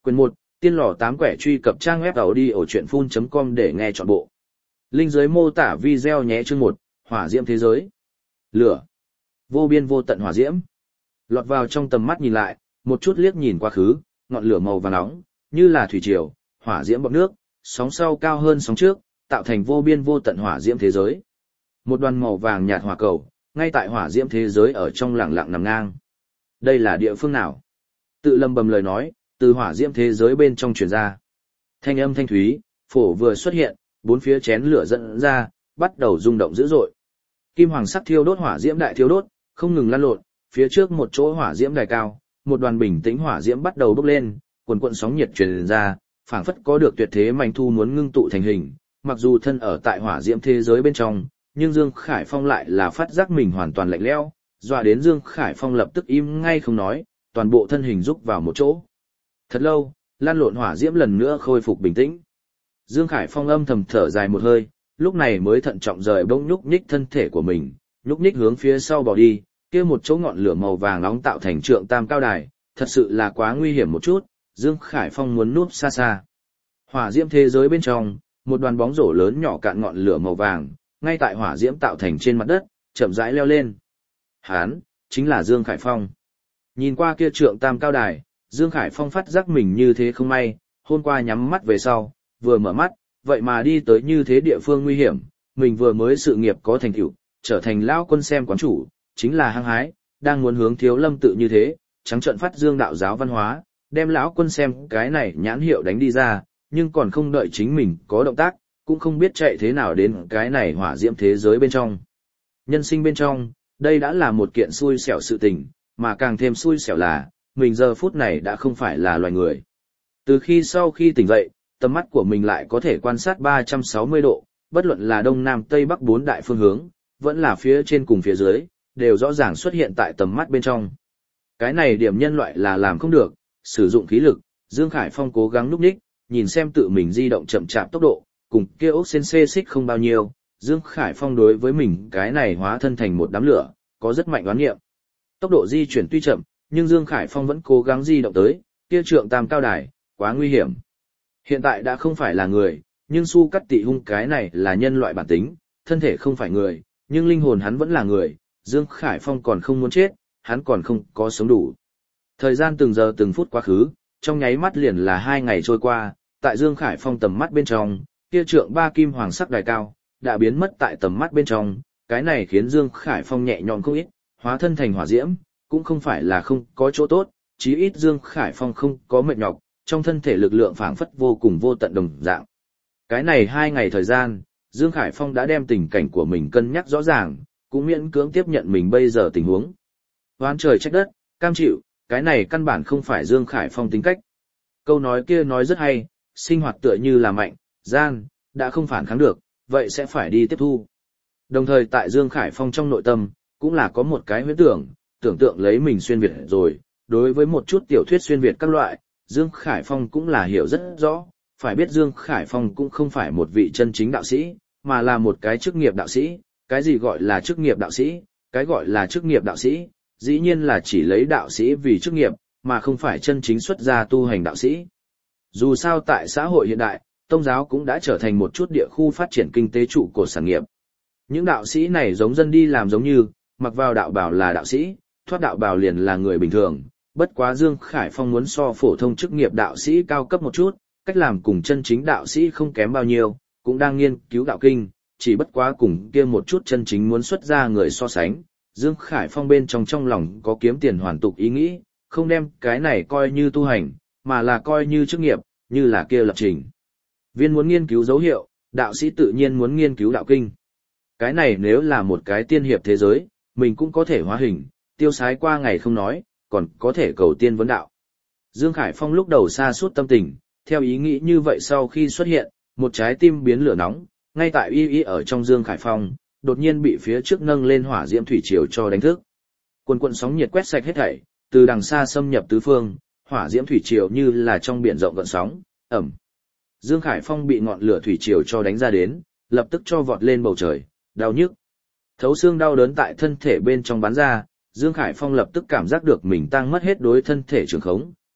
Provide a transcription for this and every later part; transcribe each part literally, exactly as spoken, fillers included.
Quyền một, tiên lò tám quẻ truy cập trang web audiochuyenphun.com để nghe trọn bộ. Link dưới mô tả video nhé. Chương một, hỏa diễm thế giới. Lửa. Vô biên vô tận hỏa diễm. Lọt vào trong tầm mắt nhìn lại, một chút liếc nhìn quá khứ, ngọn lửa màu vàng nóng, như là thủy triều, hỏa diễm bọt nước, sóng sau cao hơn sóng trước, tạo thành vô biên vô tận hỏa diễm thế giới. Một đoàn màu vàng nhạt hỏa cầu, ngay tại hỏa diễm thế giới ở trong lặng lặng nằm ngang. Đây là địa phương nào? Tự lầm bầm lời nói, từ hỏa diễm thế giới bên trong truyền ra. Thanh âm thanh thúy, phổ vừa xuất hiện, bốn phía chén lửa dẫn ra, bắt đầu rung động dữ dội. Kim hoàng sắc thiêu đốt hỏa diễm đại thiêu đốt, không ngừng lan lộn, phía trước một chỗ hỏa diễm đài cao, một đoàn bình tĩnh hỏa diễm bắt đầu bốc lên, quần quần sóng nhiệt truyền ra, phảng phất có được tuyệt thế manh thu muốn ngưng tụ thành hình. Mặc dù thân ở tại hỏa diễm thế giới bên trong, nhưng Dương Khải Phong lại là phát giác mình hoàn toàn lạnh lẽo, dọa đến Dương Khải Phong lập tức im ngay không nói, toàn bộ thân hình rúc vào một chỗ. Thật lâu, lan lộn hỏa diễm lần nữa khôi phục bình tĩnh. Dương Khải Phong âm thầm thở dài một hơi, lúc này mới thận trọng rời bỗng nhúc nhích thân thể của mình, nhúc nhích hướng phía sau bỏ đi, kia một chỗ ngọn lửa màu vàng nóng tạo thành trượng tam cao đài, thật sự là quá nguy hiểm một chút, Dương Khải Phong muốn núp xa xa. Hỏa diễm thế giới bên trong, một đoàn bóng rổ lớn nhỏ cạn ngọn lửa màu vàng, ngay tại hỏa diễm tạo thành trên mặt đất, chậm rãi leo lên. Hán, chính là Dương Khải Phong. Nhìn qua kia trượng tam cao đài, Dương Khải Phong phát giác mình như thế không may, hôm qua nhắm mắt về sau, vừa mở mắt, vậy mà đi tới như thế địa phương nguy hiểm, mình vừa mới sự nghiệp có thành tựu, trở thành lão quân xem quán chủ, chính là hăng hái, đang muốn hướng Thiếu Lâm tự như thế, trắng trợn phát dương đạo giáo văn hóa, đem lão quân xem cái này nhãn hiệu đánh đi ra, nhưng còn không đợi chính mình có động tác, cũng không biết chạy thế nào đến cái này hỏa diễm thế giới bên trong. Nhân sinh bên trong, đây đã là một kiện xui xẻo sự tình, mà càng thêm xui xẻo là, mình giờ phút này đã không phải là loài người. Từ khi sau khi tỉnh dậy, tầm mắt của mình lại có thể quan sát ba trăm sáu mươi độ, bất luận là đông nam tây bắc bốn đại phương hướng, vẫn là phía trên cùng phía dưới, đều rõ ràng xuất hiện tại tầm mắt bên trong. Cái này điểm nhân loại là làm không được, sử dụng khí lực, Dương Khải Phong cố gắng núp ních, nhìn xem tự mình di động chậm chạp tốc độ, cùng kia ốc sen xê xích không bao nhiêu, Dương Khải Phong đối với mình cái này hóa thân thành một đám lửa, có rất mạnh đoán nghiệm. Tốc độ di chuyển tuy chậm, nhưng Dương Khải Phong vẫn cố gắng di động tới, kia trượng tam cao đài, quá nguy hiểm. Hiện tại đã không phải là người, nhưng Su Cắt Tị Hung cái này là nhân loại bản tính, thân thể không phải người, nhưng linh hồn hắn vẫn là người, Dương Khải Phong còn không muốn chết, hắn còn không có sống đủ. Thời gian từng giờ từng phút quá khứ, trong nháy mắt liền là hai ngày trôi qua, tại Dương Khải Phong tầm mắt bên trong, kia trượng ba kim hoàng sắc đài cao, đã biến mất tại tầm mắt bên trong, cái này khiến Dương Khải Phong nhẹ nhõm không ít, hóa thân thành hỏa diễm, cũng không phải là không có chỗ tốt, chí ít Dương Khải Phong không có mệt nhọc, trong thân thể lực lượng phảng phất vô cùng vô tận đồng dạng. Cái này hai ngày thời gian, Dương Khải Phong đã đem tình cảnh của mình cân nhắc rõ ràng, cũng miễn cưỡng tiếp nhận mình bây giờ tình huống. Oán trời trách đất, cam chịu, cái này căn bản không phải Dương Khải Phong tính cách. Câu nói kia nói rất hay, sinh hoạt tựa như là mạnh, gian, đã không phản kháng được, vậy sẽ phải đi tiếp thu. Đồng thời tại Dương Khải Phong trong nội tâm, cũng là có một cái huyễn tưởng, tưởng tượng lấy mình xuyên Việt rồi, đối với một chút tiểu thuyết xuyên Việt các loại, Dương Khải Phong cũng là hiểu rất rõ, phải biết Dương Khải Phong cũng không phải một vị chân chính đạo sĩ, mà là một cái chức nghiệp đạo sĩ. Cái gì gọi là chức nghiệp đạo sĩ? Cái gọi là chức nghiệp đạo sĩ, dĩ nhiên là chỉ lấy đạo sĩ vì chức nghiệp, mà không phải chân chính xuất gia tu hành đạo sĩ. Dù sao tại xã hội hiện đại, tôn giáo cũng đã trở thành một chút địa khu phát triển kinh tế trụ cột sản nghiệp. Những đạo sĩ này giống dân đi làm giống như, mặc vào đạo bào là đạo sĩ, thoát đạo bào liền là người bình thường. Bất quá Dương Khải Phong muốn so phổ thông chức nghiệp đạo sĩ cao cấp một chút, cách làm cùng chân chính đạo sĩ không kém bao nhiêu, cũng đang nghiên cứu đạo kinh, chỉ bất quá cùng kia một chút chân chính muốn xuất ra người so sánh. Dương Khải Phong bên trong trong lòng có kiếm tiền hoàn tục ý nghĩ, không đem cái này coi như tu hành, mà là coi như chức nghiệp, như là kia lập trình. Viên muốn nghiên cứu dấu hiệu, đạo sĩ tự nhiên muốn nghiên cứu đạo kinh. Cái này nếu là một cái tiên hiệp thế giới, mình cũng có thể hóa hình, tiêu sái qua ngày không nói, còn có thể cầu tiên vấn đạo. Dương Khải Phong lúc đầu xa suốt tâm tình, theo ý nghĩ như vậy sau khi xuất hiện, một trái tim biến lửa nóng, ngay tại y y ở trong Dương Khải Phong, đột nhiên bị phía trước nâng lên hỏa diễm thủy triều cho đánh thức. Quần quần sóng nhiệt quét sạch hết thảy, từ đằng xa xâm nhập tứ phương, hỏa diễm thủy triều như là trong biển rộng gợn sóng, ẩm. Dương Khải Phong bị ngọn lửa thủy triều cho đánh ra đến, lập tức cho vọt lên bầu trời, đau nhức. Thấu xương đau đớn tại thân thể bên trong bắn ra, Dương Khải Phong lập tức cảm giác được mình tăng mất hết đối thân thể trường khống,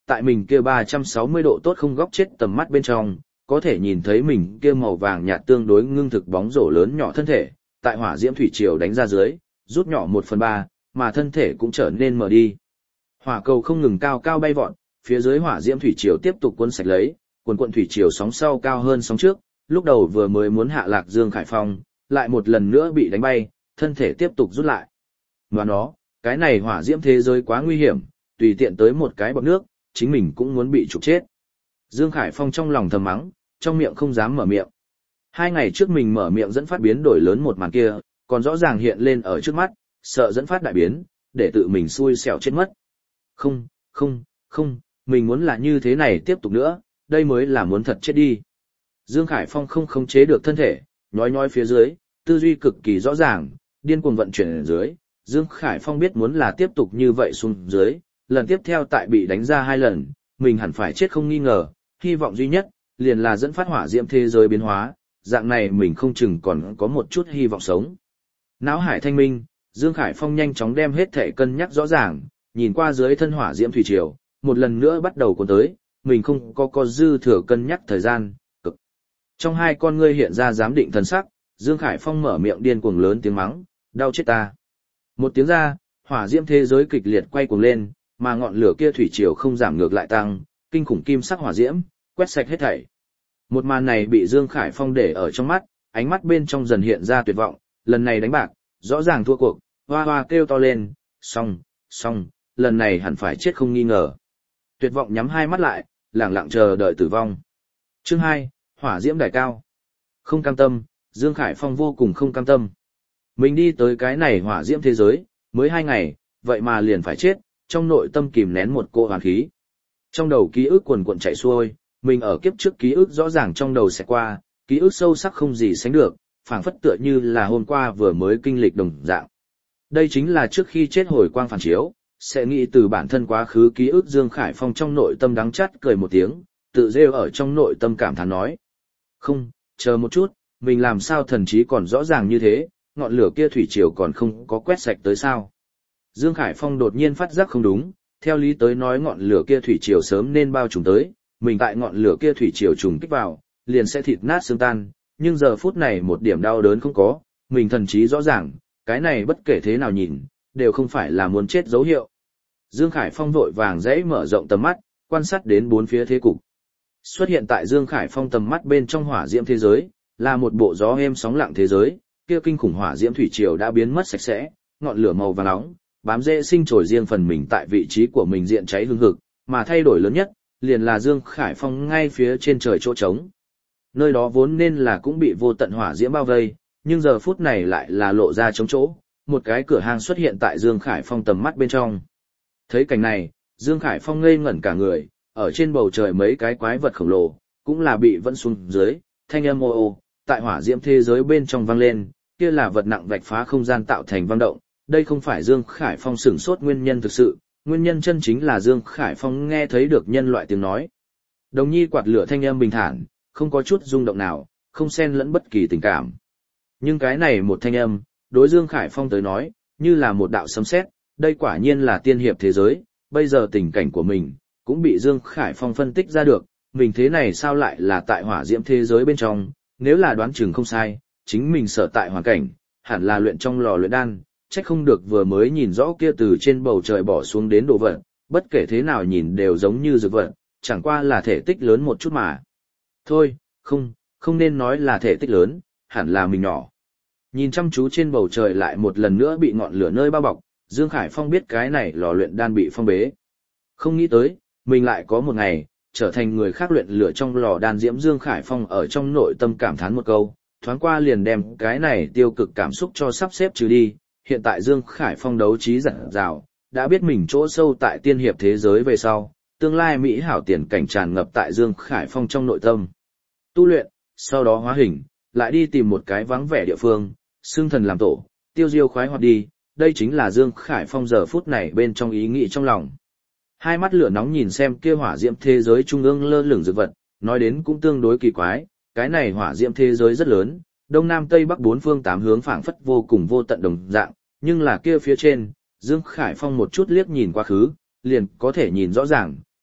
tại mình kia ba trăm sáu mươi độ tốt không góc chết tầm mắt bên trong, có thể nhìn thấy mình kia màu vàng nhạt tương đối ngưng thực bóng rổ lớn nhỏ thân thể, tại hỏa diễm thủy triều đánh ra dưới, rút nhỏ một phần ba, mà thân thể cũng trở nên mờ đi. Hỏa cầu không ngừng cao cao bay vọt, phía dưới hỏa diễm thủy triều tiếp tục cuốn sạch lấy, cuồn cuộn thủy triều sóng sau cao hơn sóng trước, lúc đầu vừa mới muốn hạ lạc Dương Khải Phong, lại một lần nữa bị đánh bay, thân thể tiếp tục rút lại. Và nó, cái này hỏa diễm thế giới quá nguy hiểm, tùy tiện tới một cái bọt nước, chính mình cũng muốn bị trục chết. Dương Khải Phong trong lòng thầm mắng, trong miệng không dám mở miệng. Hai ngày trước mình mở miệng dẫn phát biến đổi lớn một màn kia, còn rõ ràng hiện lên ở trước mắt, sợ dẫn phát đại biến, để tự mình xui xẻo chết mất. Không, không, không, mình muốn là như thế này tiếp tục nữa, đây mới là muốn thật chết đi. Dương Khải Phong không khống chế được thân thể, nhói nhói phía dưới, tư duy cực kỳ rõ ràng, điên cuồng vận chuyển ở dưới. Dương Khải Phong biết muốn là tiếp tục như vậy xuống dưới, lần tiếp theo tại bị đánh ra hai lần, mình hẳn phải chết không nghi ngờ, hy vọng duy nhất, liền là dẫn phát hỏa diễm thế giới biến hóa, dạng này mình không chừng còn có một chút hy vọng sống. Náo hải thanh minh, Dương Khải Phong nhanh chóng đem hết thể cân nhắc rõ ràng, nhìn qua dưới thân hỏa diễm thủy triều, một lần nữa bắt đầu cuốn tới, mình không có có dư thừa cân nhắc thời gian, cực. Trong hai con ngươi hiện ra giám định thần sắc, Dương Khải Phong mở miệng điên cuồng lớn tiếng mắng, đau chết ta. Một tiếng ra, hỏa diễm thế giới kịch liệt quay cuồng lên, mà ngọn lửa kia thủy triều không giảm ngược lại tăng, kinh khủng kim sắc hỏa diễm, quét sạch hết thảy. Một màn này bị Dương Khải Phong để ở trong mắt, ánh mắt bên trong dần hiện ra tuyệt vọng, lần này đánh bạc, rõ ràng thua cuộc, hoa hoa kêu to lên, xong, xong, lần này hẳn phải chết không nghi ngờ. Tuyệt vọng nhắm hai mắt lại, lặng lặng chờ đợi tử vong. Chương hai, hỏa diễm đài cao. Không cam tâm, Dương Khải Phong vô cùng không cam tâm. Mình đi tới cái này hỏa diễm thế giới, mới hai ngày, vậy mà liền phải chết, trong nội tâm kìm nén một cỗ hoàn khí. Trong đầu ký ức quần cuộn chạy xuôi, mình ở kiếp trước ký ức rõ ràng trong đầu sẽ qua, ký ức sâu sắc không gì sánh được, phảng phất tựa như là hôm qua vừa mới kinh lịch đồng dạng. Đây chính là trước khi chết hồi quang phản chiếu, sẽ nghĩ từ bản thân quá khứ ký ức. Dương Khải Phong trong nội tâm đắng chát cười một tiếng, tự rêu ở trong nội tâm cảm thán nói. Không, chờ một chút, mình làm sao thần trí còn rõ ràng như thế, ngọn lửa kia thủy triều còn không có quét sạch tới sao. Dương Khải Phong đột nhiên phát giác không đúng, theo lý tới nói ngọn lửa kia thủy triều sớm nên bao trùm tới, mình tại ngọn lửa kia thủy triều trùng kích vào, liền sẽ thịt nát xương tan, nhưng giờ phút này một điểm đau đớn không có, mình thần trí rõ ràng, cái này bất kể thế nào nhìn, đều không phải là muốn chết dấu hiệu. Dương Khải Phong vội vàng dãy mở rộng tầm mắt, quan sát đến bốn phía thế cục. Xuất hiện tại Dương Khải Phong tầm mắt bên trong hỏa diễm thế giới, là một bộ gió êm sóng lặng thế giới, kia kinh khủng hỏa diễm thủy triều đã biến mất sạch sẽ, ngọn lửa màu vàng nóng, bám rễ sinh trồi riêng phần mình tại vị trí của mình diện cháy hừng hực, mà thay đổi lớn nhất, liền là Dương Khải Phong ngay phía trên trời chỗ trống. Nơi đó vốn nên là cũng bị vô tận hỏa diễm bao vây, nhưng giờ phút này lại là lộ ra trống chỗ, một cái cửa hàng xuất hiện tại Dương Khải Phong tầm mắt bên trong. Thấy cảnh này, Dương Khải Phong ngây ngẩn cả người, ở trên bầu trời mấy cái quái vật khổng lồ, cũng là bị vẫn xuống dưới, thanh âm ô ô, tại hỏa diễm thế giới bên trong vang lên, kia là vật nặng vạch phá không gian tạo thành vang động, đây không phải Dương Khải Phong sửng sốt nguyên nhân thực sự, nguyên nhân chân chính là Dương Khải Phong nghe thấy được nhân loại tiếng nói. Đồng nhi quạt lửa thanh âm bình thản, không có chút rung động nào, không xen lẫn bất kỳ tình cảm. Nhưng cái này một thanh âm, đối Dương Khải Phong tới nói, như là một đạo sấm sét, đây quả nhiên là tiên hiệp thế giới, bây giờ tình cảnh của mình, cũng bị Dương Khải Phong phân tích ra được, mình thế này sao lại là tại hỏa diễm thế giới bên trong, nếu là đoán chừng không sai, chính mình sở tại hoàn cảnh, hẳn là luyện trong lò luyện đan, trách không được vừa mới nhìn rõ kia từ trên bầu trời bỏ xuống đến đồ vật, bất kể thế nào nhìn đều giống như dược vật, chẳng qua là thể tích lớn một chút mà. Thôi, không, không nên nói là thể tích lớn, hẳn là mình nhỏ. Nhìn chăm chú trên bầu trời lại một lần nữa bị ngọn lửa nơi bao bọc, Dương Khải Phong biết cái này lò luyện đan bị phong bế. Không nghĩ tới, mình lại có một ngày, trở thành người khác luyện lửa trong lò đan diễm. Dương Khải Phong ở trong nội tâm cảm thán một câu, thoáng qua liền đem cái này tiêu cực cảm xúc cho sắp xếp trừ đi. Hiện tại Dương Khải Phong đấu trí dặn dào, đã biết mình chỗ sâu tại tiên hiệp thế giới về sau, tương lai mỹ hảo tiền cảnh tràn ngập tại Dương Khải Phong trong nội tâm. Tu luyện, sau đó hóa hình, lại đi tìm một cái vắng vẻ địa phương, xưng thần làm tổ, tiêu diêu khoái hoạt đi, đây chính là Dương Khải Phong giờ phút này bên trong ý nghĩ trong lòng. Hai mắt lửa nóng nhìn xem kia hỏa diễm thế giới trung ương lơ lửng dược vật, nói đến cũng tương đối kỳ quái, cái này hỏa diễm thế giới rất lớn, đông nam tây bắc bốn phương tám hướng phảng phất vô cùng vô tận đồng dạng, nhưng là kia phía trên, Dương Khải Phong một chút liếc nhìn quá khứ, liền có thể nhìn rõ ràng,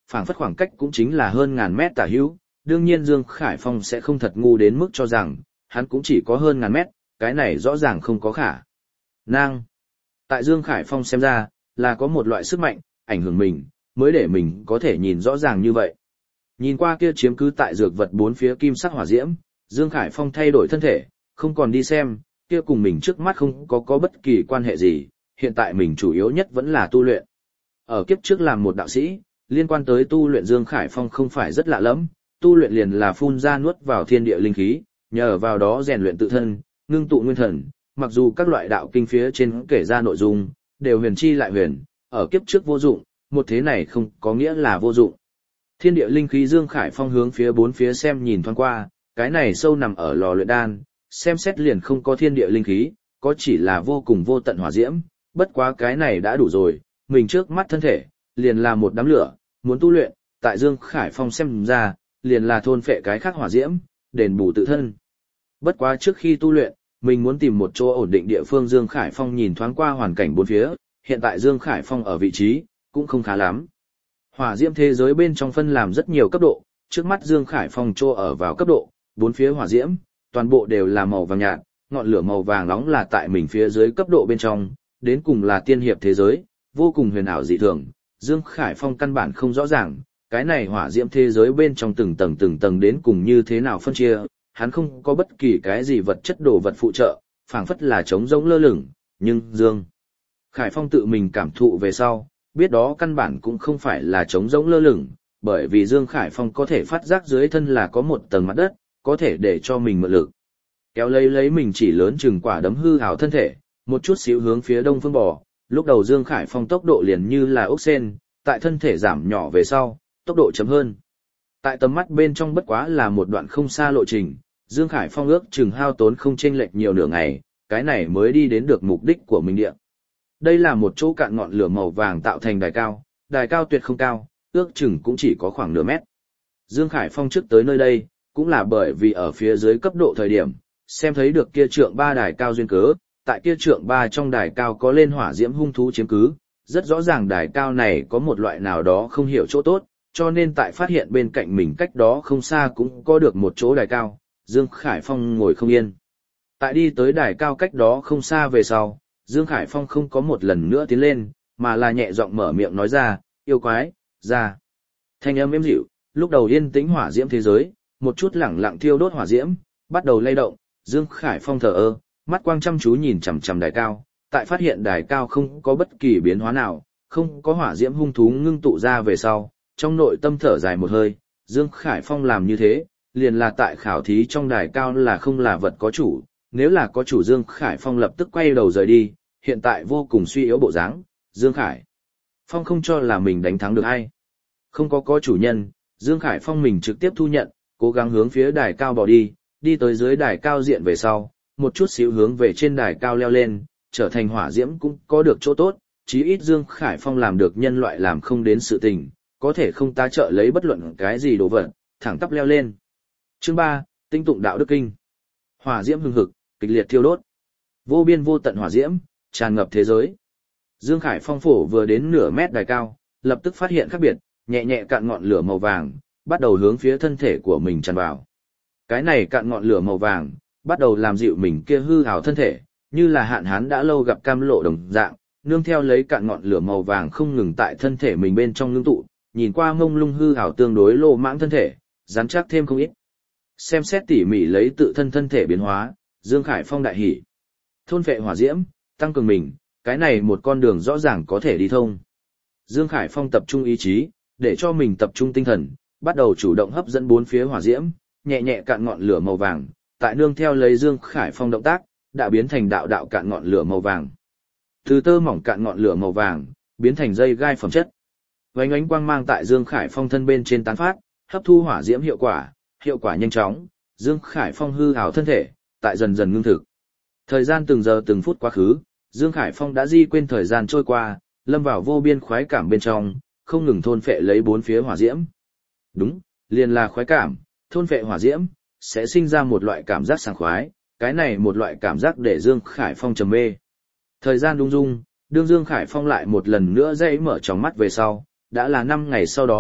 phảng phất khoảng cách cũng chính là hơn ngàn mét tả hữu, đương nhiên Dương Khải Phong sẽ không thật ngu đến mức cho rằng, hắn cũng chỉ có hơn ngàn mét, cái này rõ ràng không có khả năng. Tại Dương Khải Phong xem ra, là có một loại sức mạnh, ảnh hưởng mình, mới để mình có thể nhìn rõ ràng như vậy. Nhìn qua kia chiếm cứ tại dược vật bốn phía kim sắc hỏa diễm, Dương Khải Phong thay đổi thân thể, không còn đi xem, kia cùng mình trước mắt không có có bất kỳ quan hệ gì, hiện tại mình chủ yếu nhất vẫn là tu luyện. Ở kiếp trước làm một đạo sĩ, liên quan tới tu luyện Dương Khải Phong không phải rất lạ lắm, tu luyện liền là phun ra nuốt vào thiên địa linh khí, nhờ vào đó rèn luyện tự thân, ngưng tụ nguyên thần, mặc dù các loại đạo kinh phía trên kể ra nội dung, đều huyền chi lại huyền, ở kiếp trước vô dụng, một thế này không có nghĩa là vô dụng. Thiên địa linh khí Dương Khải Phong hướng phía bốn phía xem nhìn thoáng qua, cái này sâu nằm ở lò luyện đan, xem xét liền không có thiên địa linh khí, có chỉ là vô cùng vô tận hỏa diễm, bất quá cái này đã đủ rồi, mình trước mắt thân thể, liền là một đám lửa, muốn tu luyện, tại Dương Khải Phong xem ra, liền là thôn phệ cái khác hỏa diễm, đền bù tự thân. Bất quá trước khi tu luyện, mình muốn tìm một chỗ ổn định địa phương. Dương Khải Phong nhìn thoáng qua hoàn cảnh bốn phía, hiện tại Dương Khải Phong ở vị trí, cũng không khá lắm. Hỏa diễm thế giới bên trong phân làm rất nhiều cấp độ, trước mắt Dương Khải Phong chỗ ở vào cấp độ, bốn phía hỏa diễm, toàn bộ đều là màu vàng nhạt, ngọn lửa màu vàng nóng là tại mình phía dưới cấp độ bên trong, đến cùng là tiên hiệp thế giới, vô cùng huyền ảo dị thường. Dương Khải Phong căn bản không rõ ràng, cái này hỏa diễm thế giới bên trong từng tầng từng tầng đến cùng như thế nào phân chia, hắn không có bất kỳ cái gì vật chất đồ vật phụ trợ, phảng phất là trống rỗng lơ lửng, nhưng Dương Khải Phong tự mình cảm thụ về sau, biết đó căn bản cũng không phải là trống rỗng lơ lửng, bởi vì Dương Khải Phong có thể phát giác dưới thân là có một tầng mặt đất, có thể để cho mình mượn lực. Kéo lấy lấy mình chỉ lớn chừng quả đấm hư hào thân thể, một chút xíu hướng phía đông phương bò, lúc đầu Dương Khải Phong tốc độ liền như là ốc sên, tại thân thể giảm nhỏ về sau, tốc độ chậm hơn. Tại tầm mắt bên trong bất quá là một đoạn không xa lộ trình, Dương Khải Phong ước chừng hao tốn không chênh lệch nhiều nửa ngày, cái này mới đi đến được mục đích của mình địa. Đây là một chỗ cạn ngọn lửa màu vàng tạo thành đài cao, đài cao tuyệt không cao, ước chừng cũng chỉ có khoảng nửa mét. Dương Khải Phong trước tới nơi đây, cũng là bởi vì ở phía dưới cấp độ thời điểm, xem thấy được kia trượng ba đài cao duyên cớ, tại kia trượng ba trong đài cao có lên hỏa diễm hung thú chiếm cứ, rất rõ ràng đài cao này có một loại nào đó không hiểu chỗ tốt, cho nên tại phát hiện bên cạnh mình cách đó không xa cũng có được một chỗ đài cao, Dương Khải Phong ngồi không yên. Tại đi tới đài cao cách đó không xa về sau, Dương Khải Phong không có một lần nữa tiến lên, mà là nhẹ giọng mở miệng nói ra, yêu quái, ra. Thanh âm êm dịu, lúc đầu yên tĩnh hỏa diễm thế giới, một chút lẳng lặng thiêu đốt hỏa diễm, bắt đầu lay động, Dương Khải Phong thờ ơ, mắt quang chăm chú nhìn chằm chằm đài cao, tại phát hiện đài cao không có bất kỳ biến hóa nào, không có hỏa diễm hung thú ngưng tụ ra về sau, trong nội tâm thở dài một hơi, Dương Khải Phong làm như thế, liền là tại khảo thí trong đài cao là không là vật có chủ, nếu là có chủ Dương Khải Phong lập tức quay đầu rời đi, hiện tại vô cùng suy yếu bộ dáng, Dương Khải Phong không cho là mình đánh thắng được ai. Không có có chủ nhân, Dương Khải Phong mình trực tiếp thu nhận, cố gắng hướng phía đài cao bỏ đi, đi tới dưới đài cao diện về sau, một chút xíu hướng về trên đài cao leo lên, trở thành hỏa diễm cũng có được chỗ tốt, chí ít Dương Khải Phong làm được nhân loại làm không đến sự tình, có thể không tá trợ lấy bất luận cái gì đồ vật, thẳng tắp leo lên. Chương ba, Tinh tụng đạo đức kinh. Hỏa diễm hừng hực, kịch liệt thiêu đốt. Vô biên vô tận hỏa diễm, tràn ngập thế giới. Dương Khải Phong phổ vừa đến nửa mét đài cao, lập tức phát hiện khác biệt, nhẹ nhẹ cạn ngọn lửa màu vàng, bắt đầu hướng phía thân thể của mình tràn vào. Cái này cạn ngọn lửa màu vàng, bắt đầu làm dịu mình kia hư ảo thân thể, như là hạn hán đã lâu gặp cam lộ đồng dạng, nương theo lấy cạn ngọn lửa màu vàng không ngừng tại thân thể mình bên trong ngưng tụ, nhìn qua mông lung hư ảo tương đối lô mãng thân thể, rắn chắc thêm không ít. Xem xét tỉ mỉ lấy tự thân thân thể biến hóa, Dương Khải Phong đại hỉ. Thôn phệ hỏa diễm, tăng cường mình, cái này một con đường rõ ràng có thể đi thông. Dương Khải Phong tập trung ý chí, để cho mình tập trung tinh thần, bắt đầu chủ động hấp dẫn bốn phía hỏa diễm, nhẹ nhẹ cạn ngọn lửa màu vàng, tại nương theo lấy Dương Khải Phong động tác, đã biến thành đạo đạo cạn ngọn lửa màu vàng. Từ tơ mỏng cạn ngọn lửa màu vàng, biến thành dây gai phẩm chất. Vánh ánh quang mang tại Dương Khải Phong thân bên trên tán phát, hấp thu hỏa diễm hiệu quả, hiệu quả nhanh chóng, Dương Khải Phong hư ảo thân thể, tại dần dần ngưng thực. Thời gian từng giờ từng phút quá khứ, Dương Khải Phong đã di quên thời gian trôi qua, lâm vào vô biên khoái cảm bên trong, không ngừng thôn phệ lấy bốn phía hỏa diễm. Đúng, liền là khoái cảm, thôn phệ hỏa diễm, sẽ sinh ra một loại cảm giác sảng khoái, cái này một loại cảm giác để Dương Khải Phong trầm mê. Thời gian đung dung, đương Dương Khải Phong lại một lần nữa dậy mở tròng mắt về sau, đã là năm ngày sau đó,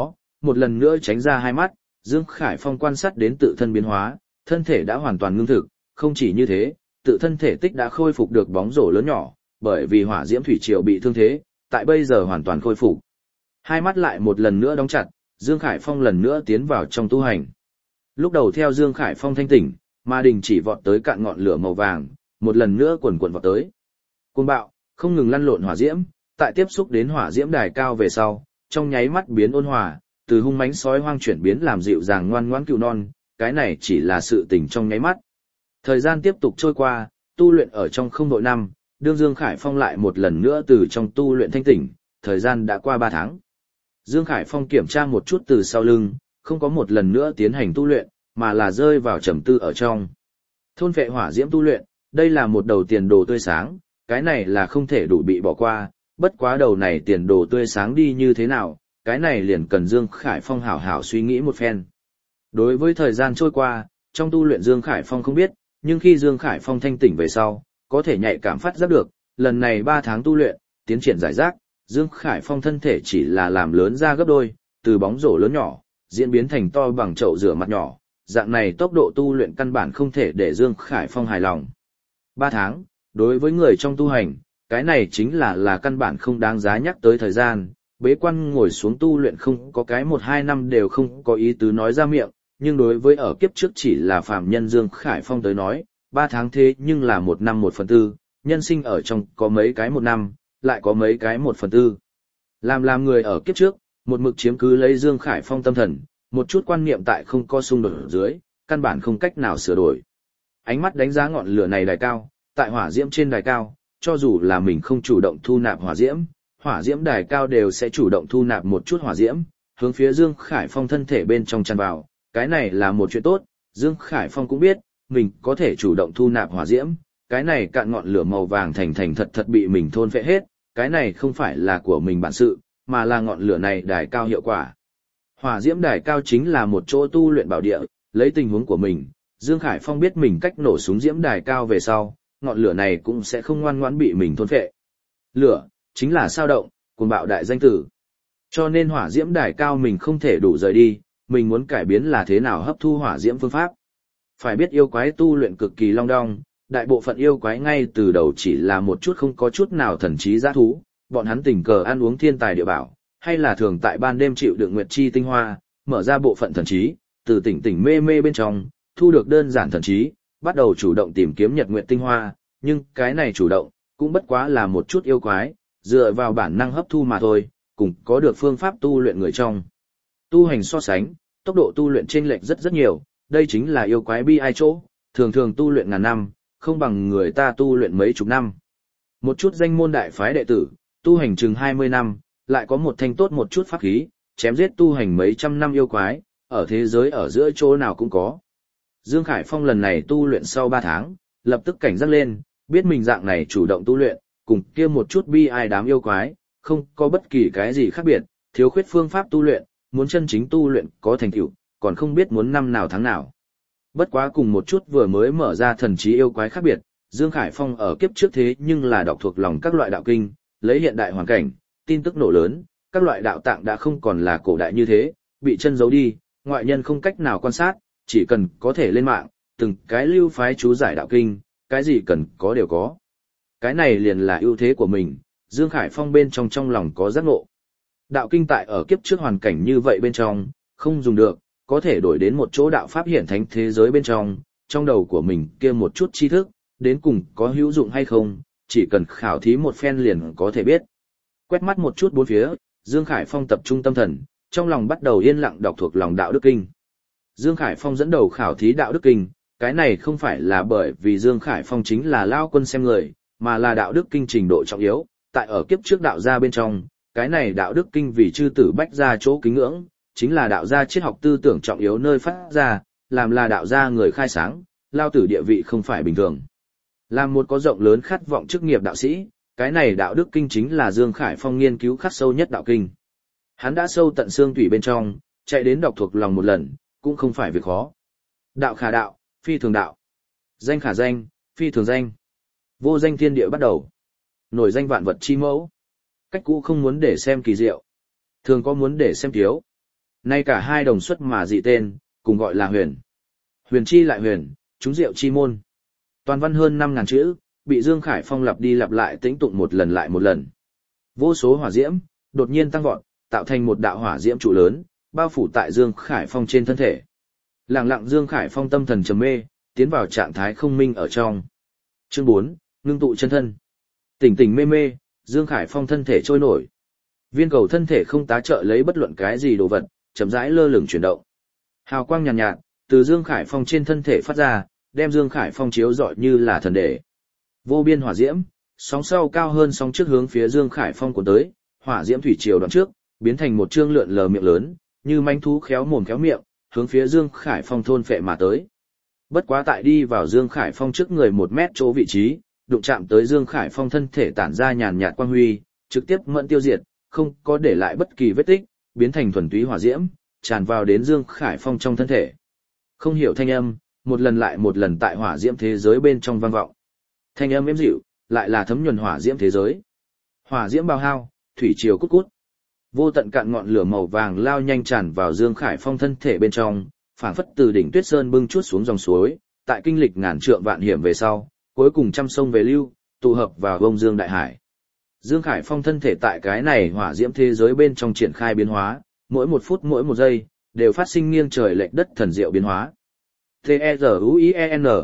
một lần nữa tránh ra hai mắt, Dương Khải Phong quan sát đến tự thân biến hóa, thân thể đã hoàn toàn ngưng thực, không chỉ như thế, tự thân thể tích đã khôi phục được bóng rổ lớn nhỏ, bởi vì hỏa diễm thủy triều bị thương thế, tại bây giờ hoàn toàn khôi phục. Hai mắt lại một lần nữa đóng chặt, Dương Khải Phong lần nữa tiến vào trong tu hành. Lúc đầu theo Dương Khải Phong thanh tỉnh, mà đình chỉ vọt tới cạn ngọn lửa màu vàng, một lần nữa quần quần vọt tới. Cuồng bạo, không ngừng lăn lộn hỏa diễm, tại tiếp xúc đến hỏa diễm đài cao về sau, trong nháy mắt biến ôn hòa, từ hung mãnh sói hoang chuyển biến làm dịu dàng ngoan ngoãn cừu non, cái này chỉ là sự tình trong nháy mắt. Thời gian tiếp tục trôi qua, tu luyện ở trong không đội năm, đương Dương Khải Phong lại một lần nữa từ trong tu luyện thanh tỉnh, thời gian đã qua ba tháng. Dương Khải Phong kiểm tra một chút từ sau lưng, không có một lần nữa tiến hành tu luyện, mà là rơi vào trầm tư ở trong. Thôn vệ hỏa diễm tu luyện, đây là một đầu tiền đồ tươi sáng, cái này là không thể đủ bị bỏ qua, bất quá đầu này tiền đồ tươi sáng đi như thế nào, cái này liền cần Dương Khải Phong hảo hảo suy nghĩ một phen. Đối với thời gian trôi qua, trong tu luyện Dương Khải Phong không biết, nhưng khi Dương Khải Phong thanh tỉnh về sau, có thể nhạy cảm phát giác được, lần này ba tháng tu luyện, tiến triển giải rác, Dương Khải Phong thân thể chỉ là làm lớn ra gấp đôi, từ bóng rổ lớn nhỏ, diễn biến thành to bằng chậu rửa mặt nhỏ, dạng này tốc độ tu luyện căn bản không thể để Dương Khải Phong hài lòng. Ba tháng, đối với người trong tu hành, cái này chính là là căn bản không đáng giá nhắc tới thời gian, bế quan ngồi xuống tu luyện không có cái một hai năm đều không có ý tứ nói ra miệng, nhưng đối với ở kiếp trước chỉ là phàm nhân Dương Khải Phong tới nói, ba tháng thế nhưng là một năm một phần tư, nhân sinh ở trong có mấy cái một năm, lại có mấy cái một phần tư. Làm làm người ở kiếp trước, một mực chiếm cứ lấy Dương Khải Phong tâm thần, một chút quan niệm tại không có xung đột ở dưới, căn bản không cách nào sửa đổi. Ánh mắt đánh giá ngọn lửa này đài cao, tại hỏa diễm trên đài cao, cho dù là mình không chủ động thu nạp hỏa diễm, hỏa diễm đài cao đều sẽ chủ động thu nạp một chút hỏa diễm, hướng phía Dương Khải Phong thân thể bên trong tràn vào, cái này là một chuyện tốt, Dương Khải Phong cũng biết, mình có thể chủ động thu nạp hỏa diễm, cái này cạn ngọn lửa màu vàng thành thành thật thật bị mình thôn phệ hết, cái này không phải là của mình bản sự, mà là ngọn lửa này đài cao hiệu quả. Hỏa diễm đài cao chính là một chỗ tu luyện bảo địa, lấy tình huống của mình, Dương Khải Phong biết mình cách nổ súng diễm đài cao về sau, ngọn lửa này cũng sẽ không ngoan ngoãn bị mình thôn phệ. Lửa, chính là sao động, cuồng bạo đại danh tử. Cho nên hỏa diễm đài cao mình không thể đủ rời đi, mình muốn cải biến là thế nào hấp thu hỏa diễm phương pháp. Phải biết yêu quái tu luyện cực kỳ long đong, đại bộ phận yêu quái ngay từ đầu chỉ là một chút không có chút nào thần trí giã thú, bọn hắn tình cờ ăn uống thiên tài địa bảo, hay là thường tại ban đêm chịu đựng nguyệt chi tinh hoa, mở ra bộ phận thần trí, từ tỉnh tỉnh mê mê bên trong, thu được đơn giản thần trí, bắt đầu chủ động tìm kiếm nhật nguyệt tinh hoa, nhưng cái này chủ động, cũng bất quá là một chút yêu quái, dựa vào bản năng hấp thu mà thôi, cùng có được phương pháp tu luyện người trong. Tu hành so sánh, tốc độ tu luyện chênh lệch rất rất nhiều, đây chính là yêu quái bi ai chỗ, thường thường tu luyện ngàn năm, không bằng người ta tu luyện mấy chục năm. Một chút danh môn đại phái đệ tử, tu hành chừng hai mươi năm, lại có một thanh tốt một chút pháp khí, chém giết tu hành mấy trăm năm yêu quái, ở thế giới ở giữa chỗ nào cũng có. Dương Khải Phong lần này tu luyện sau ba tháng, lập tức cảnh giác lên, biết mình dạng này chủ động tu luyện, cùng kia một chút bi ai đám yêu quái, không có bất kỳ cái gì khác biệt, thiếu khuyết phương pháp tu luyện, muốn chân chính tu luyện có thành tựu, còn không biết muốn năm nào tháng nào. Bất quá cùng một chút vừa mới mở ra thần trí yêu quái khác biệt, Dương Khải Phong ở kiếp trước thế nhưng là đọc thuộc lòng các loại đạo kinh, lấy hiện đại hoàn cảnh, tin tức nổ lớn, các loại đạo tạng đã không còn là cổ đại như thế, bị chân giấu đi, ngoại nhân không cách nào quan sát, chỉ cần có thể lên mạng, từng cái lưu phái chú giải đạo kinh, cái gì cần có đều có. Cái này liền là ưu thế của mình, Dương Khải Phong bên trong trong lòng có giác ngộ. Đạo kinh tại ở kiếp trước hoàn cảnh như vậy bên trong, không dùng được, có thể đổi đến một chỗ đạo pháp hiển thánh thế giới bên trong, trong đầu của mình kia một chút tri thức, đến cùng có hữu dụng hay không, chỉ cần khảo thí một phen liền có thể biết. Quét mắt một chút bốn phía, Dương Khải Phong tập trung tâm thần, trong lòng bắt đầu yên lặng đọc thuộc lòng đạo đức kinh. Dương Khải Phong dẫn đầu khảo thí đạo đức kinh, cái này không phải là bởi vì Dương Khải Phong chính là lao quân xem người, mà là đạo đức kinh trình độ trọng yếu, tại ở kiếp trước đạo gia bên trong, cái này đạo đức kinh vì chư tử bách gia chỗ kính ngưỡng, chính là đạo gia triết học tư tưởng trọng yếu nơi phát ra, làm là đạo gia người khai sáng, lao tử địa vị không phải bình thường. Làm một có rộng lớn khát vọng chức nghiệp đạo sĩ, cái này đạo đức kinh chính là Dương Khải Phong nghiên cứu khắc sâu nhất đạo kinh. Hắn đã sâu tận xương tủy bên trong, chạy đến đọc thuộc lòng một lần, cũng không phải việc khó. Đạo khả đạo, phi thường đạo. Danh khả danh, phi thường danh. Vô danh thiên địa bắt đầu. Nổi danh vạn vật chi mẫu. Cách cũ không muốn để xem kỳ diệu. Thường có muốn để xem thiếu. Nay cả hai đồng xuất mà dị tên, cùng gọi là huyền. Huyền chi lại huyền, chúng diệu chi môn. Toàn văn hơn năm ngàn chữ, bị Dương Khải Phong lặp đi lặp lại tĩnh tụng một lần lại một lần. Vô số hỏa diễm, đột nhiên tăng vọt, tạo thành một đạo hỏa diễm trụ lớn, bao phủ tại Dương Khải Phong trên thân thể. Lặng lặng Dương Khải Phong tâm thần trầm mê, tiến vào trạng thái không minh ở trong. Chương bốn, ngưng tụ chân thân. Tỉnh tỉnh mê mê, Dương Khải Phong thân thể trôi nổi. Viên cầu thân thể không tá trợ lấy bất luận cái gì đồ vật, chậm rãi lơ lửng chuyển động. Hào quang nhàn nhạt, nhạt, từ Dương Khải Phong trên thân thể phát ra, đem Dương Khải Phong chiếu rọi như là thần đệ. Vô biên hỏa diễm, sóng sau cao hơn sóng trước hướng phía Dương Khải Phong cuốn tới, hỏa diễm thủy triều đoạn trước, biến thành một trương lượn lờ miệng lớn, như manh thú khéo mồm khéo miệng, hướng phía Dương Khải Phong thôn phệ mà tới. Bất quá tại đi vào Dương Khải Phong trước người một mét chỗ vị trí, đụng chạm tới Dương Khải Phong thân thể tản ra nhàn nhạt quang huy, trực tiếp mẫn tiêu diệt, không có để lại bất kỳ vết tích, biến thành thuần túy hỏa diễm, tràn vào đến Dương Khải Phong trong thân thể. Không hiểu thanh âm, một lần lại một lần tại hỏa diễm thế giới bên trong vang vọng. Thanh âm êm dịu, lại là thấm nhuần hỏa diễm thế giới. Hỏa diễm bao hao, thủy triều cút cút. Vô tận cạn ngọn lửa màu vàng lao nhanh tràn vào Dương Khải Phong thân thể bên trong, phảng phất từ đỉnh Tuyết Sơn bưng chuốt xuống dòng suối, tại kinh lịch ngàn trượng vạn hiểm về sau, cuối cùng trăm sông về lưu, tụ hợp vào Đông Dương đại hải. Dương Khải Phong thân thể tại cái này hỏa diễm thế giới bên trong triển khai biến hóa, mỗi một phút mỗi một giây, đều phát sinh nghiêng trời lệch đất thần diệu biến hóa. T E Z U I E N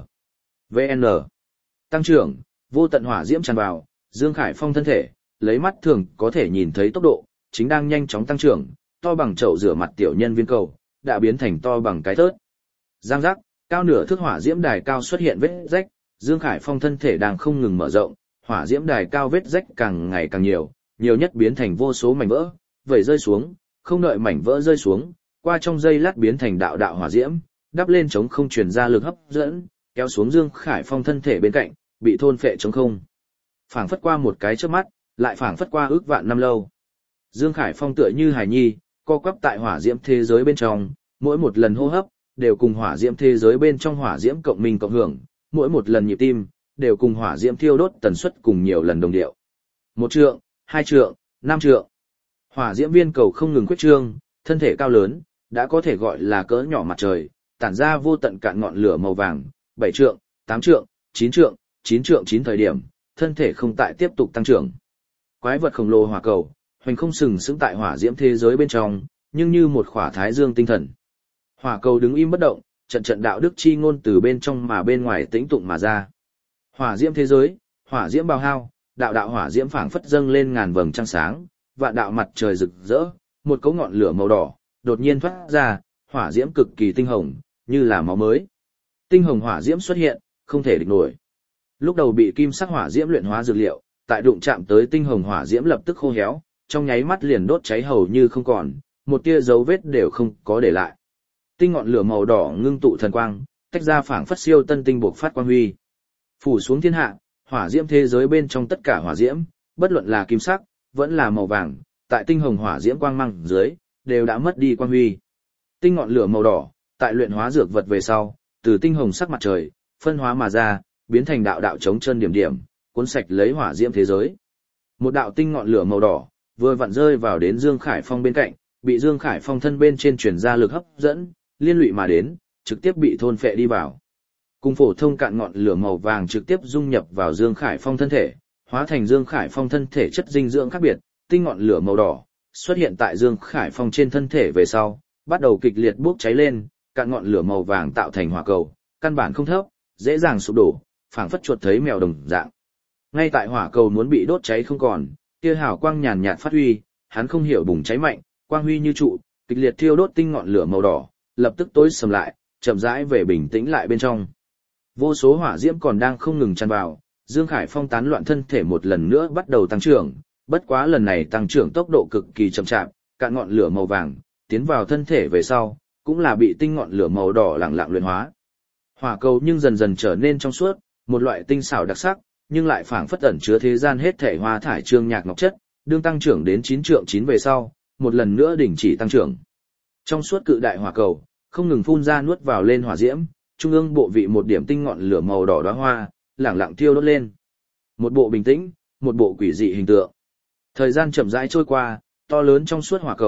V N Tăng trưởng, vô tận hỏa diễm tràn vào, Dương Khải Phong thân thể, lấy mắt thường có thể nhìn thấy tốc độ, chính đang nhanh chóng tăng trưởng, to bằng chậu rửa mặt tiểu nhân viên cầu, đã biến thành to bằng cái thớt. Giang giác, cao nửa thước hỏa diễm đài cao xuất hiện vết rách, Dương Khải Phong thân thể đang không ngừng mở rộng, hỏa diễm đài cao vết rách càng ngày càng nhiều, nhiều nhất biến thành vô số mảnh vỡ, vẩy rơi xuống, không đợi mảnh vỡ rơi xuống, qua trong giây lát biến thành đạo đạo hỏa diễm, đắp lên chống không truyền ra lực hấp dẫn, kéo xuống Dương Khải Phong thân thể bên cạnh, bị thôn phệ chống không. Phảng phất qua một cái chớp mắt, lại phảng phất qua ước vạn năm lâu. Dương Khải Phong tựa như hài nhi, co quắp tại hỏa diễm thế giới bên trong, mỗi một lần hô hấp đều cùng hỏa diễm thế giới bên trong hỏa diễm cộng minh cộng hưởng, mỗi một lần nhịp tim đều cùng hỏa diễm thiêu đốt tần suất cùng nhiều lần đồng điệu. Một trượng, hai trượng, năm trượng. Hỏa diễm viên cầu không ngừng quyết trương, thân thể cao lớn, đã có thể gọi là cỡ nhỏ mặt trời, tản ra vô tận cạn ngọn lửa màu vàng, bảy trượng, tám trượng, chín trượng, chín trượng chín thời điểm, thân thể không tại tiếp tục tăng trưởng. Quái vật khổng lồ hỏa cầu, hoành không sừng sững tại hỏa diễm thế giới bên trong, nhưng như một khỏa thái dương tinh thần. Hỏa cầu đứng im bất động, trận trận đạo đức chi ngôn từ bên trong mà bên ngoài tĩnh tụng mà ra. Hỏa diễm thế giới, hỏa diễm bao hao, đạo đạo hỏa diễm phảng phất dâng lên ngàn vầng trăng sáng, vạn đạo mặt trời rực rỡ, một cấu ngọn lửa màu đỏ đột nhiên thoát ra, hỏa diễm cực kỳ tinh hồng, như là máu mới. Tinh hồng hỏa diễm xuất hiện, không thể địch nổi. Lúc đầu bị kim sắc hỏa diễm luyện hóa dược liệu, tại đụng chạm tới tinh hồng hỏa diễm lập tức khô héo, trong nháy mắt liền đốt cháy hầu như không còn, một tia dấu vết đều không có để lại. Tinh ngọn lửa màu đỏ ngưng tụ thần quang, tách ra phảng phất siêu tân tinh buộc phát quang huy. Phủ xuống thiên hạ, hỏa diễm thế giới bên trong tất cả hỏa diễm, bất luận là kim sắc, vẫn là màu vàng, tại tinh hồng hỏa diễm quang mang dưới, đều đã mất đi quang huy. Tinh ngọn lửa màu đỏ, tại luyện hóa dược vật về sau, từ tinh hồng sắc mặt trời, phân hóa mà ra, biến thành đạo đạo chống chân điểm điểm, cuốn sạch lấy hỏa diễm thế giới. Một đạo tinh ngọn lửa màu đỏ, vừa vặn rơi vào đến Dương Khải Phong bên cạnh, bị Dương Khải Phong thân bên trên truyền ra lực hấp dẫn, liên lụy mà đến, trực tiếp bị thôn phệ đi vào. Cùng phổ thông cạn ngọn lửa màu vàng trực tiếp dung nhập vào Dương Khải Phong thân thể, hóa thành Dương Khải Phong thân thể chất dinh dưỡng khác biệt, tinh ngọn lửa màu đỏ xuất hiện tại Dương Khải Phong trên thân thể về sau, bắt đầu kịch liệt bốc cháy lên, cạn ngọn lửa màu vàng tạo thành hỏa cầu, căn bản không thấp, dễ dàng sụp đổ, phảng phất chuột thấy mèo đồng dạng. Ngay tại hỏa cầu muốn bị đốt cháy không còn, kia hào quang nhàn nhạt phát huy, hắn không hiểu bùng cháy mạnh, quang huy như trụ, kịch liệt thiêu đốt tinh ngọn lửa màu đỏ, lập tức tối sầm lại, chậm rãi về bình tĩnh lại bên trong. Vô số hỏa diễm còn đang không ngừng tràn vào, Dương Khải Phong tán loạn thân thể một lần nữa bắt đầu tăng trưởng, bất quá lần này tăng trưởng tốc độ cực kỳ chậm chạp, cạn ngọn lửa màu vàng tiến vào thân thể về sau, cũng là bị tinh ngọn lửa màu đỏ lặng lặng luyện hóa. Hỏa cầu nhưng dần dần trở nên trong suốt, một loại tinh xảo đặc sắc, nhưng lại phảng phất ẩn chứa thế gian hết thể hoa thải trương nhạc ngọc chất, đương tăng trưởng đến chín trượng chín về sau, một lần nữa đình chỉ tăng trưởng. Trong suốt cự đại hỏa cầu, không ngừng phun ra nuốt vào lên hỏa diễm, trung ương bộ vị một điểm tinh ngọn lửa màu đỏ đóa hoa, lẳng lặng thiêu đốt lên. Một bộ bình tĩnh, một bộ quỷ dị hình tượng. Thời gian chậm rãi trôi qua, to lớn trong suốt hỏa cầu,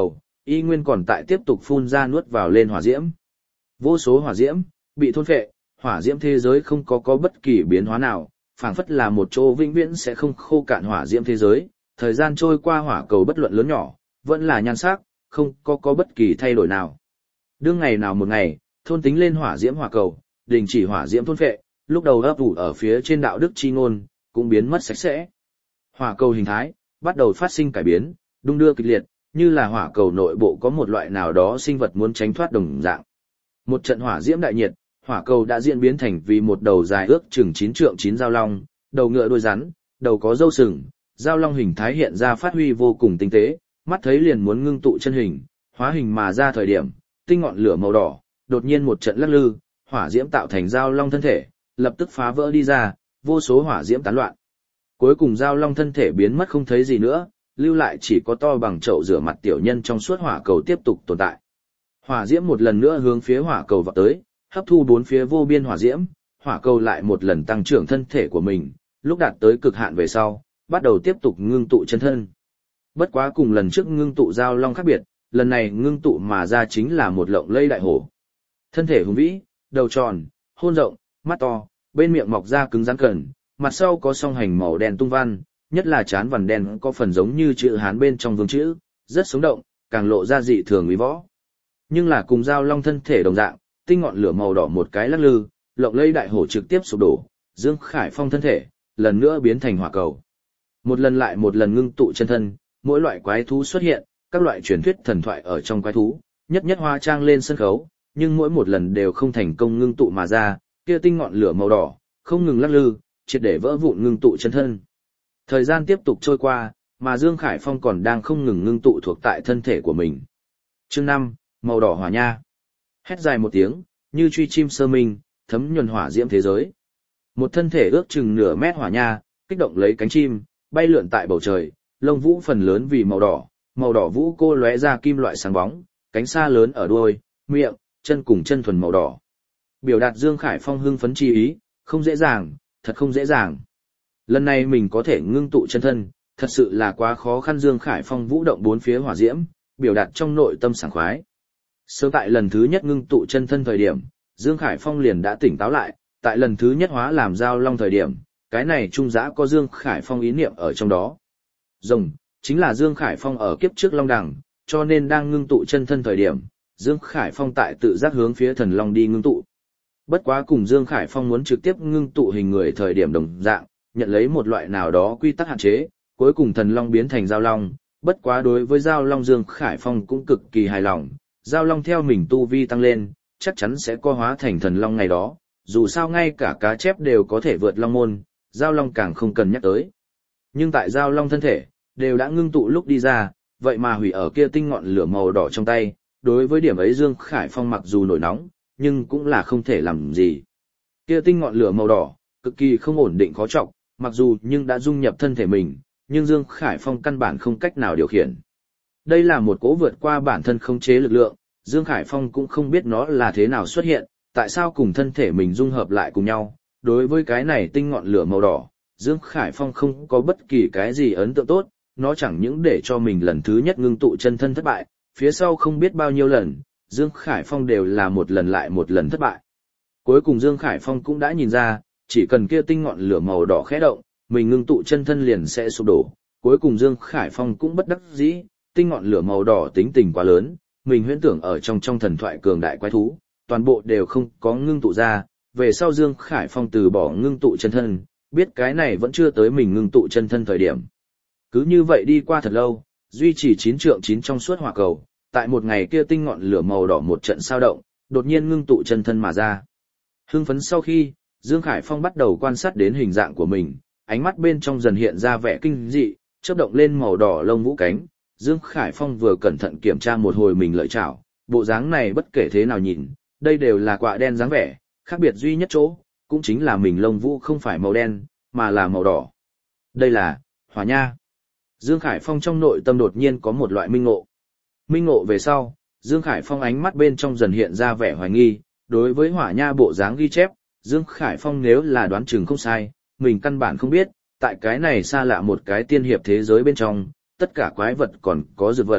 y nguyên còn tại tiếp tục phun ra nuốt vào lên hỏa diễm. Vô số hỏa diễm bị thôn phệ, hỏa diễm thế giới không có có bất kỳ biến hóa nào, phảng phất là một chỗ vĩnh viễn sẽ không khô cạn hỏa diễm thế giới. Thời gian trôi qua, hỏa cầu bất luận lớn nhỏ, vẫn là nhan sắc, không có có bất kỳ thay đổi nào. Đương ngày nào một ngày, thôn tính lên hỏa diễm hỏa cầu, đình chỉ hỏa diễm thôn phệ, lúc đầu ấp ủ ở phía trên đạo đức chi ngôn, cũng biến mất sạch sẽ. Hỏa cầu hình thái bắt đầu phát sinh cải biến, đung đưa kịch liệt, như là hỏa cầu nội bộ có một loại nào đó sinh vật muốn tránh thoát đồng dạng. Một trận hỏa diễm đại nhiệt, hỏa cầu đã diễn biến thành vì một đầu dài ước chừng chín trượng chín dao long, đầu ngựa đuôi rắn, đầu có râu sừng, dao long hình thái hiện ra phát huy vô cùng tinh tế, mắt thấy liền muốn ngưng tụ chân hình, hóa hình mà ra thời điểm, tinh ngọn lửa màu đỏ, đột nhiên một trận lắc lư, hỏa diễm tạo thành dao long thân thể, lập tức phá vỡ đi ra, vô số hỏa diễm tán loạn. Cuối cùng dao long thân thể biến mất không thấy gì nữa, lưu lại chỉ có to bằng chậu rửa mặt tiểu nhân trong suốt hỏa cầu tiếp tục tồn tại. Hỏa diễm một lần nữa hướng phía hỏa cầu vọt tới, hấp thu bốn phía vô biên hỏa diễm, hỏa cầu lại một lần tăng trưởng thân thể của mình, lúc đạt tới cực hạn về sau, bắt đầu tiếp tục ngưng tụ chân thân. Bất quá cùng lần trước ngưng tụ dao long khác biệt, lần này ngưng tụ mà ra chính là một lộng lây đại hổ. Thân thể hùng vĩ, đầu tròn, hôn rộng, mắt to, bên miệng mọc ra cứng rắn cẩn, mặt sau có song hành màu đen tung văn, nhất là trán vằn đen có phần giống như chữ Hán bên trong vương chữ, rất sống động, càng lộ ra dị thường uy võ. Nhưng là cùng dao long thân thể đồng dạng, tinh ngọn lửa màu đỏ một cái lắc lư, lộng lây đại hổ trực tiếp sụp đổ, Dương Khải Phong thân thể lần nữa biến thành hỏa cầu. Một lần lại một lần ngưng tụ chân thân, mỗi loại quái thú xuất hiện, các loại truyền thuyết thần thoại ở trong quái thú, nhất nhất hoa trang lên sân khấu, nhưng mỗi một lần đều không thành công ngưng tụ mà ra, kia tinh ngọn lửa màu đỏ không ngừng lắc lư, triệt để vỡ vụn ngưng tụ chân thân. Thời gian tiếp tục trôi qua, mà Dương Khải Phong còn đang không ngừng ngưng tụ thuộc tại thân thể của mình. Chương năm, màu đỏ hỏa nha. Hét dài một tiếng, như truy chim sơ minh, thấm nhuần hỏa diễm thế giới. Một thân thể ước chừng nửa mét hỏa nha, kích động lấy cánh chim, bay lượn tại bầu trời, lông vũ phần lớn vì màu đỏ, màu đỏ vũ cô lóe ra kim loại sáng bóng, cánh xa lớn ở đuôi, miệng, chân cùng chân thuần màu đỏ. Biểu đạt Dương Khải Phong hưng phấn chi ý, không dễ dàng, thật không dễ dàng. Lần này mình có thể ngưng tụ chân thân, thật sự là quá khó khăn. Dương Khải Phong vũ động bốn phía hỏa diễm, biểu đạt trong nội tâm sảng khoái. Sớm tại lần thứ nhất ngưng tụ chân thân thời điểm, Dương Khải Phong liền đã tỉnh táo lại, tại lần thứ nhất hóa làm dao long thời điểm, cái này trung giã có Dương Khải Phong ý niệm ở trong đó. Rồng, chính là Dương Khải Phong ở kiếp trước long đẳng, cho nên đang ngưng tụ chân thân thời điểm, Dương Khải Phong tại tự giác hướng phía thần long đi ngưng tụ. Bất quá cùng Dương Khải Phong muốn trực tiếp ngưng tụ hình người thời điểm đồng dạng, nhận lấy một loại nào đó quy tắc hạn chế, cuối cùng thần long biến thành dao long. Bất quá đối với dao long Dương Khải Phong cũng cực kỳ hài lòng, dao long theo mình tu vi tăng lên, chắc chắn sẽ co hóa thành thần long ngày đó, dù sao ngay cả cá chép đều có thể vượt long môn, dao long càng không cần nhắc tới. Nhưng tại dao long thân thể, đều đã ngưng tụ lúc đi ra, vậy mà hủy ở kia tinh ngọn lửa màu đỏ trong tay, đối với điểm ấy Dương Khải Phong mặc dù nổi nóng, nhưng cũng là không thể làm gì. Kia tinh ngọn lửa màu đỏ, cực kỳ không ổn định khó trọng, mặc dù nhưng đã dung nhập thân thể mình, nhưng Dương Khải Phong căn bản không cách nào điều khiển. Đây là một cỗ vượt qua bản thân khống chế lực lượng, Dương Khải Phong cũng không biết nó là thế nào xuất hiện, tại sao cùng thân thể mình dung hợp lại cùng nhau. Đối với cái này tinh ngọn lửa màu đỏ, Dương Khải Phong không có bất kỳ cái gì ấn tượng tốt, nó chẳng những để cho mình lần thứ nhất ngưng tụ chân thân thất bại, phía sau không biết bao nhiêu lần, Dương Khải Phong đều là một lần lại một lần thất bại. Cuối cùng Dương Khải Phong cũng đã nhìn ra, chỉ cần kia tinh ngọn lửa màu đỏ khẽ động, mình ngưng tụ chân thân liền sẽ sụp đổ. Cuối cùng Dương Khải Phong cũng bất đắc dĩ, tinh ngọn lửa màu đỏ tính tình quá lớn, mình huyễn tưởng ở trong trong thần thoại cường đại quái thú, toàn bộ đều không có ngưng tụ ra. Về sau Dương Khải Phong từ bỏ ngưng tụ chân thân, biết cái này vẫn chưa tới mình ngưng tụ chân thân thời điểm. Cứ như vậy đi qua thật lâu, duy trì chín trượng chín trong suốt hỏa cầu, tại một ngày kia tinh ngọn lửa màu đỏ một trận sao động, đột nhiên ngưng tụ chân thân mà ra. Hưng phấn sau khi, Dương Khải Phong bắt đầu quan sát đến hình dạng của mình, ánh mắt bên trong dần hiện ra vẻ kinh dị, chớp động lên màu đỏ lông vũ cánh. Dương Khải Phong vừa cẩn thận kiểm tra một hồi mình lợi chảo, bộ dáng này bất kể thế nào nhìn, đây đều là quạ đen dáng vẻ, khác biệt duy nhất chỗ, cũng chính là mình lông vũ không phải màu đen, mà là màu đỏ. Đây là hỏa nha. Dương Khải Phong trong nội tâm đột nhiên có một loại minh ngộ. Minh ngộ về sau, Dương Khải Phong ánh mắt bên trong dần hiện ra vẻ hoài nghi, đối với hỏa nha bộ dáng ghi chép, Dương Khải Phong nếu là đoán chừng không sai, mình căn bản không biết, tại cái này xa lạ một cái tiên hiệp thế giới bên trong, tất cả quái vật còn có dược vật,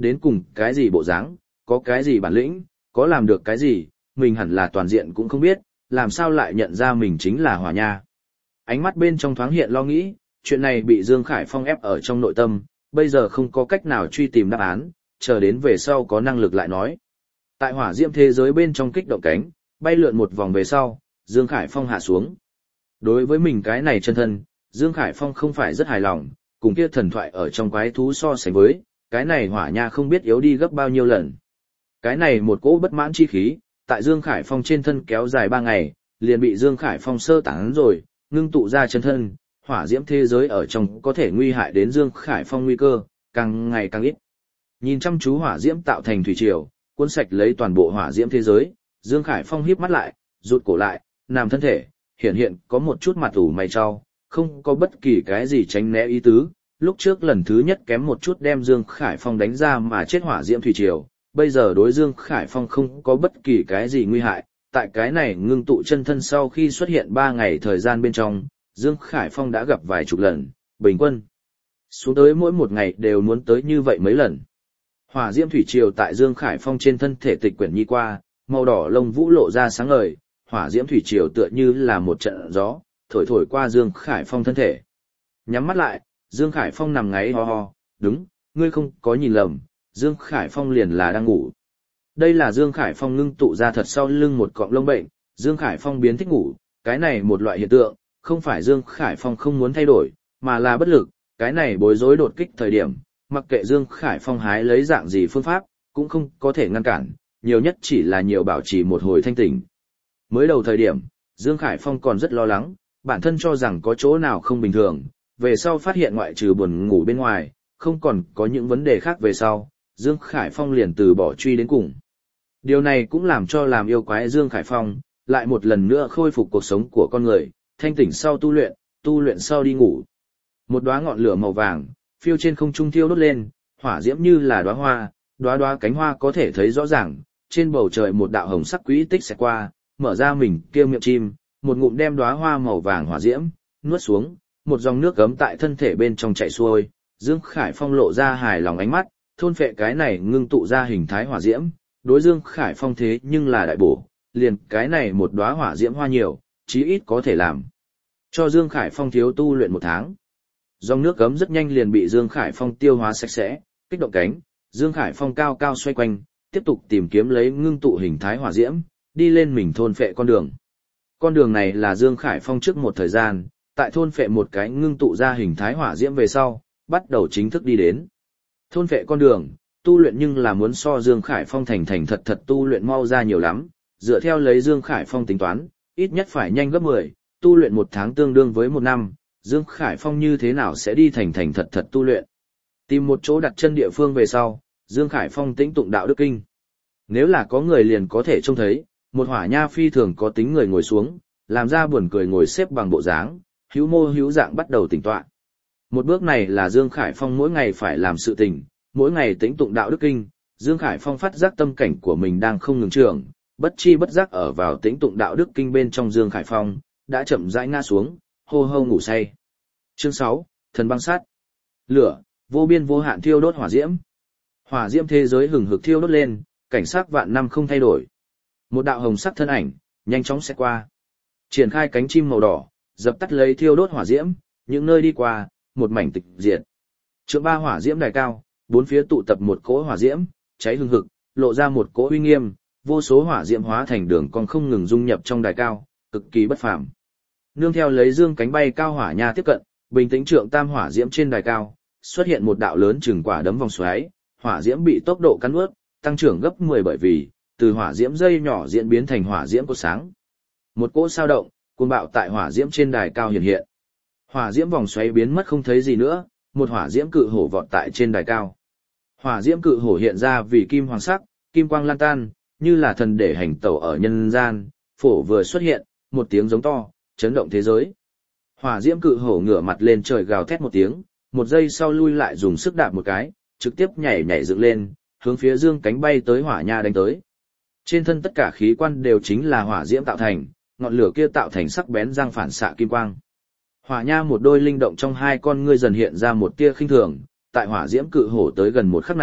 đến cùng cái gì bộ dáng, có cái gì bản lĩnh, có làm được cái gì, mình hẳn là toàn diện cũng không biết, làm sao lại nhận ra mình chính là Hỏa Nha. Ánh mắt bên trong thoáng hiện lo nghĩ, chuyện này bị Dương Khải Phong ép ở trong nội tâm, bây giờ không có cách nào truy tìm đáp án, chờ đến về sau có năng lực lại nói. Tại hỏa diễm thế giới bên trong kích động cánh, bay lượn một vòng về sau, Dương Khải Phong hạ xuống. Đối với mình cái này chân thân, Dương Khải Phong không phải rất hài lòng, cùng kia thần thoại ở trong quái thú so sánh với, cái này Hỏa Nha không biết yếu đi gấp bao nhiêu lần. Cái này một cỗ bất mãn chi khí, tại Dương Khải Phong trên thân kéo dài ba ngày, liền bị Dương Khải Phong sơ tán rồi, ngưng tụ ra chân thân, hỏa diễm thế giới ở trong có thể nguy hại đến Dương Khải Phong nguy cơ, càng ngày càng ít. Nhìn chăm chú hỏa diễm tạo thành thủy triều, cuốn sạch lấy toàn bộ hỏa diễm thế giới, Dương Khải Phong híp mắt lại, rụt cổ lại, nằm thân thể, hiện hiện có một chút mặt ủ mày trao, không có bất kỳ cái gì tránh né ý tứ. Lúc trước lần thứ nhất kém một chút đem Dương Khải Phong đánh ra mà chết hỏa diễm thủy triều, bây giờ đối Dương Khải Phong không có bất kỳ cái gì nguy hại. Tại cái này ngưng tụ chân thân sau khi xuất hiện ba ngày thời gian bên trong, Dương Khải Phong đã gặp vài chục lần, bình quân. Xuống tới mỗi một ngày đều muốn tới như vậy mấy lần. Hỏa diễm thủy triều tại Dương Khải Phong trên thân thể tịch quyển nhi qua, màu đỏ lông vũ lộ ra sáng ngời, hỏa diễm thủy triều tựa như là một trận gió, thổi thổi qua Dương Khải Phong thân thể. Nhắm mắt lại, Dương Khải Phong nằm ngáy ho ho, đúng, ngươi không có nhìn lầm, Dương Khải Phong liền là đang ngủ. Đây là Dương Khải Phong ngưng tụ ra thật sau lưng một cọng lông bệnh, Dương Khải Phong biến thích ngủ, cái này một loại hiện tượng, không phải Dương Khải Phong không muốn thay đổi, mà là bất lực, cái này bối rối đột kích thời điểm, mặc kệ Dương Khải Phong hái lấy dạng gì phương pháp, cũng không có thể ngăn cản, nhiều nhất chỉ là nhiều bảo trì một hồi thanh tỉnh. Mới đầu thời điểm, Dương Khải Phong còn rất lo lắng, bản thân cho rằng có chỗ nào không bình thường, về sau phát hiện ngoại trừ buồn ngủ bên ngoài, không còn có những vấn đề khác về sau, Dương Khải Phong liền từ bỏ truy đến cùng. Điều này cũng làm cho làm yêu quái Dương Khải Phong, lại một lần nữa khôi phục cuộc sống của con người, thanh tỉnh sau tu luyện, tu luyện sau đi ngủ. Một đóa ngọn lửa màu vàng, phiêu trên không trung thiêu đốt lên, hỏa diễm như là đóa hoa, đóa đóa cánh hoa có thể thấy rõ ràng, trên bầu trời một đạo hồng sắc quỹ tích xẹt qua, mở ra mình kia miệng chim, một ngụm đem đóa hoa màu vàng hỏa diễm nuốt xuống, một dòng nước gấm tại thân thể bên trong chảy xuôi, Dương Khải Phong lộ ra hài lòng ánh mắt, thôn phệ cái này ngưng tụ ra hình thái hỏa diễm, đối Dương Khải Phong thế nhưng là đại bổ, liền cái này một đóa hỏa diễm hoa nhiều, chí ít có thể làm cho Dương Khải Phong thiếu tu luyện một tháng. Dòng nước gấm rất nhanh liền bị Dương Khải Phong tiêu hóa sạch sẽ, kích động cánh, Dương Khải Phong cao cao xoay quanh, tiếp tục tìm kiếm lấy ngưng tụ hình thái hỏa diễm, đi lên mình thôn phệ con đường. Con đường này là Dương Khải Phong trước một thời gian, tại thôn phệ một cái ngưng tụ ra hình thái hỏa diễm về sau, bắt đầu chính thức đi đến. Thôn phệ con đường, tu luyện nhưng là muốn so Dương Khải Phong thành thành thật thật tu luyện mau ra nhiều lắm, dựa theo lấy Dương Khải Phong tính toán, ít nhất phải nhanh gấp mười, tu luyện một tháng tương đương với một năm, Dương Khải Phong như thế nào sẽ đi thành thành thật thật tu luyện. Tìm một chỗ đặt chân địa phương về sau, Dương Khải Phong tĩnh tụng đạo đức kinh. Nếu là có người liền có thể trông thấy, một hỏa nha phi thường có tính người ngồi xuống, làm ra buồn cười ngồi xếp bằng bộ dáng, hữu mô hữu dạng bắt đầu tĩnh tọa. Một bước này là Dương Khải Phong mỗi ngày phải làm sự tình, mỗi ngày tĩnh tụng đạo đức kinh, Dương Khải Phong phát giác tâm cảnh của mình đang không ngừng trưởng, bất chi bất giác ở vào tĩnh tụng đạo đức kinh bên trong Dương Khải Phong, đã chậm rãi ngã xuống, hô hô ngủ say. Chương sáu, Thần băng sát. Lửa, vô biên vô hạn thiêu đốt hỏa diễm. Hỏa diễm thế giới hừng hực thiêu đốt lên, cảnh sắc vạn năm không thay đổi. Một đạo hồng sắc thân ảnh, nhanh chóng sẽ qua. Triển khai cánh chim màu đỏ, dập tắt lấy thiêu đốt hỏa diễm, những nơi đi qua, một mảnh tịch diệt. Trượng ba hỏa diễm đài cao, bốn phía tụ tập một cỗ hỏa diễm, cháy hừng hực, lộ ra một cỗ uy nghiêm, vô số hỏa diễm hóa thành đường còn không ngừng dung nhập trong đài cao, cực kỳ bất phàm. Nương theo lấy dương cánh bay cao hỏa nha tiếp cận, bình tĩnh trượng tam hỏa diễm trên đài cao, xuất hiện một đạo lớn chừng quả đấm vòng xoáy, hỏa diễm bị tốc độ cắn nuốt, tăng trưởng gấp mười bởi vì từ hỏa diễm dây nhỏ diễn biến thành hỏa diễm cột sáng. Một cỗ sao động, cuồng bạo tại hỏa diễm trên đài cao hiện hiện. Hỏa diễm vòng xoáy biến mất không thấy gì nữa, một hỏa diễm cự hổ vọt tại trên đài cao. Hỏa diễm cự hổ hiện ra vì kim hoàng sắc, kim quang lan tan, như là thần để hành tẩu ở nhân gian, phổ vừa xuất hiện, một tiếng giống to, chấn động thế giới. Hỏa diễm cự hổ ngửa mặt lên trời gào thét một tiếng, một giây sau lui lại dùng sức đạp một cái, trực tiếp nhảy nhảy dựng lên, hướng phía dương cánh bay tới hỏa nha đánh tới. Trên thân tất cả khí quan đều chính là hỏa diễm tạo thành, ngọn lửa kia tạo thành sắc bén răng phản xạ kim quang. Hỏa nha một đôi linh động trong hai con ngươi dần hiện ra một tia khinh thường, tại hỏa diễm cự hổ tới gần một khắc này,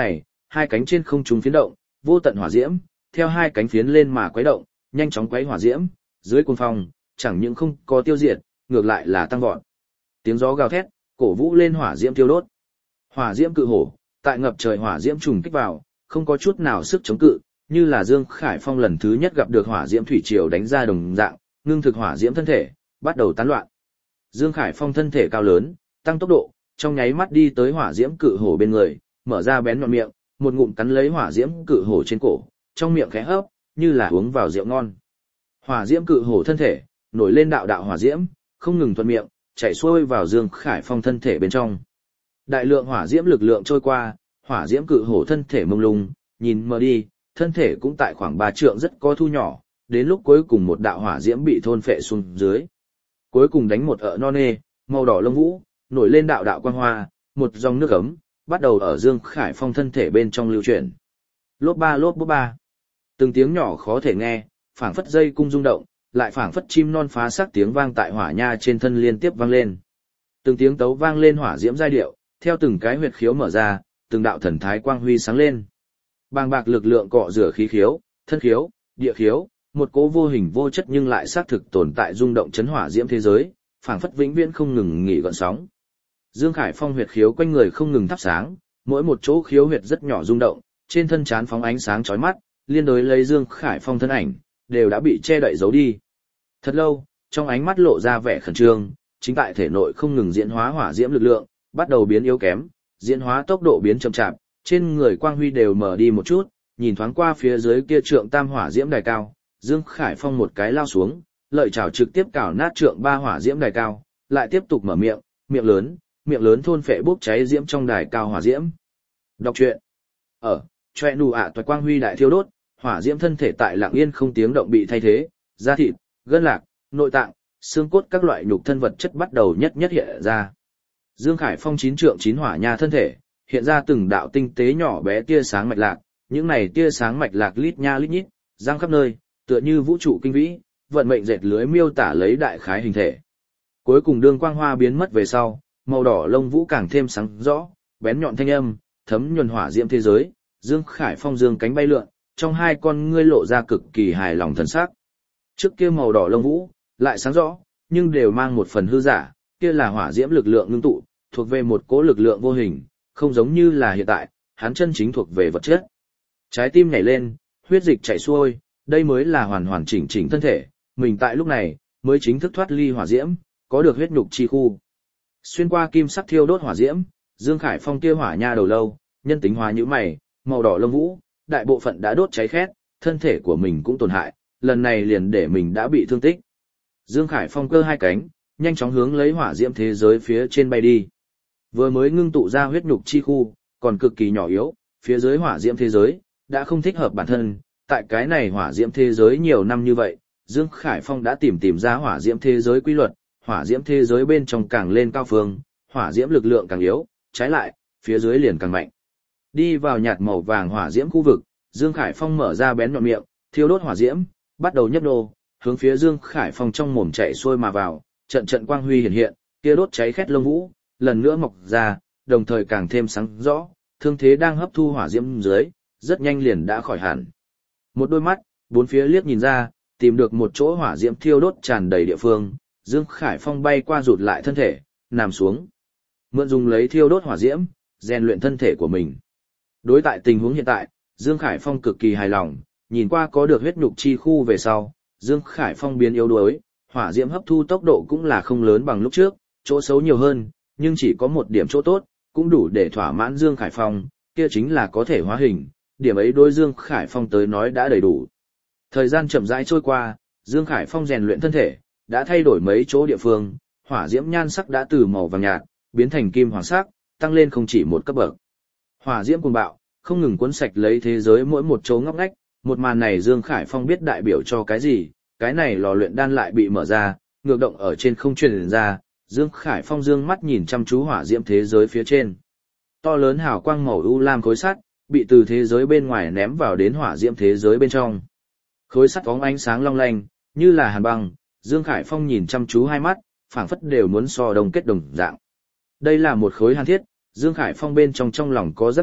hai cánh trên không trung phiến động, vô tận hỏa diễm, theo hai cánh phiến lên mà quấy động, nhanh chóng quấy hỏa diễm, dưới cuồng phong, chẳng những không có tiêu diệt, ngược lại là tăng vọt. Tiếng gió gào thét, cổ vũ lên hỏa diễm thiêu đốt. Hỏa diễm cự hổ, tại ngập trời hỏa diễm trùng kích vào, không có chút nào sức chống cự, như là Dương Khải Phong lần thứ nhất gặp được hỏa diễm thủy triều đánh ra đồng dạng, ngưng thực hỏa diễm thân thể, bắt đầu tán loạn. Dương Khải Phong thân thể cao lớn, tăng tốc độ, trong nháy mắt đi tới hỏa diễm cự hổ bên người, mở ra bén nhọn miệng, một ngụm cắn lấy hỏa diễm cự hổ trên cổ, trong miệng khẽ hấp, như là uống vào rượu ngon. Hỏa diễm cự hổ thân thể nổi lên đạo đạo hỏa diễm, không ngừng thuận miệng, chảy xuôi vào Dương Khải Phong thân thể bên trong. Đại lượng hỏa diễm lực lượng trôi qua, hỏa diễm cự hổ thân thể mông lung, nhìn mờ đi, thân thể cũng tại khoảng ba trượng rất có thu nhỏ, đến lúc cuối cùng một đạo hỏa diễm bị thôn phệ xuống dưới. Cuối cùng đánh một ợ non nê, màu đỏ lông vũ, nổi lên đạo đạo quang hoa, một dòng nước ấm, bắt đầu ở Dương Khải Phong thân thể bên trong lưu chuyển. Lốp ba lốp bốp ba. Từng tiếng nhỏ khó thể nghe, phảng phất dây cung rung động, lại phảng phất chim non phá xác tiếng vang tại hỏa nha trên thân liên tiếp vang lên. Từng tiếng tấu vang lên hỏa diễm giai điệu, theo từng cái huyệt khiếu mở ra, từng đạo thần thái quang huy sáng lên. Bàng bạc lực lượng cọ rửa khí khiếu, thân khiếu, địa khiếu, một cỗ vô hình vô chất nhưng lại xác thực tồn tại rung động chấn hỏa diễm thế giới, phảng phất vĩnh viễn không ngừng nghỉ gợn sóng. Dương Khải Phong huyệt khiếu quanh người không ngừng thắp sáng, mỗi một chỗ khiếu huyệt rất nhỏ rung động, trên thân trán phóng ánh sáng chói mắt, liên đối lấy Dương Khải Phong thân ảnh, đều đã bị che đậy giấu đi. Thật lâu, trong ánh mắt lộ ra vẻ khẩn trương, chính tại thể nội không ngừng diễn hóa hỏa diễm lực lượng, bắt đầu biến yếu kém, diễn hóa tốc độ biến chậm chạp, trên người quang huy đều mở đi một chút, nhìn thoáng qua phía dưới kia trượng tam hỏa diễm đài cao, Dương Khải Phong một cái lao xuống, lợi chảo trực tiếp cào nát trượng ba hỏa diễm đài cao, lại tiếp tục mở miệng, miệng lớn, miệng lớn thôn phệ bốc cháy diễm trong đài cao hỏa diễm. Đọc truyện. Ở, choe nụ ạ toại quang huy đại thiêu đốt, hỏa diễm thân thể tại lặng yên không tiếng động bị thay thế, da thịt, gân lạc, nội tạng, xương cốt các loại nhục thân vật chất bắt đầu nhất nhất hiện ra. Dương Khải Phong chín trượng chín hỏa nha thân thể, hiện ra từng đạo tinh tế nhỏ bé tia sáng mạch lạc, những này tia sáng mạch lạc lít nha lít nhít, giăng khắp nơi, tựa như vũ trụ kinh vĩ, vận mệnh dệt lưới miêu tả lấy đại khái hình thể. Cuối cùng đường quang hoa biến mất về sau, màu đỏ lông vũ càng thêm sáng rõ, bén nhọn thanh âm, thấm nhuần hỏa diễm thế giới, Dương Khải Phong dương cánh bay lượn, trong hai con ngươi lộ ra cực kỳ hài lòng thần sắc. Trước kia màu đỏ lông vũ, lại sáng rõ, nhưng đều mang một phần hư giả, kia là hỏa diễm lực lượng ngưng tụ, thuộc về một cỗ lực lượng vô hình, không giống như là hiện tại, hắn chân chính thuộc về vật chất. Trái tim nhảy lên, huyết dịch chảy xuôi, đây mới là hoàn hoàn chỉnh chỉnh thân thể, mình tại lúc này, mới chính thức thoát ly hỏa diễm, có được huyết nhục chi khu. Xuyên qua kim sắc thiêu đốt hỏa diễm, Dương Khải Phong kia hỏa nha đầu lâu, nhân tính hóa như mày, màu đỏ lông vũ, đại bộ phận đã đốt cháy khét, thân thể của mình cũng tổn hại, lần này liền để mình đã bị thương tích. Dương Khải Phong cơ hai cánh, nhanh chóng hướng lấy hỏa diễm thế giới phía trên bay đi. Vừa mới ngưng tụ ra huyết nhục chi khu, còn cực kỳ nhỏ yếu, phía dưới hỏa diễm thế giới đã không thích hợp bản thân, tại cái này hỏa diễm thế giới nhiều năm như vậy, Dương Khải Phong đã tìm tìm ra hỏa diễm thế giới quy luật, hỏa diễm thế giới bên trong càng lên cao phương, hỏa diễm lực lượng càng yếu, trái lại, phía dưới liền càng mạnh. Đi vào nhạt màu vàng hỏa diễm khu vực, Dương Khải Phong mở ra bén nhọn miệng, thiêu đốt hỏa diễm, bắt đầu nhấp nô, hướng phía Dương Khải Phong trong mồm chạy xuôi mà vào, trận trận quang huy hiện hiện, kia đốt cháy khét lông vũ, lần nữa mọc ra, đồng thời càng thêm sáng rõ, thương thế đang hấp thu hỏa diễm dưới, rất nhanh liền đã khỏi hẳn. Một đôi mắt, bốn phía liếc nhìn ra, tìm được một chỗ hỏa diễm thiêu đốt tràn đầy địa phương, Dương Khải Phong bay qua rụt lại thân thể, nằm xuống. Mượn dùng lấy thiêu đốt hỏa diễm, rèn luyện thân thể của mình. Đối tại tình huống hiện tại, Dương Khải Phong cực kỳ hài lòng, nhìn qua có được huyết nhục chi khu về sau, Dương Khải Phong biến yếu đuối, hỏa diễm hấp thu tốc độ cũng là không lớn bằng lúc trước, chỗ xấu nhiều hơn, nhưng chỉ có một điểm chỗ tốt, cũng đủ để thỏa mãn Dương Khải Phong, kia chính là có thể hóa hình, điểm ấy đối Dương Khải Phong tới nói đã đầy đủ. Thời gian chậm rãi trôi qua, Dương Khải Phong rèn luyện thân thể, đã thay đổi mấy chỗ địa phương, hỏa diễm nhan sắc đã từ màu vàng nhạt, biến thành kim hoàng sắc, tăng lên không chỉ một cấp bậc. Hỏa diễm cuồng bạo, không ngừng cuốn sạch lấy thế giới mỗi một chỗ ngóc ngách, một màn này Dương Khải Phong biết đại biểu cho cái gì, cái này lò luyện đan lại bị mở ra, ngược động ở trên không truyền ra, Dương Khải Phong dương mắt nhìn chăm chú hỏa diễm thế giới phía trên. To lớn hào quang màu u lam khối sắt, bị từ thế giới bên ngoài ném vào đến hỏa diễm thế giới bên trong. Khối sắt bóng ánh sáng long lanh, như là hàn băng, Dương Khải Phong nhìn chăm chú hai mắt, phảng phất đều muốn so đồng kết đồng dạng. Đây là một khối hàn thiết, Dương Khải Phong bên trong trong lòng có giác ngộ,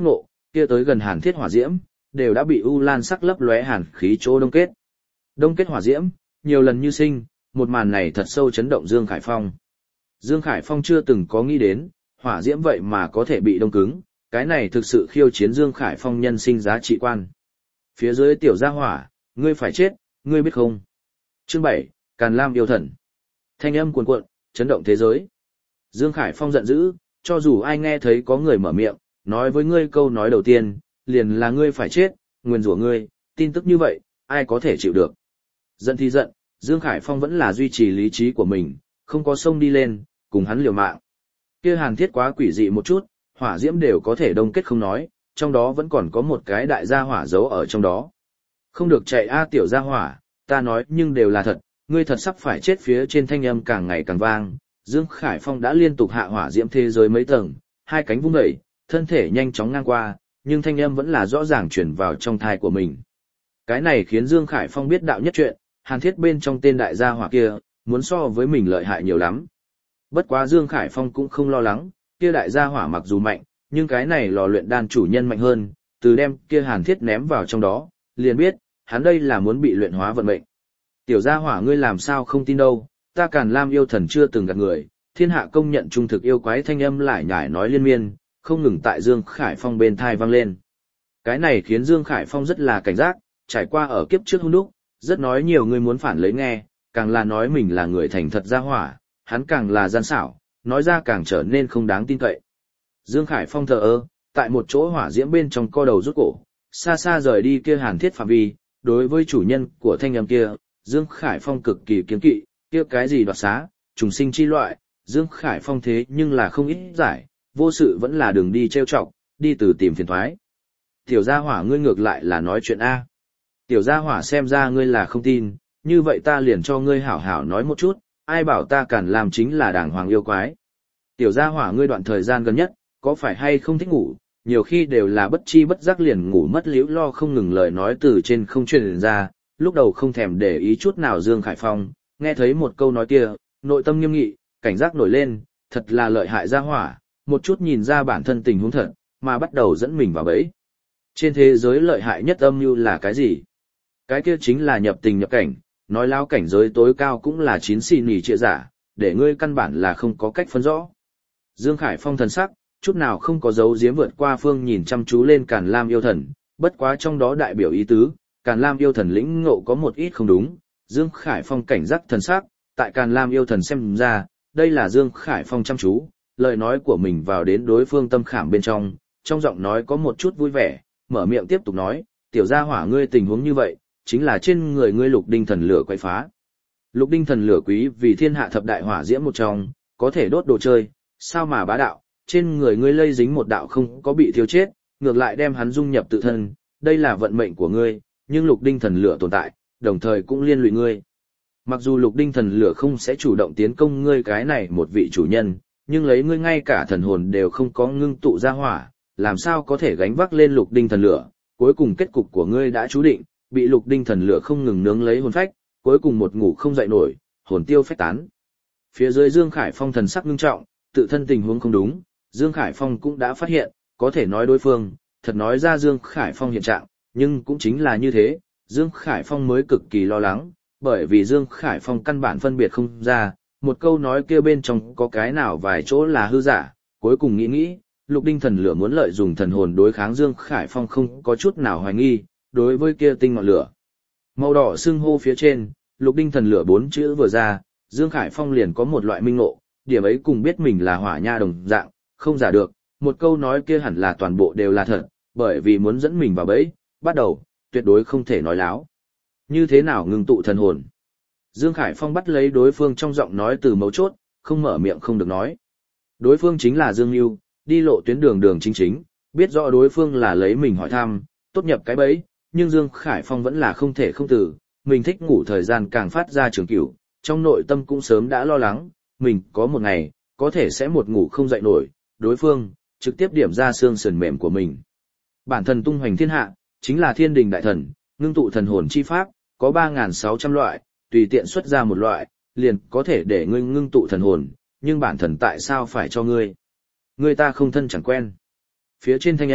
kia tới gần hàn thiết hỏa diễm, đều đã bị u lan sắc lấp lóe hàn khí chỗ đông kết. Đông kết hỏa diễm, nhiều lần như sinh, một màn này thật sâu chấn động Dương Khải Phong. Dương Khải Phong chưa từng có nghĩ đến, hỏa diễm vậy mà có thể bị đông cứng, cái này thực sự khiêu chiến Dương Khải Phong nhân sinh giá trị quan. Phía dưới tiểu gia hỏa, ngươi phải chết, ngươi biết không? Chương bảy, Càn Lam yêu thần. Thanh âm cuồn cuộn, chấn động thế giới. Dương Khải Phong giận dữ, cho dù ai nghe thấy có người mở miệng, nói với ngươi câu nói đầu tiên, liền là ngươi phải chết, nguyền rủa ngươi, tin tức như vậy, ai có thể chịu được. Giận thì giận, Dương Khải Phong vẫn là duy trì lý trí của mình, không có xông đi lên, cùng hắn liều mạng. Kia hàn thiết quá quỷ dị một chút, hỏa diễm đều có thể đông kết không nói, trong đó vẫn còn có một cái đại gia hỏa giấu ở trong đó. Không được chạy a tiểu gia hỏa, ta nói nhưng đều là thật, ngươi thật sắp phải chết. Phía trên thanh âm càng ngày càng vang, Dương Khải Phong đã liên tục hạ hỏa diễm thế giới mấy tầng, hai cánh vung dậy, thân thể nhanh chóng ngang qua, nhưng thanh âm vẫn là rõ ràng truyền vào trong thai của mình. Cái này khiến Dương Khải Phong biết đạo nhất chuyện, hàn thiết bên trong tên đại gia hỏa kia, muốn so với mình lợi hại nhiều lắm. Bất quá Dương Khải Phong cũng không lo lắng, kia đại gia hỏa mặc dù mạnh, nhưng cái này lò luyện đan chủ nhân mạnh hơn, từ đem kia hàn thiết ném vào trong đó, liền biết, hắn đây là muốn bị luyện hóa vận mệnh. Tiểu gia hỏa ngươi làm sao không tin đâu, ta Càn Lam yêu thần chưa từng gạt người, thiên hạ công nhận trung thực yêu quái thanh âm lại nhải nói liên miên, không ngừng tại Dương Khải Phong bên thai vang lên. Cái này khiến Dương Khải Phong rất là cảnh giác, trải qua ở kiếp trước hung đúc, rất nói nhiều người muốn phản lấy nghe, càng là nói mình là người thành thật gia hỏa, hắn càng là gian xảo, nói ra càng trở nên không đáng tin cậy. Dương Khải Phong thờ ơ, tại một chỗ hỏa diễm bên trong co đầu rút cổ, xa xa rời đi kia hàn thiết phạm vi, đối với chủ nhân của thanh âm kia, Dương Khải Phong cực kỳ kiêng kỵ, kia cái gì đoạt xá, trùng sinh chi loại, Dương Khải Phong thế nhưng là không ít giải, vô sự vẫn là đường đi trêu chọc, đi từ tìm phiền thoái. Tiểu gia hỏa ngươi ngược lại là nói chuyện A. Tiểu gia hỏa xem ra ngươi là không tin, như vậy ta liền cho ngươi hảo hảo nói một chút, ai bảo ta Càn Lam chính là đàng hoàng yêu quái. Tiểu gia hỏa ngươi đoạn thời gian gần nhất, có phải hay không thích ngủ, nhiều khi đều là bất chi bất giác liền ngủ mất liễu lo không ngừng lời nói từ trên không truyền ra, lúc đầu không thèm để ý chút nào Dương Khải Phong, nghe thấy một câu nói kia, nội tâm nghiêm nghị, cảnh giác nổi lên, thật là lợi hại gia hỏa, một chút nhìn ra bản thân tình huống thật, mà bắt đầu dẫn mình vào bẫy. Trên thế giới lợi hại nhất âm mưu là cái gì? Cái kia chính là nhập tình nhập cảnh, nói lao cảnh giới tối cao cũng là chín xì nỉ trịa giả, để ngươi căn bản là không có cách phân rõ. Dương Khải Phong thần sắc, chút nào không có dấu giếm vượt qua phương nhìn chăm chú lên Càn Lam yêu thần, bất quá trong đó đại biểu ý tứ, Càn Lam yêu thần lĩnh ngộ có một ít không đúng, Dương Khải Phong cảnh giác thần sắc, tại Càn Lam yêu thần xem ra, đây là Dương Khải Phong chăm chú, lời nói của mình vào đến đối phương tâm khảm bên trong, trong giọng nói có một chút vui vẻ, mở miệng tiếp tục nói, tiểu gia hỏa ngươi tình huống như vậy, chính là trên người ngươi lục đinh thần lửa quay phá. Lục đinh thần lửa quý vì thiên hạ thập đại hỏa diễm một trong, có thể đốt đồ chơi, sao mà bá đạo, trên người ngươi lây dính một đạo không có bị thiêu chết, ngược lại đem hắn dung nhập tự thân, đây là vận mệnh của ngươi, nhưng lục đinh thần lửa tồn tại, đồng thời cũng liên lụy ngươi. Mặc dù lục đinh thần lửa không sẽ chủ động tiến công ngươi cái này một vị chủ nhân, nhưng lấy ngươi ngay cả thần hồn đều không có ngưng tụ ra hỏa, làm sao có thể gánh vác lên lục đinh thần lửa, cuối cùng kết cục của ngươi đã chú định, bị lục đinh thần lửa không ngừng nướng lấy hồn phách, cuối cùng một ngủ không dậy nổi, hồn tiêu phách tán. Phía dưới Dương Khải Phong thần sắc nghiêm trọng, tự thân tình huống không đúng, Dương Khải Phong cũng đã phát hiện, có thể nói đối phương, thật nói ra Dương Khải Phong hiện trạng, nhưng cũng chính là như thế, Dương Khải Phong mới cực kỳ lo lắng, bởi vì Dương Khải Phong căn bản phân biệt không ra, một câu nói kia bên trong có cái nào vài chỗ là hư giả, cuối cùng nghĩ nghĩ, lục đinh thần lửa muốn lợi dụng thần hồn đối kháng Dương Khải Phong không có chút nào hoài nghi, đối với kia tinh ngọn lửa. Màu đỏ xưng hô phía trên, lục đinh thần lửa bốn chữ vừa ra, Dương Khải Phong liền có một loại minh ngộ, điểm ấy cùng biết mình là hỏa nha đồng dạng, không giả được, một câu nói kia hẳn là toàn bộ đều là thật, bởi vì muốn dẫn mình vào bẫy, bắt đầu, tuyệt đối không thể nói láo. Như thế nào ngưng tụ thần hồn? Dương Khải Phong bắt lấy đối phương trong giọng nói từ mấu chốt, không mở miệng không được nói. Đối phương chính là Dương Nưu, đi lộ tuyến đường đường chính chính, biết rõ đối phương là lấy mình hỏi thăm, tốt nhập cái bẫy, nhưng Dương Khải Phong vẫn là không thể không từ, mình thích ngủ thời gian càng phát ra trường cửu, trong nội tâm cũng sớm đã lo lắng, mình có một ngày, có thể sẽ một ngủ không dậy nổi, đối phương, trực tiếp điểm ra xương sườn mềm của mình. Bản thần tung hoành thiên hạ, chính là thiên đình đại thần, ngưng tụ thần hồn chi pháp, có ba nghìn sáu trăm loại, tùy tiện xuất ra một loại, liền có thể để ngươi ngưng tụ thần hồn, nhưng bản thần tại sao phải cho ngươi? Ngươi ta không thân chẳng quen. Phía trên thanh âm,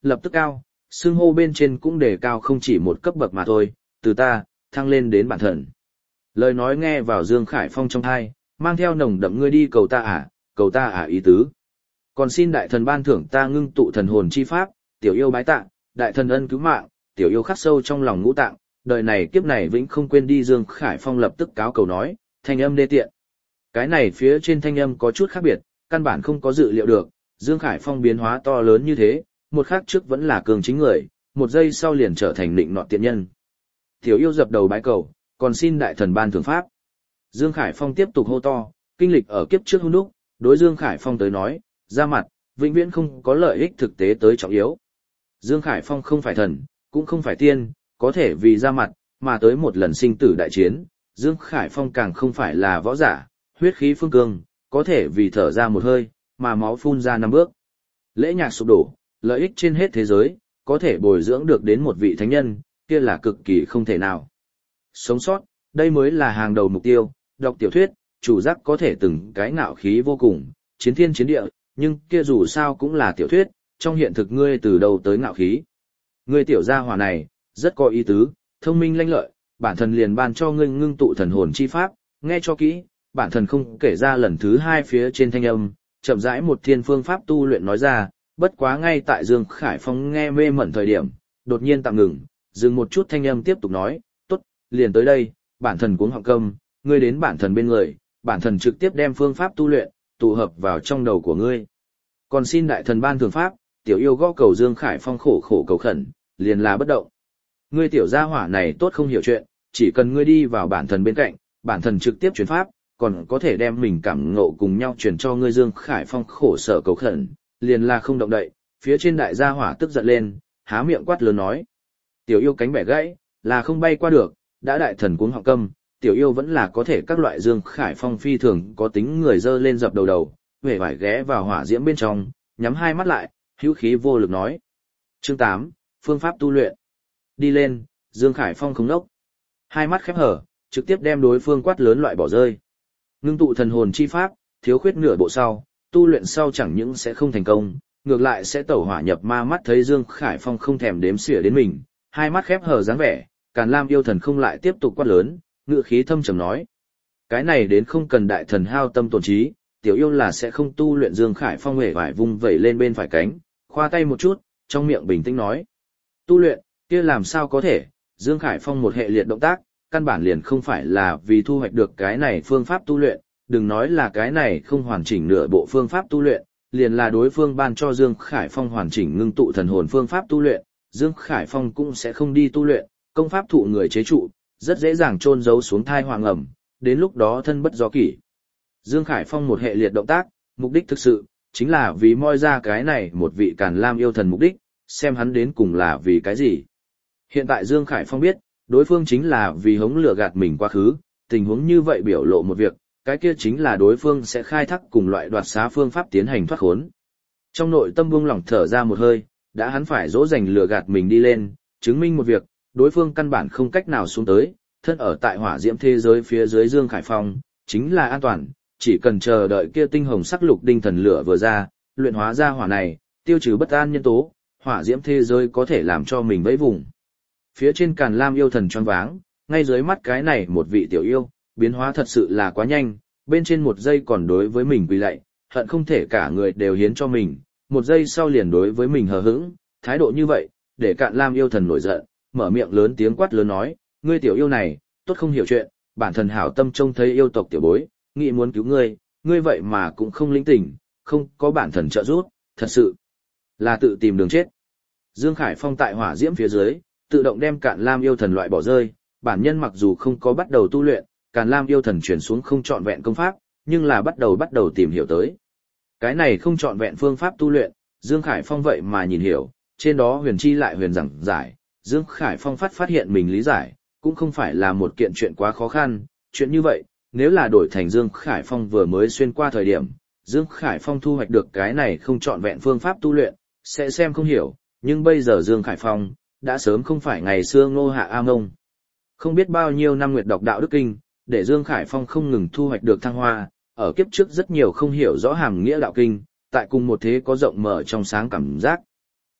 lập tức cao, xưng hô bên trên cũng đề cao không chỉ một cấp bậc mà thôi, từ ta, thăng lên đến bản thần. Lời nói nghe vào Dương Khải Phong trong thai, mang theo nồng đậm ngươi đi cầu ta à, cầu ta à ý tứ. Còn xin đại thần ban thưởng ta ngưng tụ thần hồn chi pháp, tiểu yêu bái tạ, đại thần ân cứu mạng, tiểu yêu khắc sâu trong lòng ngũ tạng, đời này kiếp này vĩnh không quên đi. Dương Khải Phong lập tức cáo cầu nói, thanh âm đê tiện. Cái này phía trên thanh âm có chút khác biệt, căn bản không có dự liệu được, Dương Khải Phong biến hóa to lớn như thế, một khắc trước vẫn là cường chính người, một giây sau liền trở thành định nọ tiện nhân. Tiểu yêu dập đầu bái cầu, còn xin đại thần ban thưởng pháp. Dương Khải Phong tiếp tục hô to, kinh lịch ở kiếp trước hung đúc, đối Dương Khải Phong tới nói, ra mặt, vĩnh viễn không có lợi ích thực tế tới trọng yếu. Dương Khải Phong không phải thần, cũng không phải tiên, có thể vì ra mặt, mà tới một lần sinh tử đại chiến, Dương Khải Phong càng không phải là võ giả, huyết khí phương cương, có thể vì thở ra một hơi, mà máu phun ra năm bước. Lễ nhạc sụp đổ, lợi ích trên hết thế giới, có thể bồi dưỡng được đến một vị thánh nhân, kia là cực kỳ không thể nào. Sống sót, đây mới là hàng đầu mục tiêu, đọc tiểu thuyết, chủ giác có thể từng cái ngạo khí vô cùng, chiến thiên chiến địa, nhưng kia dù sao cũng là tiểu thuyết, trong hiện thực ngươi từ đâu tới ngạo khí. Ngươi tiểu gia hỏa này, rất có ý tứ, thông minh lanh lợi, bản thân liền ban cho ngươi ngưng tụ thần hồn chi pháp, nghe cho kỹ, bản thân không kể ra lần thứ hai phía trên thanh âm, chậm rãi một thiên phương pháp tu luyện nói ra, bất quá ngay tại Dương Khải Phong nghe mê mẩn thời điểm, đột nhiên tạm ngừng, dừng một chút thanh âm tiếp tục nói, tốt, liền tới đây, bản thân cuống họng câm, ngươi đến bản thân bên người, bản thân trực tiếp đem phương pháp tu luyện, tụ hợp vào trong đầu của ngươi. Còn xin đại thần ban thường pháp, tiểu yêu gõ cầu Dương Khải Phong khổ khổ cầu khẩn, liền là bất động. Ngươi tiểu gia hỏa này tốt không hiểu chuyện, chỉ cần ngươi đi vào bản thân bên cạnh, bản thân trực tiếp truyền pháp, còn có thể đem mình cảm ngộ cùng nhau truyền cho ngươi. Dương Khải Phong khổ sở cầu khẩn, liền là không động đậy, phía trên đại gia hỏa tức giận lên, há miệng quát lớn nói. Tiểu yêu cánh bẻ gãy, là không bay qua được, đã đại thần cuống họng câm, tiểu yêu vẫn là có thể các loại. Dương Khải Phong phi thường có tính người dơ lên dập đầu đầu, vẻ vải ghé vào hỏa diễm bên trong, nhắm hai mắt lại, hữu khí vô lực nói. Chương tám, phương pháp tu luyện. Đi lên, Dương Khải Phong không nốc. Hai mắt khép hở, trực tiếp đem đối phương quát lớn loại bỏ rơi. Ngưng tụ thần hồn chi pháp, thiếu khuyết nửa bộ sau, tu luyện sau chẳng những sẽ không thành công, ngược lại sẽ tẩu hỏa nhập ma. Mắt thấy Dương Khải Phong không thèm đếm xỉa đến mình, hai mắt khép hở dáng vẻ, Càn Lam yêu thần không lại tiếp tục quát lớn, ngự khí thâm trầm nói. Cái này đến không cần đại thần hao tâm tổn trí, tiểu yêu là sẽ không tu luyện. Dương Khải Phong hề vải vung vẩy lên bên phải cánh, khoa tay một chút, trong miệng bình tĩnh nói. Tu luyện, kia làm sao có thể, Dương Khải Phong một hệ liệt động tác, căn bản liền không phải là vì thu hoạch được cái này phương pháp tu luyện, đừng nói là cái này không hoàn chỉnh nửa bộ phương pháp tu luyện, liền là đối phương ban cho Dương Khải Phong hoàn chỉnh ngưng tụ thần hồn phương pháp tu luyện, Dương Khải Phong cũng sẽ không đi tu luyện, công pháp thụ người chế trụ, rất dễ dàng chôn giấu xuống thai hoàng ẩm, đến lúc đó thân bất do kỷ. Dương Khải Phong một hệ liệt động tác, mục đích thực sự, chính là vì moi ra cái này một vị Càn Lam yêu thần mục đích, xem hắn đến cùng là vì cái gì. Hiện tại Dương Khải Phong biết, đối phương chính là vì hống lửa gạt mình quá khứ, tình huống như vậy biểu lộ một việc, cái kia chính là đối phương sẽ khai thác cùng loại đoạt xá phương pháp tiến hành thoát khốn. Trong nội tâm buông lỏng thở ra một hơi, đã hắn phải dỗ dành lửa gạt mình đi lên, chứng minh một việc, đối phương căn bản không cách nào xuống tới, thân ở tại hỏa diễm thế giới phía dưới Dương Khải Phong, chính là an toàn, chỉ cần chờ đợi kia tinh hồng sắc lục đinh thần lửa vừa ra, luyện hóa ra hỏa này, tiêu trừ bất an nhân tố, hỏa diễm thế giới có thể làm cho mình vẫy vùng. Phía trên Càn Lam yêu thần choáng váng, ngay dưới mắt cái này một vị tiểu yêu, biến hóa thật sự là quá nhanh, bên trên một giây còn đối với mình quỳ lạy, hận không thể cả người đều hiến cho mình, một giây sau liền đối với mình hờ hững, thái độ như vậy, để Càn Lam yêu thần nổi giận, mở miệng lớn tiếng quát lớn nói, ngươi tiểu yêu này, tốt không hiểu chuyện, bản thần hảo tâm trông thấy yêu tộc tiểu bối, nghĩ muốn cứu ngươi, ngươi vậy mà cũng không lĩnh tỉnh, không có bản thần trợ giúp, thật sự là tự tìm đường chết. Dương Khải Phong tại hỏa diễm phía dưới, tự động đem Càn Lam yêu thần loại bỏ rơi, bản nhân mặc dù không có bắt đầu tu luyện, Càn Lam yêu thần chuyển xuống không trọn vẹn công pháp, nhưng là bắt đầu bắt đầu tìm hiểu tới. Cái này không trọn vẹn phương pháp tu luyện, Dương Khải Phong vậy mà nhìn hiểu, trên đó huyền chi lại huyền giảng giải, Dương Khải Phong phát phát hiện mình lý giải, cũng không phải là một kiện chuyện quá khó khăn, chuyện như vậy, nếu là đổi thành Dương Khải Phong vừa mới xuyên qua thời điểm, Dương Khải Phong thu hoạch được cái này không trọn vẹn phương pháp tu luyện, sẽ xem không hiểu, nhưng bây giờ Dương Khải Phong, đã sớm không phải ngày xưa Ngô Hạ A Ngông. Không biết bao nhiêu năm nguyệt đọc đạo đức kinh, để Dương Khải Phong không ngừng thu hoạch được thăng hoa, ở kiếp trước rất nhiều không hiểu rõ hàm nghĩa đạo kinh, tại cùng một thế có rộng mở trong sáng cảm giác.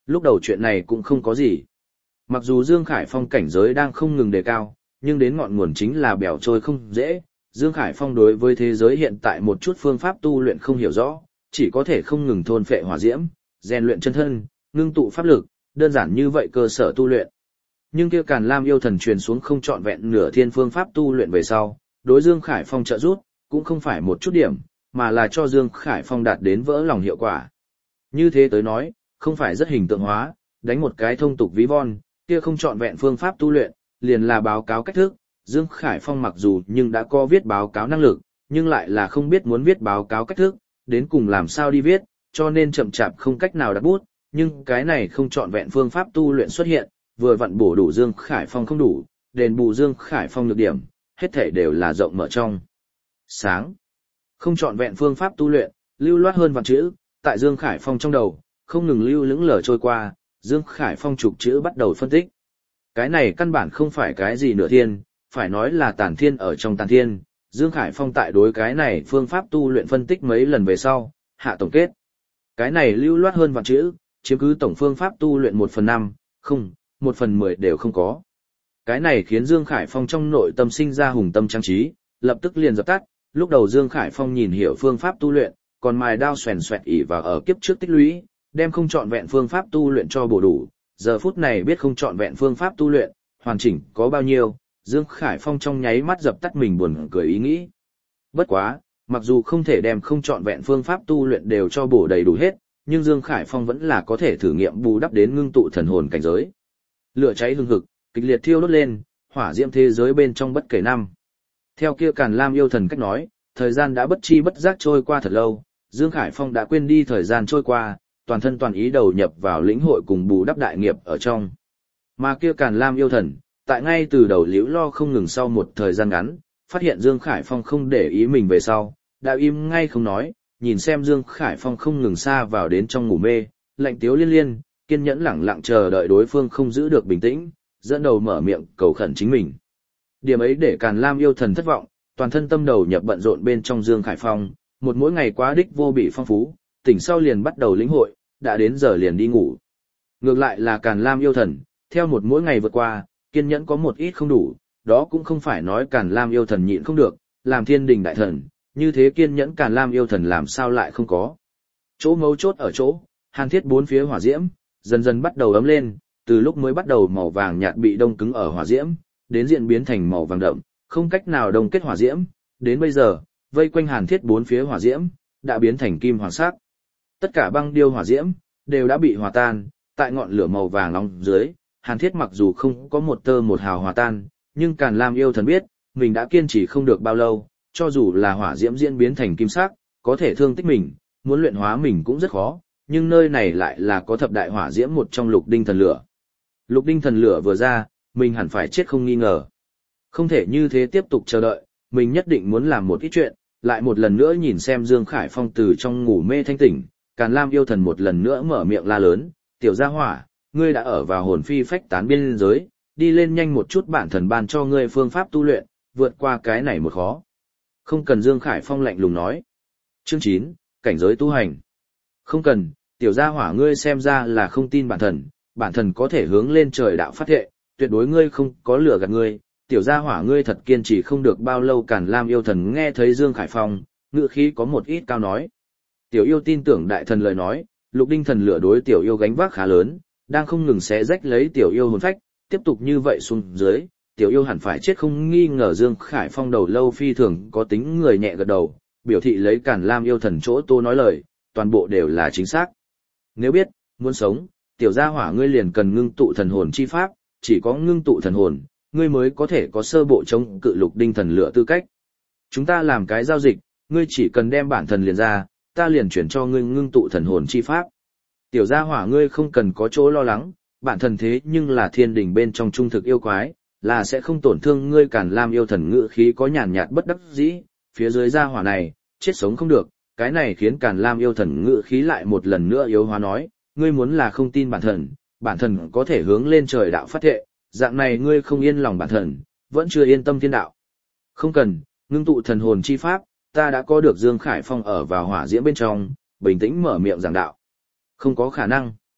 Lúc đầu chuyện này cũng không có gì. Mặc dù Dương Khải Phong cảnh giới đang không ngừng đề cao, nhưng đến ngọn nguồn chính là bèo trôi không dễ. Dương Khải Phong đối với thế giới hiện tại một chút phương pháp tu luyện không hiểu rõ, chỉ có thể không ngừng thôn phệ hỏa diễm, rèn luyện chân thân, ngưng tụ pháp lực, đơn giản như vậy cơ sở tu luyện. Nhưng kia Càn Lam yêu thần truyền xuống không trọn vẹn nửa thiên phương pháp tu luyện về sau, đối Dương Khải Phong trợ giúp, cũng không phải một chút điểm, mà là cho Dương Khải Phong đạt đến vỡ lòng hiệu quả. Như thế tới nói, không phải rất hình tượng hóa, đánh một cái thông tục ví von, kia không trọn vẹn phương pháp tu luyện, liền là báo cáo cách thức. Dương Khải Phong mặc dù nhưng đã có viết báo cáo năng lực, nhưng lại là không biết muốn viết báo cáo cách thức, đến cùng làm sao đi viết, cho nên chậm chạp không cách nào đặt bút, nhưng cái này không trọn vẹn phương pháp tu luyện xuất hiện, vừa vặn bổ đủ Dương Khải Phong không đủ, đền bù Dương Khải Phong nhược điểm, hết thảy đều là rộng mở trong. Sáng. Không trọn vẹn phương pháp tu luyện, lưu loát hơn vạn chữ, tại Dương Khải Phong trong đầu, không ngừng lưu lững lờ trôi qua, Dương Khải Phong chụp chữ bắt đầu phân tích. Cái này căn bản không phải cái gì nửa thiên, phải nói là tàn thiên ở trong tàn thiên. Dương Khải Phong tại đối cái này phương pháp tu luyện phân tích mấy lần về sau, hạ tổng kết. Cái này lưu loát hơn vạn chữ, chiếm cứ tổng phương pháp tu luyện một phần năm, không, một phần mười đều không có. Cái này khiến Dương Khải Phong trong nội tâm sinh ra hùng tâm trang trí, lập tức liền dập tắt. Lúc đầu Dương Khải Phong nhìn hiểu phương pháp tu luyện, còn mài đao xoèn xoẹt ỉ vào ở kiếp trước tích lũy, đem không trọn vẹn phương pháp tu luyện cho bổ đủ. Giờ phút này biết không trọn vẹn phương pháp tu luyện, hoàn chỉnh có bao nhiêu, Dương Khải Phong trong nháy mắt dập tắt mình buồn cười ý nghĩ. Bất quá, mặc dù không thể đem không trọn vẹn phương pháp tu luyện đều cho bổ đầy đủ hết, nhưng Dương Khải Phong vẫn là có thể thử nghiệm bù đắp đến ngưng tụ thần hồn cảnh giới. Lửa cháy hừng hực, kịch liệt thiêu đốt lên, hỏa diễm thế giới bên trong bất kể năm. Theo kia Càn Lam yêu thần cách nói, thời gian đã bất chi bất giác trôi qua thật lâu, Dương Khải Phong đã quên đi thời gian trôi qua, toàn thân toàn ý đầu nhập vào lĩnh hội cùng bù đắp đại nghiệp ở trong. Mà kia Càn Lam yêu thần, tại ngay từ đầu liễu lo không ngừng sau một thời gian ngắn, phát hiện Dương Khải Phong không để ý mình về sau, đã im ngay không nói, nhìn xem Dương Khải Phong không ngừng xa vào đến trong ngủ mê, lạnh tiếu liên liên, kiên nhẫn lẳng lặng chờ đợi đối phương không giữ được bình tĩnh, dẫn đầu mở miệng cầu khẩn chính mình. Điểm ấy để Càn Lam yêu thần thất vọng, toàn thân tâm đầu nhập bận rộn bên trong Dương Khải Phong, một mỗi ngày quá đích vô bị phong phú, tỉnh sau liền bắt đầu lĩnh hội, đã đến giờ liền đi ngủ. Ngược lại là Càn Lam yêu thần, theo một mỗi ngày vượt qua, kiên nhẫn có một ít không đủ, đó cũng không phải nói Càn Lam yêu thần nhịn không được, làm thiên đình đại thần, như thế kiên nhẫn Càn Lam yêu thần làm sao lại không có. Chỗ mấu chốt ở chỗ, hàn thiết bốn phía hỏa diễm, dần dần bắt đầu ấm lên, từ lúc mới bắt đầu màu vàng nhạt bị đông cứng ở hỏa diễm, đến diễn biến thành màu vàng đậm, không cách nào đông kết hỏa diễm, đến bây giờ, vây quanh hàn thiết bốn phía hỏa diễm, đã biến thành kim hoàng sắc. Tất cả băng điêu hỏa diễm, đều đã bị hòa tan, tại ngọn lửa màu vàng nóng dưới, hàn thiết mặc dù không có một tơ một hào hòa tan, nhưng Càn Lam yêu thần biết, mình đã kiên trì không được bao lâu, cho dù là hỏa diễm diễn biến thành kim sắc, có thể thương tích mình, muốn luyện hóa mình cũng rất khó, nhưng nơi này lại là có thập đại hỏa diễm một trong lục đinh thần lửa. Lục đinh thần lửa vừa ra, mình hẳn phải chết không nghi ngờ. Không thể như thế tiếp tục chờ đợi, mình nhất định muốn làm một ít chuyện, lại một lần nữa nhìn xem Dương Khải Phong từ trong ngủ mê thanh tỉnh, Càn Lam yêu thần một lần nữa mở miệng la lớn, tiểu gia hỏa, ngươi đã ở vào hồn phi phách tán biên giới, đi lên nhanh một chút, bản thần ban cho ngươi phương pháp tu luyện, vượt qua cái này một khó. Không cần, Dương Khải Phong lạnh lùng nói. Chương chín, cảnh giới tu hành. Không cần, tiểu gia hỏa, ngươi xem ra là không tin bản thần, bản thần có thể hướng lên trời đạo phát thệ, tuyệt đối ngươi không có lừa gạt ngươi, tiểu gia hỏa ngươi thật kiên trì không được bao lâu. Càn Lam yêu thần nghe thấy Dương Khải Phong, ngữ khí có một ít cao nói. Tiểu yêu tin tưởng đại thần lời nói, lục đinh thần lửa đối tiểu yêu gánh vác khá lớn, đang không ngừng xé rách lấy tiểu yêu hồn phách, tiếp tục như vậy xuống dưới, tiểu yêu hẳn phải chết không nghi ngờ. Dương Khải Phong đầu lâu phi thường có tính người nhẹ gật đầu, biểu thị lấy Càn Lam yêu thần chỗ tô nói lời, toàn bộ đều là chính xác. Nếu biết, muốn sống, tiểu gia hỏa ngươi liền cần ngưng tụ thần hồn chi pháp, chỉ có ngưng tụ thần hồn, ngươi mới có thể có sơ bộ chống cự lục đinh thần lửa tư cách. Chúng ta làm cái giao dịch, ngươi chỉ cần đem bản thần liền ra, ta liền chuyển cho ngươi ngưng tụ thần hồn chi pháp. Tiểu gia hỏa ngươi không cần có chỗ lo lắng, bản thần thế nhưng là thiên đình bên trong trung thực yêu quái, là sẽ không tổn thương ngươi. Càn Lam yêu thần ngữ khí có nhàn nhạt bất đắc dĩ, phía dưới gia hỏa này, chết sống không được. Cái này khiến Càn Lam yêu thần ngữ khí lại một lần nữa yếu hóa nói, ngươi muốn là không tin bản thần, bản thần có thể hướng lên trời đạo phát thệ, dạng này ngươi không yên lòng bản thần, vẫn chưa yên tâm thiên đạo. Không cần, ngưng tụ thần hồn chi pháp, ta đã có được. Dương Khải Phong ở vào hỏa diễm bên trong, bình tĩnh mở miệng giảng đạo. Không có khả năng.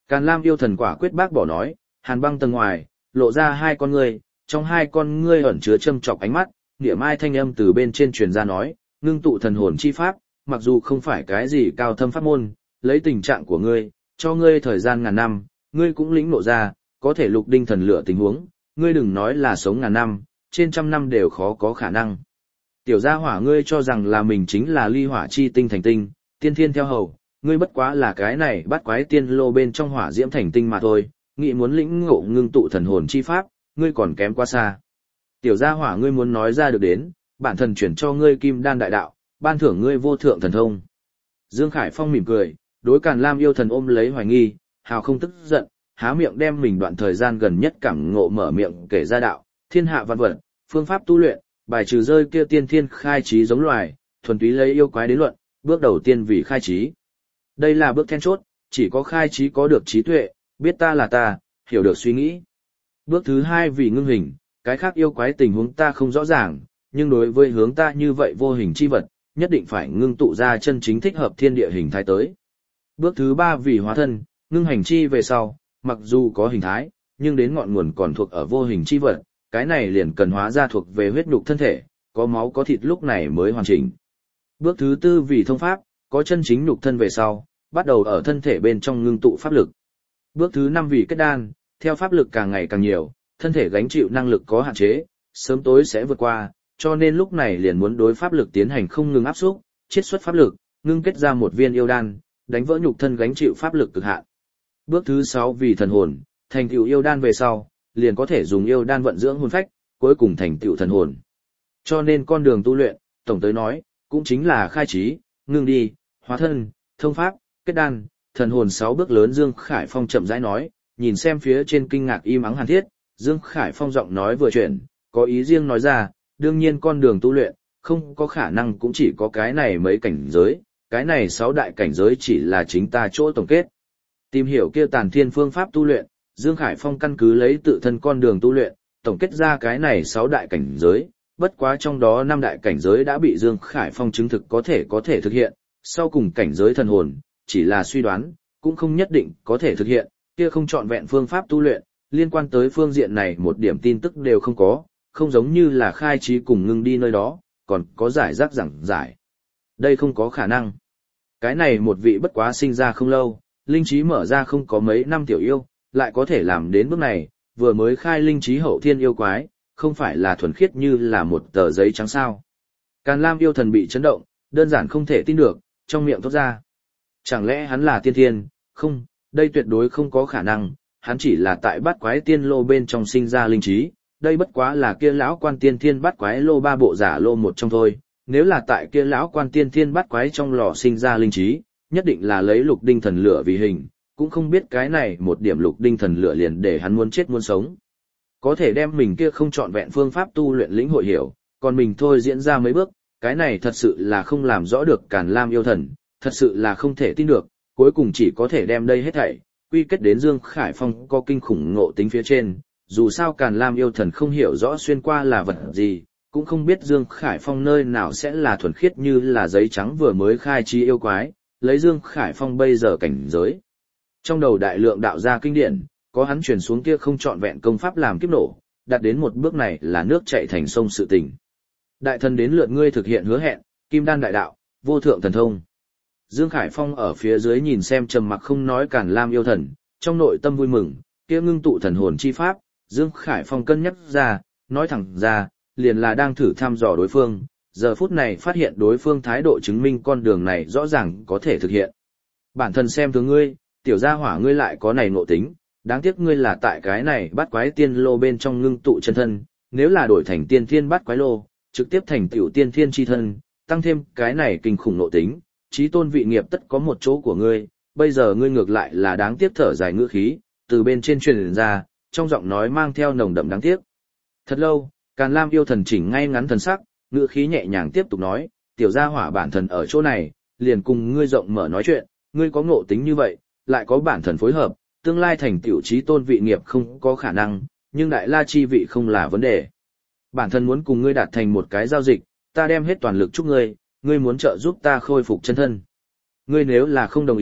Càn Lam yêu thần quả quyết bác bỏ nói, hàn băng tầng ngoài, lộ ra hai con ngươi, trong hai con ngươi ẩn chứa châm chọc ánh mắt, nghĩa mai thanh âm từ bên trên truyền ra nói, ngưng tụ thần hồn chi pháp, mặc dù không phải cái gì cao thâm pháp môn, lấy tình trạng của ngươi, cho ngươi thời gian ngàn năm, ngươi cũng lĩnh ngộ ra, có thể lục đinh thần lửa tình huống, ngươi đừng nói là sống ngàn năm, trên trăm năm đều khó có khả năng. Tiểu gia hỏa ngươi cho rằng là mình chính là ly hỏa chi tinh thành tinh, tiên thiên theo hầu, ngươi bất quá là cái này bắt quái tiên lô bên trong hỏa diễm thành tinh mà thôi, nghĩ muốn lĩnh ngộ ngưng tụ thần hồn chi pháp, ngươi còn kém quá xa. Tiểu gia hỏa ngươi muốn nói ra được đến, bản thần chuyển cho ngươi kim đan đại đạo, ban thưởng ngươi vô thượng thần thông. Dương Khải Phong mỉm cười, đối Càn Lam yêu thần ôm lấy hoài nghi, hào không tức giận, há miệng đem mình đoạn thời gian gần nhất cảm ngộ mở miệng kể ra đạo, thiên hạ văn vật, phương pháp tu luyện, bài trừ rơi kia tiên thiên khai trí giống loài, thuần túy lấy yêu quái đến luận, bước đầu tiên vì khai trí. Đây là bước then chốt, chỉ có khai trí có được trí tuệ, biết ta là ta, hiểu được suy nghĩ. Bước thứ hai vì ngưng hình, cái khác yêu quái tình huống ta không rõ ràng, nhưng đối với hướng ta như vậy vô hình chi vật, nhất định phải ngưng tụ ra chân chính thích hợp thiên địa hình thái tới. Bước thứ ba vì hóa thân, ngưng hành chi về sau, mặc dù có hình thái, nhưng đến ngọn nguồn còn thuộc ở vô hình chi vật, cái này liền cần hóa ra thuộc về huyết nhục thân thể, có máu có thịt lúc này mới hoàn chỉnh. Bước thứ tư vì thông pháp, có chân chính nhục thân về sau, bắt đầu ở thân thể bên trong ngưng tụ pháp lực. Bước thứ năm vì kết đan, theo pháp lực càng ngày càng nhiều, thân thể gánh chịu năng lực có hạn chế, sớm tối sẽ vượt qua, cho nên lúc này liền muốn đối pháp lực tiến hành không ngừng áp xúc, chiết xuất pháp lực, ngưng kết ra một viên yêu đan, đánh vỡ nhục thân gánh chịu pháp lực cực hạn. Bước thứ sáu vì thần hồn, thành tựu yêu đan về sau, liền có thể dùng yêu đan vận dưỡng hồn phách, cuối cùng thành tựu thần hồn. Cho nên con đường tu luyện, tổng tới nói, cũng chính là khai trí, ngưng đi, hóa thân, thông pháp, kết đan, thần hồn sáu bước lớn. Dương Khải Phong chậm rãi nói, nhìn xem phía trên kinh ngạc im ắng Hàn Thiết, Dương Khải Phong giọng nói vừa chuyển, có ý riêng nói ra, đương nhiên con đường tu luyện, không có khả năng cũng chỉ có cái này mấy cảnh giới, cái này sáu đại cảnh giới chỉ là chính ta chỗ tổng kết. Tìm hiểu kia tàn thiên phương pháp tu luyện, Dương Khải Phong căn cứ lấy tự thân con đường tu luyện, tổng kết ra cái này sáu đại cảnh giới, bất quá trong đó năm đại cảnh giới đã bị Dương Khải Phong chứng thực có thể có thể thực hiện, sau cùng cảnh giới thần hồn, chỉ là suy đoán, cũng không nhất định có thể thực hiện, kia không trọn vẹn phương pháp tu luyện, liên quan tới phương diện này một điểm tin tức đều không có, không giống như là khai trí cùng ngưng đi nơi đó, còn có giải rác giảng giải. Đây không có khả năng. Cái này một vị bất quá sinh ra không lâu, linh trí mở ra không có mấy năm tiểu yêu, lại có thể làm đến bước này, vừa mới khai linh trí hậu thiên yêu quái, không phải là thuần khiết như là một tờ giấy trắng sao. Càn Lam yêu thần bị chấn động, đơn giản không thể tin được, trong miệng thốt ra. Chẳng lẽ hắn là tiên thiên? Không, đây tuyệt đối không có khả năng, hắn chỉ là tại bát quái tiên lô bên trong sinh ra linh trí, đây bất quá là kia lão quan tiên thiên bát quái lô ba bộ giả lô một trong thôi, nếu là tại kia lão quan tiên thiên bát quái trong lò sinh ra linh trí, nhất định là lấy lục đinh thần lửa vì hình, cũng không biết cái này một điểm lục đinh thần lửa liền để hắn muốn chết muốn sống. Có thể đem mình kia không trọn vẹn phương pháp tu luyện lĩnh hội hiểu, còn mình thôi diễn ra mấy bước, cái này thật sự là không làm rõ được Càn Lam yêu thần, thật sự là không thể tin được, cuối cùng chỉ có thể đem đây hết thảy quy kết đến Dương Khải Phong có kinh khủng ngộ tính phía trên, dù sao Càn Lam yêu thần không hiểu rõ xuyên qua là vật gì, cũng không biết Dương Khải Phong nơi nào sẽ là thuần khiết như là giấy trắng vừa mới khai trí yêu quái, lấy Dương Khải Phong bây giờ cảnh giới. Trong đầu đại lượng đạo gia kinh điển, có hắn truyền xuống kia không trọn vẹn công pháp làm kiếp nổ, đạt đến một bước này là nước chảy thành sông sự tình. Đại thần đến lượt ngươi thực hiện hứa hẹn, kim đan đại đạo, vô thượng thần thông. Dương Khải Phong ở phía dưới nhìn xem trầm mặc không nói Càn Lam yêu thần, trong nội tâm vui mừng, kia ngưng tụ thần hồn chi pháp, Dương Khải Phong cân nhắc ra, nói thẳng ra, liền là đang thử thăm dò đối phương, giờ phút này phát hiện đối phương thái độ chứng minh con đường này rõ ràng có thể thực hiện. Bản thân xem thường ngươi, tiểu gia hỏa ngươi lại có này ngộ tính, đáng tiếc ngươi là tại cái này bắt quái tiên lô bên trong ngưng tụ chân thân, nếu là đổi thành tiên thiên bắt quái lô, trực tiếp thành tiểu tiên thiên chi thân, tăng thêm cái này kinh khủng ngộ tính, chí tôn vị nghiệp tất có một chỗ của ngươi, bây giờ ngươi ngược lại là đáng tiếc thở dài ngữ khí, từ bên trên truyền ra, trong giọng nói mang theo nồng đậm đáng tiếc. Thật lâu, Càn Lam yêu thần chỉnh ngay ngắn thần sắc, ngữ khí nhẹ nhàng tiếp tục nói, tiểu gia hỏa bản thần ở chỗ này, liền cùng ngươi rộng mở nói chuyện, ngươi có ngộ tính như vậy, lại có bản thần phối hợp, tương lai thành tiểu chí tôn vị nghiệp không có khả năng, nhưng đại la chi vị không là vấn đề. Bản thân muốn cùng ngươi đạt thành một cái giao dịch, ta đem hết toàn lực chúc ngươi, ngươi muốn trợ giúp ta khôi phục chân thân. Ngươi nếu là không đồng ý,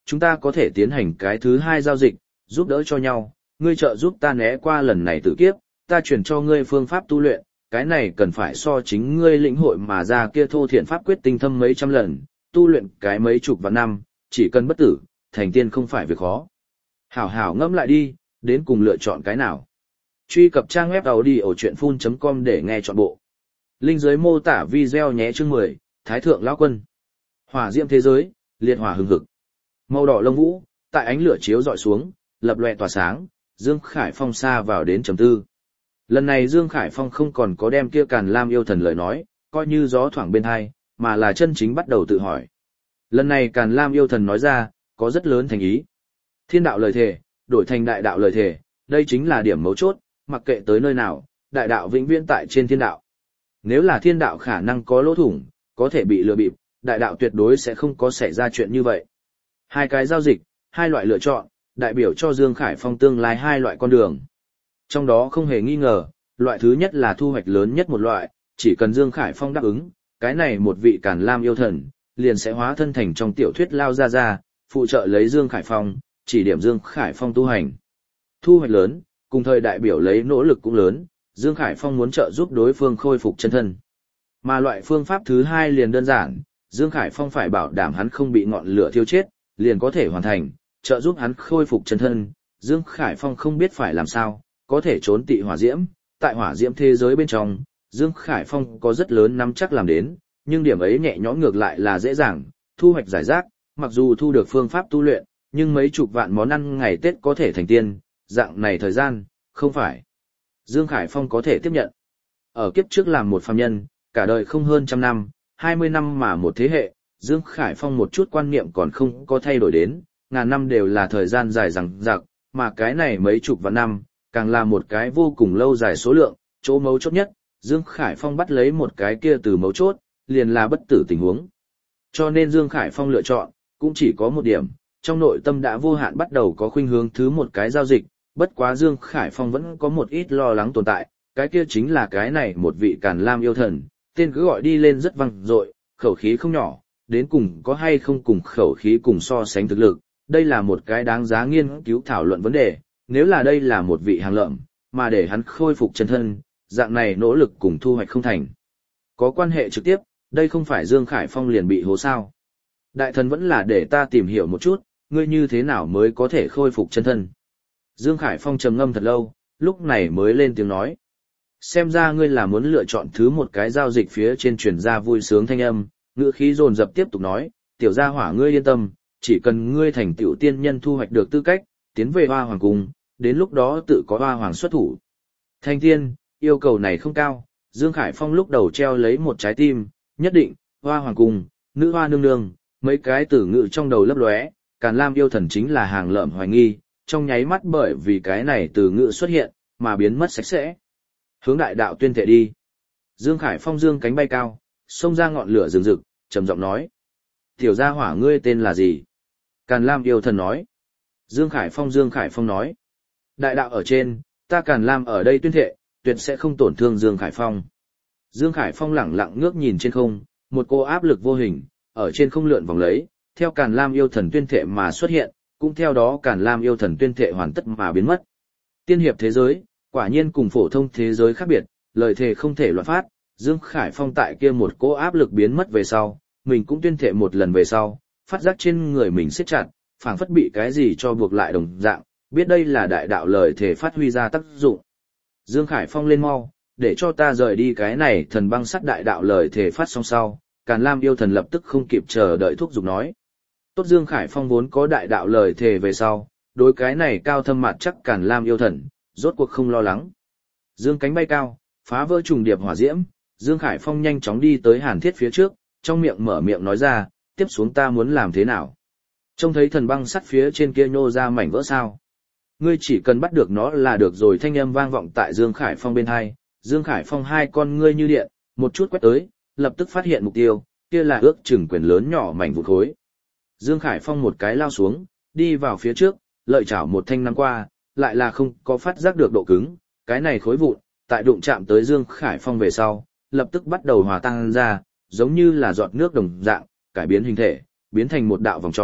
chúng ta có thể tiến hành cái thứ hai giao dịch, giúp đỡ cho nhau, ngươi trợ giúp ta né qua lần này tử kiếp, ta truyền cho ngươi phương pháp tu luyện, cái này cần phải so chính ngươi lĩnh hội mà ra kia thô thiện pháp quyết tinh thâm mấy trăm lần, tu luyện cái mấy chục vạn năm, chỉ cần bất tử, thành tiên không phải việc khó. Hảo hảo ngẫm lại đi, đến cùng lựa chọn cái nào. Truy cập trang web audiochuyenphun chấm com để nghe trọn bộ. Link dưới mô tả video nhé. Chương mười, Thái thượng lão quân. Hỏa diễm thế giới, liệt hỏa hừng hực. Màu đỏ lông vũ, tại ánh lửa chiếu dọi xuống, lập lòe tỏa sáng, Dương Khải Phong xa vào đến trầm tư. Lần này Dương Khải Phong không còn có đem kia Càn Lam yêu thần lời nói, coi như gió thoảng bên tai, mà là chân chính bắt đầu tự hỏi. Lần này Càn Lam yêu thần nói ra, có rất lớn thành ý. Thiên đạo lời thề, đổi thành đại đạo lời thề, đây chính là điểm mấu chốt, mặc kệ tới nơi nào, đại đạo vĩnh viễn tại trên thiên đạo. Nếu là thiên đạo khả năng có lỗ thủng, có thể bị lừa bịp, đại đạo tuyệt đối sẽ không có xảy ra chuyện như vậy. Hai cái giao dịch, hai loại lựa chọn, đại biểu cho Dương Khải Phong tương lai hai loại con đường. Trong đó không hề nghi ngờ, loại thứ nhất là thu hoạch lớn nhất một loại, chỉ cần Dương Khải Phong đáp ứng, cái này một vị Càn Lam yêu thần, liền sẽ hóa thân thành trong tiểu thuyết lao ra ra, phụ trợ lấy Dương Khải Phong, chỉ điểm Dương Khải Phong tu hành. Thu hoạch lớn, cùng thời đại biểu lấy nỗ lực cũng lớn, Dương Khải Phong muốn trợ giúp đối phương khôi phục chân thân. Mà loại phương pháp thứ hai liền đơn giản, Dương Khải Phong phải bảo đảm hắn không bị ngọn lửa thiêu chết, liền có thể hoàn thành, trợ giúp hắn khôi phục chân thân. Dương Khải Phong không biết phải làm sao, có thể trốn tị hỏa diễm, tại hỏa diễm thế giới bên trong, Dương Khải Phong có rất lớn nắm chắc làm đến, nhưng điểm ấy nhẹ nhõm ngược lại là dễ dàng, thu hoạch giải rác, mặc dù thu được phương pháp tu luyện, nhưng mấy chục vạn món ăn ngày Tết có thể thành tiên, dạng này thời gian, không phải Dương Khải Phong có thể tiếp nhận. Ở kiếp trước làm một phàm nhân, cả đời không hơn trăm năm, hai mươi năm mà một thế hệ, Dương Khải Phong một chút quan niệm còn không có thay đổi đến, ngàn năm đều là thời gian dài dằng dặc, mà cái này mấy chục vạn năm, càng là một cái vô cùng lâu dài số lượng, chỗ mấu chốt nhất, Dương Khải Phong bắt lấy một cái kia từ mấu chốt, liền là bất tử tình huống. Cho nên Dương Khải Phong lựa chọn, cũng chỉ có một điểm, trong nội tâm đã vô hạn bắt đầu có khuynh hướng thứ một cái giao dịch, bất quá Dương Khải Phong vẫn có một ít lo lắng tồn tại, cái kia chính là cái này một vị Càn Lam yêu thần, tên cứ gọi đi lên rất vang dội, khẩu khí không nhỏ, đến cùng có hay không cùng khẩu khí cùng so sánh thực lực, đây là một cái đáng giá nghiên cứu thảo luận vấn đề, nếu là đây là một vị hàng lợm, mà để hắn khôi phục chân thân, dạng này nỗ lực cùng thu hoạch không thành. Có quan hệ trực tiếp, đây không phải Dương Khải Phong liền bị hố sao. Đại thần vẫn là để ta tìm hiểu một chút, ngươi như thế nào mới có thể khôi phục chân thân. Dương Khải Phong trầm ngâm thật lâu, lúc này mới lên tiếng nói. Xem ra ngươi là muốn lựa chọn thứ một cái giao dịch phía trên truyền ra vui sướng thanh âm, ngữ khí dồn dập tiếp tục nói, tiểu gia hỏa ngươi yên tâm, chỉ cần ngươi thành tiểu tiên nhân thu hoạch được tư cách, tiến về Hoa Hoàng Cung, đến lúc đó tự có Hoa Hoàng xuất thủ. Thanh tiên, yêu cầu này không cao, Dương Khải Phong lúc đầu treo lấy một trái tim, nhất định, Hoa Hoàng Cung, nữ hoa nương nương, mấy cái từ ngữ trong đầu lấp lóe, Càn Lam yêu thần chính là hàng lợm hoài nghi, trong nháy mắt bởi vì cái này từ ngữ xuất hiện, mà biến mất sạch sẽ. Hướng đại đạo tuyên thệ đi. Dương Khải Phong dương cánh bay cao, xông ra ngọn lửa rừng rực, trầm giọng nói. Tiểu gia hỏa ngươi tên là gì? Càn Lam yêu thần nói. Dương Khải Phong Dương Khải Phong nói. Đại đạo ở trên, ta Càn Lam ở đây tuyên thệ, tuyệt sẽ không tổn thương Dương Khải Phong. Dương Khải Phong lẳng lặng ngước nhìn trên không, một cô áp lực vô hình, ở trên không lượn vòng lấy, theo Càn Lam yêu thần tuyên thệ mà xuất hiện, cũng theo đó Càn Lam yêu thần tuyên thệ hoàn tất mà biến mất. Tiên hiệp thế giới, quả nhiên cùng phổ thông thế giới khác biệt, lời thề không thể loạn phát, Dương Khải Phong tại kia một cỗ áp lực biến mất về sau, mình cũng tuyên thệ một lần về sau, phát giác trên người mình siết chặt, phảng phất bị cái gì cho buộc lại đồng dạng, biết đây là đại đạo lời thề phát huy ra tác dụng. Dương Khải Phong lên mau, để cho ta rời đi cái này thần băng sắt đại đạo lời thề phát xong sau, Càn Lam yêu thần lập tức không kịp chờ đợi thúc giục nói. Tốt Dương Khải Phong vốn có đại đạo lời thề về sau, đối cái này cao thâm mặt chắc Càn Lam yêu thần, rốt cuộc không lo lắng. Dương cánh bay cao, phá vỡ trùng điệp hỏa diễm, Dương Khải Phong nhanh chóng đi tới Hàn Thiết phía trước, trong miệng mở miệng nói ra, tiếp xuống ta muốn làm thế nào? Trông thấy thần băng sắt phía trên kia nhô ra mảnh vỡ sao? Ngươi chỉ cần bắt được nó là được rồi. Thanh âm vang vọng tại Dương Khải Phong bên hai, Dương Khải Phong hai con ngươi như điện, một chút quét tới, lập tức phát hiện mục tiêu, kia là ước chừng quyền lớn nhỏ mảnh vụn khối. Dương Khải Phong một cái lao xuống, đi vào phía trước, lợi chảo một thanh nắm qua, lại là không có phát giác được độ cứng, cái này khối vụn, tại đụng chạm tới Dương Khải Phong về sau, lập tức bắt đầu hòa tan ra, giống như là giọt nước đồng dạng, cải biến hình thể, biến thành một đạo vòng tròn,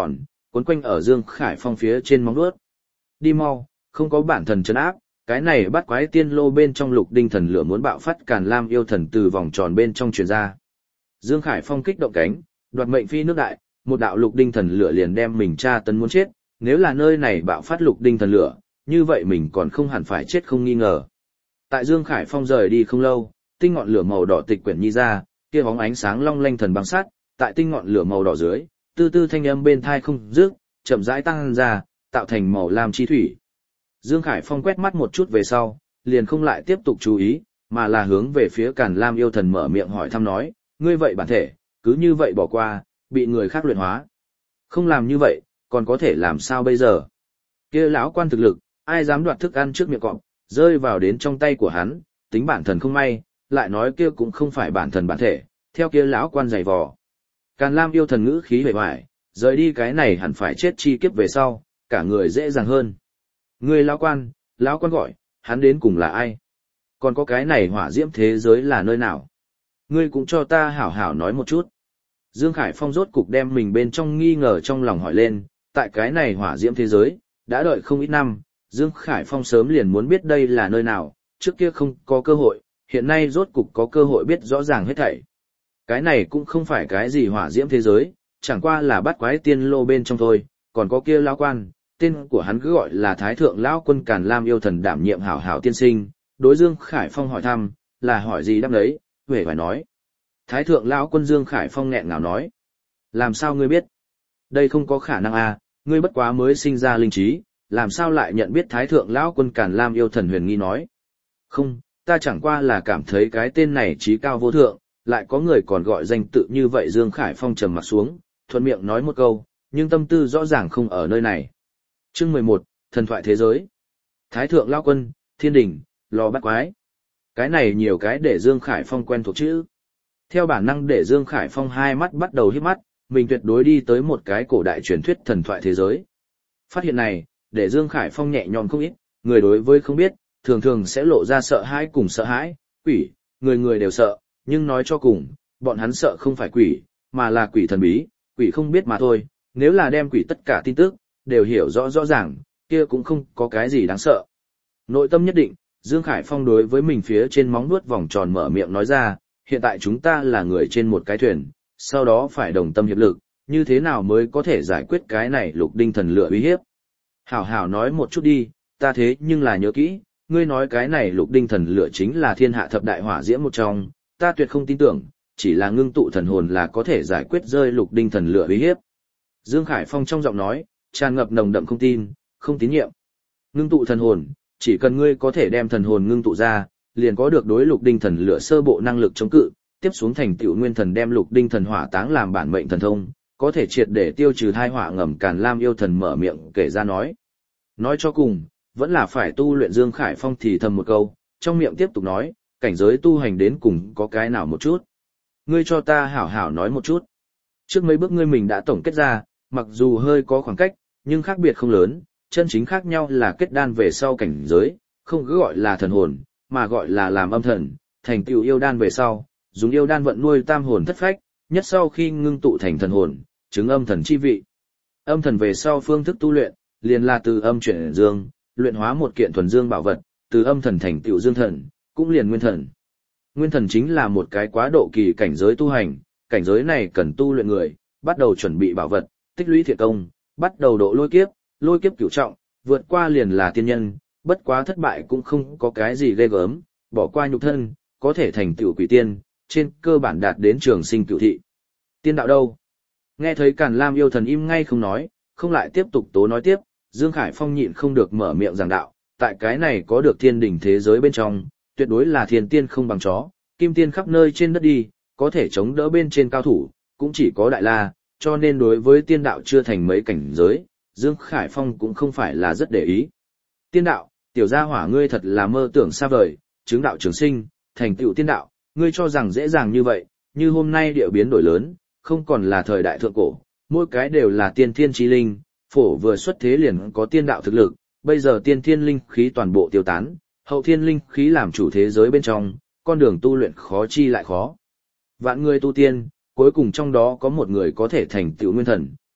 cuốn quanh ở Dương Khải Phong phía trên móng vuốt. Đi mau, không có bản thần trấn áp, cái này bắt quái tiên lô bên trong lục đinh thần lửa muốn bạo phát Càn Lam yêu thần từ vòng tròn bên trong truyền ra. Dương Khải Phong kích động cánh, đoạt mệnh phi nước đại, một đạo lục đinh thần lửa liền đem mình tra tấn muốn chết, nếu là nơi này bạo phát lục đinh thần lửa, như vậy mình còn không hẳn phải chết không nghi ngờ. Tại Dương Khải Phong rời đi không lâu, tinh ngọn lửa màu đỏ tịch quyển nhi ra, kia bóng ánh sáng long lanh thần băng sắt, tại tinh ngọn lửa màu đỏ dưới, tư tư thanh âm bên thai không dứt, chậm rãi tăng ra, tạo thành màu lam chi thủy. Dương Khải Phong quét mắt một chút về sau, liền không lại tiếp tục chú ý, mà là hướng về phía Càn Lam yêu thần mở miệng hỏi thăm nói, ngươi vậy bản thể, cứ như vậy bỏ qua, bị người khác luyện hóa. Không làm như vậy, còn có thể làm sao bây giờ? Kia lão quan thực lực, ai dám đoạt thức ăn trước miệng cọp, rơi vào đến trong tay của hắn, tính bản thần không may, lại nói kia cũng không phải bản thần bản thể, theo kia lão quan giày vò. Càn Lam yêu thần ngữ khí hề hoài, rời đi cái này hẳn phải chết chi kiếp về sau, cả người dễ dàng hơn. Ngươi lão quan, lão quan gọi, hắn đến cùng là ai? Còn có cái này hỏa diễm thế giới là nơi nào? Ngươi cũng cho ta hảo hảo nói một chút. Dương Khải Phong rốt cục đem mình bên trong nghi ngờ trong lòng hỏi lên, tại cái này hỏa diễm thế giới, đã đợi không ít năm, Dương Khải Phong sớm liền muốn biết đây là nơi nào, trước kia không có cơ hội, hiện nay rốt cục có cơ hội biết rõ ràng hết thảy. Cái này cũng không phải cái gì hỏa diễm thế giới, chẳng qua là bắt quái tiên lô bên trong thôi, còn có kia lão quan, tên của hắn cứ gọi là Thái Thượng Lão Quân Càn Lam yêu thần đảm nhiệm hảo hảo tiên sinh, đối Dương Khải Phong hỏi thăm, là hỏi gì đáp đấy, huệ phải nói. Thái Thượng Lão Quân Dương Khải Phong nghẹn ngào nói, làm sao ngươi biết? Đây không có khả năng à, ngươi bất quá mới sinh ra linh trí, làm sao lại nhận biết Thái Thượng Lão Quân Càn Lam yêu thần huyền nghi nói. Không, ta chẳng qua là cảm thấy cái tên này trí cao vô thượng, lại có người còn gọi danh tự như vậy. Dương Khải Phong trầm mặt xuống, thuận miệng nói một câu, nhưng tâm tư rõ ràng không ở nơi này. Chương mười một, Thần thoại thế giới. Thái Thượng Lão Quân, Thiên Đình, Lò Bắt Quái. Cái này nhiều cái để Dương Khải Phong quen thuộc chữ. Theo bản năng để Dương Khải Phong hai mắt bắt đầu híp mắt, mình tuyệt đối đi tới một cái cổ đại truyền thuyết thần thoại thế giới. Phát hiện này, để Dương Khải Phong nhẹ nhõm không ít, người đối với không biết, thường thường sẽ lộ ra sợ hãi cùng sợ hãi, quỷ, người người đều sợ, nhưng nói cho cùng, bọn hắn sợ không phải quỷ, mà là quỷ thần bí, quỷ không biết mà thôi, nếu là đem quỷ tất cả tin tức, đều hiểu rõ rõ ràng, kia cũng không có cái gì đáng sợ. Nội tâm nhất định, Dương Khải Phong đối với mình phía trên móng nuốt vòng tròn mở miệng nói ra, hiện tại chúng ta là người trên một cái thuyền, sau đó phải đồng tâm hiệp lực, như thế nào mới có thể giải quyết cái này lục đinh thần lửa uy hiếp. Hảo hảo nói một chút đi, ta thế nhưng là nhớ kỹ, ngươi nói cái này lục đinh thần lửa chính là thiên hạ thập đại hỏa diễm một trong, ta tuyệt không tin tưởng, chỉ là ngưng tụ thần hồn là có thể giải quyết rơi lục đinh thần lửa uy hiếp. Dương Khải Phong trong giọng nói, tràn ngập nồng đậm không tin, không tín nhiệm. Ngưng tụ thần hồn, chỉ cần ngươi có thể đem thần hồn ngưng tụ ra, liền có được đối lục đinh thần lửa sơ bộ năng lực chống cự, tiếp xuống thành tựu nguyên thần đem lục đinh thần hỏa táng làm bản mệnh thần thông, có thể triệt để tiêu trừ thai họa ngầm. Càn Lam yêu thần mở miệng kể ra nói. Nói cho cùng, vẫn là phải tu luyện. Dương Khải Phong thì thầm một câu, trong miệng tiếp tục nói, cảnh giới tu hành đến cùng có cái nào một chút. Ngươi cho ta hảo hảo nói một chút. Trước mấy bước ngươi mình đã tổng kết ra, mặc dù hơi có khoảng cách, nhưng khác biệt không lớn, chân chính khác nhau là kết đan về sau cảnh giới, không cứ gọi là thần hồn, mà gọi là làm âm thần, thành tựu yêu đan về sau, dùng yêu đan vận nuôi tam hồn thất phách, nhất sau khi ngưng tụ thành thần hồn, chứng âm thần chi vị. Âm thần về sau phương thức tu luyện, liền là từ âm chuyển dương, luyện hóa một kiện thuần dương bảo vật, từ âm thần thành tựu dương thần, cũng liền nguyên thần. Nguyên thần chính là một cái quá độ kỳ cảnh giới tu hành, cảnh giới này cần tu luyện người, bắt đầu chuẩn bị bảo vật, tích lũy thiện công, bắt đầu độ lôi kiếp, lôi kiếp cửu trọng, vượt qua liền là tiên nhân, bất quá thất bại cũng không có cái gì ghê gớm, bỏ qua nhục thân, có thể thành tựu quỷ tiên, trên cơ bản đạt đến trường sinh cửu thị. Tiên đạo đâu? Nghe thấy Càn Lam yêu thần im ngay không nói, không lại tiếp tục tố nói tiếp, Dương Khải Phong nhịn không được mở miệng giảng đạo, tại cái này có được thiên đỉnh thế giới bên trong, tuyệt đối là thiên tiên không bằng chó, kim tiên khắp nơi trên đất đi, có thể chống đỡ bên trên cao thủ, cũng chỉ có Đại La, cho nên đối với tiên đạo chưa thành mấy cảnh giới, Dương Khải Phong cũng không phải là rất để ý. Tiên đạo, tiểu gia hỏa ngươi thật là mơ tưởng xa vời, chứng đạo trường sinh, thành tựu tiên đạo, ngươi cho rằng dễ dàng như vậy, như hôm nay địa biến đổi lớn, không còn là thời đại thượng cổ, mỗi cái đều là tiên thiên chí linh, phổ vừa xuất thế liền có tiên đạo thực lực, bây giờ tiên thiên linh khí toàn bộ tiêu tán, hậu thiên linh khí làm chủ thế giới bên trong, con đường tu luyện khó chi lại khó. Vạn người tu tiên, cuối cùng trong đó có một người có thể thành tựu nguyên thần,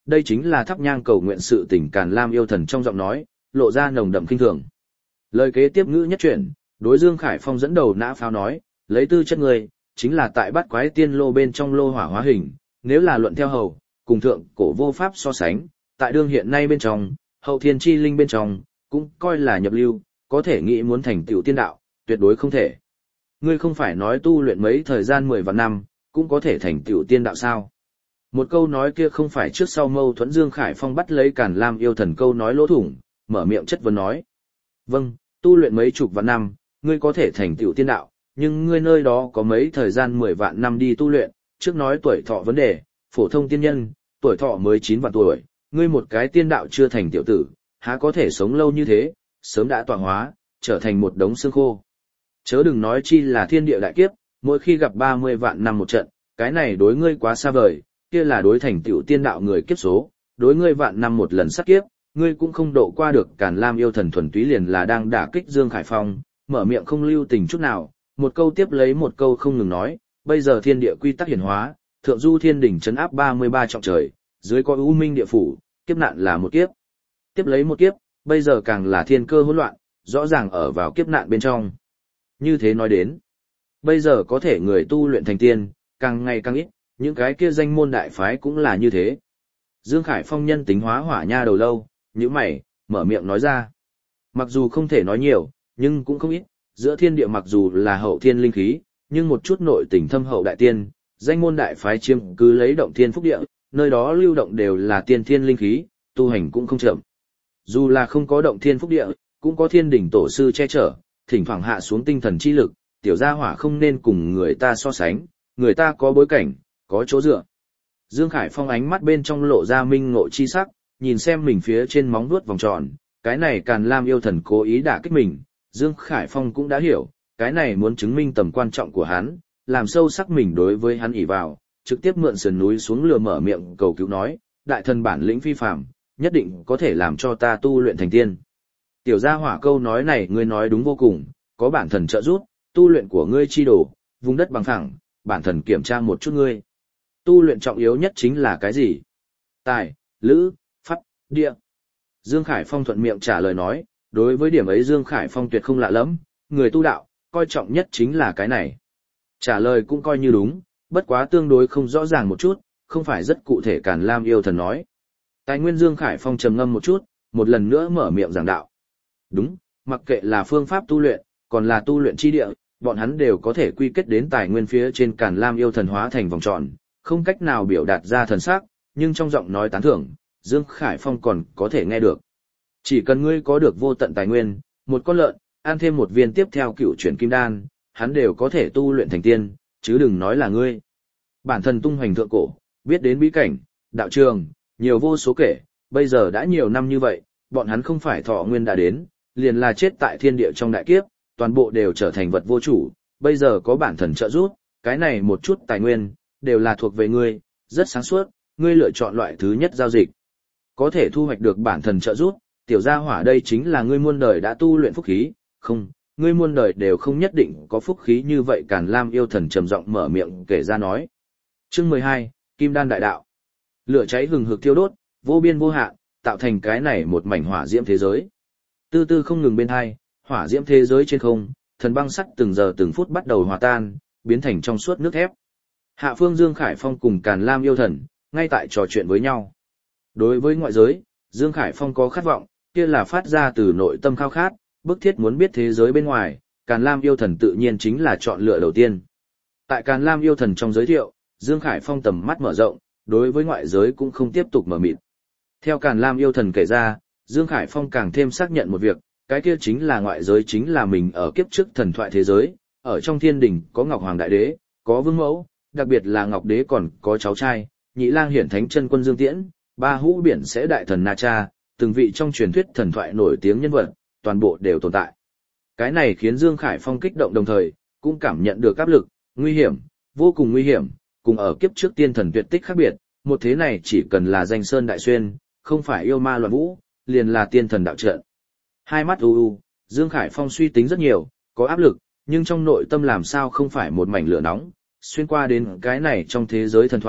đây chính là thắp nhang cầu nguyện sự tình Càn Lam yêu thần trong giọng nói, lộ ra nồng đậm kinh thường. Lời kế tiếp ngữ nhất chuyển, đối Dương Khải Phong dẫn đầu nã pháo nói, lấy tư chất người, chính là tại bát quái tiên lô bên trong lô hỏa hóa hình, nếu là luận theo hầu, cùng thượng cổ vô pháp so sánh, tại đương hiện nay bên trong, hậu thiên chi linh bên trong, cũng coi là nhập lưu, có thể nghĩ muốn thành tựu tiên đạo, tuyệt đối không thể. Ngươi không phải nói tu luyện mấy thời gian mười vạn năm, cũng có thể thành tựu tiên đạo sao? Một câu nói kia không phải trước sau mâu thuẫn Dương Khải Phong bắt lấy Càn Lam yêu thần câu nói lỗ thủng, mở miệng chất vấn nói. Vâng, tu luyện mấy chục vạn năm, ngươi có thể thành tựu tiên đạo, nhưng ngươi nơi đó có mấy thời gian mười vạn năm đi tu luyện, trước nói tuổi thọ vấn đề, phổ thông tiên nhân, tuổi thọ mới chín vạn tuổi, ngươi một cái tiên đạo chưa thành tiểu tử, há có thể sống lâu như thế, sớm đã tọa hóa, trở thành một đống xương khô. Chớ đừng nói chi là thiên địa đại kiếp, mỗi khi gặp ba mươi vạn năm một trận, cái này đối ngươi quá xa vời, kia là đối thành tựu tiên đạo người kiếp số, đối ngươi vạn năm một lần sát kiếp, ngươi cũng không độ qua được. Càn Lam yêu thần thuần túy liền là đang đả kích Dương Khải Phong, mở miệng không lưu tình chút nào, một câu tiếp lấy một câu không ngừng nói, bây giờ thiên địa quy tắc hiển hóa, thượng du thiên đỉnh trấn áp ba mươi ba trọng trời, dưới có u minh địa phủ, kiếp nạn là một kiếp. Tiếp lấy một kiếp, bây giờ càng là thiên cơ hỗn loạn, rõ ràng ở vào kiếp nạn bên trong. Như thế nói đến, bây giờ có thể người tu luyện thành tiên, càng ngày càng ít, những cái kia danh môn đại phái cũng là như thế. Dương Khải Phong nhân tính hóa hỏa nha đầu lâu, nhíu mày, mở miệng nói ra. Mặc dù không thể nói nhiều, nhưng cũng không ít, giữa thiên địa mặc dù là hậu thiên linh khí, nhưng một chút nội tình thâm hậu đại tiên, danh môn đại phái chiếm cứ lấy động thiên phúc địa, nơi đó lưu động đều là tiên thiên linh khí, tu hành cũng không chậm. Dù là không có động thiên phúc địa, cũng có thiên đỉnh tổ sư che chở, thỉnh thoảng hạ xuống tinh thần chi lực, tiểu gia hỏa không nên cùng người ta so sánh, người ta có bối cảnh, có chỗ dựa. Dương Khải Phong ánh mắt bên trong lộ ra minh ngộ chi sắc, nhìn xem mình phía trên móng vuốt vòng tròn, cái này Càn Lam yêu thần cố ý đả kích mình, Dương Khải Phong cũng đã hiểu, cái này muốn chứng minh tầm quan trọng của hắn, làm sâu sắc mình đối với hắn ỷ vào, trực tiếp mượn sườn núi xuống lừa mở miệng cầu cứu nói, đại thần bản lĩnh phi phàm, nhất định có thể làm cho ta tu luyện thành tiên. Tiểu gia hỏa câu nói này ngươi nói đúng vô cùng, có bản thần trợ giúp, tu luyện của ngươi chi đồ, vùng đất bằng phẳng, bản thần kiểm tra một chút ngươi. Tu luyện trọng yếu nhất chính là cái gì? Tài, lữ, pháp, địa. Dương Khải Phong thuận miệng trả lời nói, đối với điểm ấy Dương Khải Phong tuyệt không lạ lắm, người tu đạo, coi trọng nhất chính là cái này. Trả lời cũng coi như đúng, bất quá tương đối không rõ ràng một chút, không phải rất cụ thể. Càn Lam yêu thần nói. Tài nguyên Dương Khải Phong trầm ngâm một chút, một lần nữa mở miệng giảng đạo. Đúng, mặc kệ là phương pháp tu luyện, còn là tu luyện chi địa, bọn hắn đều có thể quy kết đến tài nguyên phía trên. Càn Lam yêu thần hóa thành vòng tròn, không cách nào biểu đạt ra thần sắc, nhưng trong giọng nói tán thưởng, Dương Khải Phong còn có thể nghe được. Chỉ cần ngươi có được vô tận tài nguyên, một con lợn, ăn thêm một viên tiếp theo cựu chuyển kim đan, hắn đều có thể tu luyện thành tiên, chứ đừng nói là ngươi. Bản thân tung hoành thượng cổ, biết đến bí cảnh, đạo trường, nhiều vô số kể, bây giờ đã nhiều năm như vậy, bọn hắn không phải thọ nguyên đã đến, liền là chết tại thiên địa trong đại kiếp, toàn bộ đều trở thành vật vô chủ, bây giờ có bản thần trợ giúp, cái này một chút tài nguyên, đều là thuộc về ngươi, rất sáng suốt, ngươi lựa chọn loại thứ nhất giao dịch. Có thể thu hoạch được bản thần trợ giúp, tiểu gia hỏa đây chính là ngươi muôn đời đã tu luyện phúc khí, không, ngươi muôn đời đều không nhất định có phúc khí như vậy. Càn Lam yêu thần trầm giọng mở miệng kể ra nói. Chương mười hai, Kim Đan Đại Đạo. Lửa cháy hừng hực thiêu đốt, vô biên vô hạn, tạo thành cái này một mảnh hỏa diễm thế giới. Tư tư không ngừng bên hai, hỏa diễm thế giới trên không, thần băng sắt từng giờ từng phút bắt đầu hòa tan, biến thành trong suốt nước thép. Hạ phương Dương Khải Phong cùng Càn Lam yêu thần, ngay tại trò chuyện với nhau. Đối với ngoại giới, Dương Khải Phong có khát vọng, kia là phát ra từ nội tâm khao khát, bức thiết muốn biết thế giới bên ngoài, Càn Lam yêu thần tự nhiên chính là chọn lựa đầu tiên. Tại Càn Lam yêu thần trong giới thiệu, Dương Khải Phong tầm mắt mở rộng, đối với ngoại giới cũng không tiếp tục mở mịt. Theo Càn Lam yêu thần kể ra, Dương Khải Phong càng thêm xác nhận một việc, cái kia chính là ngoại giới chính là mình ở kiếp trước thần thoại thế giới, ở trong thiên đình có Ngọc Hoàng Đại Đế, có Vương Mẫu, đặc biệt là Ngọc Đế còn có cháu trai, Nhị Lang Hiển Thánh Chân Quân Dương Tiễn, Ba Hũ Biển Sẽ Đại Thần Na Cha, từng vị trong truyền thuyết thần thoại nổi tiếng nhân vật, toàn bộ đều tồn tại. Cái này khiến Dương Khải Phong kích động đồng thời, cũng cảm nhận được áp lực, nguy hiểm, vô cùng nguy hiểm, cùng ở kiếp trước tiên thần tuyệt tích khác biệt, một thế này chỉ cần là danh sơn đại xuyên, không phải yêu ma loạn vũ, liền là tiên thần đạo trận. Hai mắt u u, Dương Khải Phong suy tính rất nhiều, có áp lực, nhưng trong nội tâm làm sao không phải một mảnh lửa nóng, xuyên qua đến cái này trong thế giới thần thoại,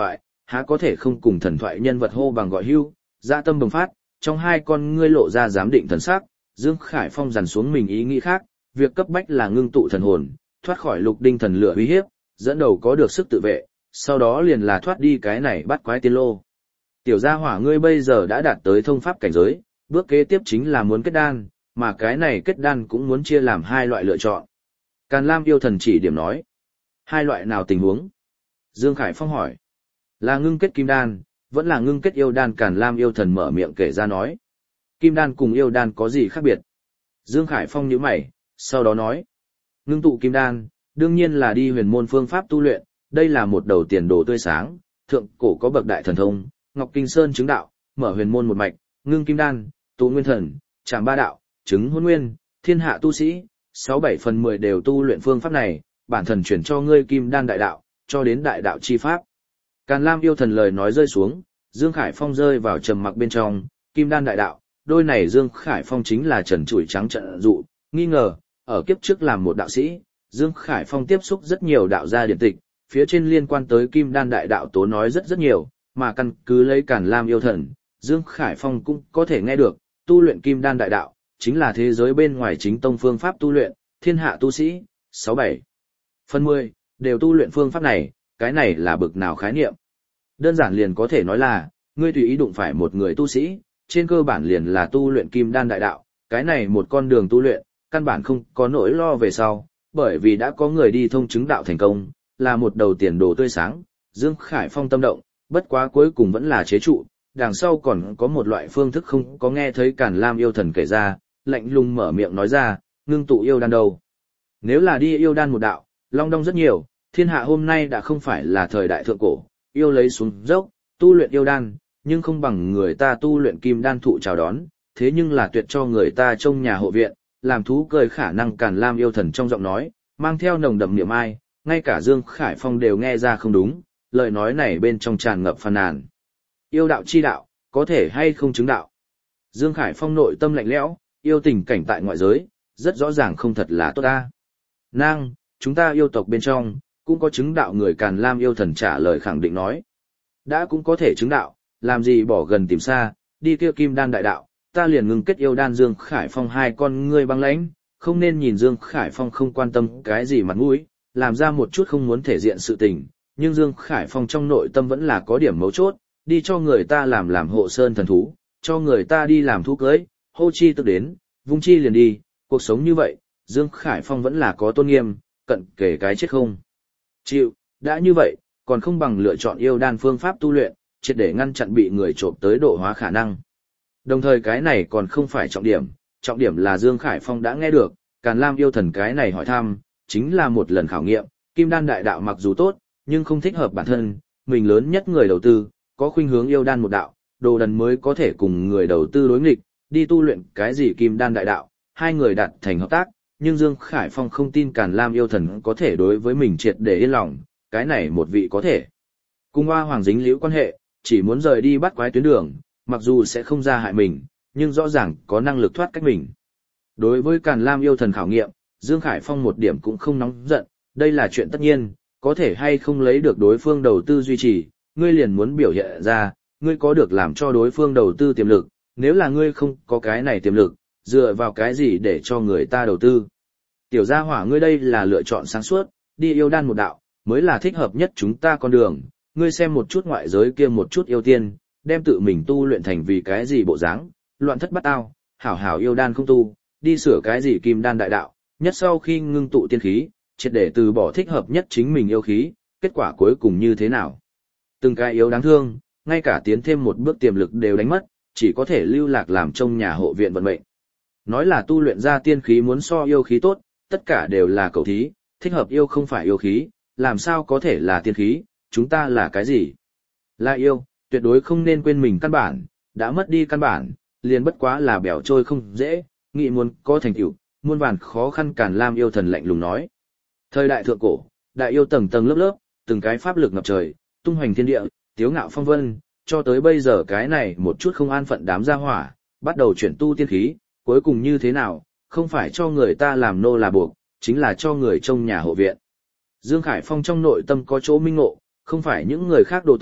há có thể không cùng thần thoại nhân vật hô bằng gọi hưu, dạ tâm bừng phát, trong hai con ngươi lộ ra giám định thần sắc, Dương Khải Phong dằn xuống mình ý nghĩ khác, việc cấp bách là ngưng tụ thần hồn, thoát khỏi lục đinh thần lửa uy hiếp, dẫn đầu có được sức tự vệ, sau đó liền là thoát đi cái này bắt quái tiên lô. Tiểu gia hỏa ngươi bây giờ đã đạt tới thông pháp cảnh giới, bước kế tiếp chính là muốn kết đan, mà cái này kết đan cũng muốn chia làm hai loại lựa chọn. Càn Lam yêu thần chỉ điểm nói. Hai loại nào tình huống? Dương Khải Phong hỏi. Là ngưng kết kim đan, vẫn là ngưng kết yêu đan. Càn Lam yêu thần mở miệng kể ra nói. Kim đan cùng yêu đan có gì khác biệt? Dương Khải Phong nhíu mày, sau đó nói. Ngưng tụ kim đan, đương nhiên là đi huyền môn phương pháp tu luyện, đây là một đầu tiền đồ tươi sáng, thượng cổ có bậc đại thần thông, Ngọc Kinh Sơn chứng đạo, mở huyền môn một mạch, ngưng kim đan, tụ nguyên thần, trảm ba đạo, chứng hôn nguyên, thiên hạ tu sĩ, sáu bảy phần mười đều tu luyện phương pháp này, bản thần chuyển cho ngươi kim đan đại đạo, cho đến đại đạo chi pháp. Càn Lam yêu thần lời nói rơi xuống, Dương Khải Phong rơi vào trầm mặc bên trong, kim đan đại đạo, đôi này Dương Khải Phong chính là trần trụi trắng trợn dụ, nghi ngờ, ở kiếp trước làm một đạo sĩ, Dương Khải Phong tiếp xúc rất nhiều đạo gia điển tịch, phía trên liên quan tới kim đan đại đạo tố nói rất rất nhiều, mà căn cứ lấy Càn Lam yêu thần, Dương Khải Phong cũng có thể nghe được, tu luyện kim đan đại đạo, chính là thế giới bên ngoài chính tông phương pháp tu luyện, thiên hạ tu sĩ, sáu bảy phần mười, đều tu luyện phương pháp này, cái này là bực nào khái niệm. Đơn giản liền có thể nói là, ngươi tùy ý đụng phải một người tu sĩ, trên cơ bản liền là tu luyện kim đan đại đạo, cái này một con đường tu luyện, căn bản không có nỗi lo về sau, bởi vì đã có người đi thông chứng đạo thành công, là một đầu tiền đồ tươi sáng, Dương Khải Phong tâm động, bất quá cuối cùng vẫn là chế trụ, đằng sau còn có một loại phương thức không có nghe thấy Càn Lam yêu thần kể ra, lạnh lùng mở miệng nói ra, ngưng tụ yêu đan đâu. Nếu là đi yêu đan một đạo, long đong rất nhiều, thiên hạ hôm nay đã không phải là thời đại thượng cổ, yêu lấy xuống dốc, tu luyện yêu đan, nhưng không bằng người ta tu luyện kim đan thụ chào đón, thế nhưng là tuyệt cho người ta trong nhà hộ viện, làm thú cười khả năng. Càn Lam yêu thần trong giọng nói, mang theo nồng đậm niệm ai, ngay cả Dương Khải Phong đều nghe ra không đúng, lời nói này bên trong tràn ngập phàn nàn. Yêu đạo chi đạo, có thể hay không chứng đạo? Dương Khải Phong nội tâm lạnh lẽo, yêu tình cảnh tại ngoại giới, rất rõ ràng không thật là tốt ta. Nang, chúng ta yêu tộc bên trong, cũng có chứng đạo người. Càn Lam yêu thần trả lời khẳng định nói. Đã cũng có thể chứng đạo, làm gì bỏ gần tìm xa, đi kêu kim đan đại đạo, ta liền ngừng kết yêu đan. Dương Khải Phong hai con ngươi băng lãnh, không nên nhìn Dương Khải Phong không quan tâm cái gì mặt mũi, làm ra một chút không muốn thể diện sự tình, nhưng Dương Khải Phong trong nội tâm vẫn là có điểm mấu chốt, đi cho người ta làm làm hộ sơn thần thú, cho người ta đi làm thú cưới, hô chi tức đến, vung chi liền đi, cuộc sống như vậy, Dương Khải Phong vẫn là có tôn nghiêm, cận kể cái chết không chịu, đã như vậy, còn không bằng lựa chọn yêu đan phương pháp tu luyện, triệt để ngăn chặn bị người trộm tới độ hóa khả năng. Đồng thời cái này còn không phải trọng điểm, trọng điểm là Dương Khải Phong đã nghe được, Càn Lam yêu thần cái này hỏi thăm, chính là một lần khảo nghiệm, kim đan đại đạo mặc dù tốt, nhưng không thích hợp bản thân, mình lớn nhất người đầu tư, có khuynh hướng yêu đan một đạo, đồ đần mới có thể cùng người đầu tư đối nghịch, đi tu luyện cái gì kim đan đại đạo, hai người đạt thành hợp tác, nhưng Dương Khải Phong không tin Càn Lam yêu thần có thể đối với mình triệt để yên lòng, cái này một vị có thể. Cùng Hoa Hoàng dính liễu quan hệ, chỉ muốn rời đi bắt quái tuyến đường, mặc dù sẽ không ra hại mình, nhưng rõ ràng có năng lực thoát cách mình. Đối với Càn Lam yêu thần khảo nghiệm, Dương Khải Phong một điểm cũng không nóng giận, đây là chuyện tất nhiên, có thể hay không lấy được đối phương đầu tư duy trì, ngươi liền muốn biểu hiện ra, ngươi có được làm cho đối phương đầu tư tiềm lực, nếu là ngươi không có cái này tiềm lực, dựa vào cái gì để cho người ta đầu tư. Tiểu gia hỏa ngươi đây là lựa chọn sáng suốt, đi yêu đan một đạo, mới là thích hợp nhất chúng ta con đường, ngươi xem một chút ngoại giới kia một chút yêu tiên, đem tự mình tu luyện thành vì cái gì bộ dáng, loạn thất bắt ao, hảo hảo yêu đan không tu, đi sửa cái gì kim đan đại đạo, nhất sau khi ngưng tụ tiên khí, triệt để từ bỏ thích hợp nhất chính mình yêu khí, kết quả cuối cùng như thế nào? Từng cái yếu đáng thương, ngay cả tiến thêm một bước tiềm lực đều đánh mất, chỉ có thể lưu lạc làm trong nhà hộ viện vận mệnh. Nói là tu luyện ra tiên khí muốn so yêu khí tốt, tất cả đều là cầu thí, thích hợp yêu không phải yêu khí, làm sao có thể là tiên khí, chúng ta là cái gì? Là yêu, tuyệt đối không nên quên mình căn bản, đã mất đi căn bản, liền bất quá là bẻo trôi không dễ, nghị muốn có thành tựu, muôn vàn khó khăn. Càn Lam yêu thần lạnh lùng nói. Thời đại thượng cổ, đại yêu tầng tầng lớp lớp, từng cái pháp lực ngập trời, tung hoành thiên địa, tiếu ngạo phong vân, cho tới bây giờ cái này một chút không an phận đám gia hỏa, bắt đầu chuyển tu tiên khí, cuối cùng như thế nào, không phải cho người ta làm nô là buộc, chính là cho người trông nhà hộ viện. Dương Khải Phong trong nội tâm có chỗ minh ngộ, không phải những người khác đồ tốt,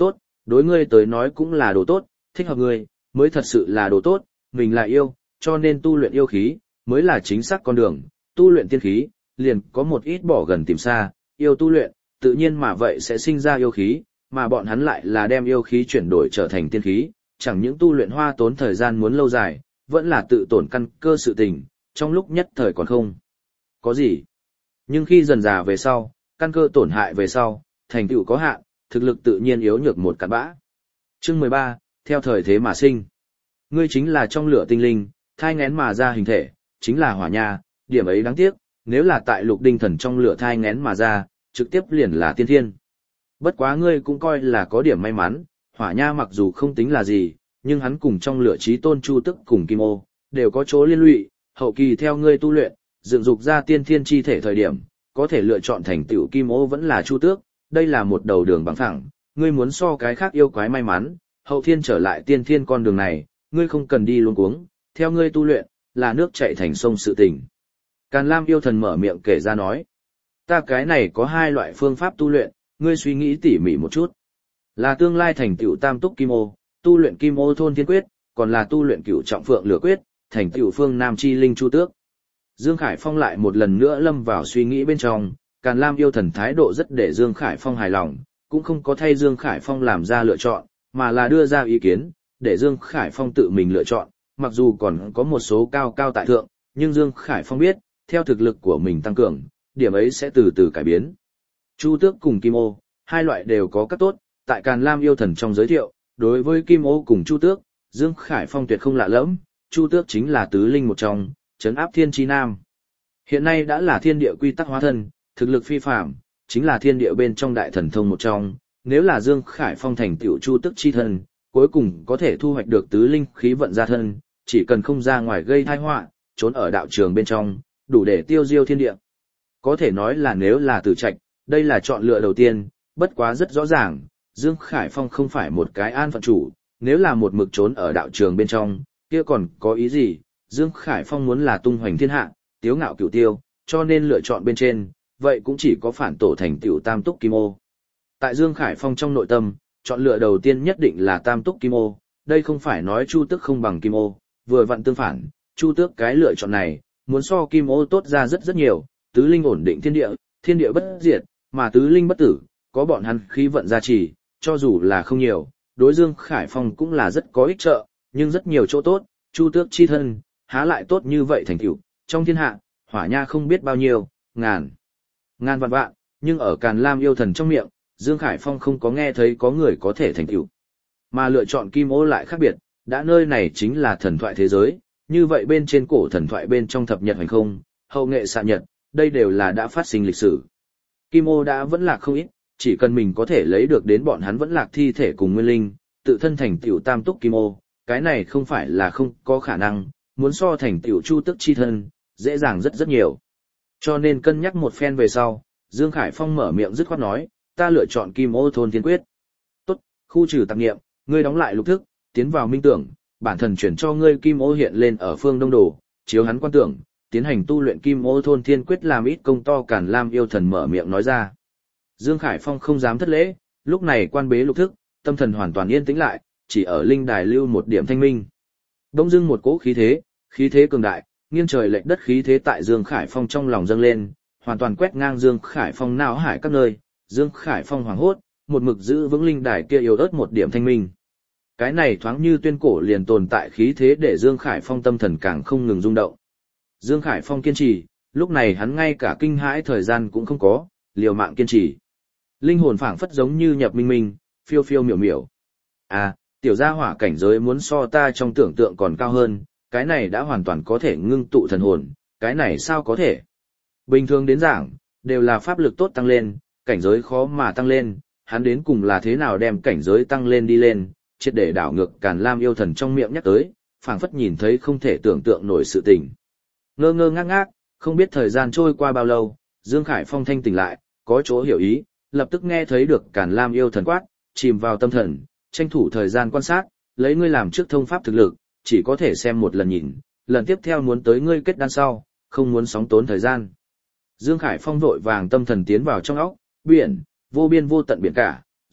Đối ngươi tới nói cũng là đồ tốt, thích hợp ngươi, mới thật sự là đồ tốt, mình là yêu, cho nên tu luyện yêu khí, mới là chính xác con đường, tu luyện tiên khí, liền có một ít bỏ gần tìm xa, yêu tu luyện, tự nhiên mà vậy sẽ sinh ra yêu khí, mà bọn hắn lại là đem yêu khí chuyển đổi trở thành tiên khí, chẳng những tu luyện hoa tốn thời gian muốn lâu dài, vẫn là tự tổn căn cơ sự tình, trong lúc nhất thời còn không có gì. Nhưng khi dần già về sau, căn cơ tổn hại về sau, thành tựu có hạn, thực lực tự nhiên yếu nhược một cặn bã. Chương mười ba, theo thời thế mà sinh. Ngươi chính là trong lửa tinh linh, thai nghén mà ra hình thể, chính là hỏa nha, điểm ấy đáng tiếc, nếu là tại lục đinh thần trong lửa thai nghén mà ra, trực tiếp liền là tiên thiên. Bất quá ngươi cũng coi là có điểm may mắn, hỏa nha mặc dù không tính là gì, nhưng hắn cùng trong lửa chí tôn chu tức cùng kim ô, đều có chỗ liên lụy, hậu kỳ theo ngươi tu luyện, dựng dục ra tiên thiên chi thể thời điểm, có thể lựa chọn thành tựu kim ô vẫn là chu tước, đây là một đầu đường bằng phẳng, ngươi muốn so cái khác yêu quái may mắn, hậu thiên trở lại tiên thiên con đường này, ngươi không cần đi luống cuống, theo ngươi tu luyện, là nước chảy thành sông sự tình. Càn Lam yêu thần mở miệng kể ra nói, ta cái này có hai loại phương pháp tu luyện, ngươi suy nghĩ tỉ mỉ một chút. Là tương lai thành tựu tam túc kim ô, tu luyện kim ô thôn thiên quyết, còn là tu luyện cửu trọng phượng lửa quyết, thành tựu phương nam chi linh chu tước. Dương Khải Phong lại một lần nữa lâm vào suy nghĩ bên trong, Càn Lam yêu thần thái độ rất để Dương Khải Phong hài lòng, cũng không có thay Dương Khải Phong làm ra lựa chọn, mà là đưa ra ý kiến, để Dương Khải Phong tự mình lựa chọn, mặc dù còn có một số cao cao tại thượng, nhưng Dương Khải Phong biết, theo thực lực của mình tăng cường, điểm ấy sẽ từ từ cải biến. Chu Tước cùng Kim Ô, hai loại đều có các tốt, tại Càn Lam yêu thần trong giới thiệu, đối với Kim Ô cùng Chu Tước, Dương Khải Phong tuyệt không lạ lẫm, Chu Tước chính là tứ linh một trong, trấn áp thiên chi nam. Hiện nay đã là thiên địa quy tắc hóa thân, thực lực phi phàm, chính là thiên địa bên trong đại thần thông một trong, nếu là Dương Khải Phong thành tiểu Chu Tước chi thân, cuối cùng có thể thu hoạch được tứ linh khí vận ra thân, chỉ cần không ra ngoài gây tai họa, trốn ở đạo trường bên trong, đủ để tiêu diêu thiên địa. Có thể nói là nếu là tử trạch, đây là chọn lựa đầu tiên, bất quá rất rõ ràng, Dương Khải Phong không phải một cái an phận chủ, nếu là một mực trốn ở đạo trường bên trong, kia còn có ý gì, Dương Khải Phong muốn là tung hoành thiên hạ, tiếu ngạo cửu tiêu, cho nên lựa chọn bên trên, vậy cũng chỉ có phản tổ thành tiểu tam túc kim ô. Tại Dương Khải Phong trong nội tâm, chọn lựa đầu tiên nhất định là tam túc kim ô, đây không phải nói Chu Tước không bằng kim ô, vừa vặn tương phản, Chu Tước cái lựa chọn này, muốn so kim ô tốt ra rất rất nhiều, tứ linh ổn định thiên địa, thiên địa bất diệt, mà tứ linh bất tử, có bọn hắn khí vận gia trì, cho dù là không nhiều, đối Dương Khải Phong cũng là rất có ích trợ, nhưng rất nhiều chỗ tốt, Chu Tước chi thân, há lại tốt như vậy thành tựu, trong thiên hạ, hỏa nha không biết bao nhiêu, ngàn, ngàn vạn vạn, nhưng ở Càn Lam yêu thần trong miệng, Dương Khải Phong không có nghe thấy có người có thể thành tựu. Mà lựa chọn kim ô lại khác biệt, đã nơi này chính là thần thoại thế giới, như vậy bên trên cổ thần thoại bên trong thập nhật hành không, hậu nghệ xạ nhật, đây đều là đã phát sinh lịch sử. Kim ô đã vẫn lạc không ít, chỉ cần mình có thể lấy được đến bọn hắn vẫn lạc thi thể cùng nguyên linh, tự thân thành tiểu tam túc kim ô, cái này không phải là không có khả năng, muốn so thành tiểu Chu Tước chi thân, dễ dàng rất rất nhiều. Cho nên cân nhắc một phen về sau, Dương Khải Phong mở miệng dứt khoát nói, ta lựa chọn kim ô thôn thiên quyết. Tốt, khu trừ tạp nghiệm, ngươi đóng lại lục thức, tiến vào minh tưởng, bản thần chuyển cho ngươi kim ô hiện lên ở phương đông đồ, chiếu hắn quan tưởng, tiến hành tu luyện kim ô thôn thiên quyết làm ít công to. Càn Lam yêu thần mở miệng nói ra. Dương Khải Phong không dám thất lễ, lúc này quan bế lục thức, tâm thần hoàn toàn yên tĩnh lại, chỉ ở linh đài lưu một điểm thanh minh. Đông dưng một cỗ khí thế, khí thế cường đại, nghiêng trời lệch đất khí thế tại Dương Khải Phong trong lòng dâng lên, hoàn toàn quét ngang Dương Khải Phong não hải các nơi. Dương Khải Phong hoảng hốt, một mực giữ vững linh đài kia yếu ớt một điểm thanh minh. Cái này thoáng như tuyên cổ liền tồn tại khí thế để Dương Khải Phong tâm thần càng không ngừng rung động. Dương Khải Phong kiên trì, lúc này hắn ngay cả kinh hãi thời gian cũng không có, liều mạng kiên trì. Linh hồn phảng phất giống như nhập minh minh, phiêu phiêu miểu miểu. À, tiểu gia hỏa cảnh giới muốn so ta trong tưởng tượng còn cao hơn, cái này đã hoàn toàn có thể ngưng tụ thần hồn, cái này sao có thể? Bình thường đến giảng, đều là pháp lực tốt tăng lên, cảnh giới khó mà tăng lên, hắn đến cùng là thế nào đem cảnh giới tăng lên đi lên, triệt để đảo ngược Càn Lam yêu thần trong miệng nhắc tới, phảng phất nhìn thấy không thể tưởng tượng nổi sự tình. Ngơ ngơ ngác ngác, không biết thời gian trôi qua bao lâu, Dương Khải Phong thanh tỉnh lại, có chỗ hiểu ý, lập tức nghe thấy được Càn Lam yêu thần quát, chìm vào tâm thần, tranh thủ thời gian quan sát, lấy ngươi làm trước thông pháp thực lực, chỉ có thể xem một lần nhìn, lần tiếp theo muốn tới ngươi kết đan sau, không muốn sóng tốn thời gian. Dương Khải Phong vội vàng tâm thần tiến vào trong óc, biển, vô biên vô tận biển cả,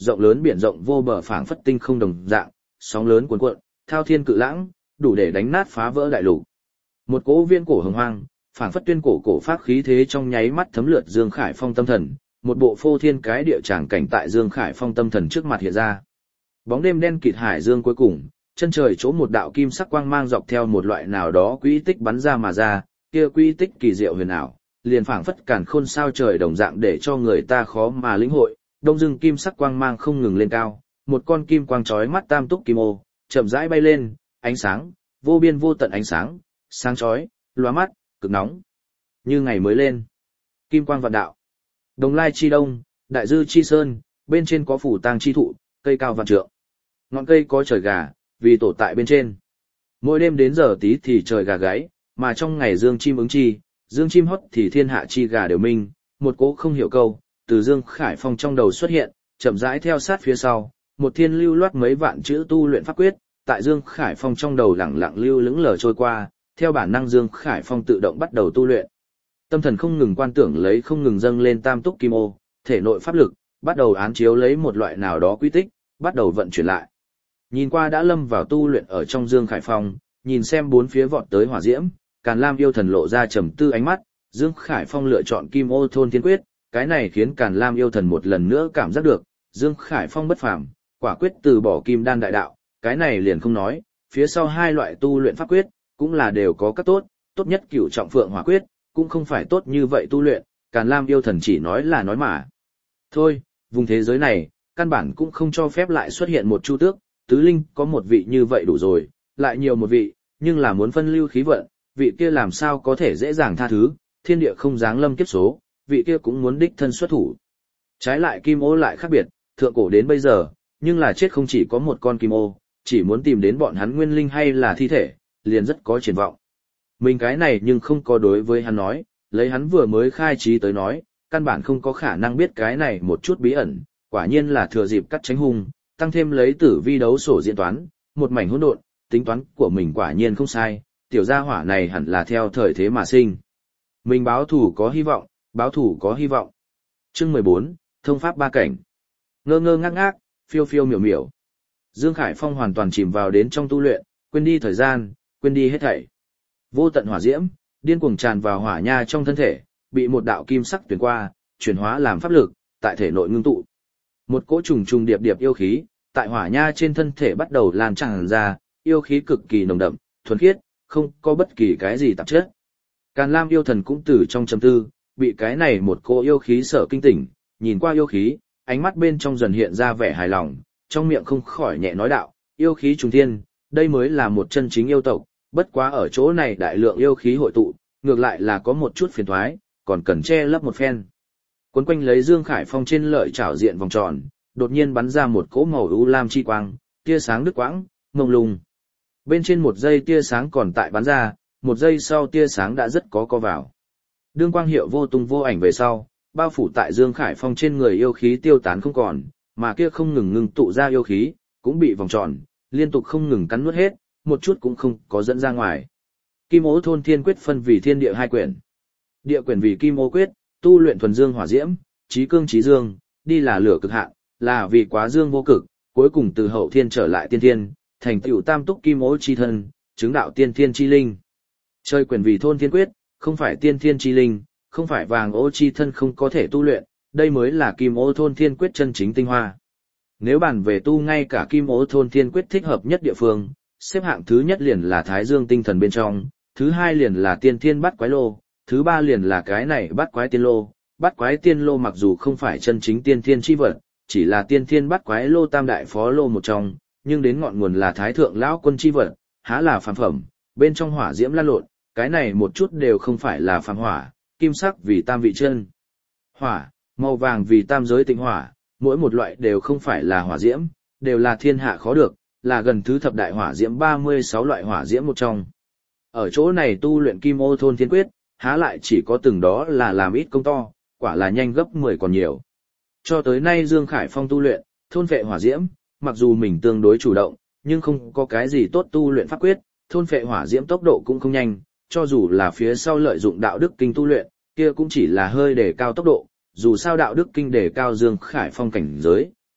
rộng lớn biển rộng vô bờ phảng phất tinh không đồng dạng, sóng lớn cuồn cuộn, thao thiên cự lãng, đủ để đánh nát phá vỡ đại lục. Một cỗ viên cổ hồng hoang, phảng phất tuyên cổ cổ pháp khí thế trong nháy mắt thấm lượt Dương Khải Phong tâm thần, một bộ phô thiên cái địa tràng cảnh tại Dương Khải Phong tâm thần trước mặt hiện ra. Bóng đêm đen kịt hải dương cuối cùng, chân trời chỗ một đạo kim sắc quang mang dọc theo một loại nào đó quỹ tích bắn ra mà ra, kia quỹ tích kỳ diệu huyền ảo, liền phảng phất càn khôn sao trời đồng dạng để cho người ta khó mà lĩnh hội. Đông dưng kim sắc quang mang không ngừng lên cao, một con kim quang chói mắt tam túc kim ô, chậm rãi bay lên, ánh sáng, vô biên vô tận ánh sáng, sáng chói, lóa mắt, cực nóng. Như ngày mới lên. Kim quang vạn đạo. Đồng lai chi đông, đại dư chi sơn, bên trên có phủ tang chi thụ, cây cao vạn trượng. Ngọn cây có trời gà, vì tổ tại bên trên. Mỗi đêm đến giờ tí thì trời gà gáy, mà trong ngày dương chim ứng chi, dương chim hót thì thiên hạ chi gà đều minh, một cố không hiểu câu, từ Dương Khải Phong trong đầu xuất hiện, chậm rãi theo sát phía sau, một thiên lưu loát mấy vạn chữ tu luyện pháp quyết, tại Dương Khải Phong trong đầu lẳng lặng lưu lững lờ trôi qua, theo bản năng Dương Khải Phong tự động bắt đầu tu luyện. Tâm thần không ngừng quan tưởng lấy không ngừng dâng lên tam túc kim ô, thể nội pháp lực, bắt đầu án chiếu lấy một loại nào đó quy tích, bắt đầu vận chuyển lại. Nhìn qua đã lâm vào tu luyện ở trong Dương Khải Phong, nhìn xem bốn phía vọt tới hỏa diễm, Càn Lam yêu thần lộ ra trầm tư ánh mắt, Dương Khải Phong lựa chọn Kim Ô Thôn Thiên Quyết, cái này khiến Càn Lam yêu thần một lần nữa cảm giác được, Dương Khải Phong bất phàm, quả quyết từ bỏ Kim Đan đại đạo, cái này liền không nói, phía sau hai loại tu luyện pháp quyết, cũng là đều có các tốt, tốt nhất Cửu Trọng Phượng Hỏa Quyết, cũng không phải tốt như vậy tu luyện, Càn Lam yêu thần chỉ nói là nói mà. Thôi, vùng thế giới này, căn bản cũng không cho phép lại xuất hiện một chu tước, tứ linh có một vị như vậy đủ rồi, lại nhiều một vị, nhưng là muốn phân lưu khí vận, vị kia làm sao có thể dễ dàng tha thứ, thiên địa không giáng lâm kiếp số, vị kia cũng muốn đích thân xuất thủ. Trái lại Kim Ô lại khác biệt, thượng cổ đến bây giờ, nhưng là chết không chỉ có một con Kim Ô, chỉ muốn tìm đến bọn hắn nguyên linh hay là thi thể, liền rất có triển vọng. Mình cái này nhưng không có đối với hắn nói, lấy hắn vừa mới khai trí tới nói, căn bản không có khả năng biết cái này một chút bí ẩn, quả nhiên là thừa dịp cắt tránh hung, tăng thêm lấy tử vi đấu sổ diễn toán, một mảnh hỗn độn, tính toán của mình quả nhiên không sai, tiểu gia hỏa này hẳn là theo thời thế mà sinh. Mình báo thủ có hy vọng, báo thủ có hy vọng. Chương mười bốn, Thông pháp ba cảnh. Ngơ ngơ ngác ngác, phiêu phiêu miểu miểu. Dương Khải Phong hoàn toàn chìm vào đến trong tu luyện, quên đi thời gian, quên đi hết thảy. Vô tận hỏa diễm, điên cuồng tràn vào hỏa nha trong thân thể, bị một đạo kim sắc tuyển qua, chuyển hóa làm pháp lực, tại thể nội ngưng tụ. Một cỗ trùng trùng điệp điệp yêu khí, tại hỏa nha trên thân thể bắt đầu lan tràn ra, yêu khí cực kỳ nồng đậm, thuần khiết, không có bất kỳ cái gì tạp chất. Càn Lam yêu thần cũng từ trong trầm tư, bị cái này một cỗ yêu khí sở kinh tỉnh, nhìn qua yêu khí, ánh mắt bên trong dần hiện ra vẻ hài lòng, trong miệng không khỏi nhẹ nói đạo, yêu khí trùng thiên, đây mới là một chân chính yêu tộc, bất quá ở chỗ này đại lượng yêu khí hội tụ, ngược lại là có một chút phiền toái, còn cần che lấp một phen. Quấn quanh lấy Dương Khải Phong trên lợi chảo diện vòng tròn, đột nhiên bắn ra một cỗ màu u lam chi quang, tia sáng đứt quãng, mông lung. Bên trên một giây tia sáng còn tại bắn ra, một giây sau tia sáng đã rất có co vào. Đương quang hiệu vô tung vô ảnh về sau, bao phủ tại Dương Khải Phong trên người yêu khí tiêu tán không còn, mà kia không ngừng ngưng tụ ra yêu khí, cũng bị vòng tròn, liên tục không ngừng cắn nuốt hết, một chút cũng không có dẫn ra ngoài. Kim Ô Thôn Thiên Quyết phân vì thiên địa hai quyển. Địa quyển vì Kim Ô Quyết, tu luyện thuần dương hỏa diễm, chí cương chí dương, đi là lửa cực hạn, là vì quá dương vô cực, cuối cùng từ hậu thiên trở lại tiên thiên, thành tựu tam túc kim ô chi thân, chứng đạo tiên thiên chi linh. Chơi quyển vì Thôn Thiên Quyết, không phải tiên thiên chi linh, không phải vàng ô chi thân không có thể tu luyện, đây mới là Kim Ô Thôn Thiên Quyết chân chính tinh hoa. Nếu bàn về tu ngay cả Kim Ô Thôn Thiên Quyết thích hợp nhất địa phương, xếp hạng thứ nhất liền là Thái Dương tinh thần bên trong, thứ hai liền là Tiên Thiên Bát Quái Lô, thứ ba liền là cái này Bát Quái Tiên Lô. Bát Quái Tiên Lô mặc dù không phải chân chính tiên thiên chi vật, chỉ là Tiên Thiên Bát Quái Lô tam đại phó lô một trong, nhưng đến ngọn nguồn là Thái Thượng lão quân chi vật, há là phàm phẩm, bên trong hỏa diễm lan lộn, cái này một chút đều không phải là phàm hỏa, kim sắc vì tam vị chân hỏa, màu vàng vì tam giới tịnh hỏa, mỗi một loại đều không phải là hỏa diễm, đều là thiên hạ khó được, là gần thứ thập đại hỏa diễm ba mươi sáu loại hỏa diễm một trong. Ở chỗ này tu luyện Kim Ô Thôn Thiên Quyết, há lại chỉ có từng đó là làm ít công to, quả là nhanh gấp mười còn nhiều. Cho tới nay Dương Khải Phong tu luyện, thôn phệ hỏa diễm, mặc dù mình tương đối chủ động, nhưng không có cái gì tốt tu luyện pháp quyết, thôn phệ hỏa diễm tốc độ cũng không nhanh, cho dù là phía sau lợi dụng đạo đức kinh tu luyện, kia cũng chỉ là hơi đề cao tốc độ, dù sao đạo đức kinh đề cao Dương Khải Phong cảnh giới,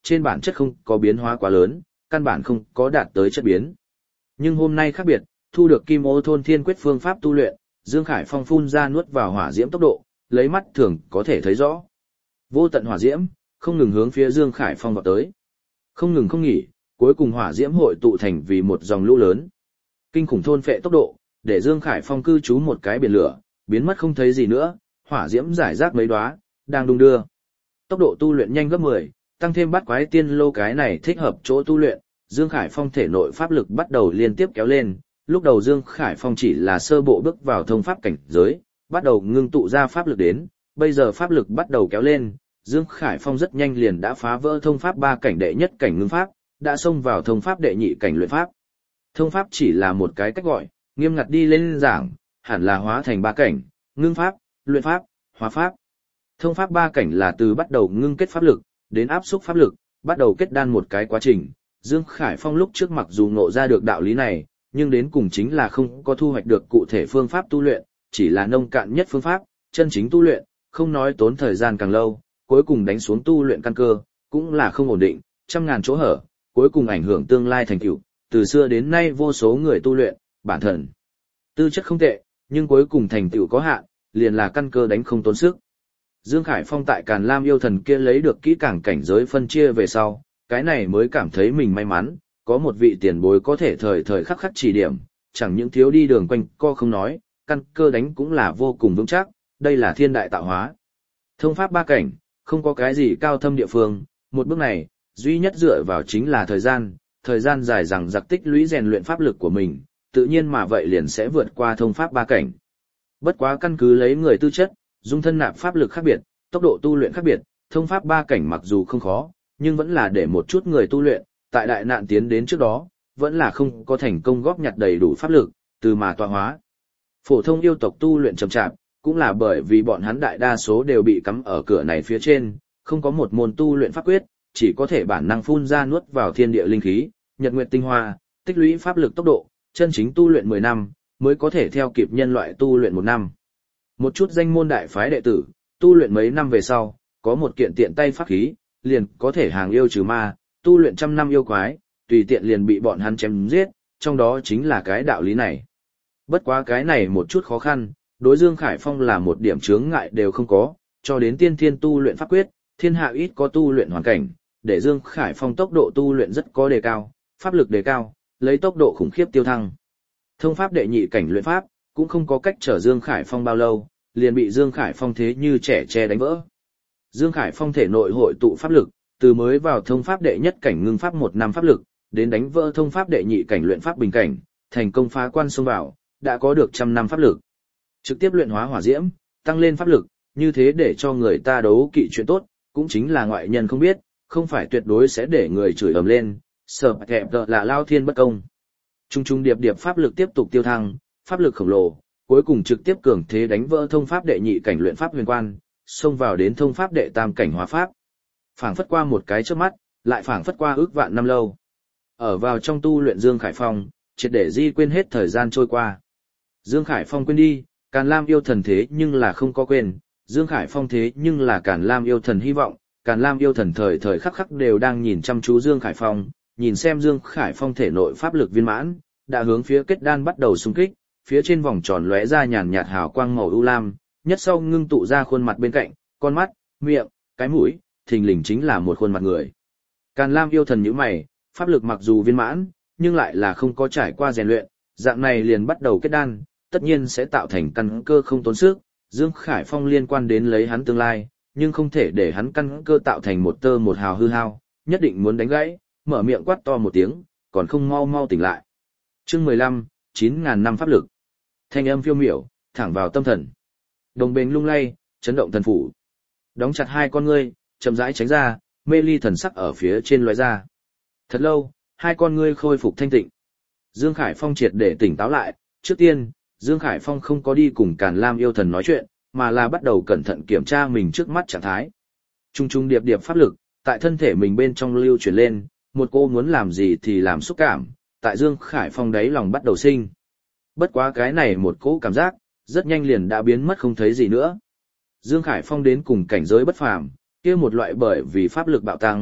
trên bản chất không có biến hóa quá lớn, căn bản không có đạt tới chất biến. Nhưng hôm nay khác biệt, thu được Kim Ô Thôn Thiên Quyết phương pháp tu luyện, Dương Khải Phong phun ra nuốt vào hỏa diễm tốc độ, lấy mắt thường có thể thấy rõ. Vô tận hỏa diễm, không ngừng hướng phía Dương Khải Phong vào tới. Không ngừng không nghỉ, cuối cùng hỏa diễm hội tụ thành vì một dòng lũ lớn. Kinh khủng thôn phệ tốc độ, để Dương Khải Phong cư trú một cái biển lửa, biến mất không thấy gì nữa, hỏa diễm giải rác mấy đóa, đang đung đưa. Tốc độ tu luyện nhanh gấp mười, tăng thêm bắt quái tiên lô cái này thích hợp chỗ tu luyện, Dương Khải Phong thể nội pháp lực bắt đầu liên tiếp kéo lên. Lúc đầu Dương Khải Phong chỉ là sơ bộ bước vào thông pháp cảnh giới, bắt đầu ngưng tụ ra pháp lực đến, bây giờ pháp lực bắt đầu kéo lên, Dương Khải Phong rất nhanh liền đã phá vỡ thông pháp ba cảnh đệ nhất cảnh ngưng pháp, đã xông vào thông pháp đệ nhị cảnh luyện pháp. Thông pháp chỉ là một cái cách gọi, nghiêm ngặt đi lên giảng, hẳn là hóa thành ba cảnh, ngưng pháp, luyện pháp, hóa pháp. Thông pháp ba cảnh là từ bắt đầu ngưng kết pháp lực, đến áp xúc pháp lực, bắt đầu kết đan một cái quá trình. Dương Khải Phong lúc trước mặc dù ngộ ra được đạo lý này, nhưng đến cùng chính là không có thu hoạch được cụ thể phương pháp tu luyện, chỉ là nông cạn nhất phương pháp, chân chính tu luyện, không nói tốn thời gian càng lâu, cuối cùng đánh xuống tu luyện căn cơ, cũng là không ổn định, trăm ngàn chỗ hở, cuối cùng ảnh hưởng tương lai thành tựu. Từ xưa đến nay vô số người tu luyện, bản thân tư chất không tệ, nhưng cuối cùng thành tựu có hạn, liền là căn cơ đánh không tốn sức. Dương Khải Phong tại Càn Lam yêu thần kia lấy được kỹ càng cảnh giới phân chia về sau, cái này mới cảm thấy mình may mắn, có một vị tiền bối có thể thời thời khắc khắc chỉ điểm, chẳng những thiếu đi đường quanh co không nói, căn cơ đánh cũng là vô cùng vững chắc, đây là thiên đại tạo hóa. Thông pháp ba cảnh, không có cái gì cao thâm địa phương, một bước này, duy nhất dựa vào chính là thời gian, thời gian dài rằng giặc tích lũy rèn luyện pháp lực của mình, tự nhiên mà vậy liền sẽ vượt qua thông pháp ba cảnh. Bất quá căn cứ lấy người tư chất, dung thân nạp pháp lực khác biệt, tốc độ tu luyện khác biệt, thông pháp ba cảnh mặc dù không khó, nhưng vẫn là để một chút người tu luyện, tại đại nạn tiến đến trước đó, vẫn là không có thành công góp nhặt đầy đủ pháp lực, từ mà tọa hóa. Phổ thông yêu tộc tu luyện chậm chạp, cũng là bởi vì bọn hắn đại đa số đều bị cắm ở cửa này phía trên, không có một môn tu luyện pháp quyết, chỉ có thể bản năng phun ra nuốt vào thiên địa linh khí, nhật nguyệt tinh hoa, tích lũy pháp lực tốc độ, chân chính tu luyện mười năm, mới có thể theo kịp nhân loại tu luyện một năm. Một chút danh môn đại phái đệ tử, tu luyện mấy năm về sau, có một kiện tiện tay pháp khí, liền có thể hàng yêu trừ ma, tu luyện trăm năm yêu quái, tùy tiện liền bị bọn hắn chém giết, trong đó chính là cái đạo lý này. Bất quá cái này một chút khó khăn, đối Dương Khải Phong là một điểm chướng ngại đều không có, cho đến tiên thiên tu luyện pháp quyết, thiên hạ ít có tu luyện hoàn cảnh, để Dương Khải Phong tốc độ tu luyện rất có đề cao, pháp lực đề cao, lấy tốc độ khủng khiếp tiêu thăng. Thông pháp đệ nhị cảnh luyện pháp, cũng không có cách trở Dương Khải Phong bao lâu, liền bị Dương Khải Phong thế như trẻ tre đánh vỡ. Dương Khải Phong thể nội hội tụ pháp lực, từ mới vào thông pháp đệ nhất cảnh ngưng pháp một năm pháp lực, đến đánh vỡ thông pháp đệ nhị cảnh luyện pháp bình cảnh, thành công phá quan xông vào, đã có được trăm năm pháp lực. Trực tiếp luyện hóa hỏa diễm, tăng lên pháp lực, như thế để cho người ta đấu kỵ chuyện tốt, cũng chính là ngoại nhân không biết, không phải tuyệt đối sẽ để người chửi ầm lên, sợ kẹp là lao thiên bất công. Trung trung điệp điệp pháp lực tiếp tục tiêu thăng, pháp lực khổng lồ, cuối cùng trực tiếp cường thế đánh vỡ thông pháp đệ nhị cảnh luyện pháp huyền quan, xông vào đến thông pháp đệ tam cảnh hóa pháp. Phảng phất qua một cái chớp mắt, lại phảng phất qua ước vạn năm lâu. Ở vào trong tu luyện Dương Khải Phong, triệt để di quên hết thời gian trôi qua. Dương Khải Phong quên đi, Càn Lam yêu thần thế nhưng là không có quên, Dương Khải Phong thế nhưng là Càn Lam yêu thần hy vọng, Càn Lam yêu thần thời thời khắc khắc đều đang nhìn chăm chú Dương Khải Phong, nhìn xem Dương Khải Phong thể nội pháp lực viên mãn, đã hướng phía kết đan bắt đầu xung kích, phía trên vòng tròn lóe ra nhàn nhạt hào quang màu u lam, nhất sau ngưng tụ ra khuôn mặt bên cạnh, con mắt, miệng, cái mũi, thình lình chính là một khuôn mặt người. Càn Lam yêu thần nhíu mày, pháp lực mặc dù viên mãn, nhưng lại là không có trải qua rèn luyện, dạng này liền bắt đầu kết đan, tất nhiên sẽ tạo thành căn cơ không tốn sức, Dương Khải Phong liên quan đến lấy hắn tương lai, nhưng không thể để hắn căn cơ tạo thành một tơ một hào hư hao, nhất định muốn đánh gãy, mở miệng quát to một tiếng, còn không mau mau tỉnh lại. Chương mười lăm, chín ngàn năm pháp lực. Thanh âm phiêu miểu, thẳng vào tâm thần. Đồng bền lung lay, chấn động thần phủ. Đóng chặt hai con ngươi, chậm rãi tránh ra, mê ly thần sắc ở phía trên lóe ra. Thật lâu, hai con ngươi khôi phục thanh tịnh. Dương Khải Phong triệt để tỉnh táo lại, trước tiên, Dương Khải Phong không có đi cùng Càn Lam yêu thần nói chuyện, mà là bắt đầu cẩn thận kiểm tra mình trước mắt trạng thái. Trung trung điệp điệp pháp lực, tại thân thể mình bên trong lưu chuyển lên, một cô muốn làm gì thì làm xúc cảm, tại Dương Khải Phong đáy lòng bắt đầu sinh. Bất quá cái này một cỗ cảm giác, rất nhanh liền đã biến mất không thấy gì nữa. Dương Khải Phong đến cùng cảnh giới bất phàm, kia một loại bởi vì pháp lực bạo tăng,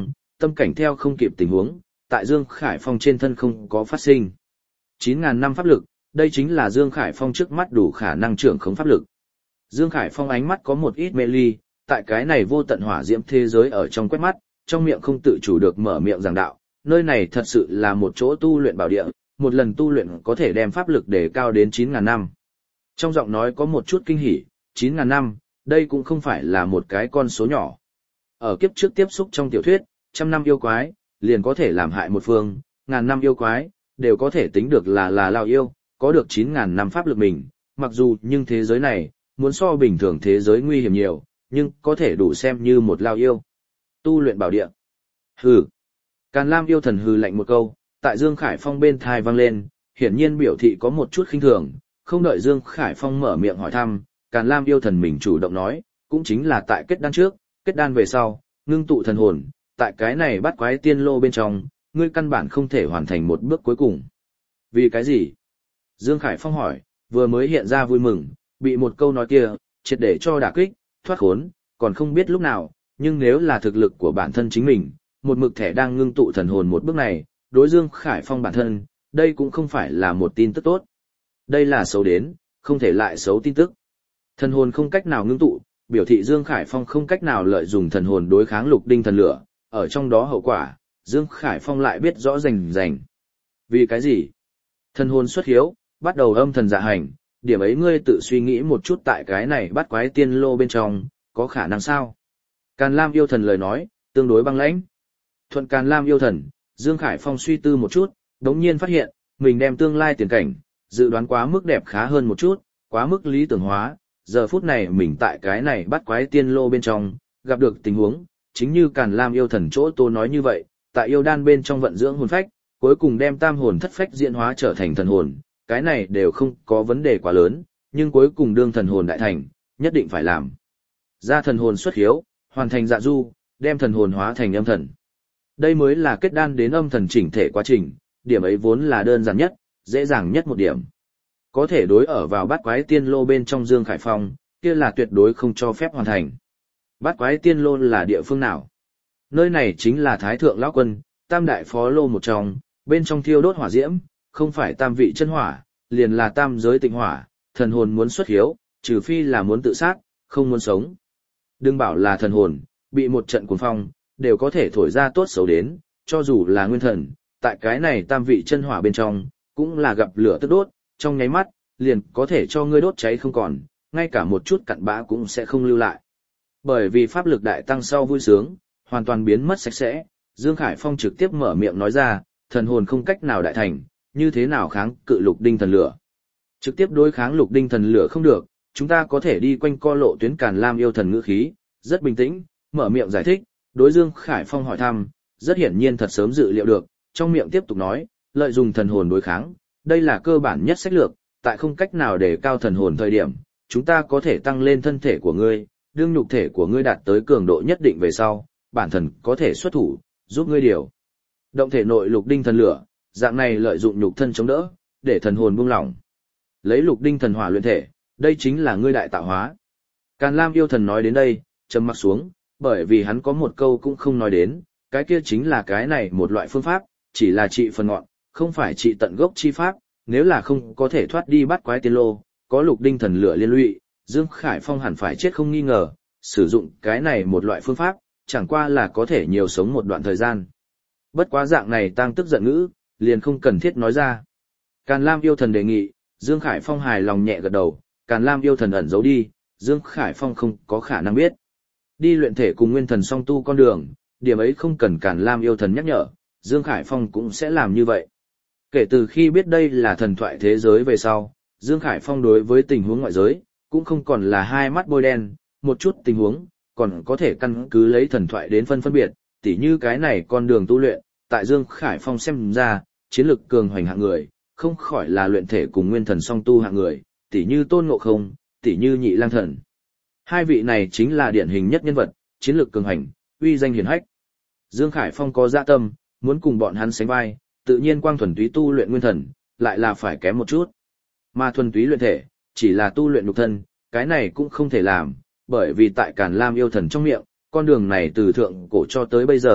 tâm cảnh theo không kịp tình huống, tại Dương Khải Phong trên thân không có phát sinh. chín ngàn năm pháp lực, đây chính là Dương Khải Phong trước mắt đủ khả năng trưởng khống pháp lực. Dương Khải Phong ánh mắt có một ít mê ly, tại cái này vô tận hỏa diễm thế giới ở trong quét mắt, trong miệng không tự chủ được mở miệng giảng đạo, nơi này thật sự là một chỗ tu luyện bảo địa, một lần tu luyện có thể đem pháp lực để cao đến chín ngàn năm. Trong giọng nói có một chút kinh hỉ, chín ngàn năm, đây cũng không phải là một cái con số nhỏ. Ở kiếp trước tiếp xúc trong tiểu thuyết, trăm năm yêu quái, liền có thể làm hại một phương, ngàn năm yêu quái, đều có thể tính được là là lao yêu, có được chín ngàn năm pháp lực mình, mặc dù nhưng thế giới này, muốn so bình thường thế giới nguy hiểm nhiều, nhưng có thể đủ xem như một lao yêu. Tu luyện bảo địa. Hừ. Càn Lam yêu thần hừ lạnh một câu, tại Dương Khải Phong bên thai vang lên, hiển nhiên biểu thị có một chút khinh thường, không đợi Dương Khải Phong mở miệng hỏi thăm, Càn Lam yêu thần mình chủ động nói, cũng chính là tại kết đan trước, kết đan về sau, ngưng tụ thần hồn, tại cái này bắt quái tiên lô bên trong, ngươi căn bản không thể hoàn thành một bước cuối cùng. Vì cái gì? Dương Khải Phong hỏi, vừa mới hiện ra vui mừng, bị một câu nói kia, triệt để cho đả kích, thoát khốn, còn không biết lúc nào, nhưng nếu là thực lực của bản thân chính mình, một mực thẻ đang ngưng tụ thần hồn một bước này, đối Dương Khải Phong bản thân, đây cũng không phải là một tin tức tốt. Đây là xấu đến, không thể lại xấu tin tức. Thần hồn không cách nào ngưng tụ, biểu thị Dương Khải Phong không cách nào lợi dụng thần hồn đối kháng lục đinh thần lửa, ở trong đó hậu quả, Dương Khải Phong lại biết rõ rành rành. Vì cái gì? Thần hồn xuất hiếu, bắt đầu âm thần dạ hành, điểm ấy ngươi tự suy nghĩ một chút tại cái này bắt quái tiên lô bên trong, có khả năng sao? Càn Lam yêu thần lời nói, tương đối băng lãnh. Thuận Càn Lam yêu thần, Dương Khải Phong suy tư một chút, đống nhiên phát hiện, mình đem tương lai tiền cảnh, dự đoán quá mức đẹp khá hơn một chút, quá mức lý tưởng hóa, giờ phút này mình tại cái này bắt quái tiên lô bên trong, gặp được tình huống, chính như Càn Lam yêu thần chỗ tôi nói như vậy, tại yêu đan bên trong vận dưỡng hồn phách, cuối cùng đem tam hồn thất phách diễn hóa trở thành thần hồn, cái này đều không có vấn đề quá lớn, nhưng cuối cùng đương thần hồn đại thành, nhất định phải làm. Ra thần hồn xuất hiếu, hoàn thành dạ du, đem thần hồn hóa thành âm thần. Đây mới là kết đan đến âm thần chỉnh thể quá trình, điểm ấy vốn là đơn giản nhất, dễ dàng nhất một điểm. Có thể đối ở vào bát quái tiên lô bên trong Dương Khải Phong, kia là tuyệt đối không cho phép hoàn thành. Bát quái tiên lô là địa phương nào? Nơi này chính là Thái Thượng Lão Quân, tam đại phó lô một trong, bên trong thiêu đốt hỏa diễm, không phải tam vị chân hỏa, liền là tam giới tịnh hỏa, thần hồn muốn xuất hiếu, trừ phi là muốn tự sát, không muốn sống. Đừng bảo là thần hồn, bị một trận cuồng phong, đều có thể thổi ra tốt xấu đến, cho dù là nguyên thần, tại cái này tam vị chân hỏa bên trong, cũng là gặp lửa tức đốt, trong nháy mắt, liền có thể cho ngươi đốt cháy không còn, ngay cả một chút cặn bã cũng sẽ không lưu lại. Bởi vì pháp lực đại tăng sau vui sướng, hoàn toàn biến mất sạch sẽ, Dương Khải Phong trực tiếp mở miệng nói ra, thần hồn không cách nào đại thành, như thế nào kháng cự lục đinh thần lửa. Trực tiếp đối kháng lục đinh thần lửa không được, chúng ta có thể đi quanh co lộ tuyến Càn Lam yêu thần ngữ khí, rất bình tĩnh, mở miệng giải thích, đối Dương Khải Phong hỏi thăm, rất hiển nhiên thật sớm dự liệu được, trong miệng tiếp tục nói, lợi dụng thần hồn đối kháng, đây là cơ bản nhất sách lược, tại không cách nào để cao thần hồn thời điểm, chúng ta có thể tăng lên thân thể của ngươi, đương nhục thể của ngươi đạt tới cường độ nhất định về sau, bản thần có thể xuất thủ, giúp ngươi điều động thể nội lục đinh thần lửa, dạng này lợi dụng nhục thân chống đỡ, để thần hồn buông lỏng. Lấy lục đinh thần hỏa luyện thể, đây chính là ngươi đại tạo hóa. Càn Lam yêu thần nói đến đây, trầm mặc xuống, bởi vì hắn có một câu cũng không nói đến, cái kia chính là cái này một loại phương pháp, chỉ là trị phần ngọn, không phải trị tận gốc chi pháp, nếu là không có thể thoát đi bắt quái tiên lô, có lục đinh thần lửa liên lụy, Dương Khải Phong hẳn phải chết không nghi ngờ, sử dụng cái này một loại phương pháp, chẳng qua là có thể nhiều sống một đoạn thời gian. Bất quá dạng này tăng tức giận ngữ, liền không cần thiết nói ra. Càn Lam yêu thần đề nghị, Dương Khải Phong hài lòng nhẹ gật đầu, Càn Lam yêu thần ẩn giấu đi, Dương Khải Phong không có khả năng biết. Đi luyện thể cùng nguyên thần song tu con đường, điểm ấy không cần Càn Lam yêu thần nhắc nhở, Dương Khải Phong cũng sẽ làm như vậy. Kể từ khi biết đây là thần thoại thế giới về sau, Dương Khải Phong đối với tình huống ngoại giới, cũng không còn là hai mắt bôi đen, một chút tình huống, còn có thể căn cứ lấy thần thoại đến phân phân biệt, tỉ như cái này con đường tu luyện, tại Dương Khải Phong xem ra, chiến lực cường hoành hạng người, không khỏi là luyện thể cùng nguyên thần song tu hạng người, tỉ như Tôn Ngộ Không, tỉ như Nhị Lang Thần. Hai vị này chính là điển hình nhất nhân vật, chiến lực cường hành, uy danh hiển hách. Dương Khải Phong có dạ tâm, muốn cùng bọn hắn sánh vai, tự nhiên quang thuần túy tu luyện nguyên thần, lại là phải kém một chút. Mà thuần túy luyện thể, chỉ là tu luyện nhục thân, cái này cũng không thể làm, bởi vì tại Càn Lam yêu thần trong miệng, con đường này từ thượng cổ cho tới bây giờ,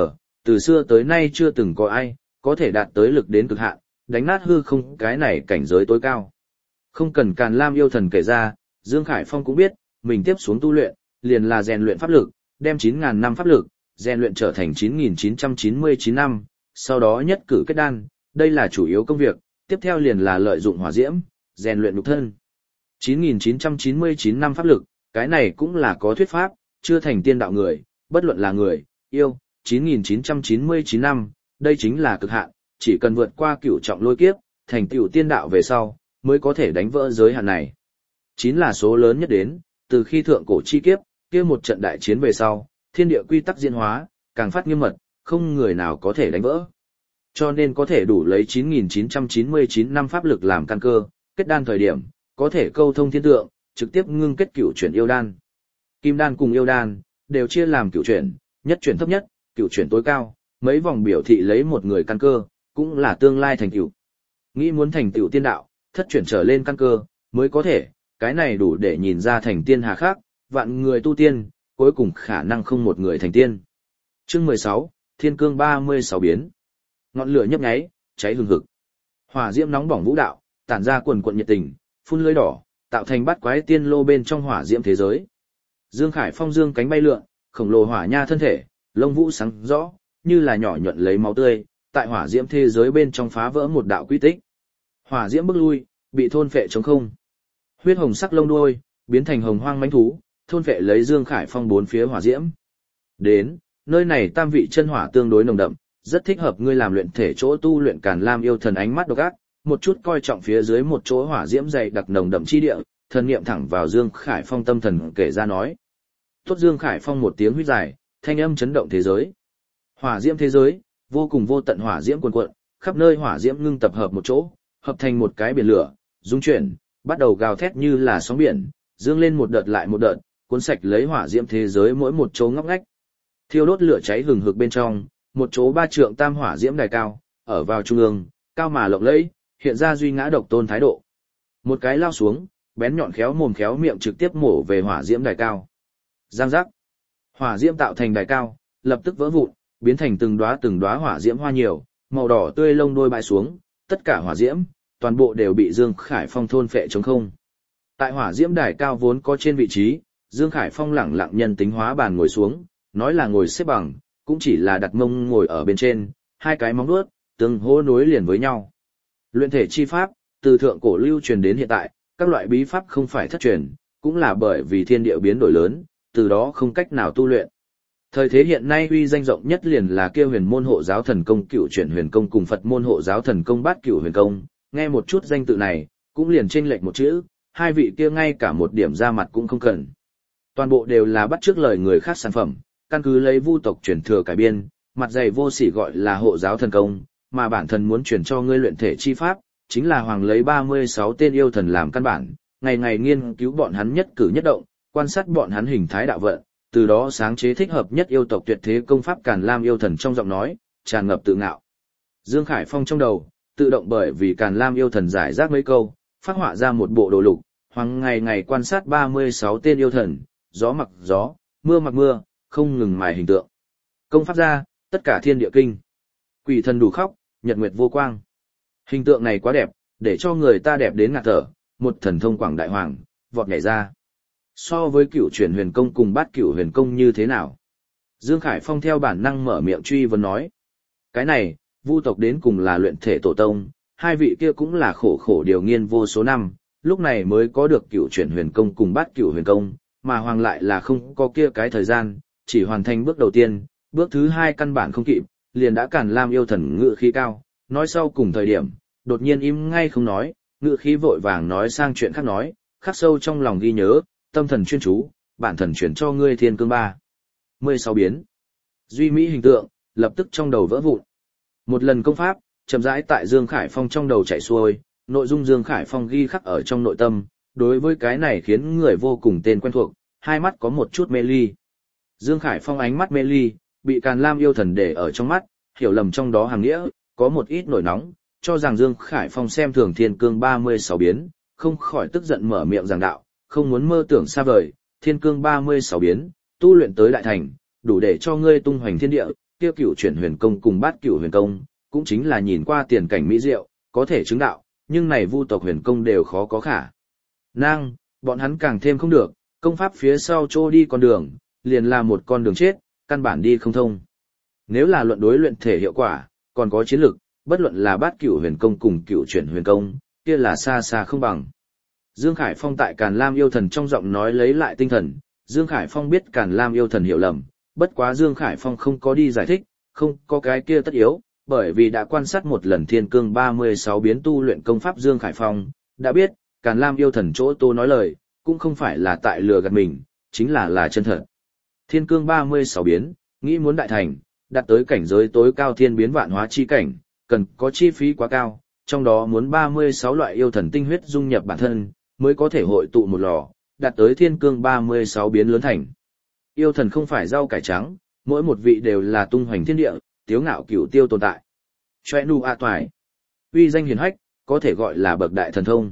Từ xưa tới nay chưa từng có ai có thể đạt tới lực đến cực hạn, đánh nát hư không cái này cảnh giới tối cao. Không cần Càn Lam yêu thần kể ra, Dương Khải Phong cũng biết, mình tiếp xuống tu luyện, liền là rèn luyện pháp lực, đem chín nghìn năm pháp lực, rèn luyện trở thành chín nghìn chín trăm chín mươi chín năm, sau đó nhất cử kết đan, đây là chủ yếu công việc, tiếp theo liền là lợi dụng hỏa diễm, rèn luyện nhục thân. chín nghìn chín trăm chín mươi chín năm pháp lực, cái này cũng là có thuyết pháp, chưa thành tiên đạo người, bất luận là người, yêu, chín nghìn chín trăm chín mươi chín năm, đây chính là cực hạn, chỉ cần vượt qua cửu trọng lôi kiếp, thành tựu tiên đạo về sau, mới có thể đánh vỡ giới hạn này. Chín là số lớn nhất đến, từ khi thượng cổ chi kiếp, kia một trận đại chiến về sau, thiên địa quy tắc diễn hóa, càng phát nghiêm mật, không người nào có thể đánh vỡ. Cho nên có thể đủ lấy chín nghìn chín trăm chín mươi chín năm pháp lực làm căn cơ, kết đan thời điểm, có thể câu thông thiên tượng, trực tiếp ngưng kết cửu chuyển yêu đan. Kim đan cùng yêu đan, đều chia làm cửu chuyển, nhất chuyển thấp nhất, cửu chuyển tối cao, mấy vòng biểu thị lấy một người căn cơ, cũng là tương lai thành tựu. Nghĩ muốn thành tựu tiên đạo, thất chuyển trở lên căn cơ, mới có thể, cái này đủ để nhìn ra thành tiên hà khác, vạn người tu tiên, cuối cùng khả năng không một người thành tiên. Chương mười sáu, Thiên Cương ba mươi sáu biến. Ngọn lửa nhấp nháy, cháy hừng hực. Hỏa diễm nóng bỏng vũ đạo, tản ra quần quần nhiệt tình, phun lưới đỏ, tạo thành bát quái tiên lô bên trong hỏa diễm thế giới. Dương Khải Phong dương cánh bay lượn, khổng lồ hỏa nha thân thể, lông vũ sáng rõ, như là nhỏ nhuận lấy máu tươi, tại hỏa diễm thế giới bên trong phá vỡ một đạo quy tích. Hỏa diễm bước lui, bị thôn phệ trống không. Huyết hồng sắc lông đuôi, biến thành hồng hoang mãnh thú, thôn phệ lấy Dương Khải Phong bốn phía hỏa diễm. Đến, nơi này tam vị chân hỏa tương đối nồng đậm, rất thích hợp ngươi làm luyện thể chỗ tu luyện Càn Lam yêu thần ánh mắt độc ác, một chút coi trọng phía dưới một chỗ hỏa diễm dày đặc nồng đậm chi địa, thần niệm thẳng vào Dương Khải Phong tâm thần kể ra nói. Tốt Dương Khải Phong một tiếng huýt dài, thanh âm chấn động thế giới. Hỏa diễm thế giới, vô cùng vô tận hỏa diễm cuồn cuộn, khắp nơi hỏa diễm ngưng tập hợp một chỗ, hợp thành một cái biển lửa, dung chuyển, bắt đầu gào thét như là sóng biển, dương lên một đợt lại một đợt, cuốn sạch lấy hỏa diễm thế giới mỗi một chỗ ngóc ngách. Thiêu đốt lửa cháy hừng hực bên trong, một chỗ ba trượng tam hỏa diễm đài cao, ở vào trung ương, cao mà lộng lẫy, hiện ra duy ngã độc tôn thái độ. Một cái lao xuống, bén nhọn khéo mồm khéo miệng trực tiếp mổ về hỏa diễm đài cao. Giang giác. Hỏa diễm tạo thành đài cao, lập tức vỡ vụn, biến thành từng đóa từng đóa hỏa diễm hoa nhiều, màu đỏ tươi lông đôi bại xuống, tất cả hỏa diễm, toàn bộ đều bị Dương Khải Phong thôn phệ trống không. Tại hỏa diễm đài cao vốn có trên vị trí, Dương Khải Phong lẳng lặng nhân tính hóa bàn ngồi xuống, nói là ngồi xếp bằng, cũng chỉ là đặt mông ngồi ở bên trên, hai cái móng vuốt tương hỗ nối liền với nhau. Luyện thể chi pháp, từ thượng cổ lưu truyền đến hiện tại, các loại bí pháp không phải thất truyền, cũng là bởi vì thiên địa biến đổi lớn, từ đó không cách nào tu luyện. Thời thế hiện nay uy danh rộng nhất liền là kia huyền môn hộ giáo thần công Cựu Chuyển Huyền Công cùng Phật môn hộ giáo thần công Bát Cửu Huyền Công, nghe một chút danh tự này, cũng liền chênh lệch một chữ, hai vị kia ngay cả một điểm ra mặt cũng không cần. Toàn bộ đều là bắt chước lời người khác sản phẩm, căn cứ lấy vu tộc truyền thừa cải biên, mặt dày vô sỉ gọi là hộ giáo thần công, mà bản thân muốn truyền cho ngươi luyện thể chi pháp, chính là hoàng lấy ba mươi sáu tên yêu thần làm căn bản, ngày ngày nghiên cứu bọn hắn nhất cử nhất động, quan sát bọn hắn hình thái đạo vận, từ đó sáng chế thích hợp nhất yêu tộc tuyệt thế công pháp Càn Lam yêu thần trong giọng nói, tràn ngập tự ngạo. Dương Khải Phong trong đầu, tự động bởi vì Càn Lam yêu thần giải rác mấy câu, phát họa ra một bộ đồ lục, hoàng ngày ngày quan sát ba mươi sáu tên yêu thần, gió mặc gió, mưa mặc mưa, không ngừng mài hình tượng. Công pháp ra, tất cả thiên địa kinh. Quỷ thần đủ khóc, nhật nguyệt vô quang. Hình tượng này quá đẹp, để cho người ta đẹp đến ngạt thở, một thần thông quảng đại hoàng, vọt nhảy ra. So với Cửu Chuyển Huyền Công cùng Bát Cửu Huyền Công như thế nào? Dương Khải Phong theo bản năng mở miệng truy vấn nói. Cái này, vu tộc đến cùng là luyện thể tổ tông, hai vị kia cũng là khổ khổ điều nghiên vô số năm, lúc này mới có được Cửu Chuyển Huyền Công cùng Bát Cửu Huyền Công, mà hoàng lại là không có kia cái thời gian, chỉ hoàn thành bước đầu tiên, bước thứ hai căn bản không kịp, liền đã Càn Lam yêu thần ngự khí cao, nói sau cùng thời điểm, đột nhiên im ngay không nói, ngự khí vội vàng nói sang chuyện khác nói, khắc sâu trong lòng ghi nhớ, tâm thần chuyên chú, bản thần chuyển cho ngươi Thiên Cương ba mươi sáu biến. Duy mỹ hình tượng, lập tức trong đầu vỡ vụn. Một lần công pháp, chậm rãi tại Dương Khải Phong trong đầu chạy xuôi, nội dung Dương Khải Phong ghi khắc ở trong nội tâm, đối với cái này khiến người vô cùng tên quen thuộc, hai mắt có một chút mê ly. Dương Khải Phong ánh mắt mê ly, bị Càn Lam yêu thần để ở trong mắt, hiểu lầm trong đó hàng nghĩa, có một ít nổi nóng, cho rằng Dương Khải Phong xem thường Thiên Cương ba mươi sáu biến, không khỏi tức giận mở miệng giảng đạo, không muốn mơ tưởng xa vời, Thiên Cương ba mươi sáu biến, tu luyện tới đại thành, đủ để cho ngươi tung hoành thiên địa, kia cửu chuyển huyền công cùng bát cửu huyền công, cũng chính là nhìn qua tiền cảnh mỹ diệu, có thể chứng đạo, nhưng này vu tộc huyền công đều khó có khả. Năng, bọn hắn càng thêm không được, công pháp phía sau trô đi con đường, liền là một con đường chết, căn bản đi không thông. Nếu là luận đối luyện thể hiệu quả, còn có chiến lực, bất luận là bát cửu huyền công cùng cửu chuyển huyền công, kia là xa xa không bằng. Dương Khải Phong tại Càn Lam yêu thần trong giọng nói lấy lại tinh thần, Dương Khải Phong biết Càn Lam yêu thần hiểu lầm, bất quá Dương Khải Phong không có đi giải thích, không có cái kia tất yếu, bởi vì đã quan sát một lần thiên cương ba mươi sáu biến tu luyện công pháp Dương Khải Phong, đã biết, Càn Lam yêu thần chỗ tô nói lời, cũng không phải là tại lừa gạt mình, chính là là chân thật. Thiên cương ba mươi sáu biến, nghĩ muốn đại thành, đạt tới cảnh giới tối cao thiên biến vạn hóa chi cảnh, cần có chi phí quá cao, trong đó muốn ba mươi sáu loại yêu thần tinh huyết dung nhập bản thân, mới có thể hội tụ một lò, đạt tới thiên cương ba mươi sáu biến lớn thành. Yêu thần không phải rau cải trắng, mỗi một vị đều là tung hoành thiên địa, tiếu ngạo cửu tiêu tồn tại. Choe nu a toài, uy danh hiển hách, có thể gọi là bậc đại thần thông.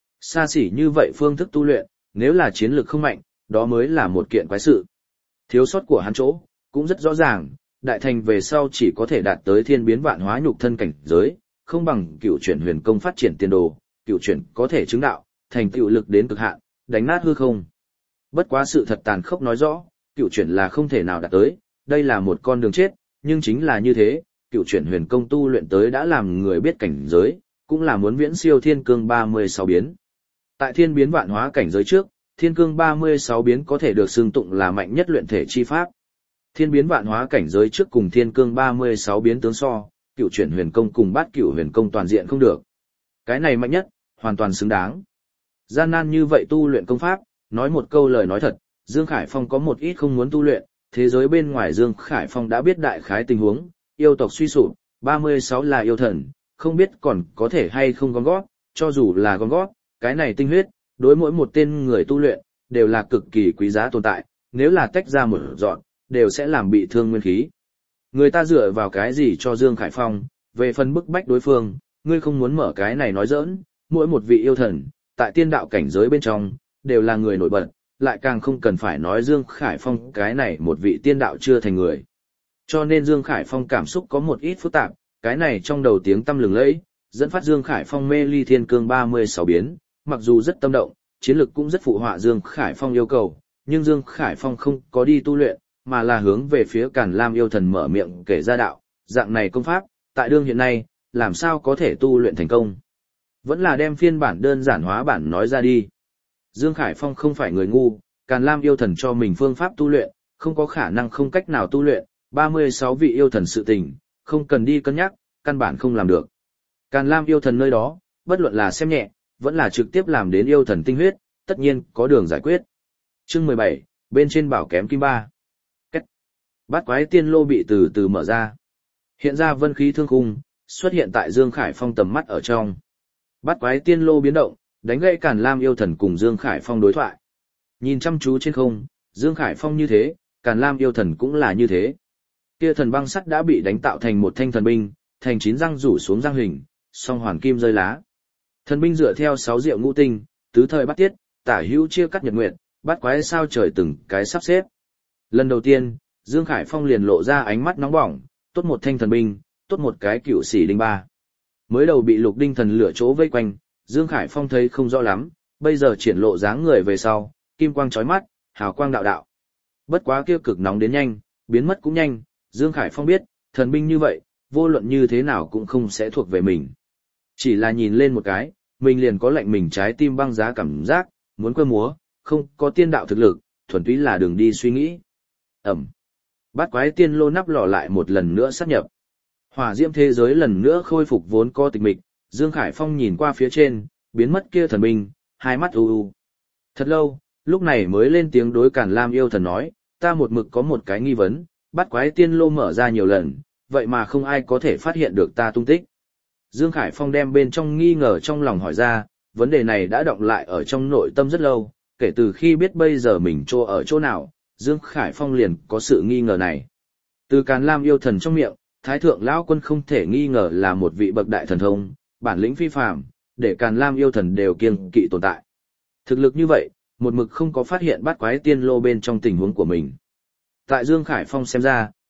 Xa xỉ như vậy phương thức tu luyện, nếu là chiến lược không mạnh, đó mới là một kiện quái sự. Thiếu sót của hắn chỗ, cũng rất rõ ràng, đại thành về sau chỉ có thể đạt tới thiên biến vạn hóa nhục thân cảnh giới, không bằng cựu chuyển huyền công phát triển tiền đồ, cựu chuyển có thể chứng đạo, thành tựu lực đến cực hạn, đánh nát hư không. Bất quá sự thật tàn khốc nói rõ, cựu chuyển là không thể nào đạt tới, đây là một con đường chết, nhưng chính là như thế, cựu chuyển huyền công tu luyện tới đã làm người biết cảnh giới, cũng là muốn viễn siêu thiên cương ba mươi sáu biến. Tại thiên biến vạn hóa cảnh giới trước, thiên cương ba mươi sáu biến có thể được xưng tụng là mạnh nhất luyện thể chi pháp. Thiên biến vạn hóa cảnh giới trước cùng thiên cương ba mươi sáu biến tướng so, cựu chuyển huyền công cùng bát cựu huyền công toàn diện không được. Cái này mạnh nhất, hoàn toàn xứng đáng. Gian nan như vậy tu luyện công pháp, nói một câu lời nói thật, Dương Khải Phong có một ít không muốn tu luyện, thế giới bên ngoài Dương Khải Phong đã biết đại khái tình huống, yêu tộc suy sụp, ba mươi sáu là yêu thần, không biết còn có thể hay không gom gót, cho dù là gom gót, cái này tinh huyết, đối mỗi một tên người tu luyện, đều là cực kỳ quý giá tồn tại, nếu là tách ra một dọn, đều sẽ làm bị thương nguyên khí. Người ta dựa vào cái gì cho Dương Khải Phong, về phần bức bách đối phương, ngươi không muốn mở cái này nói giỡn, mỗi một vị yêu thần, tại tiên đạo cảnh giới bên trong, đều là người nổi bật, lại càng không cần phải nói Dương Khải Phong cái này một vị tiên đạo chưa thành người. Cho nên Dương Khải Phong cảm xúc có một ít phức tạp, cái này trong đầu tiếng tâm lừng lẫy, dẫn phát Dương Khải Phong mê ly thiên cương ba mươi sáu biến, mặc dù rất tâm động, chiến lực cũng rất phụ họa Dương Khải Phong yêu cầu, nhưng Dương Khải Phong không có đi tu luyện, mà là hướng về phía Càn Lam yêu thần mở miệng kể ra đạo, dạng này công pháp, tại đương hiện nay, làm sao có thể tu luyện thành công. Vẫn là đem phiên bản đơn giản hóa bản nói ra đi. Dương Khải Phong không phải người ngu, Càn Lam yêu thần cho mình phương pháp tu luyện, không có khả năng không cách nào tu luyện, ba mươi sáu vị yêu thần sự tình, không cần đi cân nhắc, căn bản không làm được. Càn Lam yêu thần nơi đó, bất luận là xem nhẹ, vẫn là trực tiếp làm đến yêu thần tinh huyết, tất nhiên có đường giải quyết. Chương mười bảy, bên trên bảo kém kim ba. Cách. Bát quái tiên lô bị từ từ mở ra. Hiện ra vân khí thương khung, xuất hiện tại Dương Khải Phong tầm mắt ở trong. Bát quái tiên lô biến động, đánh gãy Càn Lam yêu thần cùng Dương Khải Phong đối thoại. Nhìn chăm chú trên không, Dương Khải Phong như thế, Càn Lam yêu thần cũng là như thế. Kia thần băng sắt đã bị đánh tạo thành một thanh thần binh, thành chín răng rủ xuống răng hình, song hoàn kim rơi lá. Thần binh dựa theo sáu diệu ngũ tinh, tứ thời bát tiết, tả hữu chia cắt nhật nguyệt, bát quái sao trời từng cái sắp xếp. Lần đầu tiên, Dương Khải Phong liền lộ ra ánh mắt nóng bỏng, tốt một thanh thần binh, tốt một cái cựu sĩ đinh ba. Mới đầu bị lục đinh thần lửa chỗ vây quanh, Dương Khải Phong thấy không rõ lắm, bây giờ triển lộ dáng người về sau, kim quang chói mắt, hào quang đạo đạo. Bất quá kia cực nóng đến nhanh, biến mất cũng nhanh, Dương Khải Phong biết, thần binh như vậy, vô luận như thế nào cũng không sẽ thuộc về mình. Chỉ là nhìn lên một cái, mình liền có lệnh mình trái tim băng giá cảm giác, muốn quơ múa, không có tiên đạo thực lực, thuần túy là đường đi suy nghĩ. Ẩm. Bát quái tiên lô nắp lò lại một lần nữa sát nhập. Hỏa diễm thế giới lần nữa khôi phục vốn có tịch mịch, Dương Khải Phong nhìn qua phía trên, biến mất kia thần binh, hai mắt u u. Thật lâu, lúc này mới lên tiếng đối Càn Lam yêu thần nói, ta một mực có một cái nghi vấn, bát quái tiên lô mở ra nhiều lần, vậy mà không ai có thể phát hiện được ta tung tích. Dương Khải Phong đem bên trong nghi ngờ trong lòng hỏi ra, vấn đề này đã đọng lại ở trong nội tâm rất lâu, kể từ khi biết bây giờ mình trô ở chỗ nào, Dương Khải Phong liền có sự nghi ngờ này. Từ Càn Lam yêu thần trong miệng, Thái thượng lão quân không thể nghi ngờ là một vị bậc đại thần thông, bản lĩnh phi phàm, để Càn Lam yêu thần đều kiêng kỵ tồn tại. Thực lực như vậy, một mực không có phát hiện bát quái tiên lô bên trong tình huống của mình. Tại Dương Khải Phong xem ra,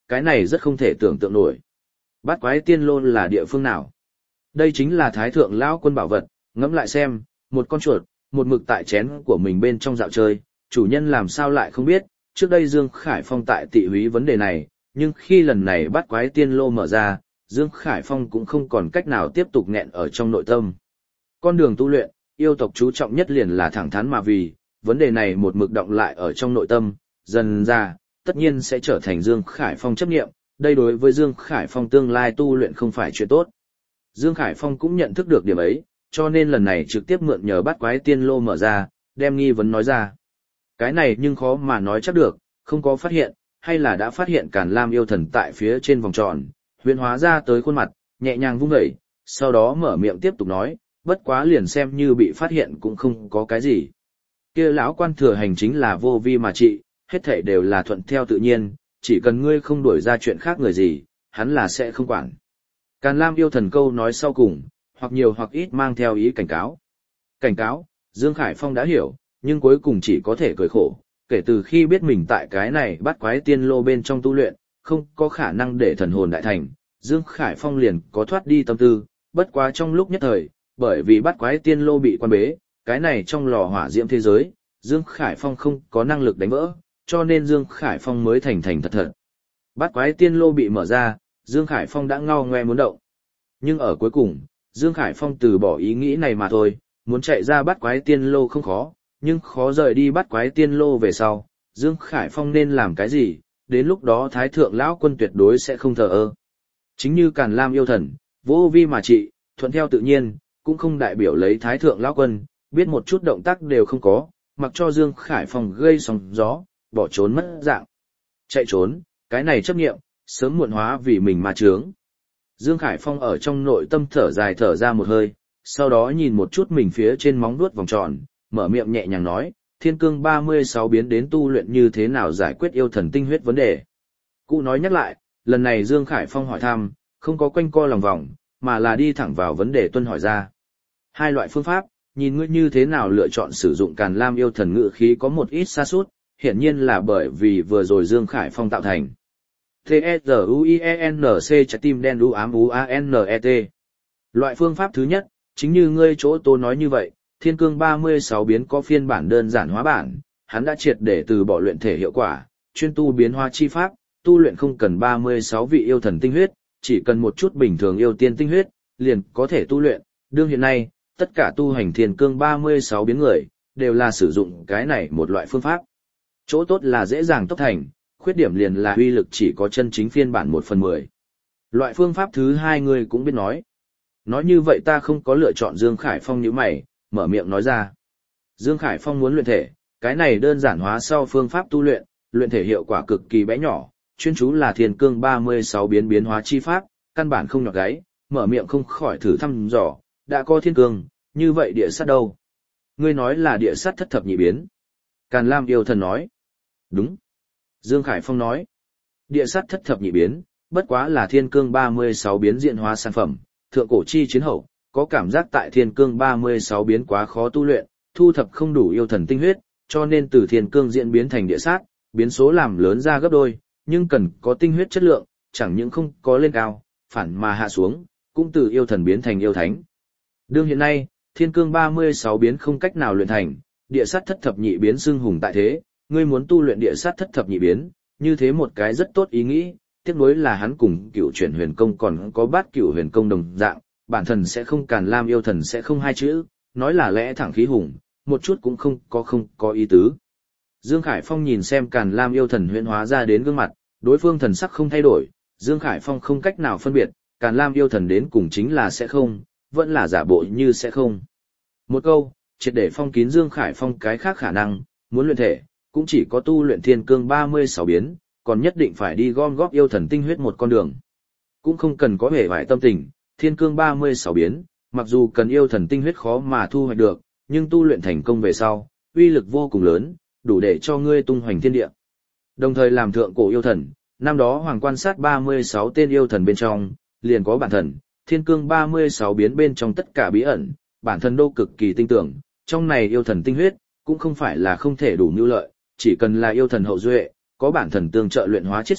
cái này rất không thể tưởng tượng nổi. Bát quái tiên lô là địa phương nào? Đây chính là thái thượng lão quân bảo vật, ngẫm lại xem, một con chuột, một mực tại chén của mình bên trong dạo chơi, chủ nhân làm sao lại không biết, trước đây Dương Khải Phong tại tị húy vấn đề này, nhưng khi lần này bát quái tiên lô mở ra, Dương Khải Phong cũng không còn cách nào tiếp tục nghẹn ở trong nội tâm. Con đường tu luyện, yêu tộc chú trọng nhất liền là thẳng thắn mà vì, vấn đề này một mực động lại ở trong nội tâm, dần ra, tất nhiên sẽ trở thành Dương Khải Phong chấp nghiệm, đây đối với Dương Khải Phong tương lai tu luyện không phải chuyện tốt. Dương Khải Phong cũng nhận thức được điểm ấy, cho nên lần này trực tiếp mượn nhờ bát quái tiên lô mở ra, đem nghi vấn nói ra. Cái này nhưng khó mà nói chắc được, không có phát hiện, hay là đã phát hiện Càn Lam yêu thần tại phía trên vòng tròn, huyễn hóa ra tới khuôn mặt, nhẹ nhàng vung dậy, sau đó mở miệng tiếp tục nói, bất quá liền xem như bị phát hiện cũng không có cái gì. Kia lão quan thừa hành chính là vô vi mà trị, hết thảy đều là thuận theo tự nhiên, chỉ cần ngươi không đuổi ra chuyện khác người gì, hắn là sẽ không quản. Càn Lam yêu thần câu nói sau cùng, hoặc nhiều hoặc ít mang theo ý cảnh cáo. Cảnh cáo, Dương Khải Phong đã hiểu, nhưng cuối cùng chỉ có thể cười khổ, kể từ khi biết mình tại cái này bắt quái tiên lô bên trong tu luyện, không có khả năng để thần hồn đại thành, Dương Khải Phong liền có thoát đi tâm tư, bất quá trong lúc nhất thời, bởi vì bắt quái tiên lô bị quan bế, cái này trong lò hỏa diễm thế giới, Dương Khải Phong không có năng lực đánh vỡ, cho nên Dương Khải Phong mới thành thành thật thật. Bắt quái tiên lô bị mở ra, Dương Khải Phong đã ngao ngoe muốn động. Nhưng ở cuối cùng, Dương Khải Phong từ bỏ ý nghĩ này mà thôi, muốn chạy ra bắt quái tiên lô không khó, nhưng khó rời đi bắt quái tiên lô về sau, Dương Khải Phong nên làm cái gì, đến lúc đó Thái Thượng Lão Quân tuyệt đối sẽ không thờ ơ. Chính như Càn Lam yêu thần, vô vi mà trị, thuận theo tự nhiên, cũng không đại biểu lấy Thái Thượng Lão Quân, biết một chút động tác đều không có, mặc cho Dương Khải Phong gây sóng gió, bỏ trốn mất dạng. Chạy trốn, cái này chấp nghiệm, sớm muộn hóa vì mình mà trướng. Dương Khải Phong ở trong nội tâm thở dài thở ra một hơi, sau đó nhìn một chút mình phía trên móng vuốt vòng tròn, mở miệng nhẹ nhàng nói, Thiên Cương ba mươi sáu biến đến tu luyện như thế nào giải quyết yêu thần tinh huyết vấn đề. Cụ nói nhắc lại, lần này Dương Khải Phong hỏi thăm, không có quanh co lòng vòng, mà là đi thẳng vào vấn đề tuân hỏi ra. Hai loại phương pháp, nhìn ngươi như thế nào lựa chọn sử dụng Càn Lam yêu thần ngự khí có một ít xa sút, hiển nhiên là bởi vì vừa rồi Dương Khải Phong tạo thành. T-E-Z-U-I-E-N-C trái tim đen đu ám U-A-N-E-T. Loại phương pháp thứ nhất, chính như ngươi chỗ tố nói như vậy, Thiên Cương ba mươi sáu biến có phiên bản đơn giản hóa bản, hắn đã triệt để từ bỏ luyện thể hiệu quả, chuyên tu biến hóa chi pháp, tu luyện không cần ba mươi sáu vị yêu thần tinh huyết, chỉ cần một chút bình thường yêu tiên tinh huyết, liền có thể tu luyện. Đương hiện nay, tất cả tu hành Thiên Cương ba mươi sáu biến người, đều là sử dụng cái này một loại phương pháp. Chỗ tốt là dễ dàng tốc thành, khuyết điểm liền là uy lực chỉ có chân chính phiên bản một phần mười. Loại phương pháp thứ hai người cũng biết nói. Nói như vậy ta không có lựa chọn Dương Khải Phong như mày, mở miệng nói ra. Dương Khải Phong muốn luyện thể, cái này đơn giản hóa sau phương pháp tu luyện, luyện thể hiệu quả cực kỳ bé nhỏ, chuyên chú là Thiên Cương ba mươi sáu biến biến hóa chi pháp, căn bản không nhọc gáy, mở miệng không khỏi thử thăm dò, đã có Thiên Cương, như vậy địa sát đâu? Ngươi nói là địa sát thất thập nhị biến. Càn Lam yêu thần nói. Đúng. Dương Khải Phong nói. Địa sát thất thập nhị biến, bất quá là Thiên Cương ba mươi sáu biến diện hóa sản phẩm, thượng cổ chi chiến hậu, có cảm giác tại Thiên Cương ba mươi sáu biến quá khó tu luyện, thu thập không đủ yêu thần tinh huyết, cho nên từ Thiên Cương diễn biến thành địa sát, biến số làm lớn ra gấp đôi, nhưng cần có tinh huyết chất lượng, chẳng những không có lên cao, phản mà hạ xuống, cũng từ yêu thần biến thành yêu thánh. Đương hiện nay, Thiên Cương ba mươi sáu biến không cách nào luyện thành, địa sát thất thập nhị biến xưng hùng tại thế, ngươi muốn tu luyện địa sát thất thập nhị biến, như thế một cái rất tốt ý nghĩ, tiếc nuối là hắn cùng Cửu Chuyển Huyền Công còn có Bát Cửu Huyền Công đồng dạng, bản thần sẽ không Càn Lam yêu thần sẽ không hai chữ, nói là lẽ thẳng khí hùng, một chút cũng không có không có ý tứ. Dương Khải Phong nhìn xem Càn Lam yêu thần huyễn hóa ra đến gương mặt, đối phương thần sắc không thay đổi, Dương Khải Phong không cách nào phân biệt, Càn Lam yêu thần đến cùng chính là sẽ không, vẫn là giả bộ như sẽ không. Một câu, triệt để phong kín Dương Khải Phong cái khác khả năng, muốn luyện thể, cũng chỉ có tu luyện Thiên Cương ba mươi sáu biến, còn nhất định phải đi gom góp yêu thần tinh huyết một con đường. Cũng không cần có hề hoài tâm tình, Thiên Cương ba mươi sáu biến, mặc dù cần yêu thần tinh huyết khó mà thu hoạch được, nhưng tu luyện thành công về sau, uy lực vô cùng lớn, đủ để cho ngươi tung hoành thiên địa. Đồng thời làm thượng cổ yêu thần, năm đó hoàng quan sát ba mươi sáu tên yêu thần bên trong, liền có bản thần, Thiên Cương ba mươi sáu biến bên trong tất cả bí ẩn, bản thân đô cực kỳ tinh tưởng, trong này yêu thần tinh huyết, cũng không phải là không thể đủ mưu lợi, chỉ cần là yêu thần hậu duệ, có bản thần tương trợ luyện hóa chiết xuất,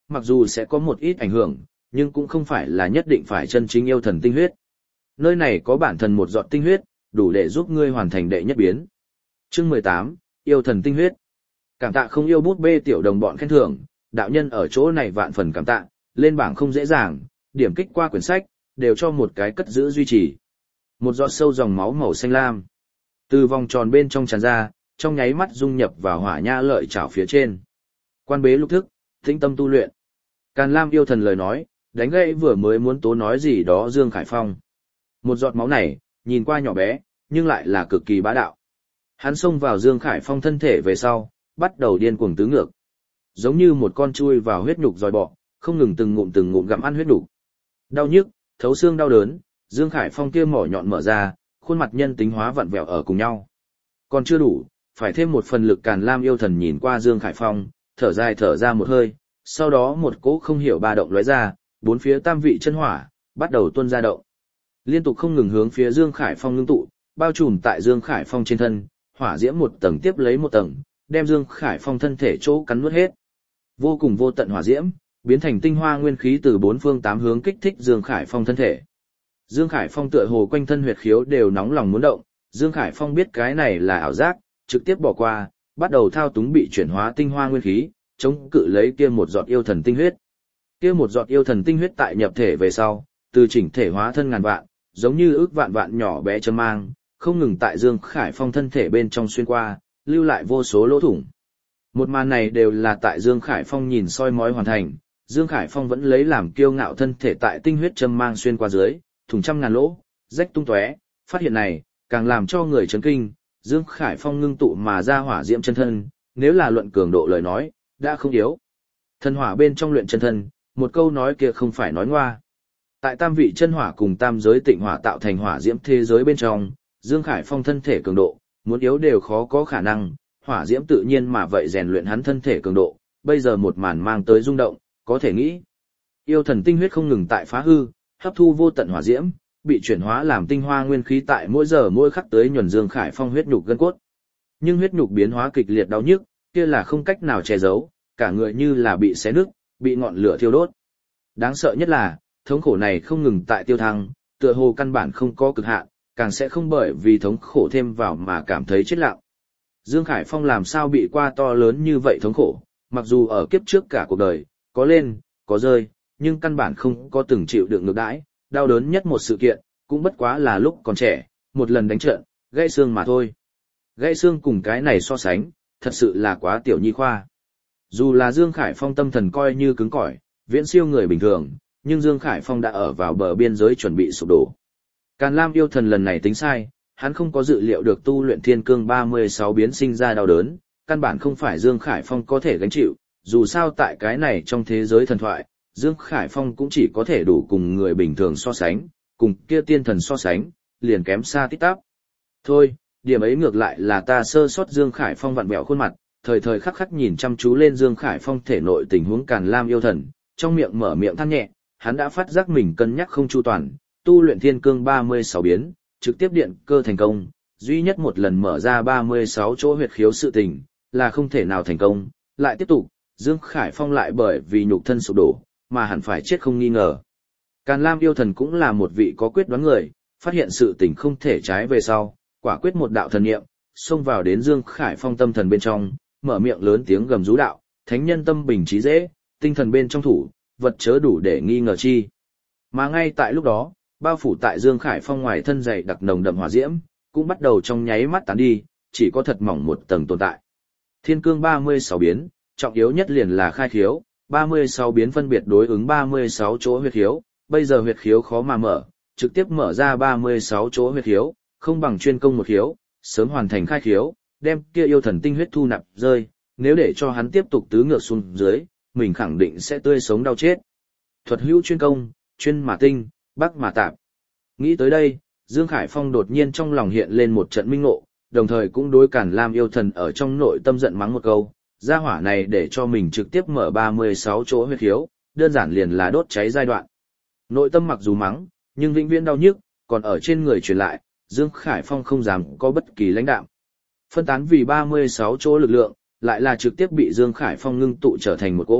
mặc dù sẽ có một ít ảnh hưởng, nhưng cũng không phải là nhất định phải chân chính yêu thần tinh huyết. Nơi này có bản thần một giọt tinh huyết, đủ để giúp ngươi hoàn thành đệ nhất biến. Chương mười tám, yêu thần tinh huyết. Cảm tạ không yêu bút bê tiểu đồng bọn khen thưởng, đạo nhân ở chỗ này vạn phần cảm tạ, lên bảng không dễ dàng, điểm kích qua quyển sách, đều cho một cái cất giữ duy trì. Một giọt sâu dòng máu màu xanh lam. Từ vòng tròn bên trong tràn ra, trong nháy mắt dung nhập vào hỏa nha lợi chảo phía trên. Quan bế lục thức, tĩnh tâm tu luyện. Càn Lam yêu thần lời nói, đánh gãy vừa mới muốn tố nói gì đó Dương Khải Phong. Một giọt máu này, nhìn qua nhỏ bé, nhưng lại là cực kỳ bá đạo. Hắn xông vào Dương Khải Phong thân thể về sau, bắt đầu điên cuồng tứ ngược. Giống như một con chui vào huyết nhục dòi bọ, không ngừng từng ngụm từng ngụm gặm ăn huyết nhục. Đau nhức, thấu xương đau đớn, Dương Khải Phong kia mỏ nhọn mở ra, khuôn mặt nhân tính hóa vặn vẹo ở cùng nhau. Còn chưa đủ, phải thêm một phần lực. Càn Lam yêu thần nhìn qua Dương Khải Phong, thở dài thở ra một hơi, sau đó một cỗ không hiểu ba động lóe ra, bốn phía tam vị chân hỏa bắt đầu tuôn ra động. Liên tục không ngừng hướng phía Dương Khải Phong ngưng tụ, bao trùm tại Dương Khải Phong trên thân, hỏa diễm một tầng tiếp lấy một tầng, đem Dương Khải Phong thân thể chỗ cắn nuốt hết. Vô cùng vô tận hỏa diễm, biến thành tinh hoa nguyên khí từ bốn phương tám hướng kích thích Dương Khải Phong thân thể. Dương Khải Phong tựa hồ quanh thân huyệt khiếu đều nóng lòng muốn động, Dương Khải Phong biết cái này là ảo giác, trực tiếp bỏ qua, bắt đầu thao túng bị chuyển hóa tinh hoa nguyên khí, chống cự lấy kia một giọt yêu thần tinh huyết. Kia một giọt yêu thần tinh huyết tại nhập thể về sau, từ chỉnh thể hóa thân ngàn vạn, giống như ước vạn vạn nhỏ bé châm mang, không ngừng tại Dương Khải Phong thân thể bên trong xuyên qua, lưu lại vô số lỗ thủng. Một màn này đều là tại Dương Khải Phong nhìn soi mói hoàn thành, Dương Khải Phong vẫn lấy làm kiêu ngạo thân thể tại tinh huyết châm mang xuyên qua dưới, thủng trăm ngàn lỗ, rách tung tóe. Phát hiện này, càng làm cho người chấn kinh, Dương Khải Phong ngưng tụ mà ra hỏa diễm chân thân, nếu là luận cường độ lời nói, đã không yếu. Thần hỏa bên trong luyện chân thân, một câu nói kia không phải nói ngoa. Tại tam vị chân hỏa cùng tam giới tịnh hỏa tạo thành hỏa diễm thế giới bên trong, Dương Khải Phong thân thể cường độ, muốn yếu đều khó có khả năng, hỏa diễm tự nhiên mà vậy rèn luyện hắn thân thể cường độ, bây giờ một màn mang tới rung động, có thể nghĩ. Yêu thần tinh huyết không ngừng tại phá hư, hấp thu vô tận hỏa diễm, bị chuyển hóa làm tinh hoa nguyên khí tại mỗi giờ mỗi khắc tới nhuần Dương Khải Phong huyết nhục gân cốt. Nhưng huyết nhục biến hóa kịch liệt đau nhức, kia là không cách nào che giấu, cả người như là bị xé nứt, bị ngọn lửa thiêu đốt. Đáng sợ nhất là, thống khổ này không ngừng tại tiêu thăng, tựa hồ căn bản không có cực hạn, càng sẽ không bởi vì thống khổ thêm vào mà cảm thấy chết lặng. Dương Khải Phong làm sao bị qua to lớn như vậy thống khổ, mặc dù ở kiếp trước cả cuộc đời, có lên, có rơi, nhưng căn bản không có từng chịu đựng ngược đãi, đau đớn nhất một sự kiện, cũng bất quá là lúc còn trẻ, một lần đánh trận, gãy xương mà thôi. Gãy xương cùng cái này so sánh, thật sự là quá tiểu nhi khoa. Dù là Dương Khải Phong tâm thần coi như cứng cỏi, viễn siêu người bình thường, nhưng Dương Khải Phong đã ở vào bờ biên giới chuẩn bị sụp đổ. Càn Lam yêu thần lần này tính sai, hắn không có dự liệu được tu luyện thiên cương ba mươi sáu biến sinh ra đau đớn, căn bản không phải Dương Khải Phong có thể gánh chịu, dù sao tại cái này trong thế giới thần thoại, Dương Khải Phong cũng chỉ có thể đủ cùng người bình thường so sánh, cùng kia tiên thần so sánh, liền kém xa tít tắp. Thôi, điểm ấy ngược lại là ta sơ sót. Dương Khải Phong vặn vẹo khuôn mặt, thời thời khắc khắc nhìn chăm chú lên Dương Khải Phong thể nội tình huống Càn Lam yêu thần, trong miệng mở miệng than nhẹ, hắn đã phát giác mình cân nhắc không chu toàn, tu luyện thiên cương ba mươi sáu biến, trực tiếp điện cơ thành công, duy nhất một lần mở ra ba mươi sáu chỗ huyệt khiếu sự tình, là không thể nào thành công, lại tiếp tục, Dương Khải Phong lại bởi vì nhục thân sụp đổ, mà hẳn phải chết không nghi ngờ. Càn Lam yêu thần cũng là một vị có quyết đoán người, phát hiện sự tình không thể trái về sau, quả quyết một đạo thần niệm, xông vào đến Dương Khải Phong tâm thần bên trong, mở miệng lớn tiếng gầm rú đạo, thánh nhân tâm bình trí dễ, tinh thần bên trong thủ, vật chớ đủ để nghi ngờ chi. Mà ngay tại lúc đó, bao phủ tại Dương Khải Phong ngoài thân dày đặc nồng đậm hỏa diễm, cũng bắt đầu trong nháy mắt tán đi, chỉ có thật mỏng một tầng tồn tại. Thiên cương ba mươi sáu biến, trọng yếu nhất liền là khai khiếu, ba mươi sáu biến phân biệt đối ứng ba mươi sáu chỗ huyệt khiếu, bây giờ huyệt khiếu khó mà mở, trực tiếp mở ra ba mươi sáu chỗ huyệt khiếu, không bằng chuyên công một khiếu, sớm hoàn thành khai khiếu, đem kia yêu thần tinh huyết thu nạp rơi, nếu để cho hắn tiếp tục tứ ngược xuống dưới, mình khẳng định sẽ tươi sống đau chết. Thuật hữu chuyên công, chuyên mà tinh, bắc mà tạp. Nghĩ tới đây, Dương Khải Phong đột nhiên trong lòng hiện lên một trận minh ngộ, đồng thời cũng đối Càn Lam yêu thần ở trong nội tâm giận mắng một câu, gia hỏa này để cho mình trực tiếp mở ba mươi sáu chỗ huyệt khiếu, đơn giản liền là đốt cháy giai đoạn. Nội tâm mặc dù mắng, nhưng vĩnh viễn đau nhức, còn ở trên người truyền lại, Dương Khải Phong không dám có bất kỳ lãnh đạm. Phân tán vì ba mươi sáu chỗ lực lượng, lại là trực tiếp bị Dương Khải Phong ngưng tụ trở thành một cỗ,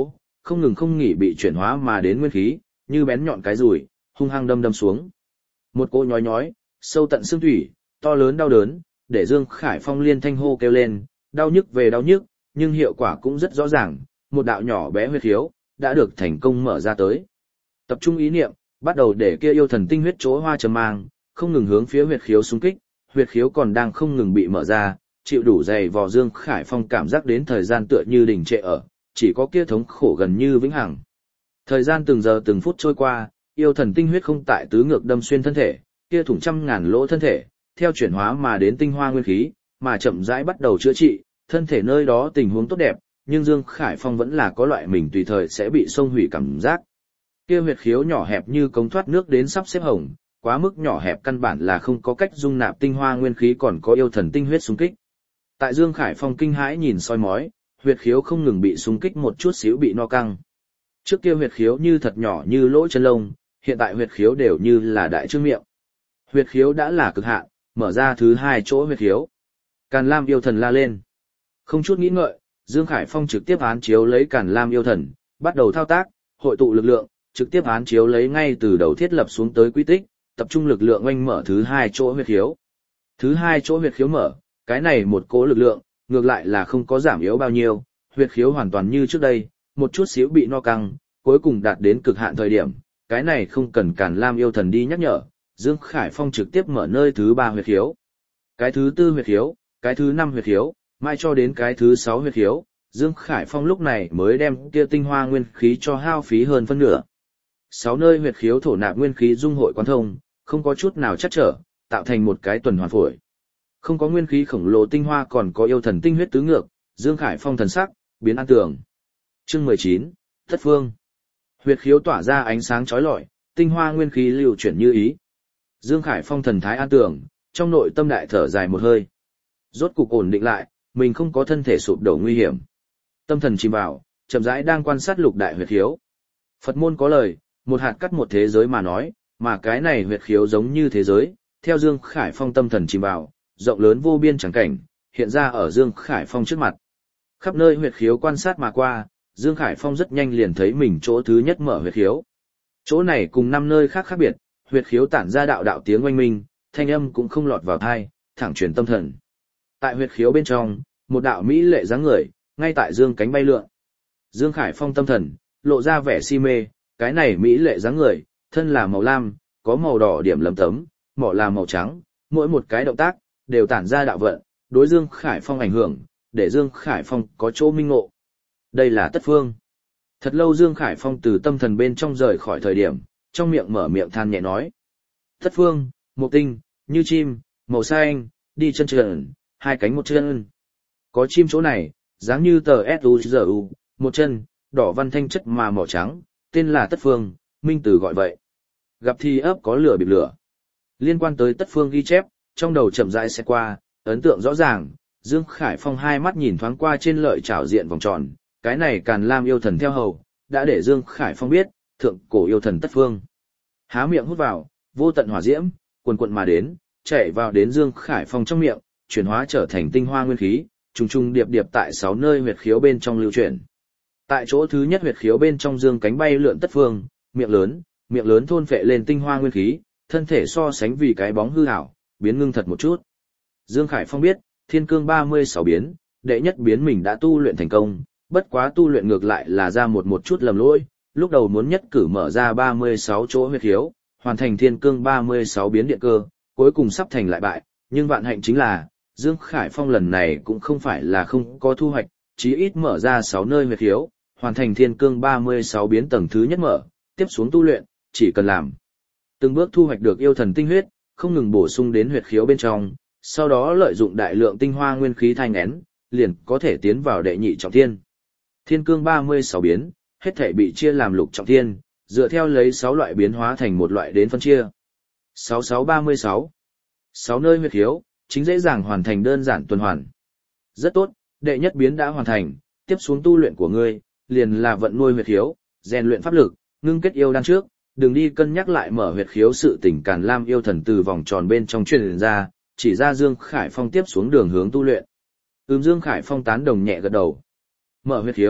không ngừng không nghỉ bị chuyển hóa mà đến nguyên khí, như bén nhọn cái rùi, hung hăng đâm đâm xuống. Một cỗ nhói nhói, sâu tận xương thủy, to lớn đau đớn, để Dương Khải Phong liên thanh hô kêu lên, đau nhức về đau nhức, nhưng hiệu quả cũng rất rõ ràng, một đạo nhỏ bé huyết khiếu đã được thành công mở ra tới. Tập trung ý niệm, bắt đầu để kia yêu thần tinh huyết chỗ hoa trầm mang, không ngừng hướng phía huyết khiếu xung kích, huyết khiếu còn đang không ngừng bị mở ra, chịu đủ dày vò Dương Khải Phong cảm giác đến thời gian tựa như đình trệ ở, chỉ có kia thống khổ gần như vĩnh hằng. Thời gian từng giờ từng phút trôi qua, yêu thần tinh huyết không tại tứ ngược đâm xuyên thân thể, kia thủng trăm ngàn lỗ thân thể, theo chuyển hóa mà đến tinh hoa nguyên khí, mà chậm rãi bắt đầu chữa trị, thân thể nơi đó tình huống tốt đẹp, nhưng Dương Khải Phong vẫn là có loại mình tùy thời sẽ bị xông hủy cảm giác. Kia huyệt khiếu nhỏ hẹp như cống thoát nước đến sắp xếp hồng, quá mức nhỏ hẹp căn bản là không có cách dung nạp tinh hoa nguyên khí còn có yêu thần tinh huyết xung kích. Tại Dương Khải Phong kinh hãi nhìn soi mói, huyệt khiếu không ngừng bị xung kích một chút xíu bị no căng. Trước kia huyệt khiếu như thật nhỏ như lỗ chân lông, hiện tại huyệt khiếu đều như là đại trương miệng. Huyệt khiếu đã là cực hạn, mở ra thứ hai chỗ huyệt khiếu. Càn Lam yêu thần la lên. Không chút nghĩ ngợi, Dương Khải Phong trực tiếp án chiếu lấy Càn Lam yêu thần, bắt đầu thao tác, hội tụ lực lượng, trực tiếp án chiếu lấy ngay từ đầu thiết lập xuống tới quy tích, tập trung lực lượng oanh mở thứ hai chỗ huyệt khiếu. Thứ hai chỗ huyệt khiếu mở, cái này một cỗ lực lượng, ngược lại là không có giảm yếu bao nhiêu, huyệt khiếu hoàn toàn như trước đây, một chút xíu bị no căng, cuối cùng đạt đến cực hạn thời điểm, cái này không cần Càn Lam yêu thần đi nhắc nhở, Dương Khải Phong trực tiếp mở nơi thứ ba huyệt khiếu. Cái thứ tư huyệt khiếu, cái thứ năm huyệt khiếu, mai cho đến cái thứ sáu huyệt khiếu, Dương Khải Phong lúc này mới đem kia tinh hoa nguyên khí cho hao phí hơn phân nửa. Sáu nơi huyệt khiếu thổ nạp nguyên khí dung hội quán thông, không có chút nào chắc trở, tạo thành một cái tuần hoàn phổi. Không có nguyên khí khổng lồ tinh hoa còn có yêu thần tinh huyết tứ ngược, Dương Khải Phong thần sắc biến an tường. Chương mười chín, Thất Phương. Huyệt khiếu tỏa ra ánh sáng chói lọi, tinh hoa nguyên khí lưu chuyển như ý. Dương Khải Phong thần thái an tường, trong nội tâm đại thở dài một hơi. Rốt cục ổn định lại, mình không có thân thể sụp đổ nguy hiểm. Tâm thần chìm vào, chậm rãi đang quan sát lục đại huyệt khiếu. Phật môn có lời, một hạt cắt một thế giới mà nói, mà cái này huyệt khiếu giống như thế giới, theo Dương Khải Phong tâm thần chìm vào, rộng lớn vô biên chẳng cảnh, hiện ra ở Dương Khải Phong trước mặt. Khắp nơi huyệt khiếu quan sát mà qua, Dương Khải Phong rất nhanh liền thấy mình chỗ thứ nhất mở huyệt khiếu. Chỗ này cùng năm nơi khác khác biệt, huyệt khiếu tản ra đạo đạo tiếng oanh minh, thanh âm cũng không lọt vào tai, thẳng truyền tâm thần. Tại huyệt khiếu bên trong, một đạo mỹ lệ dáng người, ngay tại dương cánh bay lượn. Dương Khải Phong tâm thần, lộ ra vẻ si mê, cái này mỹ lệ dáng người, thân là màu lam, có màu đỏ điểm lấm tấm, mỏ là màu trắng, mỗi một cái động tác, đều tản ra đạo vận, đối Dương Khải Phong ảnh hưởng, để Dương Khải Phong có chỗ minh ngộ. Đây là Tất Phương. Thật lâu Dương Khải Phong từ tâm thần bên trong rời khỏi thời điểm, trong miệng mở miệng than nhẹ nói. Tất Phương, một tinh, như chim, màu xanh, đi chân trần, hai cánh một chân. Có chim chỗ này, dáng như tờ ét u giê u, một chân, đỏ văn thanh chất mà màu trắng, tên là Tất Phương, minh từ gọi vậy. Gặp thì ấp có lửa bịp lửa. Liên quan tới Tất Phương ghi chép, trong đầu chậm rãi sẽ qua, ấn tượng rõ ràng, Dương Khải Phong hai mắt nhìn thoáng qua trên lợi trảo diện vòng tròn, cái này Càn Lam yêu thần theo hầu, đã để Dương Khải Phong biết, thượng cổ yêu thần Tất Phương. Há miệng hút vào, vô tận hỏa diễm, cuồn cuộn mà đến, chạy vào đến Dương Khải Phong trong miệng, chuyển hóa trở thành tinh hoa nguyên khí, trùng trùng điệp điệp tại sáu nơi huyệt khiếu bên trong lưu chuyển. Tại chỗ thứ nhất huyệt khiếu bên trong dương cánh bay lượn Tất Phương, miệng lớn, miệng lớn thôn phệ lên tinh hoa nguyên khí, thân thể so sánh vì cái bóng hư ảo, biến ngưng thật một chút. Dương Khải Phong biết, Thiên Cương ba mươi sáu biến, đệ nhất biến mình đã tu luyện thành công, bất quá tu luyện ngược lại là ra một một chút lầm lỗi, lúc đầu muốn nhất cử mở ra ba mươi sáu chỗ huyệt khiếu, hoàn thành Thiên Cương ba mươi sáu biến điện cơ, cuối cùng sắp thành lại bại, nhưng vạn hạnh chính là, Dương Khải Phong lần này cũng không phải là không có thu hoạch, chí ít mở ra sáu nơi huyệt khiếu, hoàn thành Thiên Cương ba mươi sáu biến tầng thứ nhất mở, tiếp xuống tu luyện, chỉ cần làm từng bước thu hoạch được yêu thần tinh huyết, không ngừng bổ sung đến huyệt khiếu bên trong, sau đó lợi dụng đại lượng tinh hoa nguyên khí thanh nén, liền có thể tiến vào đệ nhị trọng thiên. Thiên Cương ba mươi sáu biến, hết thể bị chia làm lục trọng thiên, dựa theo lấy sáu loại biến hóa thành một loại đến phân chia. sáu sáu ba mươi sáu. sáu nơi huyệt khiếu, chính dễ dàng hoàn thành đơn giản tuần hoàn. Rất tốt, đệ nhất biến đã hoàn thành, tiếp xuống tu luyện của ngươi, liền là vận nuôi huyệt khiếu, rèn luyện pháp lực, ngưng kết yêu đan trước, đừng đi cân nhắc lại mở huyệt khiếu sự tình Càn Lam yêu thần từ vòng tròn bên trong truyền ra, chỉ ra Dương Khải Phong tiếp xuống đường hướng tu luyện. Ừm Dương Khải Phong tán đồng nhẹ gật đầu. Mở huyệt khiếu,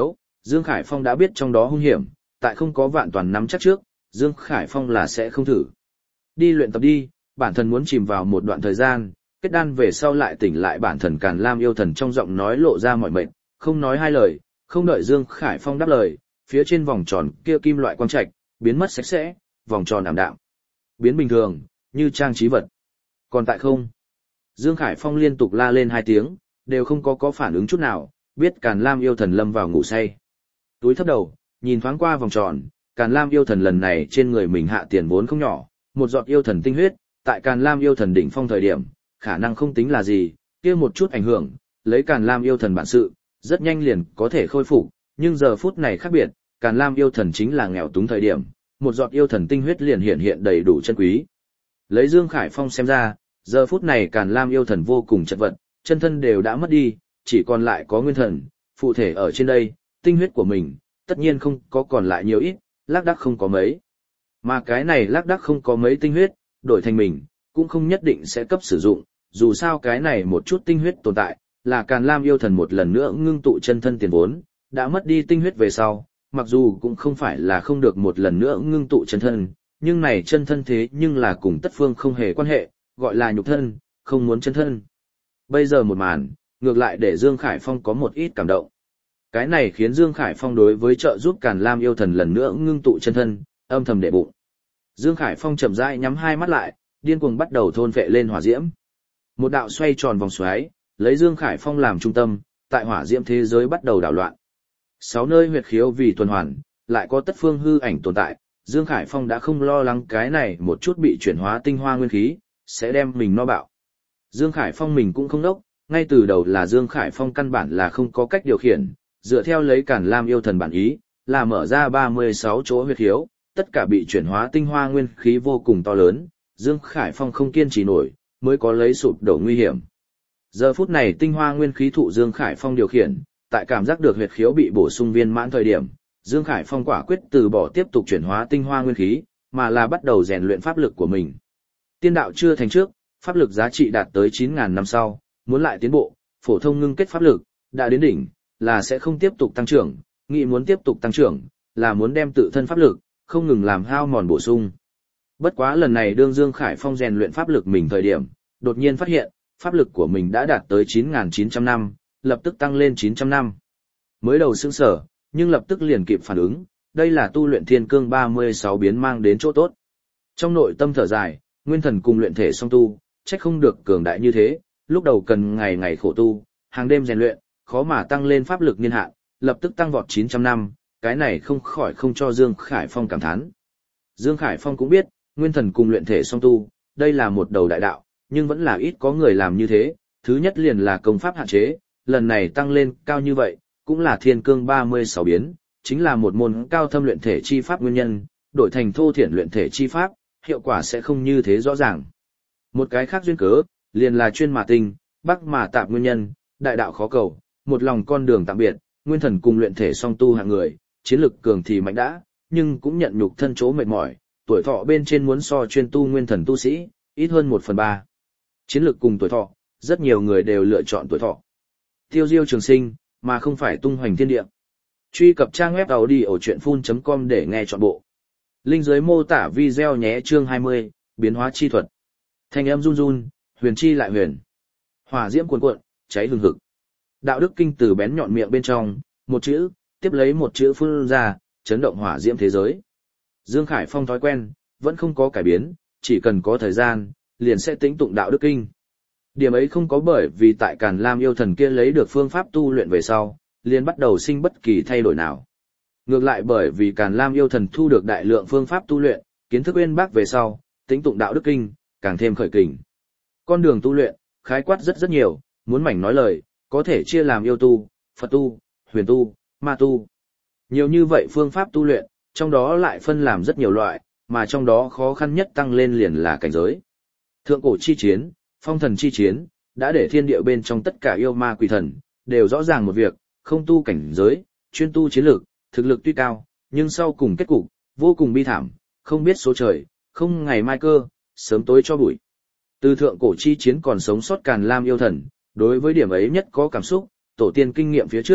Dương Khải Phong đã biết trong đó hung hiểm, tại không có vạn toàn nắm chắc trước, Dương Khải Phong là sẽ không thử. Đi luyện tập đi, bản thân muốn chìm vào một đoạn thời gian, kết đan về sau lại tỉnh lại bản thân Càn Lam yêu thần trong giọng nói lộ ra mọi mệnh, không nói hai lời, không đợi Dương Khải Phong đáp lời, phía trên vòng tròn kia kim loại quang trạch, biến mất sạch sẽ, vòng tròn ảm đạm, biến bình thường, như trang trí vật. Còn tại không, Dương Khải Phong liên tục la lên hai tiếng, đều không có có phản ứng chút nào, biết Càn Lam yêu thần lâm vào ngủ say. Túi thấp đầu, nhìn thoáng qua vòng tròn, Càn Lam yêu thần lần này trên người mình hạ tiền vốn không nhỏ, một giọt yêu thần tinh huyết, tại Càn Lam yêu thần đỉnh phong thời điểm, khả năng không tính là gì, kia một chút ảnh hưởng, lấy Càn Lam yêu thần bản sự, rất nhanh liền có thể khôi phục, nhưng giờ phút này khác biệt, Càn Lam yêu thần chính là nghèo túng thời điểm, một giọt yêu thần tinh huyết liền hiện hiện đầy đủ chân quý. Lấy Dương Khải Phong xem ra, giờ phút này Càn Lam yêu thần vô cùng chật vật, chân thân đều đã mất đi, chỉ còn lại có nguyên thần, phụ thể ở trên đây, tinh huyết của mình, tất nhiên không có còn lại nhiều ít, lác đác không có mấy. Mà cái này lác đác không có mấy tinh huyết, đổi thành mình, cũng không nhất định sẽ cấp sử dụng, dù sao cái này một chút tinh huyết tồn tại, là Càn Lam yêu thần một lần nữa ngưng tụ chân thân tiền vốn, đã mất đi tinh huyết về sau, mặc dù cũng không phải là không được một lần nữa ngưng tụ chân thân, nhưng này chân thân thế nhưng là cùng tất phương không hề quan hệ, gọi là nhục thân, không muốn chân thân. Bây giờ một màn, ngược lại để Dương Khải Phong có một ít cảm động. Cái này khiến Dương Khải Phong đối với trợ giúp Càn Lam yêu thần lần nữa ngưng tụ chân thân, âm thầm đệ bụng. Dương Khải Phong chậm rãi nhắm hai mắt lại, điên cuồng bắt đầu thôn phệ lên hỏa diễm. Một đạo xoay tròn vòng xoáy, lấy Dương Khải Phong làm trung tâm, tại hỏa diễm thế giới bắt đầu đảo loạn. Sáu nơi huyệt khiếu vì tuần hoàn, lại có tất phương hư ảnh tồn tại, Dương Khải Phong đã không lo lắng cái này một chút bị chuyển hóa tinh hoa nguyên khí, sẽ đem mình no bạo. Dương Khải Phong mình cũng không đốc, ngay từ đầu là Dương Khải Phong căn bản là không có cách điều khiển, dựa theo lấy Càn Lam yêu thần bản ý, là mở ra ba mươi sáu chỗ huyệt khiếu, tất cả bị chuyển hóa tinh hoa nguyên khí vô cùng to lớn, Dương Khải Phong không kiên trì nổi, mới có lấy sụp đổ nguy hiểm. Giờ phút này tinh hoa nguyên khí thụ Dương Khải Phong điều khiển, tại cảm giác được huyệt khiếu bị bổ sung viên mãn thời điểm, Dương Khải Phong quả quyết từ bỏ tiếp tục chuyển hóa tinh hoa nguyên khí, mà là bắt đầu rèn luyện pháp lực của mình. Tiên đạo chưa thành trước, pháp lực giá trị đạt tới chín nghìn năm sau, muốn lại tiến bộ, phổ thông ngưng kết pháp lực, đã đến đỉnh, là sẽ không tiếp tục tăng trưởng, nghĩ muốn tiếp tục tăng trưởng, là muốn đem tự thân pháp lực, không ngừng làm hao mòn bổ sung. Bất quá lần này đương Dương Khải Phong rèn luyện pháp lực mình thời điểm, đột nhiên phát hiện, pháp lực của mình đã đạt tới chín nghìn chín trăm năm, lập tức tăng lên chín trăm năm. Mới đầu sững sở, nhưng lập tức liền kịp phản ứng, đây là tu luyện thiên cương ba mươi sáu biến mang đến chỗ tốt. Trong nội tâm thở dài, nguyên thần cùng luyện thể song tu, trách không được cường đại như thế, lúc đầu cần ngày ngày khổ tu, hàng đêm rèn luyện, khó mà tăng lên pháp lực niên hạn, lập tức tăng vọt chín trăm năm, cái này không khỏi không cho Dương Khải Phong cảm thán. Dương Khải Phong cũng biết, nguyên thần cùng luyện thể song tu, đây là một đầu đại đạo, nhưng vẫn là ít có người làm như thế, thứ nhất liền là công pháp hạn chế, lần này tăng lên cao như vậy, cũng là thiên cương ba mươi sáu biến, chính là một môn cao thâm luyện thể chi pháp nguyên nhân, đổi thành thô thiển luyện thể chi pháp, hiệu quả sẽ không như thế rõ ràng. Một cái khác duyên cớ, liền là chuyên mà tinh, bắc mà tạp nguyên nhân, đại đạo khó cầu, một lòng con đường tạm biệt, nguyên thần cùng luyện thể song tu hạng người, chiến lực cường thì mạnh đã, nhưng cũng nhận nhục thân chỗ mệt mỏi, tuổi thọ bên trên muốn so chuyên tu nguyên thần tu sĩ, ít hơn một phần ba. Chiến lực cùng tuổi thọ, rất nhiều người đều lựa chọn tuổi thọ. Tiêu diêu trường sinh, mà không phải tung hoành thiên địa. Truy cập trang web audiochuyenphun chấm com để nghe trọn bộ. Link dưới mô tả video nhé. Chương hai mươi, biến hóa chi thuật. Thanh âm run run, huyền chi lại huyền. Hỏa diễm cuồn cuộn, cháy hừng hực. Đạo đức kinh từ bén nhọn miệng bên trong, một chữ, tiếp lấy một chữ phun ra, chấn động hỏa diễm thế giới. Dương Khải Phong thói quen, vẫn không có cải biến, chỉ cần có thời gian, liền sẽ tĩnh tụng đạo đức kinh. Điểm ấy không có bởi vì tại Càn Lam yêu thần kia lấy được phương pháp tu luyện về sau, liền bắt đầu sinh bất kỳ thay đổi nào. Ngược lại bởi vì Càn Lam yêu thần thu được đại lượng phương pháp tu luyện, kiến thức uyên bác về sau, tĩnh tụng đạo đức kinh, càng thêm khởi kình. Con đường tu luyện, khái quát rất rất nhiều, muốn mảnh nói lời, có thể chia làm yêu tu, Phật tu, huyền tu, ma tu. Nhiều như vậy phương pháp tu luyện, trong đó lại phân làm rất nhiều loại, mà trong đó khó khăn nhất tăng lên liền là cảnh giới. Thượng cổ chi chiến, phong thần chi chiến, đã để thiên địa bên trong tất cả yêu ma quỷ thần, đều rõ ràng một việc, không tu cảnh giới, chuyên tu chiến lược, thực lực tuy cao, nhưng sau cùng kết cục, vô cùng bi thảm, không biết số trời, không ngày mai cơ, sớm tối cho bụi. Từ thượng cổ chi chiến còn sống sót Càn Lam yêu thần, đối với điểm ấy nhất có cảm xúc, tổ tiên kinh nghiệm phía trước,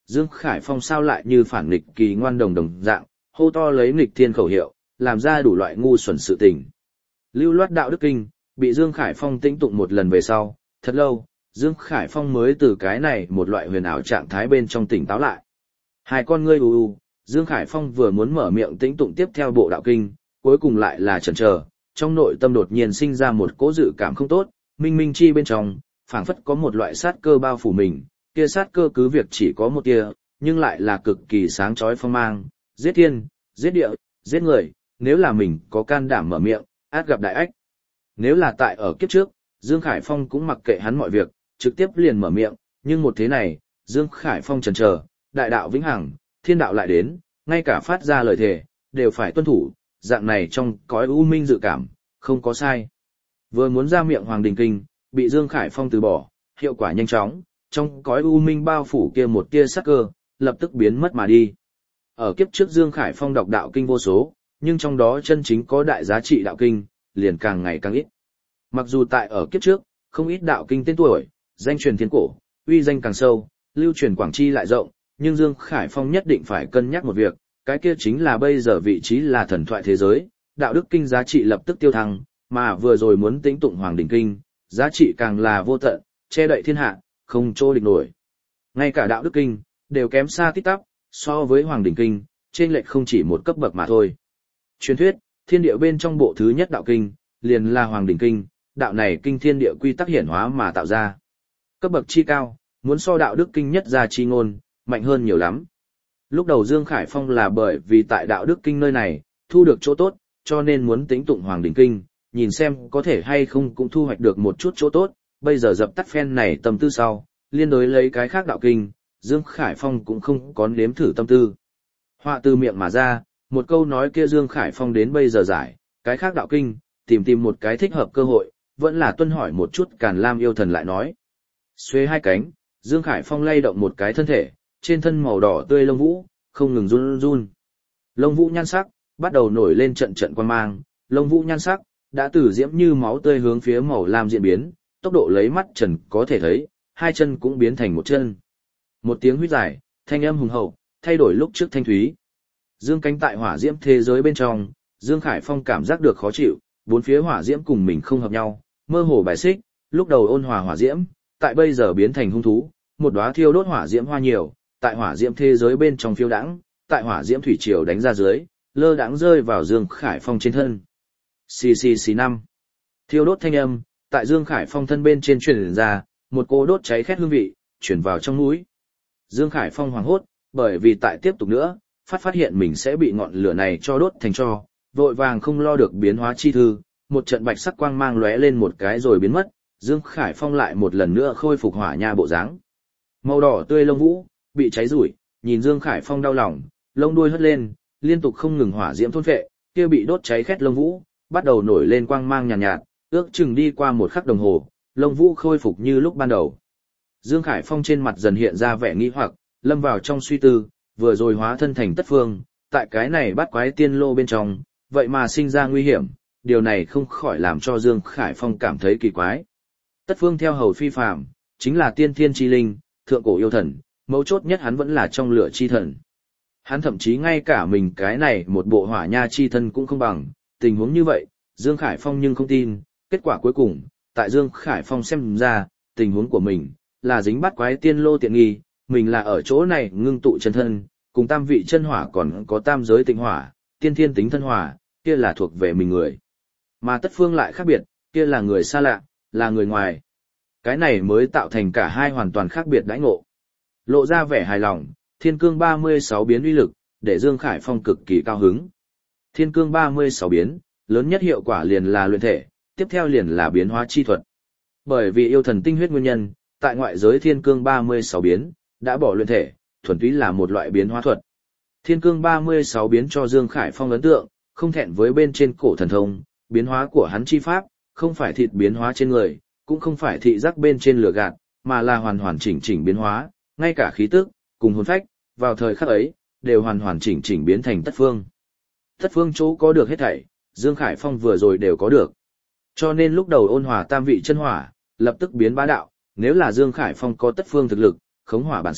Dương Khải Phong sao lại như phản nghịch kỳ ngoan đồng đồng dạng, hô to lấy nghịch thiên khẩu hiệu, làm ra đủ loại ngu xuẩn sự tình. Lưu loát đạo đức kinh, bị Dương Khải Phong tĩnh tụng một lần về sau, thật lâu, Dương Khải Phong mới từ cái này một loại huyền ảo trạng thái bên trong tỉnh táo lại. Hai con ngươi u u, Dương Khải Phong vừa muốn mở miệng tĩnh tụng tiếp theo bộ đạo kinh, cuối cùng lại là chần chờ, trong nội tâm đột nhiên sinh ra một cỗ dự cảm không tốt, minh minh chi bên trong, phảng phất có một loại sát cơ bao phủ mình, kia sát cơ cứ việc chỉ có một tia, nhưng lại là cực kỳ sáng chói phong mang, giết thiên, giết địa, giết người, nếu là mình có can đảm mở miệng, át gặp đại ách. Nếu là tại ở kiếp trước, Dương Khải Phong cũng mặc kệ hắn mọi việc, trực tiếp liền mở miệng, nhưng một thế này, Dương Khải Phong chần chờ, đại đạo vĩnh hằng, thiên đạo lại đến, ngay cả phát ra lời thề, đều phải tuân thủ, dạng này trong cõi u minh dự cảm, không có sai. Vừa muốn ra miệng Hoàng Đình Kinh, bị Dương Khải Phong từ bỏ, hiệu quả nhanh chóng, trong cõi u minh bao phủ kia một tia sắc cơ, lập tức biến mất mà đi. Ở kiếp trước Dương Khải Phong đọc đạo kinh vô số, nhưng trong đó chân chính có đại giá trị đạo kinh, liền càng ngày càng ít. Mặc dù tại ở kiếp trước, không ít đạo kinh tên tuổi, danh truyền thiên cổ, uy danh càng sâu, lưu truyền quảng chi lại rộng, nhưng Dương Khải Phong nhất định phải cân nhắc một việc, cái kia chính là bây giờ vị trí là thần thoại thế giới, đạo đức kinh giá trị lập tức tiêu thăng, mà vừa rồi muốn tĩnh tụng Hoàng Đình Kinh, giá trị càng là vô tận, che đậy thiên hạ, không chỗ địch nổi. Ngay cả đạo đức kinh, đều kém xa tít tắp, so với Hoàng Đình Kinh, trên lệch không chỉ một cấp bậc mà thôi. Truyền thuyết, thiên địa bên trong bộ thứ nhất đạo kinh, liền là Hoàng Đình Kinh, đạo này kinh thiên địa quy tắc hiển hóa mà tạo ra. Cấp bậc chi cao, muốn so đạo đức kinh nhất ra chi ngôn, mạnh hơn nhiều lắm. Lúc đầu Dương Khải Phong là bởi vì tại đạo đức kinh nơi này, thu được chỗ tốt, cho nên muốn tĩnh tụng Hoàng Đình Kinh, nhìn xem có thể hay không cũng thu hoạch được một chút chỗ tốt, bây giờ dập tắt phen này tâm tư sau, liên đối lấy cái khác đạo kinh, Dương Khải Phong cũng không có nếm thử tâm tư. Họa từ miệng mà ra, một câu nói kia Dương Khải Phong đến bây giờ giải, cái khác đạo kinh, tìm tìm một cái thích hợp cơ hội, vẫn là tuân hỏi một chút Càn Lam yêu thần lại nói. Xuê hai cánh, Dương Khải Phong lay động một cái thân thể, trên thân màu đỏ tươi lông vũ, không ngừng run run. Lông vũ nhan sắc, bắt đầu nổi lên trận trận quan mang, lông vũ nhan sắc, đã từ diễm như máu tươi hướng phía màu lam diễn biến, tốc độ lấy mắt trần có thể thấy, hai chân cũng biến thành một chân. Một tiếng huýt dài, thanh âm hùng hậu, thay đổi lúc trước thanh thúy. Dương cánh tại hỏa diễm thế giới bên trong, Dương Khải Phong cảm giác được khó chịu, bốn phía hỏa diễm cùng mình không hợp nhau, mơ hồ bài xích, lúc đầu ôn hòa hỏa diễm, tại bây giờ biến thành hung thú, một đóa thiêu đốt hỏa diễm hoa nhiều, tại hỏa diễm thế giới bên trong phiêu đãng, tại hỏa diễm thủy triều đánh ra dưới, lơ đãng rơi vào Dương Khải Phong trên thân. Xì xì xì năm. Thiêu đốt thanh âm, tại Dương Khải Phong thân bên trên truyền ra, một cỗ đốt cháy khét hương vị, chuyển vào trong mũi. Dương Khải Phong hoảng hốt, bởi vì tại tiếp tục nữa, phát phát hiện mình sẽ bị ngọn lửa này cho đốt thành tro, vội vàng không lo được biến hóa chi thư, một trận bạch sắc quang mang lóe lên một cái rồi biến mất, Dương Khải Phong lại một lần nữa khôi phục hỏa nha bộ dáng. Màu đỏ tươi lông vũ, bị cháy rủi, nhìn Dương Khải Phong đau lòng, lông đuôi hất lên, liên tục không ngừng hỏa diễm thôn phệ, kia bị đốt cháy khét lông vũ, bắt đầu nổi lên quang mang nhàn nhạt, nhạt, ước chừng đi qua một khắc đồng hồ, lông vũ khôi phục như lúc ban đầu. Dương Khải Phong trên mặt dần hiện ra vẻ nghi hoặc, lâm vào trong suy tư, vừa rồi hóa thân thành Tất Phương, tại cái này bắt quái tiên lô bên trong, vậy mà sinh ra nguy hiểm, điều này không khỏi làm cho Dương Khải Phong cảm thấy kỳ quái. Tất Phương theo hầu phi phàm, chính là tiên thiên chi linh, thượng cổ yêu thần, mấu chốt nhất hắn vẫn là trong lửa chi thần. Hắn thậm chí ngay cả mình cái này một bộ hỏa nha chi thân cũng không bằng, tình huống như vậy, Dương Khải Phong nhưng không tin, kết quả cuối cùng, tại Dương Khải Phong xem ra, tình huống của mình, là dính bắt quái tiên lô tiện nghi, mình là ở chỗ này ngưng tụ chân thân, cùng tam vị chân hỏa còn có tam giới tịnh hỏa, tiên thiên tính thân hỏa, kia là thuộc về mình người. Mà Tất Phương lại khác biệt, kia là người xa lạ, là người ngoài. Cái này mới tạo thành cả hai hoàn toàn khác biệt đãi ngộ. Lộ ra vẻ hài lòng, Thiên Cương ba mươi sáu biến uy lực, để Dương Khải Phong cực kỳ cao hứng. Thiên Cương ba mươi sáu biến, lớn nhất hiệu quả liền là luyện thể, tiếp theo liền là biến hóa chi thuật. Bởi vì yêu thần tinh huyết nguyên nhân, tại ngoại giới Thiên Cương ba mươi sáu biến, đã bỏ luyện thể, thuần túy là một loại biến hóa thuật. Thiên Cương ba mươi sáu biến cho Dương Khải Phong ấn tượng, không thẹn với bên trên cổ thần thông, biến hóa của hắn chi pháp, không phải thịt biến hóa trên người, cũng không phải thị giác bên trên lửa gạt, mà là hoàn hoàn chỉnh chỉnh biến hóa, ngay cả khí tức, cùng hồn phách, vào thời khắc ấy, đều hoàn hoàn chỉnh chỉnh biến thành Tất Phương. Tất Phương chỗ có được hết thảy, Dương Khải Phong vừa rồi đều có được. Cho nên lúc đầu ôn hòa tam vị chân hỏa, lập tức biến bá đạo, nếu là Dương Khải Phong có Tất Phương thực lực, khống hỏa bản sự,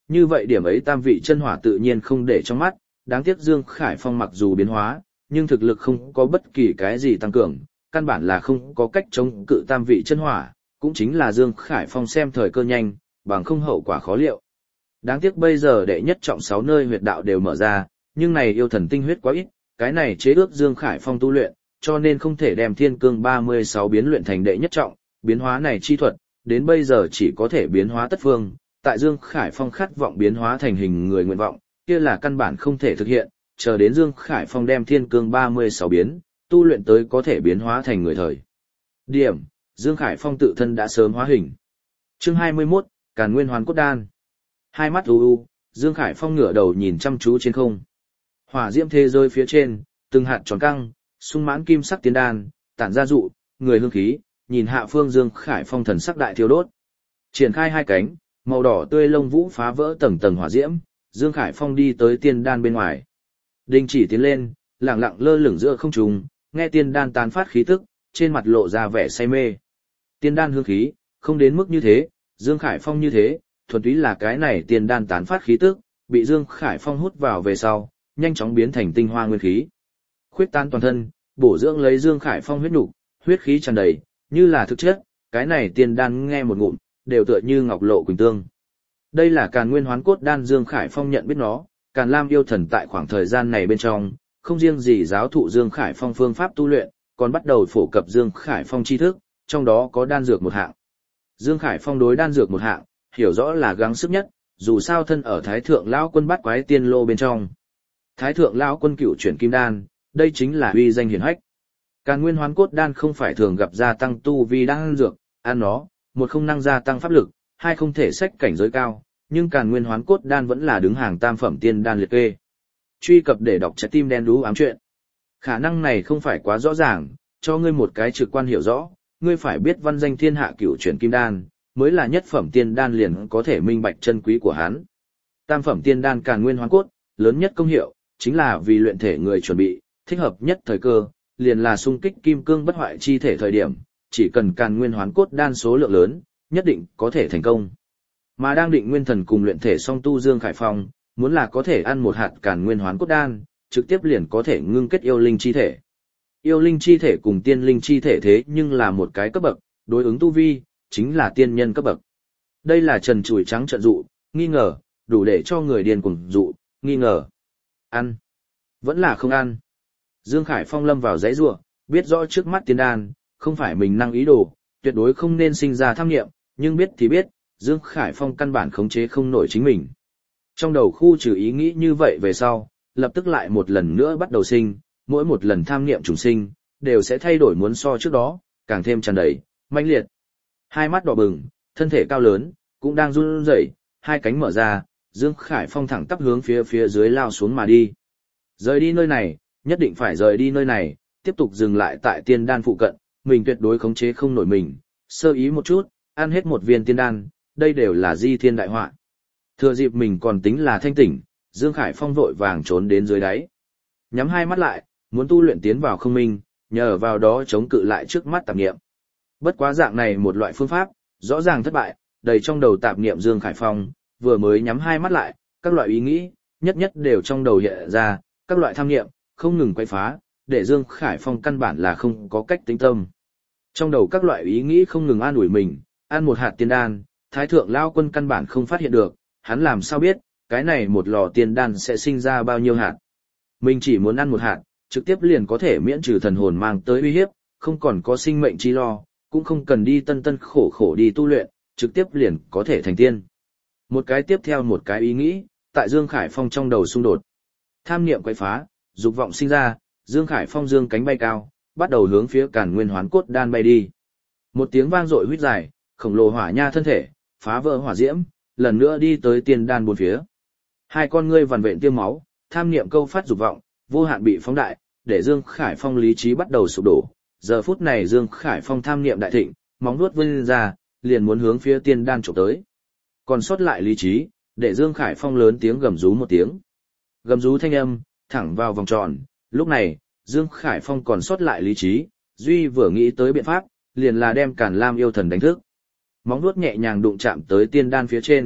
Như vậy điểm ấy tam vị chân hỏa tự nhiên không để trong mắt, đáng tiếc Dương Khải Phong mặc dù biến hóa, nhưng thực lực không có bất kỳ cái gì tăng cường, căn bản là không có cách chống cự tam vị chân hỏa, cũng chính là Dương Khải Phong xem thời cơ nhanh, bằng không hậu quả khó liệu. Đáng tiếc bây giờ đệ nhất trọng sáu nơi huyệt đạo đều mở ra, nhưng này yêu thần tinh huyết quá ít, cái này chế ước Dương Khải Phong tu luyện, cho nên không thể đem thiên cương ba mươi sáu biến luyện thành đệ nhất trọng, biến hóa này chi thuật, đến bây giờ chỉ có thể biến hóa tất phương, tại Dương Khải Phong khát vọng biến hóa thành hình người nguyện vọng, kia là căn bản không thể thực hiện, chờ đến Dương Khải Phong đem thiên cương ba mươi sáu biến, tu luyện tới có thể biến hóa thành người thời. Điểm, Dương Khải Phong tự thân đã sớm hóa hình. Chương hai mươi mốt, Càn Nguyên Hoán Cốt Đan. Hai mắt u u, Dương Khải Phong ngửa đầu nhìn chăm chú trên không. Hỏa diễm thế giới phía trên, từng hạt tròn căng, sung mãn kim sắc tiên đan, tản ra dụ, người hương khí, nhìn hạ phương Dương Khải Phong thần sắc đại thiêu đốt. Triển khai hai cánh, màu đỏ tươi lông vũ phá vỡ tầng tầng hỏa diễm, Dương Khải Phong đi tới tiên đan bên ngoài. Đình chỉ tiến lên, lặng lặng lơ lửng giữa không trung, nghe tiên đan tán phát khí tức, trên mặt lộ ra vẻ say mê. Tiên đan hương khí, không đến mức như thế, Dương Khải Phong như thế, thuần túy là cái này tiên đan tán phát khí tức, bị Dương Khải Phong hút vào về sau, nhanh chóng biến thành tinh hoa nguyên khí. Khuyết tán toàn thân, bổ dưỡng lấy Dương Khải Phong huyết nục, huyết khí tràn đầy, như là thực chất, cái này tiên đan nghe một ngụm, đều tựa như ngọc lộ quỳnh tương. Đây là Càn Nguyên Hoán Cốt Đan, Dương Khải Phong nhận biết nó, Càn Lam yêu thần tại khoảng thời gian này bên trong, không riêng gì giáo thụ Dương Khải Phong phương pháp tu luyện, còn bắt đầu phổ cập Dương Khải Phong tri thức, trong đó có đan dược một hạng. Dương Khải Phong đối đan dược một hạng, hiểu rõ là gắng sức nhất, dù sao thân ở Thái Thượng Lão Quân Bát Quái Tiên Lô bên trong. Thái Thượng Lão Quân cựu chuyển kim đan, đây chính là uy danh hiển hách. Càn Nguyên Hoán Cốt Đan không phải thường gặp gia tăng tu vi đan dược, ăn nó, một không năng gia tăng pháp lực, hai không thể sách cảnh giới cao, nhưng Càn Nguyên Hoán Cốt Đan vẫn là đứng hàng tam phẩm tiên đan liệt kê. Truy cập để đọc trái tim đen đú ám chuyện. Khả năng này không phải quá rõ ràng, cho ngươi một cái trực quan hiểu rõ, ngươi phải biết văn danh thiên hạ cửu chuyển kim đan, mới là nhất phẩm tiên đan liền có thể minh bạch chân quý của hắn. Tam phẩm tiên đan Càn Nguyên Hoán Cốt, lớn nhất công hiệu, chính là vì luyện thể người chuẩn bị, thích hợp nhất thời cơ, liền là xung kích kim cương bất hoại chi thể thời điểm, chỉ cần Càn Nguyên Hoán Cốt Đan số lượng lớn, nhất định có thể thành công. Mà đang định nguyên thần cùng luyện thể song tu Dương Khải Phong, muốn là có thể ăn một hạt Càn Nguyên Hoán Cốt Đan, trực tiếp liền có thể ngưng kết yêu linh chi thể. Yêu linh chi thể cùng tiên linh chi thể thế nhưng là một cái cấp bậc, đối ứng tu vi, chính là tiên nhân cấp bậc. Đây là trần trụi trắng trận dụ, nghi ngờ, đủ để cho người điên cuồng dụ, nghi ngờ. Ăn. Vẫn là không ăn. Dương Khải Phong lâm vào dãy rủa, biết rõ trước mắt tiên đan, không phải mình năng ý đồ, tuyệt đối không nên sinh ra tham nghiệm, nhưng biết thì biết, Dương Khải Phong căn bản khống chế không nổi chính mình. Trong đầu khu trừ ý nghĩ như vậy về sau, lập tức lại một lần nữa bắt đầu sinh, mỗi một lần tham nghiệm trùng sinh, đều sẽ thay đổi muốn so trước đó, càng thêm tràn đầy, mãnh liệt. Hai mắt đỏ bừng, thân thể cao lớn, cũng đang run rẩy, hai cánh mở ra, Dương Khải Phong thẳng tắp hướng phía phía dưới lao xuống mà đi. Rời đi nơi này, nhất định phải rời đi nơi này, tiếp tục dừng lại tại tiên đan phụ cận, mình tuyệt đối khống chế không nổi mình, sơ ý một chút, ăn hết một viên tiên đan, đây đều là di thiên đại họa. Thừa dịp mình còn tính là thanh tỉnh, Dương Khải Phong vội vàng trốn đến dưới đáy. Nhắm hai mắt lại, muốn tu luyện tiến vào không minh, nhờ vào đó chống cự lại trước mắt tạp niệm. Bất quá dạng này một loại phương pháp, rõ ràng thất bại, đầy trong đầu tạp niệm Dương Khải Phong, vừa mới nhắm hai mắt lại, các loại ý nghĩ, nhất nhất đều trong đầu hiện ra, các loại tham niệm, không ngừng quay phá, để Dương Khải Phong căn bản là không có cách tĩnh tâm. Trong đầu các loại ý nghĩ không ngừng an ủi mình, ăn một hạt tiên đan, Thái Thượng Lao Quân căn bản không phát hiện được, hắn làm sao biết, cái này một lò tiên đan sẽ sinh ra bao nhiêu hạt. Mình chỉ muốn ăn một hạt, trực tiếp liền có thể miễn trừ thần hồn mang tới uy hiếp, không còn có sinh mệnh chi lo, cũng không cần đi tân tân khổ khổ đi tu luyện, trực tiếp liền có thể thành tiên. Một cái tiếp theo một cái ý nghĩ, tại Dương Khải Phong trong đầu xung đột. Tham niệm quậy phá, dục vọng sinh ra, Dương Khải Phong dương cánh bay cao, bắt đầu hướng phía Càn Nguyên Hoán Cốt Đan bay đi. Một tiếng vang dội huýt dài, khổng lồ hỏa nha thân thể, phá vỡ hỏa diễm, lần nữa đi tới tiên đan bốn phía. Hai con ngươi vằn vện tiêm máu, tham niệm câu phát dục vọng, vô hạn bị phóng đại, để Dương Khải Phong lý trí bắt đầu sụp đổ. Giờ phút này Dương Khải Phong tham niệm đại thịnh, móng vuốt vươn ra, liền muốn hướng phía tiên đan chụp tới. Còn sót lại lý trí, để Dương Khải Phong lớn tiếng gầm rú một tiếng. Gầm rú thanh âm, thẳng vào vòng tròn, lúc này, Dương Khải Phong còn sót lại lý trí, duy vừa nghĩ tới biện pháp, liền là đem Càn Lam yêu thần đánh thức. Móng vuốt nhẹ nhàng đụng chạm tới tiên đan phía trên,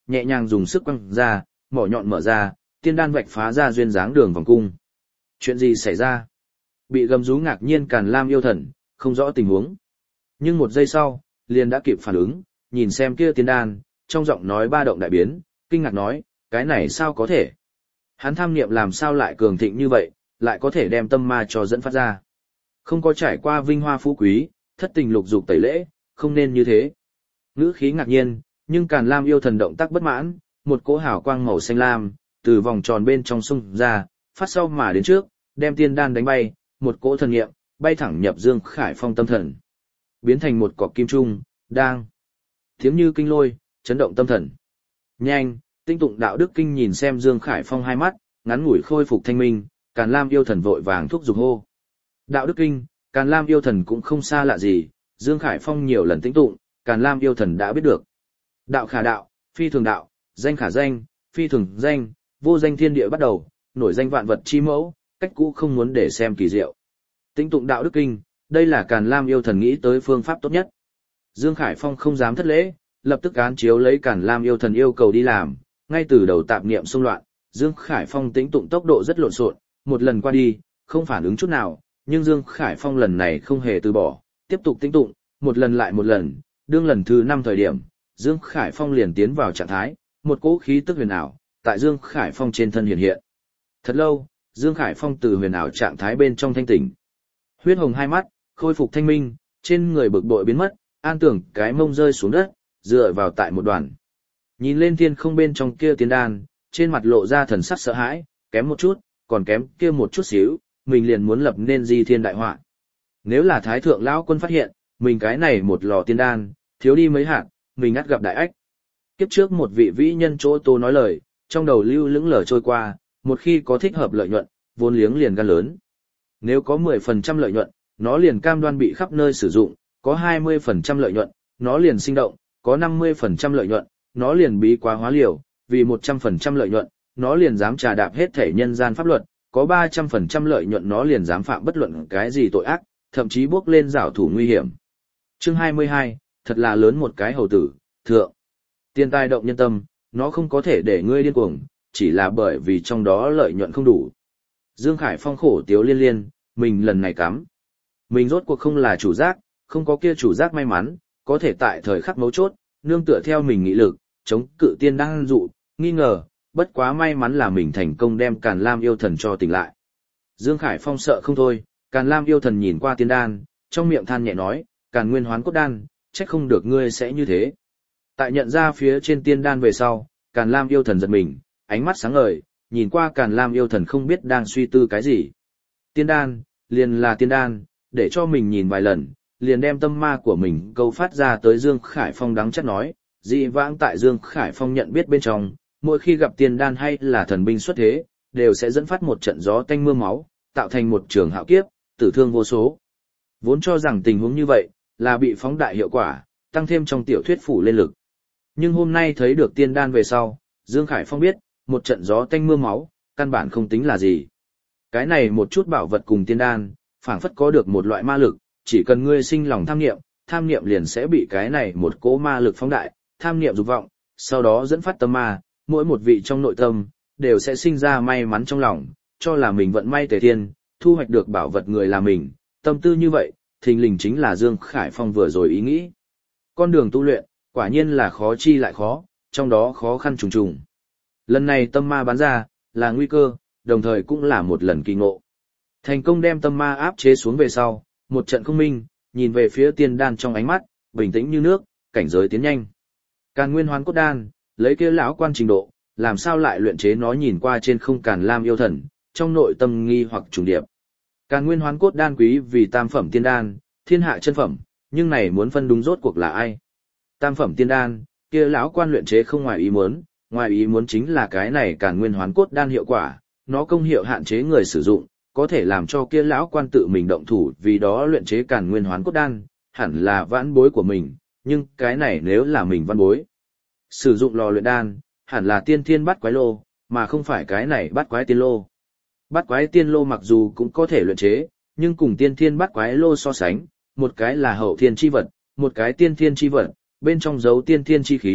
nhẹ nhàng dùng sức quăng ra, mỏ nhọn mở ra, tiên đan vạch phá ra duyên dáng đường vòng cung. Chuyện gì xảy ra? Bị gầm rú ngạc nhiên Càn Lam yêu thần, không rõ tình huống. Nhưng một giây sau, liền đã kịp phản ứng, nhìn xem kia tiên đan, trong giọng nói ba động đại biến, kinh ngạc nói, cái này sao có thể? Hắn tham niệm làm sao lại cường thịnh như vậy, lại có thể đem tâm ma cho dẫn phát ra. Không có trải qua vinh hoa phú quý, thất tình lục dục tẩy lễ, không nên như thế. Ngữ khí ngạc nhiên, nhưng Càn Lam yêu thần động tác bất mãn, một cỗ hào quang màu xanh lam, từ vòng tròn bên trong xung ra, phát sau mà đến trước, đem tiên đan đánh bay, một cỗ thần nghiệm, bay thẳng nhập Dương Khải Phong tâm thần. Biến thành một cọc kim trung, đang. Tiếng như kinh lôi, chấn động tâm thần. Nhanh, tinh tụng đạo đức kinh nhìn xem Dương Khải Phong hai mắt, ngắn ngủi khôi phục thanh minh, Càn Lam yêu thần vội vàng thúc giục hô. Đạo đức kinh, Càn Lam yêu thần cũng không xa lạ gì, Dương Khải Phong nhiều lần tinh tụng, Càn Lam yêu thần đã biết được. Đạo khả đạo, phi thường đạo, danh khả danh, phi thường danh, vô danh thiên địa bắt đầu, nổi danh vạn vật chi mẫu, cách cũ không muốn để xem kỳ diệu. Tinh tụng đạo đức kinh, đây là Càn Lam yêu thần nghĩ tới phương pháp tốt nhất. Dương Khải Phong không dám thất lễ, lập tức án chiếu lấy Càn Lam yêu thần yêu cầu đi làm, ngay từ đầu tạp niệm xung loạn, Dương Khải Phong tĩnh tụng tốc độ rất lộn xộn, một lần qua đi, không phản ứng chút nào, nhưng Dương Khải Phong lần này không hề từ bỏ, tiếp tục tĩnh tụng, một lần lại một lần, đương lần thứ năm thời điểm, Dương Khải Phong liền tiến vào trạng thái, một cỗ khí tức huyền ảo, tại Dương Khải Phong trên thân hiện hiện. Thật lâu, Dương Khải Phong từ huyền ảo trạng thái bên trong thanh tỉnh. Huyết hồng hai mắt, khôi phục thanh minh, trên người bực bội biến mất, an tưởng cái mông rơi xuống đất, dựa vào tại một đoàn. Nhìn lên thiên không bên trong kia tiên đan, trên mặt lộ ra thần sắc sợ hãi, kém một chút, còn kém kia một chút xíu, mình liền muốn lập nên di thiên đại họa. Nếu là Thái Thượng Lão Quân phát hiện, mình cái này một lò tiên đan, thiếu đi mấy hạt, mình ngắt gặp đại ách. Kiếp trước một vị vĩ nhân chỗ Tô nói lời, trong đầu lưu lững lờ trôi qua, một khi có thích hợp lợi nhuận, vốn liếng liền gan lớn. Nếu có mười phần trăm lợi nhuận, nó liền cam đoan bị khắp nơi sử dụng, có hai mươi phần trăm lợi nhuận, nó liền sinh động, có năm mươi phần trăm lợi nhuận, nó liền bí quá hóa liều, vì một trăm phần trăm lợi nhuận, nó liền dám trà đạp hết thể nhân gian pháp luật, có ba trăm phần trăm lợi nhuận nó liền dám phạm bất luận cái gì tội ác, thậm chí bước lên giảo thủ nguy hiểm. Chương hai mươi hai, thật là lớn một cái hầu tử, thượng. Tiền tài động nhân tâm, nó không có thể để ngươi điên cuồng, chỉ là bởi vì trong đó lợi nhuận không đủ. Dương Khải Phong khổ tiếu liên liên, mình lần này cắm. Mình rốt cuộc không là chủ giác, không có kia chủ giác may mắn, có thể tại thời khắc mấu chốt, nương tựa theo mình nghị lực, chống cự tiên đang dụ, nghi ngờ, bất quá may mắn là mình thành công đem Càn Lam yêu thần cho tỉnh lại. Dương Khải Phong sợ không thôi, Càn Lam yêu thần nhìn qua tiên đan, trong miệng than nhẹ nói, Càn Nguyên Hoán Cốt Đan, trách không được ngươi sẽ như thế. Tại nhận ra phía trên tiên đan về sau, Càn Lam yêu thần giật mình, ánh mắt sáng ngời, nhìn qua Càn Lam yêu thần không biết đang suy tư cái gì. Tiên đan, liền là tiên đan, để cho mình nhìn vài lần, liền đem tâm ma của mình câu phát ra tới Dương Khải Phong đắng chắc nói, dị vãng tại Dương Khải Phong nhận biết bên trong, mỗi khi gặp tiên đan hay là thần binh xuất thế, đều sẽ dẫn phát một trận gió tanh mưa máu, tạo thành một trường hạo kiếp, tử thương vô số. Vốn cho rằng tình huống như vậy, là bị phóng đại hiệu quả, tăng thêm trong tiểu thuyết phủ lên lực. Nhưng hôm nay thấy được tiên đan về sau, Dương Khải Phong biết, một trận gió tanh mưa máu, căn bản không tính là gì. Cái này một chút bảo vật cùng tiên đan, phảng phất có được một loại ma lực, chỉ cần ngươi sinh lòng tham niệm, tham niệm liền sẽ bị cái này một cỗ ma lực phóng đại, tham niệm dục vọng, sau đó dẫn phát tâm ma, mỗi một vị trong nội tâm, đều sẽ sinh ra may mắn trong lòng, cho là mình vận may tề thiên, thu hoạch được bảo vật người là mình, tâm tư như vậy, thình lình chính là Dương Khải Phong vừa rồi ý nghĩ. Con đường tu luyện, quả nhiên là khó chi lại khó, trong đó khó khăn trùng trùng. Lần này tâm ma bắn ra, là nguy cơ, đồng thời cũng là một lần kỳ ngộ. Thành công đem tâm ma áp chế xuống về sau, một trận không minh, nhìn về phía tiên đan trong ánh mắt, bình tĩnh như nước, cảnh giới tiến nhanh. Càn Nguyên Hoán Cốt Đan, lấy kia lão quan trình độ, làm sao lại luyện chế nó nhìn qua trên không Càn Lam yêu thần, trong nội tâm nghi hoặc trùng điệp. Càn Nguyên Hoán Cốt Đan quý vì tam phẩm tiên đan, thiên hạ chân phẩm, nhưng này muốn phân đúng rốt cuộc là ai? Tam phẩm tiên đan, kia lão quan luyện chế không ngoài ý muốn, ngoài ý muốn chính là cái này Càn Nguyên Hoán Cốt Đan hiệu quả, nó công hiệu hạn chế người sử dụng, có thể làm cho kia lão quan tự mình động thủ vì đó luyện chế Càn Nguyên Hoán Cốt Đan, hẳn là vãn bối của mình, nhưng cái này nếu là mình văn bối. Sử dụng lò luyện đan, hẳn là tiên thiên bát quái lô, mà không phải cái này bát quái tiên lô. Bát quái tiên lô mặc dù cũng có thể luyện chế, nhưng cùng tiên thiên bát quái lô so sánh, một cái là hậu thiên chi vật, một cái tiên thiên chi vật, bên trong giấu tiên thiên chi khí,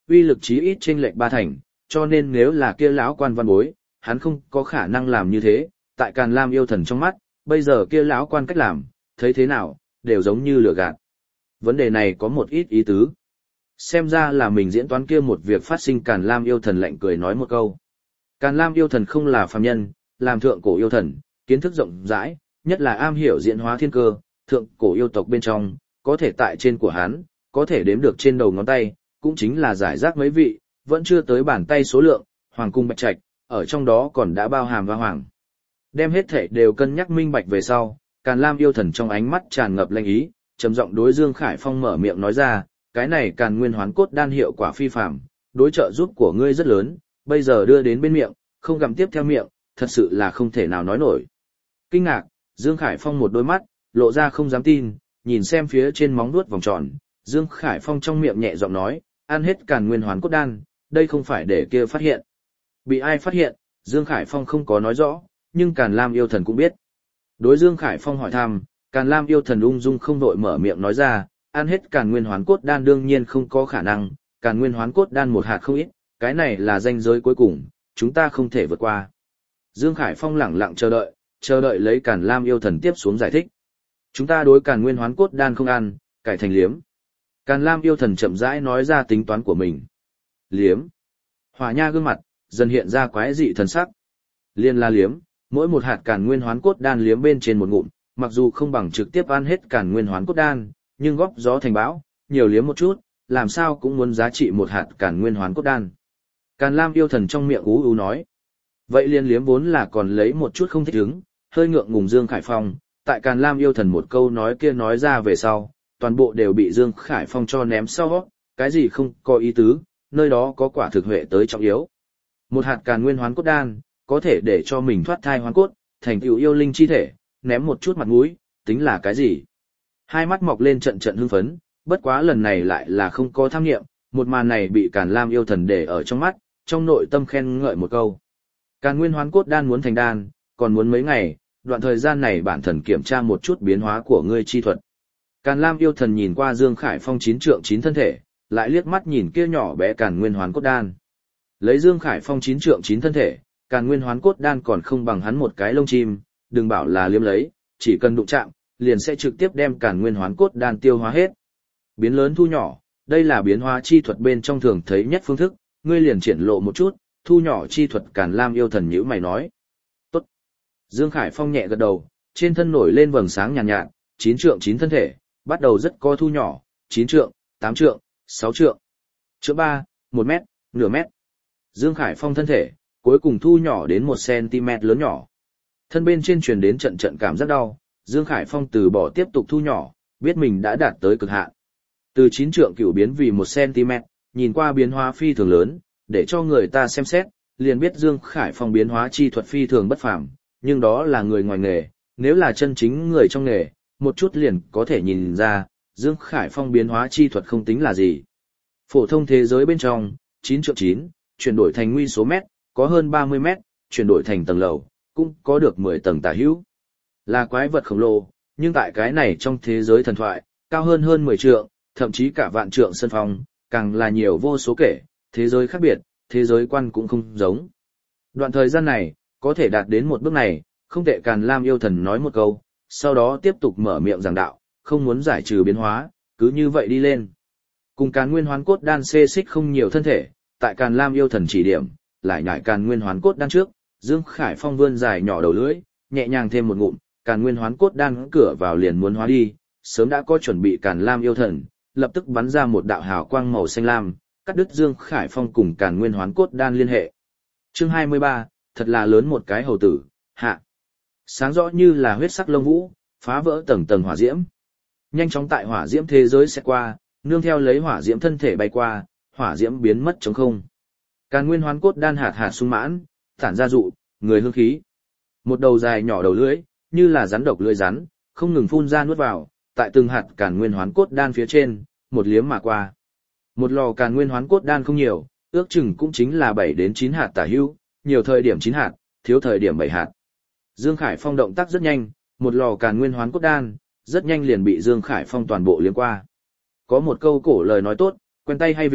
uy lực chí ít chênh lệch ba thành, cho nên nếu là kia lão quan văn bối, hắn không có khả năng làm như thế, tại Càn Lam yêu thần trong mắt, bây giờ kia lão quan cách làm, thấy thế nào, đều giống như lừa gạt. Vấn đề này có một ít ý tứ. Xem ra là mình diễn toán kia một việc phát sinh. Càn Lam yêu thần lạnh cười nói một câu. Càn Lam yêu thần không là phàm nhân, làm thượng cổ yêu thần, kiến thức rộng rãi, nhất là am hiểu diễn hóa thiên cơ, thượng cổ yêu tộc bên trong, có thể tại trên của hắn, có thể đếm được trên đầu ngón tay, cũng chính là giải rác mấy vị, vẫn chưa tới bàn tay số lượng, hoàng cung bạch trạch, ở trong đó còn đã bao hàm và hoàng. Đem hết thể đều cân nhắc minh bạch về sau, Càn Lam yêu thần trong ánh mắt tràn ngập lanh ý, trầm giọng đối Dương Khải Phong mở miệng nói ra, cái này Càn Nguyên Hoán Cốt đan hiệu quả phi phàm, đối trợ giúp của ngươi rất lớn, bây giờ đưa đến bên miệng, không gặm tiếp theo miệng, thật sự là không thể nào nói nổi. Kinh ngạc, Dương Khải Phong một đôi mắt, lộ ra không dám tin, nhìn xem phía trên móng vuốt vòng tròn, Dương Khải Phong trong miệng nhẹ giọng nói, ăn hết Càn Nguyên Hoán Cốt đan, đây không phải để kia phát hiện. Bị ai phát hiện, Dương Khải Phong không có nói rõ, nhưng Càn Lam yêu thần cũng biết. Đối Dương Khải Phong hỏi thăm, Càn Lam yêu thần ung dung không đội mở miệng nói ra, ăn hết Càn Nguyên Hoán Cốt đan đương nhiên không có khả năng, Càn Nguyên Hoán Cốt đan một hạt không ít, cái này là ranh giới cuối cùng, chúng ta không thể vượt qua. Dương Khải Phong lẳng lặng chờ đợi, chờ đợi lấy Càn Lam yêu thần tiếp xuống giải thích. Chúng ta đối Càn Nguyên Hoán Cốt đan không ăn, cải thành liếm. Càn Lam yêu thần chậm rãi nói ra tính toán của mình. Liếm. Hỏa Nha gương mặt dần hiện ra quái dị thần sắc. Liên la liếm, mỗi một hạt Càn Nguyên Hoán Cốt đan liếm bên trên một ngụm, mặc dù không bằng trực tiếp ăn hết Càn Nguyên Hoán Cốt đan, nhưng góp gió thành bão, nhiều liếm một chút, làm sao cũng muốn giá trị một hạt Càn Nguyên Hoán Cốt đan. Càn Lam yêu thần trong miệng ú ú nói. Vậy liên liếm vốn là còn lấy một chút không thích ứng, hơi ngượng ngùng Dương Khải Phong, tại Càn Lam yêu thần một câu nói kia nói ra về sau, toàn bộ đều bị Dương Khải Phong cho ném sau, cái gì không có ý tứ, nơi đó có quả thực huệ tới trọng yếu. Một hạt Càn Nguyên Hoán Cốt đan, có thể để cho mình thoát thai hoán cốt, thành tựu yêu linh chi thể, ném một chút mặt mũi, tính là cái gì? Hai mắt mọc lên trận trận hưng phấn, bất quá lần này lại là không có tham nghiệm, một màn này bị Càn Lam yêu thần để ở trong mắt, trong nội tâm khen ngợi một câu. Càn Nguyên Hoán Cốt đan muốn thành đan, còn muốn mấy ngày, đoạn thời gian này bản thần kiểm tra một chút biến hóa của ngươi chi thuật. Càn Lam yêu thần nhìn qua Dương Khải Phong chín trượng chín thân thể, lại liếc mắt nhìn kia nhỏ bé Càn Nguyên Hoán Cốt đan. Lấy Dương Khải Phong chín trượng chín thân thể, Càn Nguyên Hoán Cốt đan còn không bằng hắn một cái lông chim, đừng bảo là liếm lấy, chỉ cần đụng chạm, liền sẽ trực tiếp đem Càn Nguyên Hoán Cốt đan tiêu hóa hết. Biến lớn thu nhỏ, đây là biến hóa chi thuật bên trong thường thấy nhất phương thức, ngươi liền triển lộ một chút, thu nhỏ chi thuật. Càn Lam yêu thần nhíu mày nói. Tốt. Dương Khải Phong nhẹ gật đầu, trên thân nổi lên vầng sáng nhàn nhạt, nhạt, chín trượng chín thân thể, bắt đầu rất co thu nhỏ, chín trượng, tám trượng, sáu trượng, trượng ba, một mét, nửa mét. Dương Khải Phong thân thể, cuối cùng thu nhỏ đến một cm lớn nhỏ. Thân bên trên truyền đến trận trận cảm giác đau, Dương Khải Phong từ bỏ tiếp tục thu nhỏ, biết mình đã đạt tới cực hạn. Từ chín trượng cửu biến vì một cm, nhìn qua biến hóa phi thường lớn, để cho người ta xem xét, liền biết Dương Khải Phong biến hóa chi thuật phi thường bất phàm, nhưng đó là người ngoài nghề, nếu là chân chính người trong nghề, một chút liền có thể nhìn ra, Dương Khải Phong biến hóa chi thuật không tính là gì. Phổ thông thế giới bên trong, chín trượng chín, chuyển đổi thành nguy số mét, có hơn ba mươi mét, chuyển đổi thành tầng lầu, cũng có được mười tầng tả hữu. Là quái vật khổng lồ, nhưng tại cái này trong thế giới thần thoại, cao hơn hơn mười trượng, thậm chí cả vạn trượng sân phong, càng là nhiều vô số kể, thế giới khác biệt, thế giới quan cũng không giống. Đoạn thời gian này, có thể đạt đến một bước này, không tệ. Càn Lam yêu thần nói một câu, sau đó tiếp tục mở miệng giảng đạo, không muốn giải trừ biến hóa, cứ như vậy đi lên. Cùng Càn Nguyên Hoán Cốt đan xê xích không nhiều thân thể, tại Càn Lam yêu thần chỉ điểm, lại nhảy Càn Nguyên Hoán Cốt đan trước, Dương Khải Phong vươn dài nhỏ đầu lưỡi, nhẹ nhàng thêm một ngụm, Càn Nguyên Hoán Cốt đan cửa vào liền muốn hóa đi, sớm đã có chuẩn bị. Càn Lam yêu thần lập tức bắn ra một đạo hào quang màu xanh lam, cắt đứt Dương Khải Phong cùng Càn Nguyên Hoán Cốt đan liên hệ. Chương hai mươi ba, thật là lớn một cái hầu tử, hạ. Sáng rõ như là huyết sắc lông vũ, phá vỡ tầng tầng hỏa diễm. Nhanh chóng tại hỏa diễm thế giới sẽ qua, nương theo lấy hỏa diễm thân thể bay qua, hỏa diễm biến mất trống không. Càn Nguyên Hoán Cốt đan hạt hạt sung mãn, tản ra dụ, người hương khí. Một đầu dài nhỏ đầu lưỡi, như là rắn độc lưỡi rắn, không ngừng phun ra nuốt vào, tại từng hạt Càn Nguyên Hoán Cốt đan phía trên, một liếm mà qua. Một lò Càn Nguyên Hoán Cốt đan không nhiều, ước chừng cũng chính là bảy đến chín hạt tả hữu, nhiều thời điểm chín hạt, thiếu thời điểm bảy hạt. Dương Khải Phong động tác rất nhanh, một lò Càn Nguyên Hoán Cốt đan, rất nhanh liền bị Dương Khải Phong toàn bộ liếm qua. Có một câu cổ lời nói tốt, quen tay hay việc,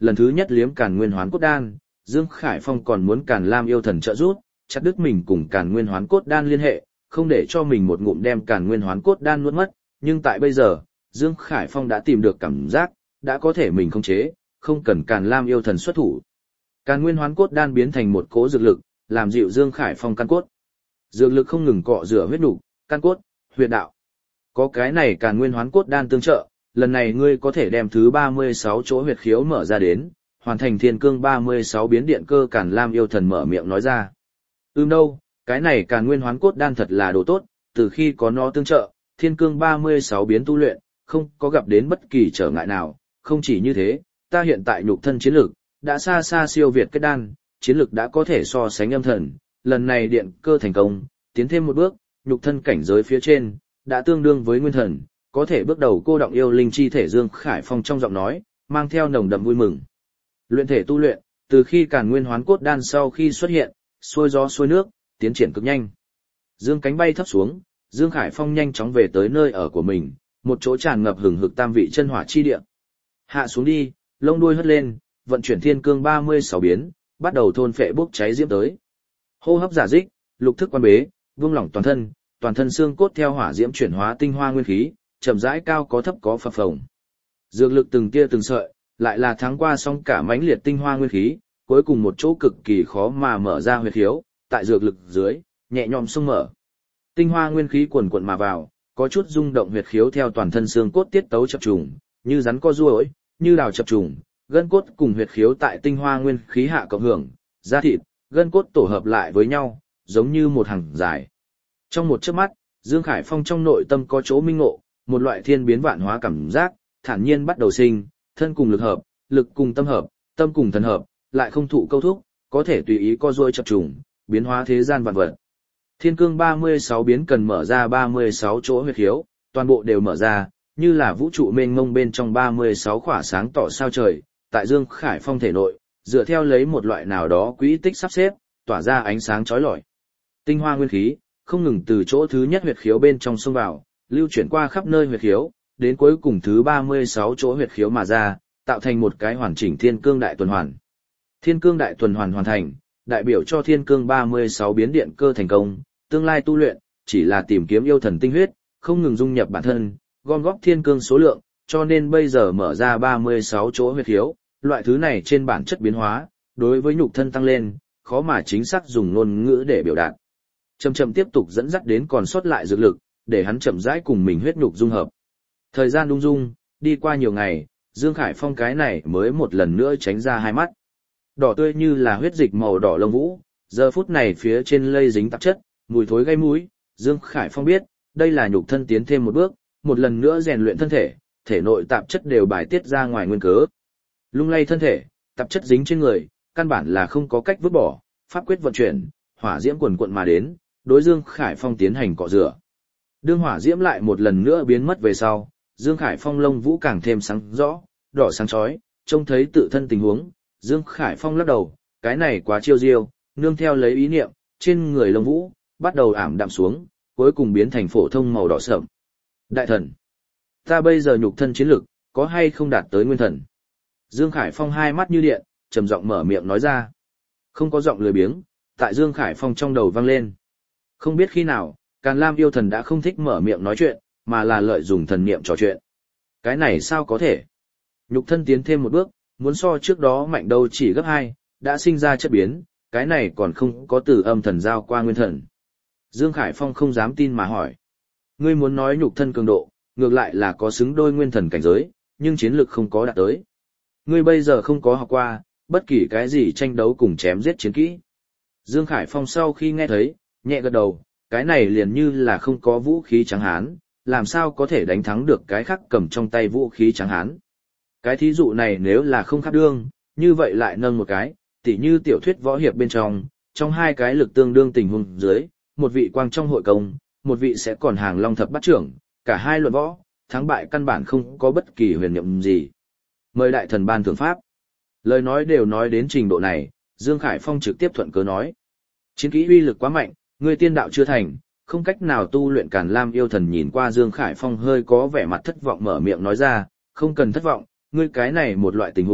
lần thứ nhất liếm Càn Nguyên Hoán Cốt Đan, Dương Khải Phong còn muốn Càn Lam yêu thần trợ giúp, chặt đứt mình cùng Càn Nguyên Hoán Cốt Đan liên hệ, không để cho mình một ngụm đem Càn Nguyên Hoán Cốt Đan nuốt mất, nhưng tại bây giờ, Dương Khải Phong đã tìm được cảm giác, đã có thể mình khống chế, không cần Càn Lam yêu thần xuất thủ. Càn Nguyên Hoán Cốt Đan biến thành một cỗ dược lực, làm dịu Dương Khải Phong căn cốt. Dược lực không ngừng cọ rửa huyết nục, căn cốt, huyệt đạo. Có cái này Càn Nguyên Hoán Cốt Đan tương trợ, lần này ngươi có thể đem thứ ba mươi sáu chỗ huyệt khiếu mở ra đến, hoàn thành thiên cương ba mươi sáu biến điện cơ. Càn Lam yêu thần mở miệng nói ra. Ừm đâu, cái này Càn Nguyên Hoán Cốt Đan thật là đồ tốt, từ khi có nó tương trợ, thiên cương ba mươi sáu biến tu luyện, không có gặp đến bất kỳ trở ngại nào. Không chỉ như thế, ta hiện tại nhục thân chiến lực đã xa xa siêu việt kết đan, chiến lực đã có thể so sánh âm thần, lần này điện cơ thành công, tiến thêm một bước, nhục thân cảnh giới phía trên đã tương đương với nguyên thần, có thể bước đầu cô động yêu linh chi thể. Dương Khải Phong trong giọng nói mang theo nồng đậm vui mừng. Luyện thể tu luyện, từ khi Càn Nguyên Hoán Cốt Đan sau khi xuất hiện, xuôi gió xuôi nước, tiến triển cực nhanh. Dương cánh bay thấp xuống, Dương Khải Phong nhanh chóng về tới nơi ở của mình, một chỗ tràn ngập hừng hực tam vị chân hỏa chi địa. Hạ xuống đi, lông đuôi hất lên, vận chuyển thiên cương ba mươi sáu biến, bắt đầu thôn phệ bốc cháy diễm tới. Hô hấp giả dích, lục thức quan bế, buông lỏng toàn thân, toàn thân xương cốt theo hỏa diễm chuyển hóa tinh hoa nguyên khí, chậm rãi cao có thấp có phập phồng. Dược lực từng tia từng sợi, lại là thắng qua xong cả mãnh liệt tinh hoa nguyên khí, cuối cùng một chỗ cực kỳ khó mà mở ra huyệt khiếu, tại dược lực dưới, nhẹ nhõm xông mở. Tinh hoa nguyên khí cuồn cuộn mà vào, có chút rung động huyệt khiếu theo toàn thân xương cốt tiết tấu chập trùng, như rắn co duỗi, như đào chập trùng, gân cốt cùng huyệt khiếu tại tinh hoa nguyên khí hạ cộng hưởng, da thịt, gân cốt tổ hợp lại với nhau, giống như một hàng dài. Trong một chớp mắt, Dương Khải Phong trong nội tâm có chỗ minh ngộ, một loại thiên biến vạn hóa cảm giác, thản nhiên bắt đầu sinh, thân cùng lực hợp, lực cùng tâm hợp, tâm cùng thần hợp, lại không thụ câu thúc, có thể tùy ý co duỗi chập trùng, biến hóa thế gian vạn vật. Thiên cương ba mươi sáu biến cần mở ra ba mươi sáu chỗ huyệt khiếu, toàn bộ đều mở ra, như là vũ trụ mênh mông bên trong ba mươi sáu khỏa sáng tỏ sao trời, tại Dương Khải Phong thể nội, dựa theo lấy một loại nào đó quỹ tích sắp xếp, tỏa ra ánh sáng chói lọi. Tinh hoa nguyên khí không ngừng từ chỗ thứ nhất huyệt khiếu bên trong xông vào, lưu chuyển qua khắp nơi huyệt khiếu, đến cuối cùng thứ ba mươi sáu chỗ huyệt khiếu mà ra, tạo thành một cái hoàn chỉnh thiên cương đại tuần hoàn. Thiên cương đại tuần hoàn hoàn thành, đại biểu cho thiên cương ba mươi sáu biến điện cơ thành công, tương lai tu luyện chỉ là tìm kiếm yêu thần tinh huyết, không ngừng dung nhập bản thân, gom góp thiên cương số lượng, cho nên bây giờ mở ra ba mươi sáu chỗ huyệt khiếu, loại thứ này trên bản chất biến hóa, đối với nhục thân tăng lên, khó mà chính xác dùng ngôn ngữ để biểu đạt. Chậm chậm tiếp tục dẫn dắt đến còn sót lại dược lực, để hắn chậm rãi cùng mình huyết nhục dung hợp. Thời gian ung dung, đi qua nhiều ngày, Dương Khải Phong cái này mới một lần nữa tránh ra hai mắt. Đỏ tươi như là huyết dịch màu đỏ lông vũ, giờ phút này phía trên lây dính tạp chất, mùi thối gây mũi, Dương Khải Phong biết, đây là nhục thân tiến thêm một bước, một lần nữa rèn luyện thân thể, thể nội tạp chất đều bài tiết ra ngoài nguyên cớ. Lung lay thân thể, tạp chất dính trên người, căn bản là không có cách vứt bỏ, pháp quyết vận chuyển, hỏa diễm quần quận mà đến, đối Dương Khải Phong tiến hành cọ rửa. Đương hỏa diễm lại một lần nữa biến mất về sau, Dương Khải Phong lông vũ càng thêm sáng rõ, đỏ sáng chói, trông thấy tự thân tình huống, Dương Khải Phong lắc đầu, cái này quá chiêu diêu, nương theo lấy ý niệm, trên người lông vũ bắt đầu ảm đạm xuống, cuối cùng biến thành phổ thông màu đỏ sậm. Đại thần, ta bây giờ nhục thân chiến lực, có hay không đạt tới nguyên thần? Dương Khải Phong hai mắt như điện, trầm giọng mở miệng nói ra. Không có giọng lười biếng, tại Dương Khải Phong trong đầu vang lên. Không biết khi nào, Càn Lam yêu thần đã không thích mở miệng nói chuyện, mà là lợi dụng thần niệm trò chuyện. Cái này sao có thể? Nhục thân tiến thêm một bước, muốn so trước đó mạnh đâu chỉ gấp hai, đã sinh ra chất biến, cái này còn không có từ âm thần giao qua nguyên thần. Dương Khải Phong không dám tin mà hỏi. Ngươi muốn nói nhục thân cường độ, ngược lại là có xứng đôi nguyên thần cảnh giới, nhưng chiến lực không có đạt tới. Ngươi bây giờ không có học qua, bất kỳ cái gì tranh đấu cùng chém giết chiến kỹ. Dương Khải Phong sau khi nghe thấy, nhẹ gật đầu, cái này liền như là không có vũ khí trắng hán, làm sao có thể đánh thắng được cái khác cầm trong tay vũ khí trắng hán. Cái thí dụ này nếu là không khác đương, như vậy lại nâng một cái, tỉ như tiểu thuyết võ hiệp bên trong, trong hai cái lực tương đương tình huống dưới, một vị quang trong hội công, một vị sẽ còn hàng long thập bát trưởng, cả hai luận võ, thắng bại căn bản không có bất kỳ huyền nhiệm gì. Mời đại thần ban thưởng pháp. Lời nói đều nói đến trình độ này, Dương Khải Phong trực tiếp thuận cớ nói. Chiến kỹ uy lực quá mạnh, ngươi tiên đạo chưa thành, không cách nào tu luyện. Càn Lam yêu thần nhìn qua Dương Khải Phong hơi có vẻ mặt thất vọng mở miệng nói ra, không cần thất vọng, ngươi cái này một loại tình huống,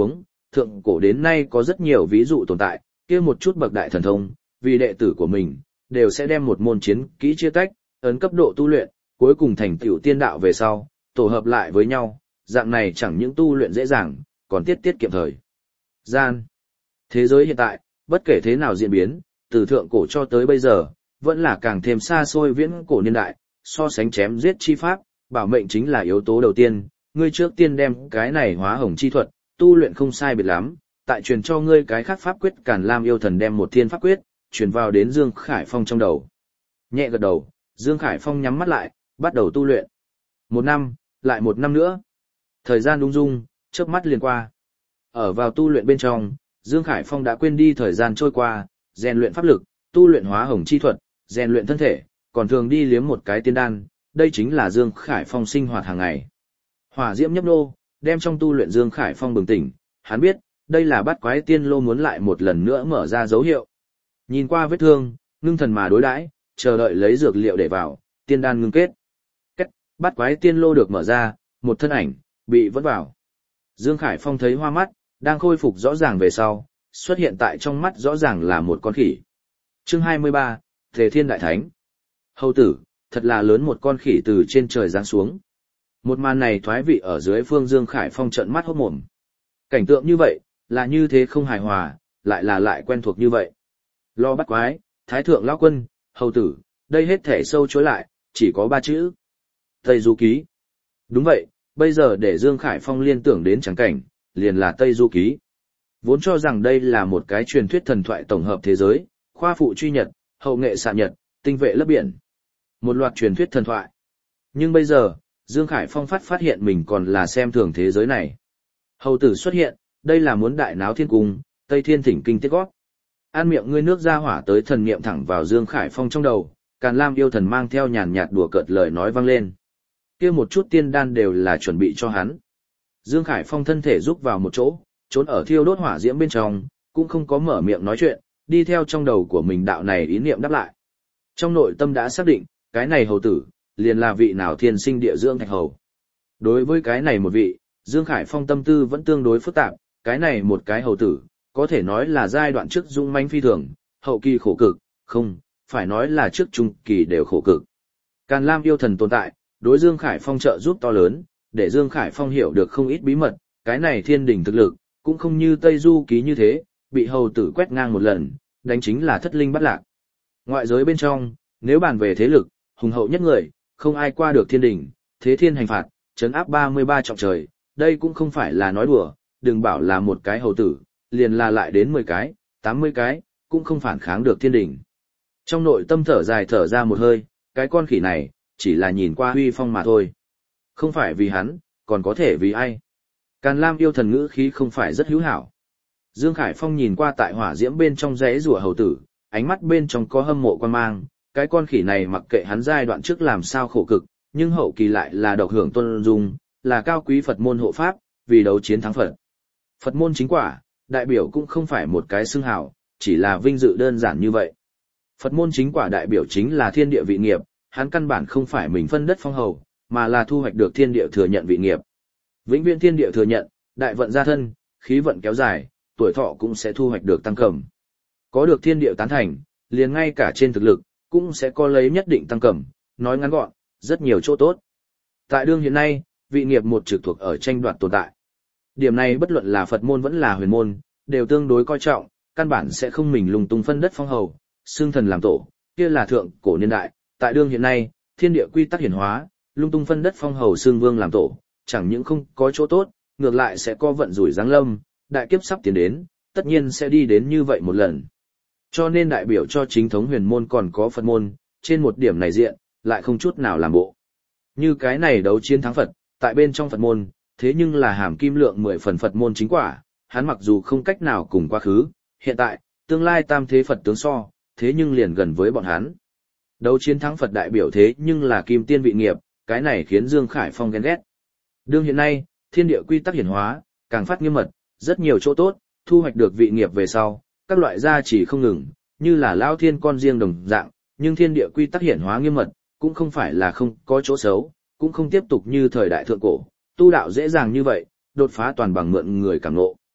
thượng cổ đến nay có rất nhiều ví dụ tồn tại, kia một chút bậc đại thần thông, vì đệ tử của mình, đều sẽ đem một môn chiến kỹ chia tách, ấn cấp độ tu luyện, cuối cùng thành tựu tiên đạo về sau, tổ hợp lại với nhau, dạng này chẳng những tu luyện dễ dàng, còn tiết tiết kiệm thời gian. Thế giới hiện tại, bất kể thế nào diễn biến, từ thượng cổ cho tới bây giờ, vẫn là càng thêm xa xôi viễn cổ niên đại, so sánh chém giết chi pháp, bảo mệnh chính là yếu tố đầu tiên, ngươi trước tiên đem cái này hóa hồng chi thuật, tu luyện không sai biệt lắm, tại truyền cho ngươi cái khác pháp quyết Càn Lam yêu thần đem một thiên pháp quyết, truyền vào đến Dương Khải Phong trong đầu. Nhẹ gật đầu, Dương Khải Phong nhắm mắt lại, bắt đầu tu luyện. Một năm, lại một năm nữa. Thời gian ung dung, chớp mắt liền qua. Ở vào tu luyện bên trong, Dương Khải Phong đã quên đi thời gian trôi qua, rèn luyện pháp lực, tu luyện hóa hồng chi thuật, rèn luyện thân thể, còn thường đi liếm một cái tiên đan, đây chính là Dương Khải Phong sinh hoạt hàng ngày. Hỏa diễm nhấp nô, đem trong tu luyện Dương Khải Phong bừng tỉnh, hắn biết, đây là bát quái tiên lô muốn lại một lần nữa mở ra dấu hiệu. Nhìn qua vết thương, ngưng thần mà đối đãi, chờ đợi lấy dược liệu để vào, tiên đan ngưng kết. Cách, bát quái tiên lô được mở ra, một thân ảnh, bị vớt vào. Dương Khải Phong thấy hoa mắt, đang khôi phục rõ ràng về sau, xuất hiện tại trong mắt rõ ràng là một con khỉ. Chương hai mươi ba, Tề Thiên Đại Thánh. Hầu tử, thật là lớn một con khỉ từ trên trời giáng xuống. Một màn này thoái vị ở dưới phương Dương Khải Phong trợn mắt hốt mồm. Cảnh tượng như vậy, là như thế không hài hòa, lại là lại quen thuộc như vậy. Lo bắt quái, Thái Thượng Lão Quân, Hầu tử, đây hết thể sâu chối lại, chỉ có ba chữ. Tây Du Ký. Đúng vậy, bây giờ để Dương Khải Phong liên tưởng đến trắng cảnh, liền là Tây Du Ký. Vốn cho rằng đây là một cái truyền thuyết thần thoại tổng hợp thế giới, khoa phụ truy nhật, hậu nghệ xạ nhật, tinh vệ lấp biển. Một loạt truyền thuyết thần thoại. Nhưng bây giờ, Dương Khải Phong phát phát hiện mình còn là xem thường thế giới này. Hầu tử xuất hiện, đây là muốn đại náo thiên cung, Tây Thiên thỉnh kinh tiết gót. An miệng ngươi nước ra hỏa tới thần niệm thẳng vào Dương Khải Phong trong đầu, Càn Lam yêu thần mang theo nhàn nhạt đùa cợt lời nói vang lên. Kia một chút tiên đan đều là chuẩn bị cho hắn. Dương Khải Phong thân thể rúc vào một chỗ, trốn ở thiêu đốt hỏa diễm bên trong, cũng không có mở miệng nói chuyện, đi theo trong đầu của mình đạo này ý niệm đáp lại. Trong nội tâm đã xác định, cái này hầu tử, liền là vị nào thiên sinh địa dưỡng thạch hầu. Đối với cái này một vị, Dương Khải Phong tâm tư vẫn tương đối phức tạp, cái này một cái hầu tử, có thể nói là giai đoạn trước dung manh phi thường, hậu kỳ khổ cực, không, phải nói là trước trung kỳ đều khổ cực. Càn Lam yêu thần tồn tại, đối Dương Khải Phong trợ giúp to lớn, để Dương Khải Phong hiểu được không ít bí mật, cái này thiên đỉnh thực lực, cũng không như Tây Du Ký như thế, bị hầu tử quét ngang một lần, đánh chính là thất linh bắt lạc. Ngoại giới bên trong, nếu bàn về thế lực, hùng hậu nhất người, không ai qua được thiên đỉnh, thế thiên hành phạt, trấn áp ba mươi ba trọng trời, đây cũng không phải là nói đùa, đừng bảo là một cái hầu tử, liền là lại đến mười cái, tám mươi cái, cũng không phản kháng được thiên đỉnh. Trong nội tâm thở dài thở ra một hơi, cái con khỉ này, chỉ là nhìn qua huy phong mà thôi. Không phải vì hắn, còn có thể vì ai. Càn Lam yêu thần ngữ khí không phải rất hữu hảo. Dương Khải Phong nhìn qua tại hỏa diễm bên trong rẽ rùa hầu tử, ánh mắt bên trong có hâm mộ quan mang, cái con khỉ này mặc kệ hắn giai đoạn trước làm sao khổ cực, nhưng hậu kỳ lại là độc hưởng tôn dung, là cao quý Phật môn hộ pháp, vì đấu chiến thắng Phật. Phật môn chính quả, đại biểu cũng không phải một cái xưng hào, chỉ là vinh dự đơn giản như vậy. Phật môn chính quả đại biểu chính là thiên địa vị nghiệp, hắn căn bản không phải mình phân đất phong hầu, mà là thu hoạch được thiên địa thừa nhận vị nghiệp. Vĩnh viễn thiên địa thừa nhận, đại vận gia thân, khí vận kéo dài, tuổi thọ cũng sẽ thu hoạch được tăng cẩm. Có được thiên địa tán thành, liền ngay cả trên thực lực, cũng sẽ có lấy nhất định tăng cẩm, nói ngắn gọn, rất nhiều chỗ tốt. Tại đương hiện nay, vị nghiệp một trực thuộc ở tranh đoạt tồn tại. Điểm này bất luận là Phật môn vẫn là huyền môn, đều tương đối coi trọng, căn bản sẽ không mình lung tung phân đất phong hầu, xương thần làm tổ, kia là thượng cổ niên đại, tại đương hiện nay, thiên địa quy tắc hiển hóa, lung tung phân đất phong hầu xương vương làm tổ, chẳng những không có chỗ tốt, ngược lại sẽ có vận rủi giáng lâm, đại kiếp sắp tiến đến, tất nhiên sẽ đi đến như vậy một lần. Cho nên đại biểu cho chính thống huyền môn còn có Phật môn, trên một điểm này diện, lại không chút nào làm bộ. Như cái này đấu chiến thắng Phật, tại bên trong Phật môn, thế nhưng là hàm kim lượng mười phần Phật môn chính quả, hắn mặc dù không cách nào cùng quá khứ, hiện tại, tương lai tam thế Phật tướng so, thế nhưng liền gần với bọn hắn. Đấu chiến thắng Phật đại biểu thế nhưng là kim tiên vị nghiệp, cái này khiến Dương Khải Phong ghen ghét. Đương hiện nay, thiên địa quy tắc hiển hóa, càng phát nghiêm mật, rất nhiều chỗ tốt, thu hoạch được vị nghiệp về sau, các loại gia chỉ không ngừng, như là lão thiên con riêng đồng dạng, nhưng thiên địa quy tắc hiển hóa nghiêm mật, cũng không phải là không có chỗ xấu, cũng không tiếp tục như thời đại thượng cổ, tu đạo dễ dàng như vậy, đột phá toàn bằng mượn người cảm ngộ.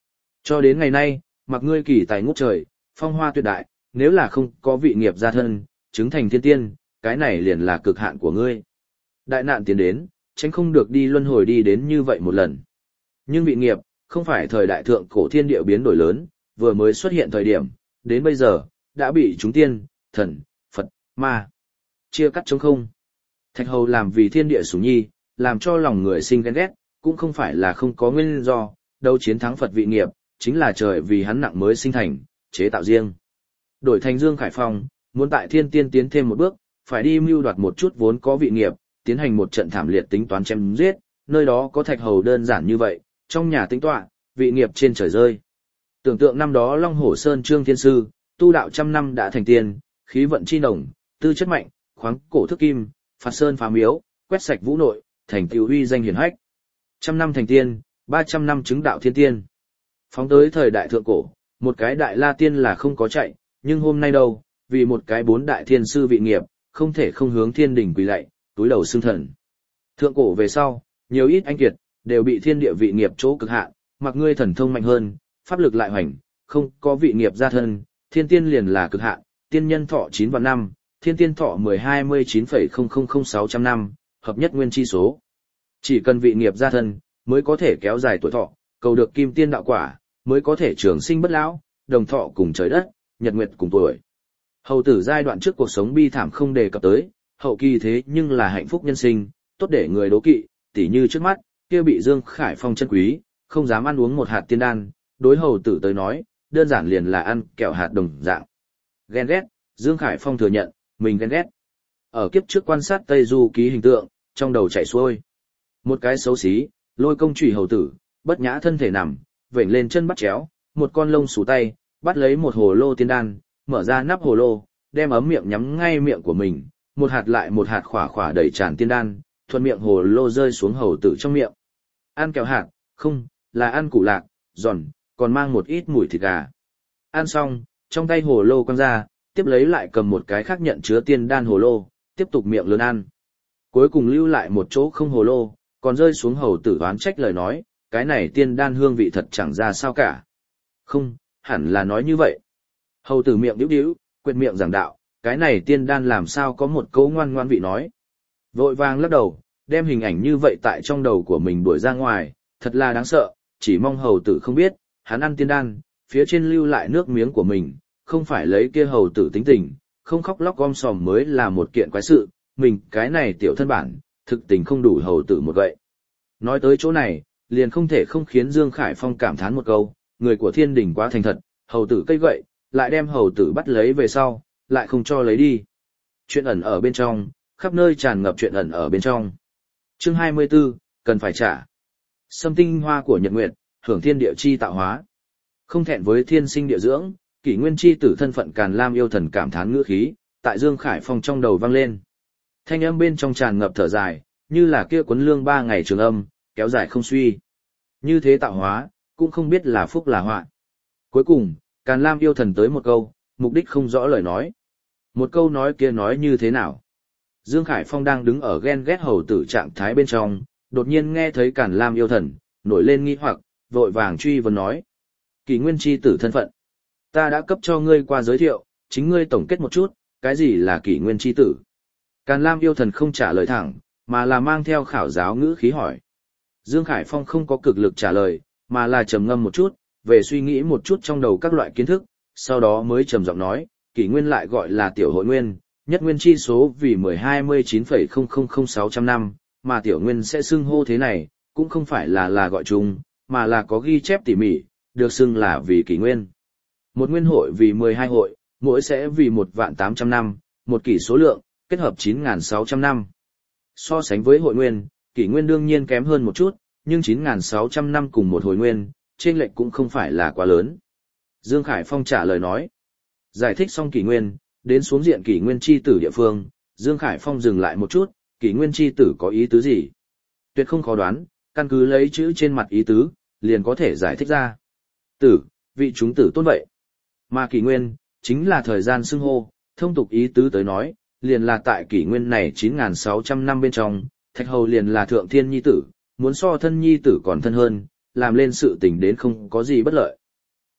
Cho đến ngày nay, mặc ngươi kỳ tài ngút trời, phong hoa tuyệt đại, nếu là không có vị nghiệp gia thân, chứng thành thiên tiên, cái này liền là cực hạn của ngươi. Đại nạn tiến đến, tránh không được đi luân hồi đi đến như vậy một lần. Nhưng vị nghiệp, không phải thời đại thượng cổ thiên địa biến đổi lớn, vừa mới xuất hiện thời điểm, đến bây giờ, đã bị chúng tiên, thần, Phật, ma, chia cắt trống không. Thạch hầu làm vì thiên địa sủng nhi, làm cho lòng người sinh ghen ghét, cũng không phải là không có nguyên do, đâu chiến thắng Phật vị nghiệp, chính là trời vì hắn nặng mới sinh thành, chế tạo riêng. Đổi thành Dương Khải Phong, muốn tại thiên tiên tiến thêm một bước, phải đi mưu đoạt một chút vốn có vị nghiệp, tiến hành một trận thảm liệt tính toán chém giết, nơi đó có thạch hầu đơn giản như vậy, trong nhà tính tọa, vị nghiệp trên trời rơi. Tưởng tượng năm đó Long Hổ Sơn Trương Thiên Sư, tu đạo trăm năm đã thành tiên, khí vận chi nồng, tư chất mạnh, khoáng cổ thức kim, phạt sơn phá miếu, quét sạch vũ nội, thành tựu uy danh hiển hách. Trăm năm thành tiên, ba trăm năm chứng đạo thiên tiên. Phóng tới thời đại thượng cổ, một cái đại la tiên là không có chạy, nhưng hôm nay đâu, vì một cái bốn đại thiên sư vị nghiệp, không thể không hướng thiên đỉnh quỳ lạy, túi đầu xưng thần. Thượng cổ về sau, nhiều ít anh kiệt, đều bị thiên địa vị nghiệp chỗ cực hạn, mặc ngươi thần thông mạnh hơn, pháp lực lại hoành, không có vị nghiệp gia thân, thiên tiên liền là cực hạn, tiên nhân thọ chín vạn năm, thiên tiên thọ mười hai mươi chín phẩy không không không sáu trăm năm, hợp nhất nguyên chi số. Chỉ cần vị nghiệp gia thân, mới có thể kéo dài tuổi thọ, cầu được kim tiên đạo quả, mới có thể trường sinh bất lão, đồng thọ cùng trời đất, nhật nguyệt cùng tuổi. Hầu tử giai đoạn trước cuộc sống bi thảm không đề cập tới, hậu kỳ thế nhưng là hạnh phúc nhân sinh, tốt để người đố kỵ, tỉ như trước mắt, kia bị Dương Khải Phong chân quý, không dám ăn uống một hạt tiên đan, đối hầu tử tới nói, đơn giản liền là ăn kẹo hạt đồng dạng. Ghen ghét, Dương Khải Phong thừa nhận, mình ghen ghét. Ở kiếp trước quan sát Tây Du ký hình tượng, trong đầu chảy xuôi. Một cái xấu xí, lôi công chủy hầu tử, bất nhã thân thể nằm, vểnh lên chân bắt chéo, một con lông xù tay, bắt lấy một hồ lô tiên đan, mở ra nắp hồ lô, đem ấm miệng nhắm ngay miệng của mình, một hạt lại một hạt khỏa khỏa đầy tràn tiên đan, thuận miệng hồ lô rơi xuống hầu tử trong miệng. Ăn kẹo hạt, không, là ăn củ lạc, giòn, còn mang một ít mùi thịt gà. Ăn xong, trong tay hồ lô quăng ra, tiếp lấy lại cầm một cái khác nhận chứa tiên đan hồ lô, tiếp tục miệng lớn ăn. Cuối cùng lưu lại một chỗ không hồ lô, còn rơi xuống hầu tử oán trách lời nói, cái này tiên đan hương vị thật chẳng ra sao cả. Không, hẳn là nói như vậy. Hầu tử miệng điếu điếu, quệt miệng giảng đạo, cái này tiên đan làm sao có một câu ngoan ngoan vị nói. Vội vàng lắc đầu, đem hình ảnh như vậy tại trong đầu của mình đuổi ra ngoài, thật là đáng sợ, chỉ mong hầu tử không biết, hắn ăn tiên đan, phía trên lưu lại nước miếng của mình, không phải lấy kia hầu tử tính tình, không khóc lóc gom sòm mới là một kiện quái sự, mình cái này tiểu thân bản, thực tình không đủ hầu tử một vậy. Nói tới chỗ này, liền không thể không khiến Dương Khải Phong cảm thán một câu, người của thiên đình quá thành thật, hầu tử cây gậy, lại đem hầu tử bắt lấy về sau, lại không cho lấy đi. Chuyện ẩn ở bên trong, khắp nơi tràn ngập chuyện ẩn ở bên trong. Chương hai mươi 24, cần phải trả. Sâm tinh hoa của Nhật Nguyệt, hưởng thiên địa chi tạo hóa. Không thẹn với thiên sinh địa dưỡng, kỷ nguyên chi tử thân phận Càn Lam yêu thần cảm thán ngữ khí, tại Dương Khải Phong trong đầu vang lên. Thanh âm bên trong tràn ngập thở dài, như là kia quấn lương ba ngày trường âm, kéo dài không suy. Như thế tạo hóa, cũng không biết là phúc là họa. Cuối cùng, Càn Lam yêu thần tới một câu, mục đích không rõ lời nói. Một câu nói kia nói như thế nào? Dương Khải Phong đang đứng ở ghen ghét hầu tử trạng thái bên trong, đột nhiên nghe thấy Càn Lam yêu thần, nổi lên nghi hoặc, vội vàng truy vấn nói. Kỷ nguyên chi tử thân phận. Ta đã cấp cho ngươi qua giới thiệu, chính ngươi tổng kết một chút, cái gì là kỷ nguyên chi tử? Càn Lam yêu thần không trả lời thẳng, mà là mang theo khảo giáo ngữ khí hỏi. Dương Khải Phong không có cực lực trả lời, mà là trầm ngâm một chút, về suy nghĩ một chút trong đầu các loại kiến thức, sau đó mới trầm giọng nói, kỷ nguyên lại gọi là tiểu hội nguyên, nhất nguyên chi số vì mười hai mươi chín phẩy không không không sáu trăm năm, mà tiểu nguyên sẽ xưng hô thế này, cũng không phải là là gọi chung, mà là có ghi chép tỉ mỉ, được xưng là vì kỷ nguyên. Một nguyên hội vì mười hai hội, mỗi sẽ vì một vạn tám trăm năm, một kỷ số lượng, kết hợp chín nghìn sáu trăm năm. So sánh với hội nguyên, kỷ nguyên đương nhiên kém hơn một chút, nhưng chín nghìn sáu trăm năm cùng một hồi nguyên, chênh lệch cũng không phải là quá lớn. Dương Khải Phong trả lời nói. Giải thích xong kỷ nguyên, đến xuống diện kỷ nguyên chi tử địa phương, Dương Khải Phong dừng lại một chút, kỷ nguyên chi tử có ý tứ gì? Tuyệt không khó đoán, căn cứ lấy chữ trên mặt ý tứ, liền có thể giải thích ra. Tử, vị chúng tử tôn vậy. Mà kỷ nguyên, chính là thời gian xưng hô, thông tục ý tứ tới nói, liền là tại kỷ nguyên này chín nghìn sáu trăm năm bên trong, Thạch Hầu liền là thượng thiên nhi tử, muốn so thân nhi tử còn thân hơn, làm lên sự tình đến không có gì bất lợi.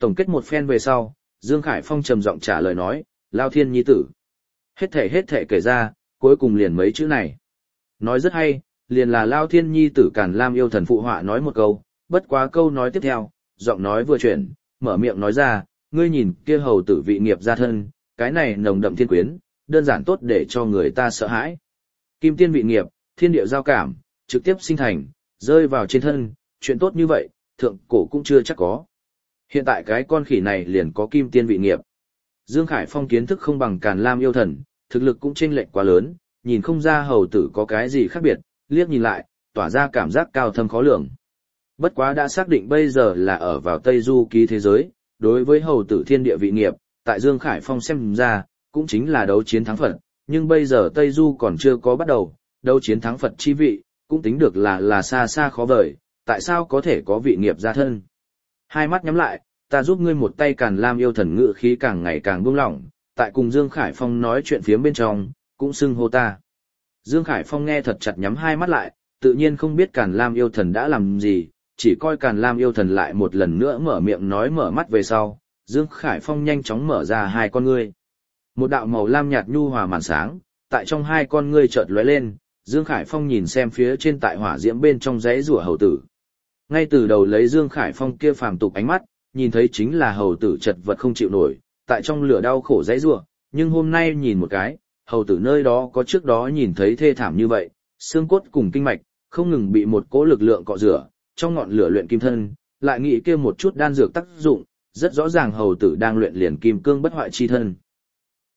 Tổng kết một phen về sau, Dương Khải Phong trầm giọng trả lời nói, Lao Thiên Nhi tử. Hết thể hết thể kể ra, cuối cùng liền mấy chữ này. Nói rất hay, liền là Lao Thiên Nhi tử Càn Lam yêu thần phụ họa nói một câu, bất quá câu nói tiếp theo, giọng nói vừa chuyển, mở miệng nói ra, ngươi nhìn kia hầu tử vị nghiệp gia thân, cái này nồng đậm thiên quyến, đơn giản tốt để cho người ta sợ hãi. Kim tiên vị nghiệp, thiên địa giao cảm, trực tiếp sinh thành, rơi vào trên thân, chuyện tốt như vậy, thượng cổ cũng chưa chắc có. Hiện tại cái con khỉ này liền có kim tiên vị nghiệp. Dương Khải Phong kiến thức không bằng Càn Lam yêu thần, thực lực cũng chênh lệch quá lớn, nhìn không ra hầu tử có cái gì khác biệt, liếc nhìn lại, tỏa ra cảm giác cao thâm khó lường. Bất quá đã xác định bây giờ là ở vào Tây Du ký thế giới, đối với hầu tử thiên địa vị nghiệp, tại Dương Khải Phong xem ra, cũng chính là đấu chiến thắng Phật, nhưng bây giờ Tây Du còn chưa có bắt đầu, đấu chiến thắng Phật chi vị, cũng tính được là là xa xa khó vời, tại sao có thể có vị nghiệp gia thân. Hai mắt nhắm lại, ta giúp ngươi một tay. Càn Lam yêu thần ngự khí càng ngày càng buông lỏng, tại cùng Dương Khải Phong nói chuyện phía bên trong, cũng xưng hô ta. Dương Khải Phong nghe thật chặt nhắm hai mắt lại, tự nhiên không biết Càn Lam yêu thần đã làm gì, chỉ coi Càn Lam yêu thần lại một lần nữa mở miệng nói mở mắt về sau, Dương Khải Phong nhanh chóng mở ra hai con ngươi. Một đạo màu lam nhạt nhu hòa màn sáng, tại trong hai con ngươi chợt lóe lên, Dương Khải Phong nhìn xem phía trên tại hỏa diễm bên trong rẽ rủa hầu tử. Ngay từ đầu lấy Dương Khải Phong kia phàm tục ánh mắt, nhìn thấy chính là hầu tử chật vật không chịu nổi, tại trong lửa đau khổ rẽ rủa, nhưng hôm nay nhìn một cái, hầu tử nơi đó có trước đó nhìn thấy thê thảm như vậy, xương cốt cùng kinh mạch, không ngừng bị một cỗ lực lượng cọ rửa, trong ngọn lửa luyện kim thân, lại nghĩ kia một chút đan dược tác dụng, rất rõ ràng hầu tử đang luyện liền kim cương bất hoại chi thân.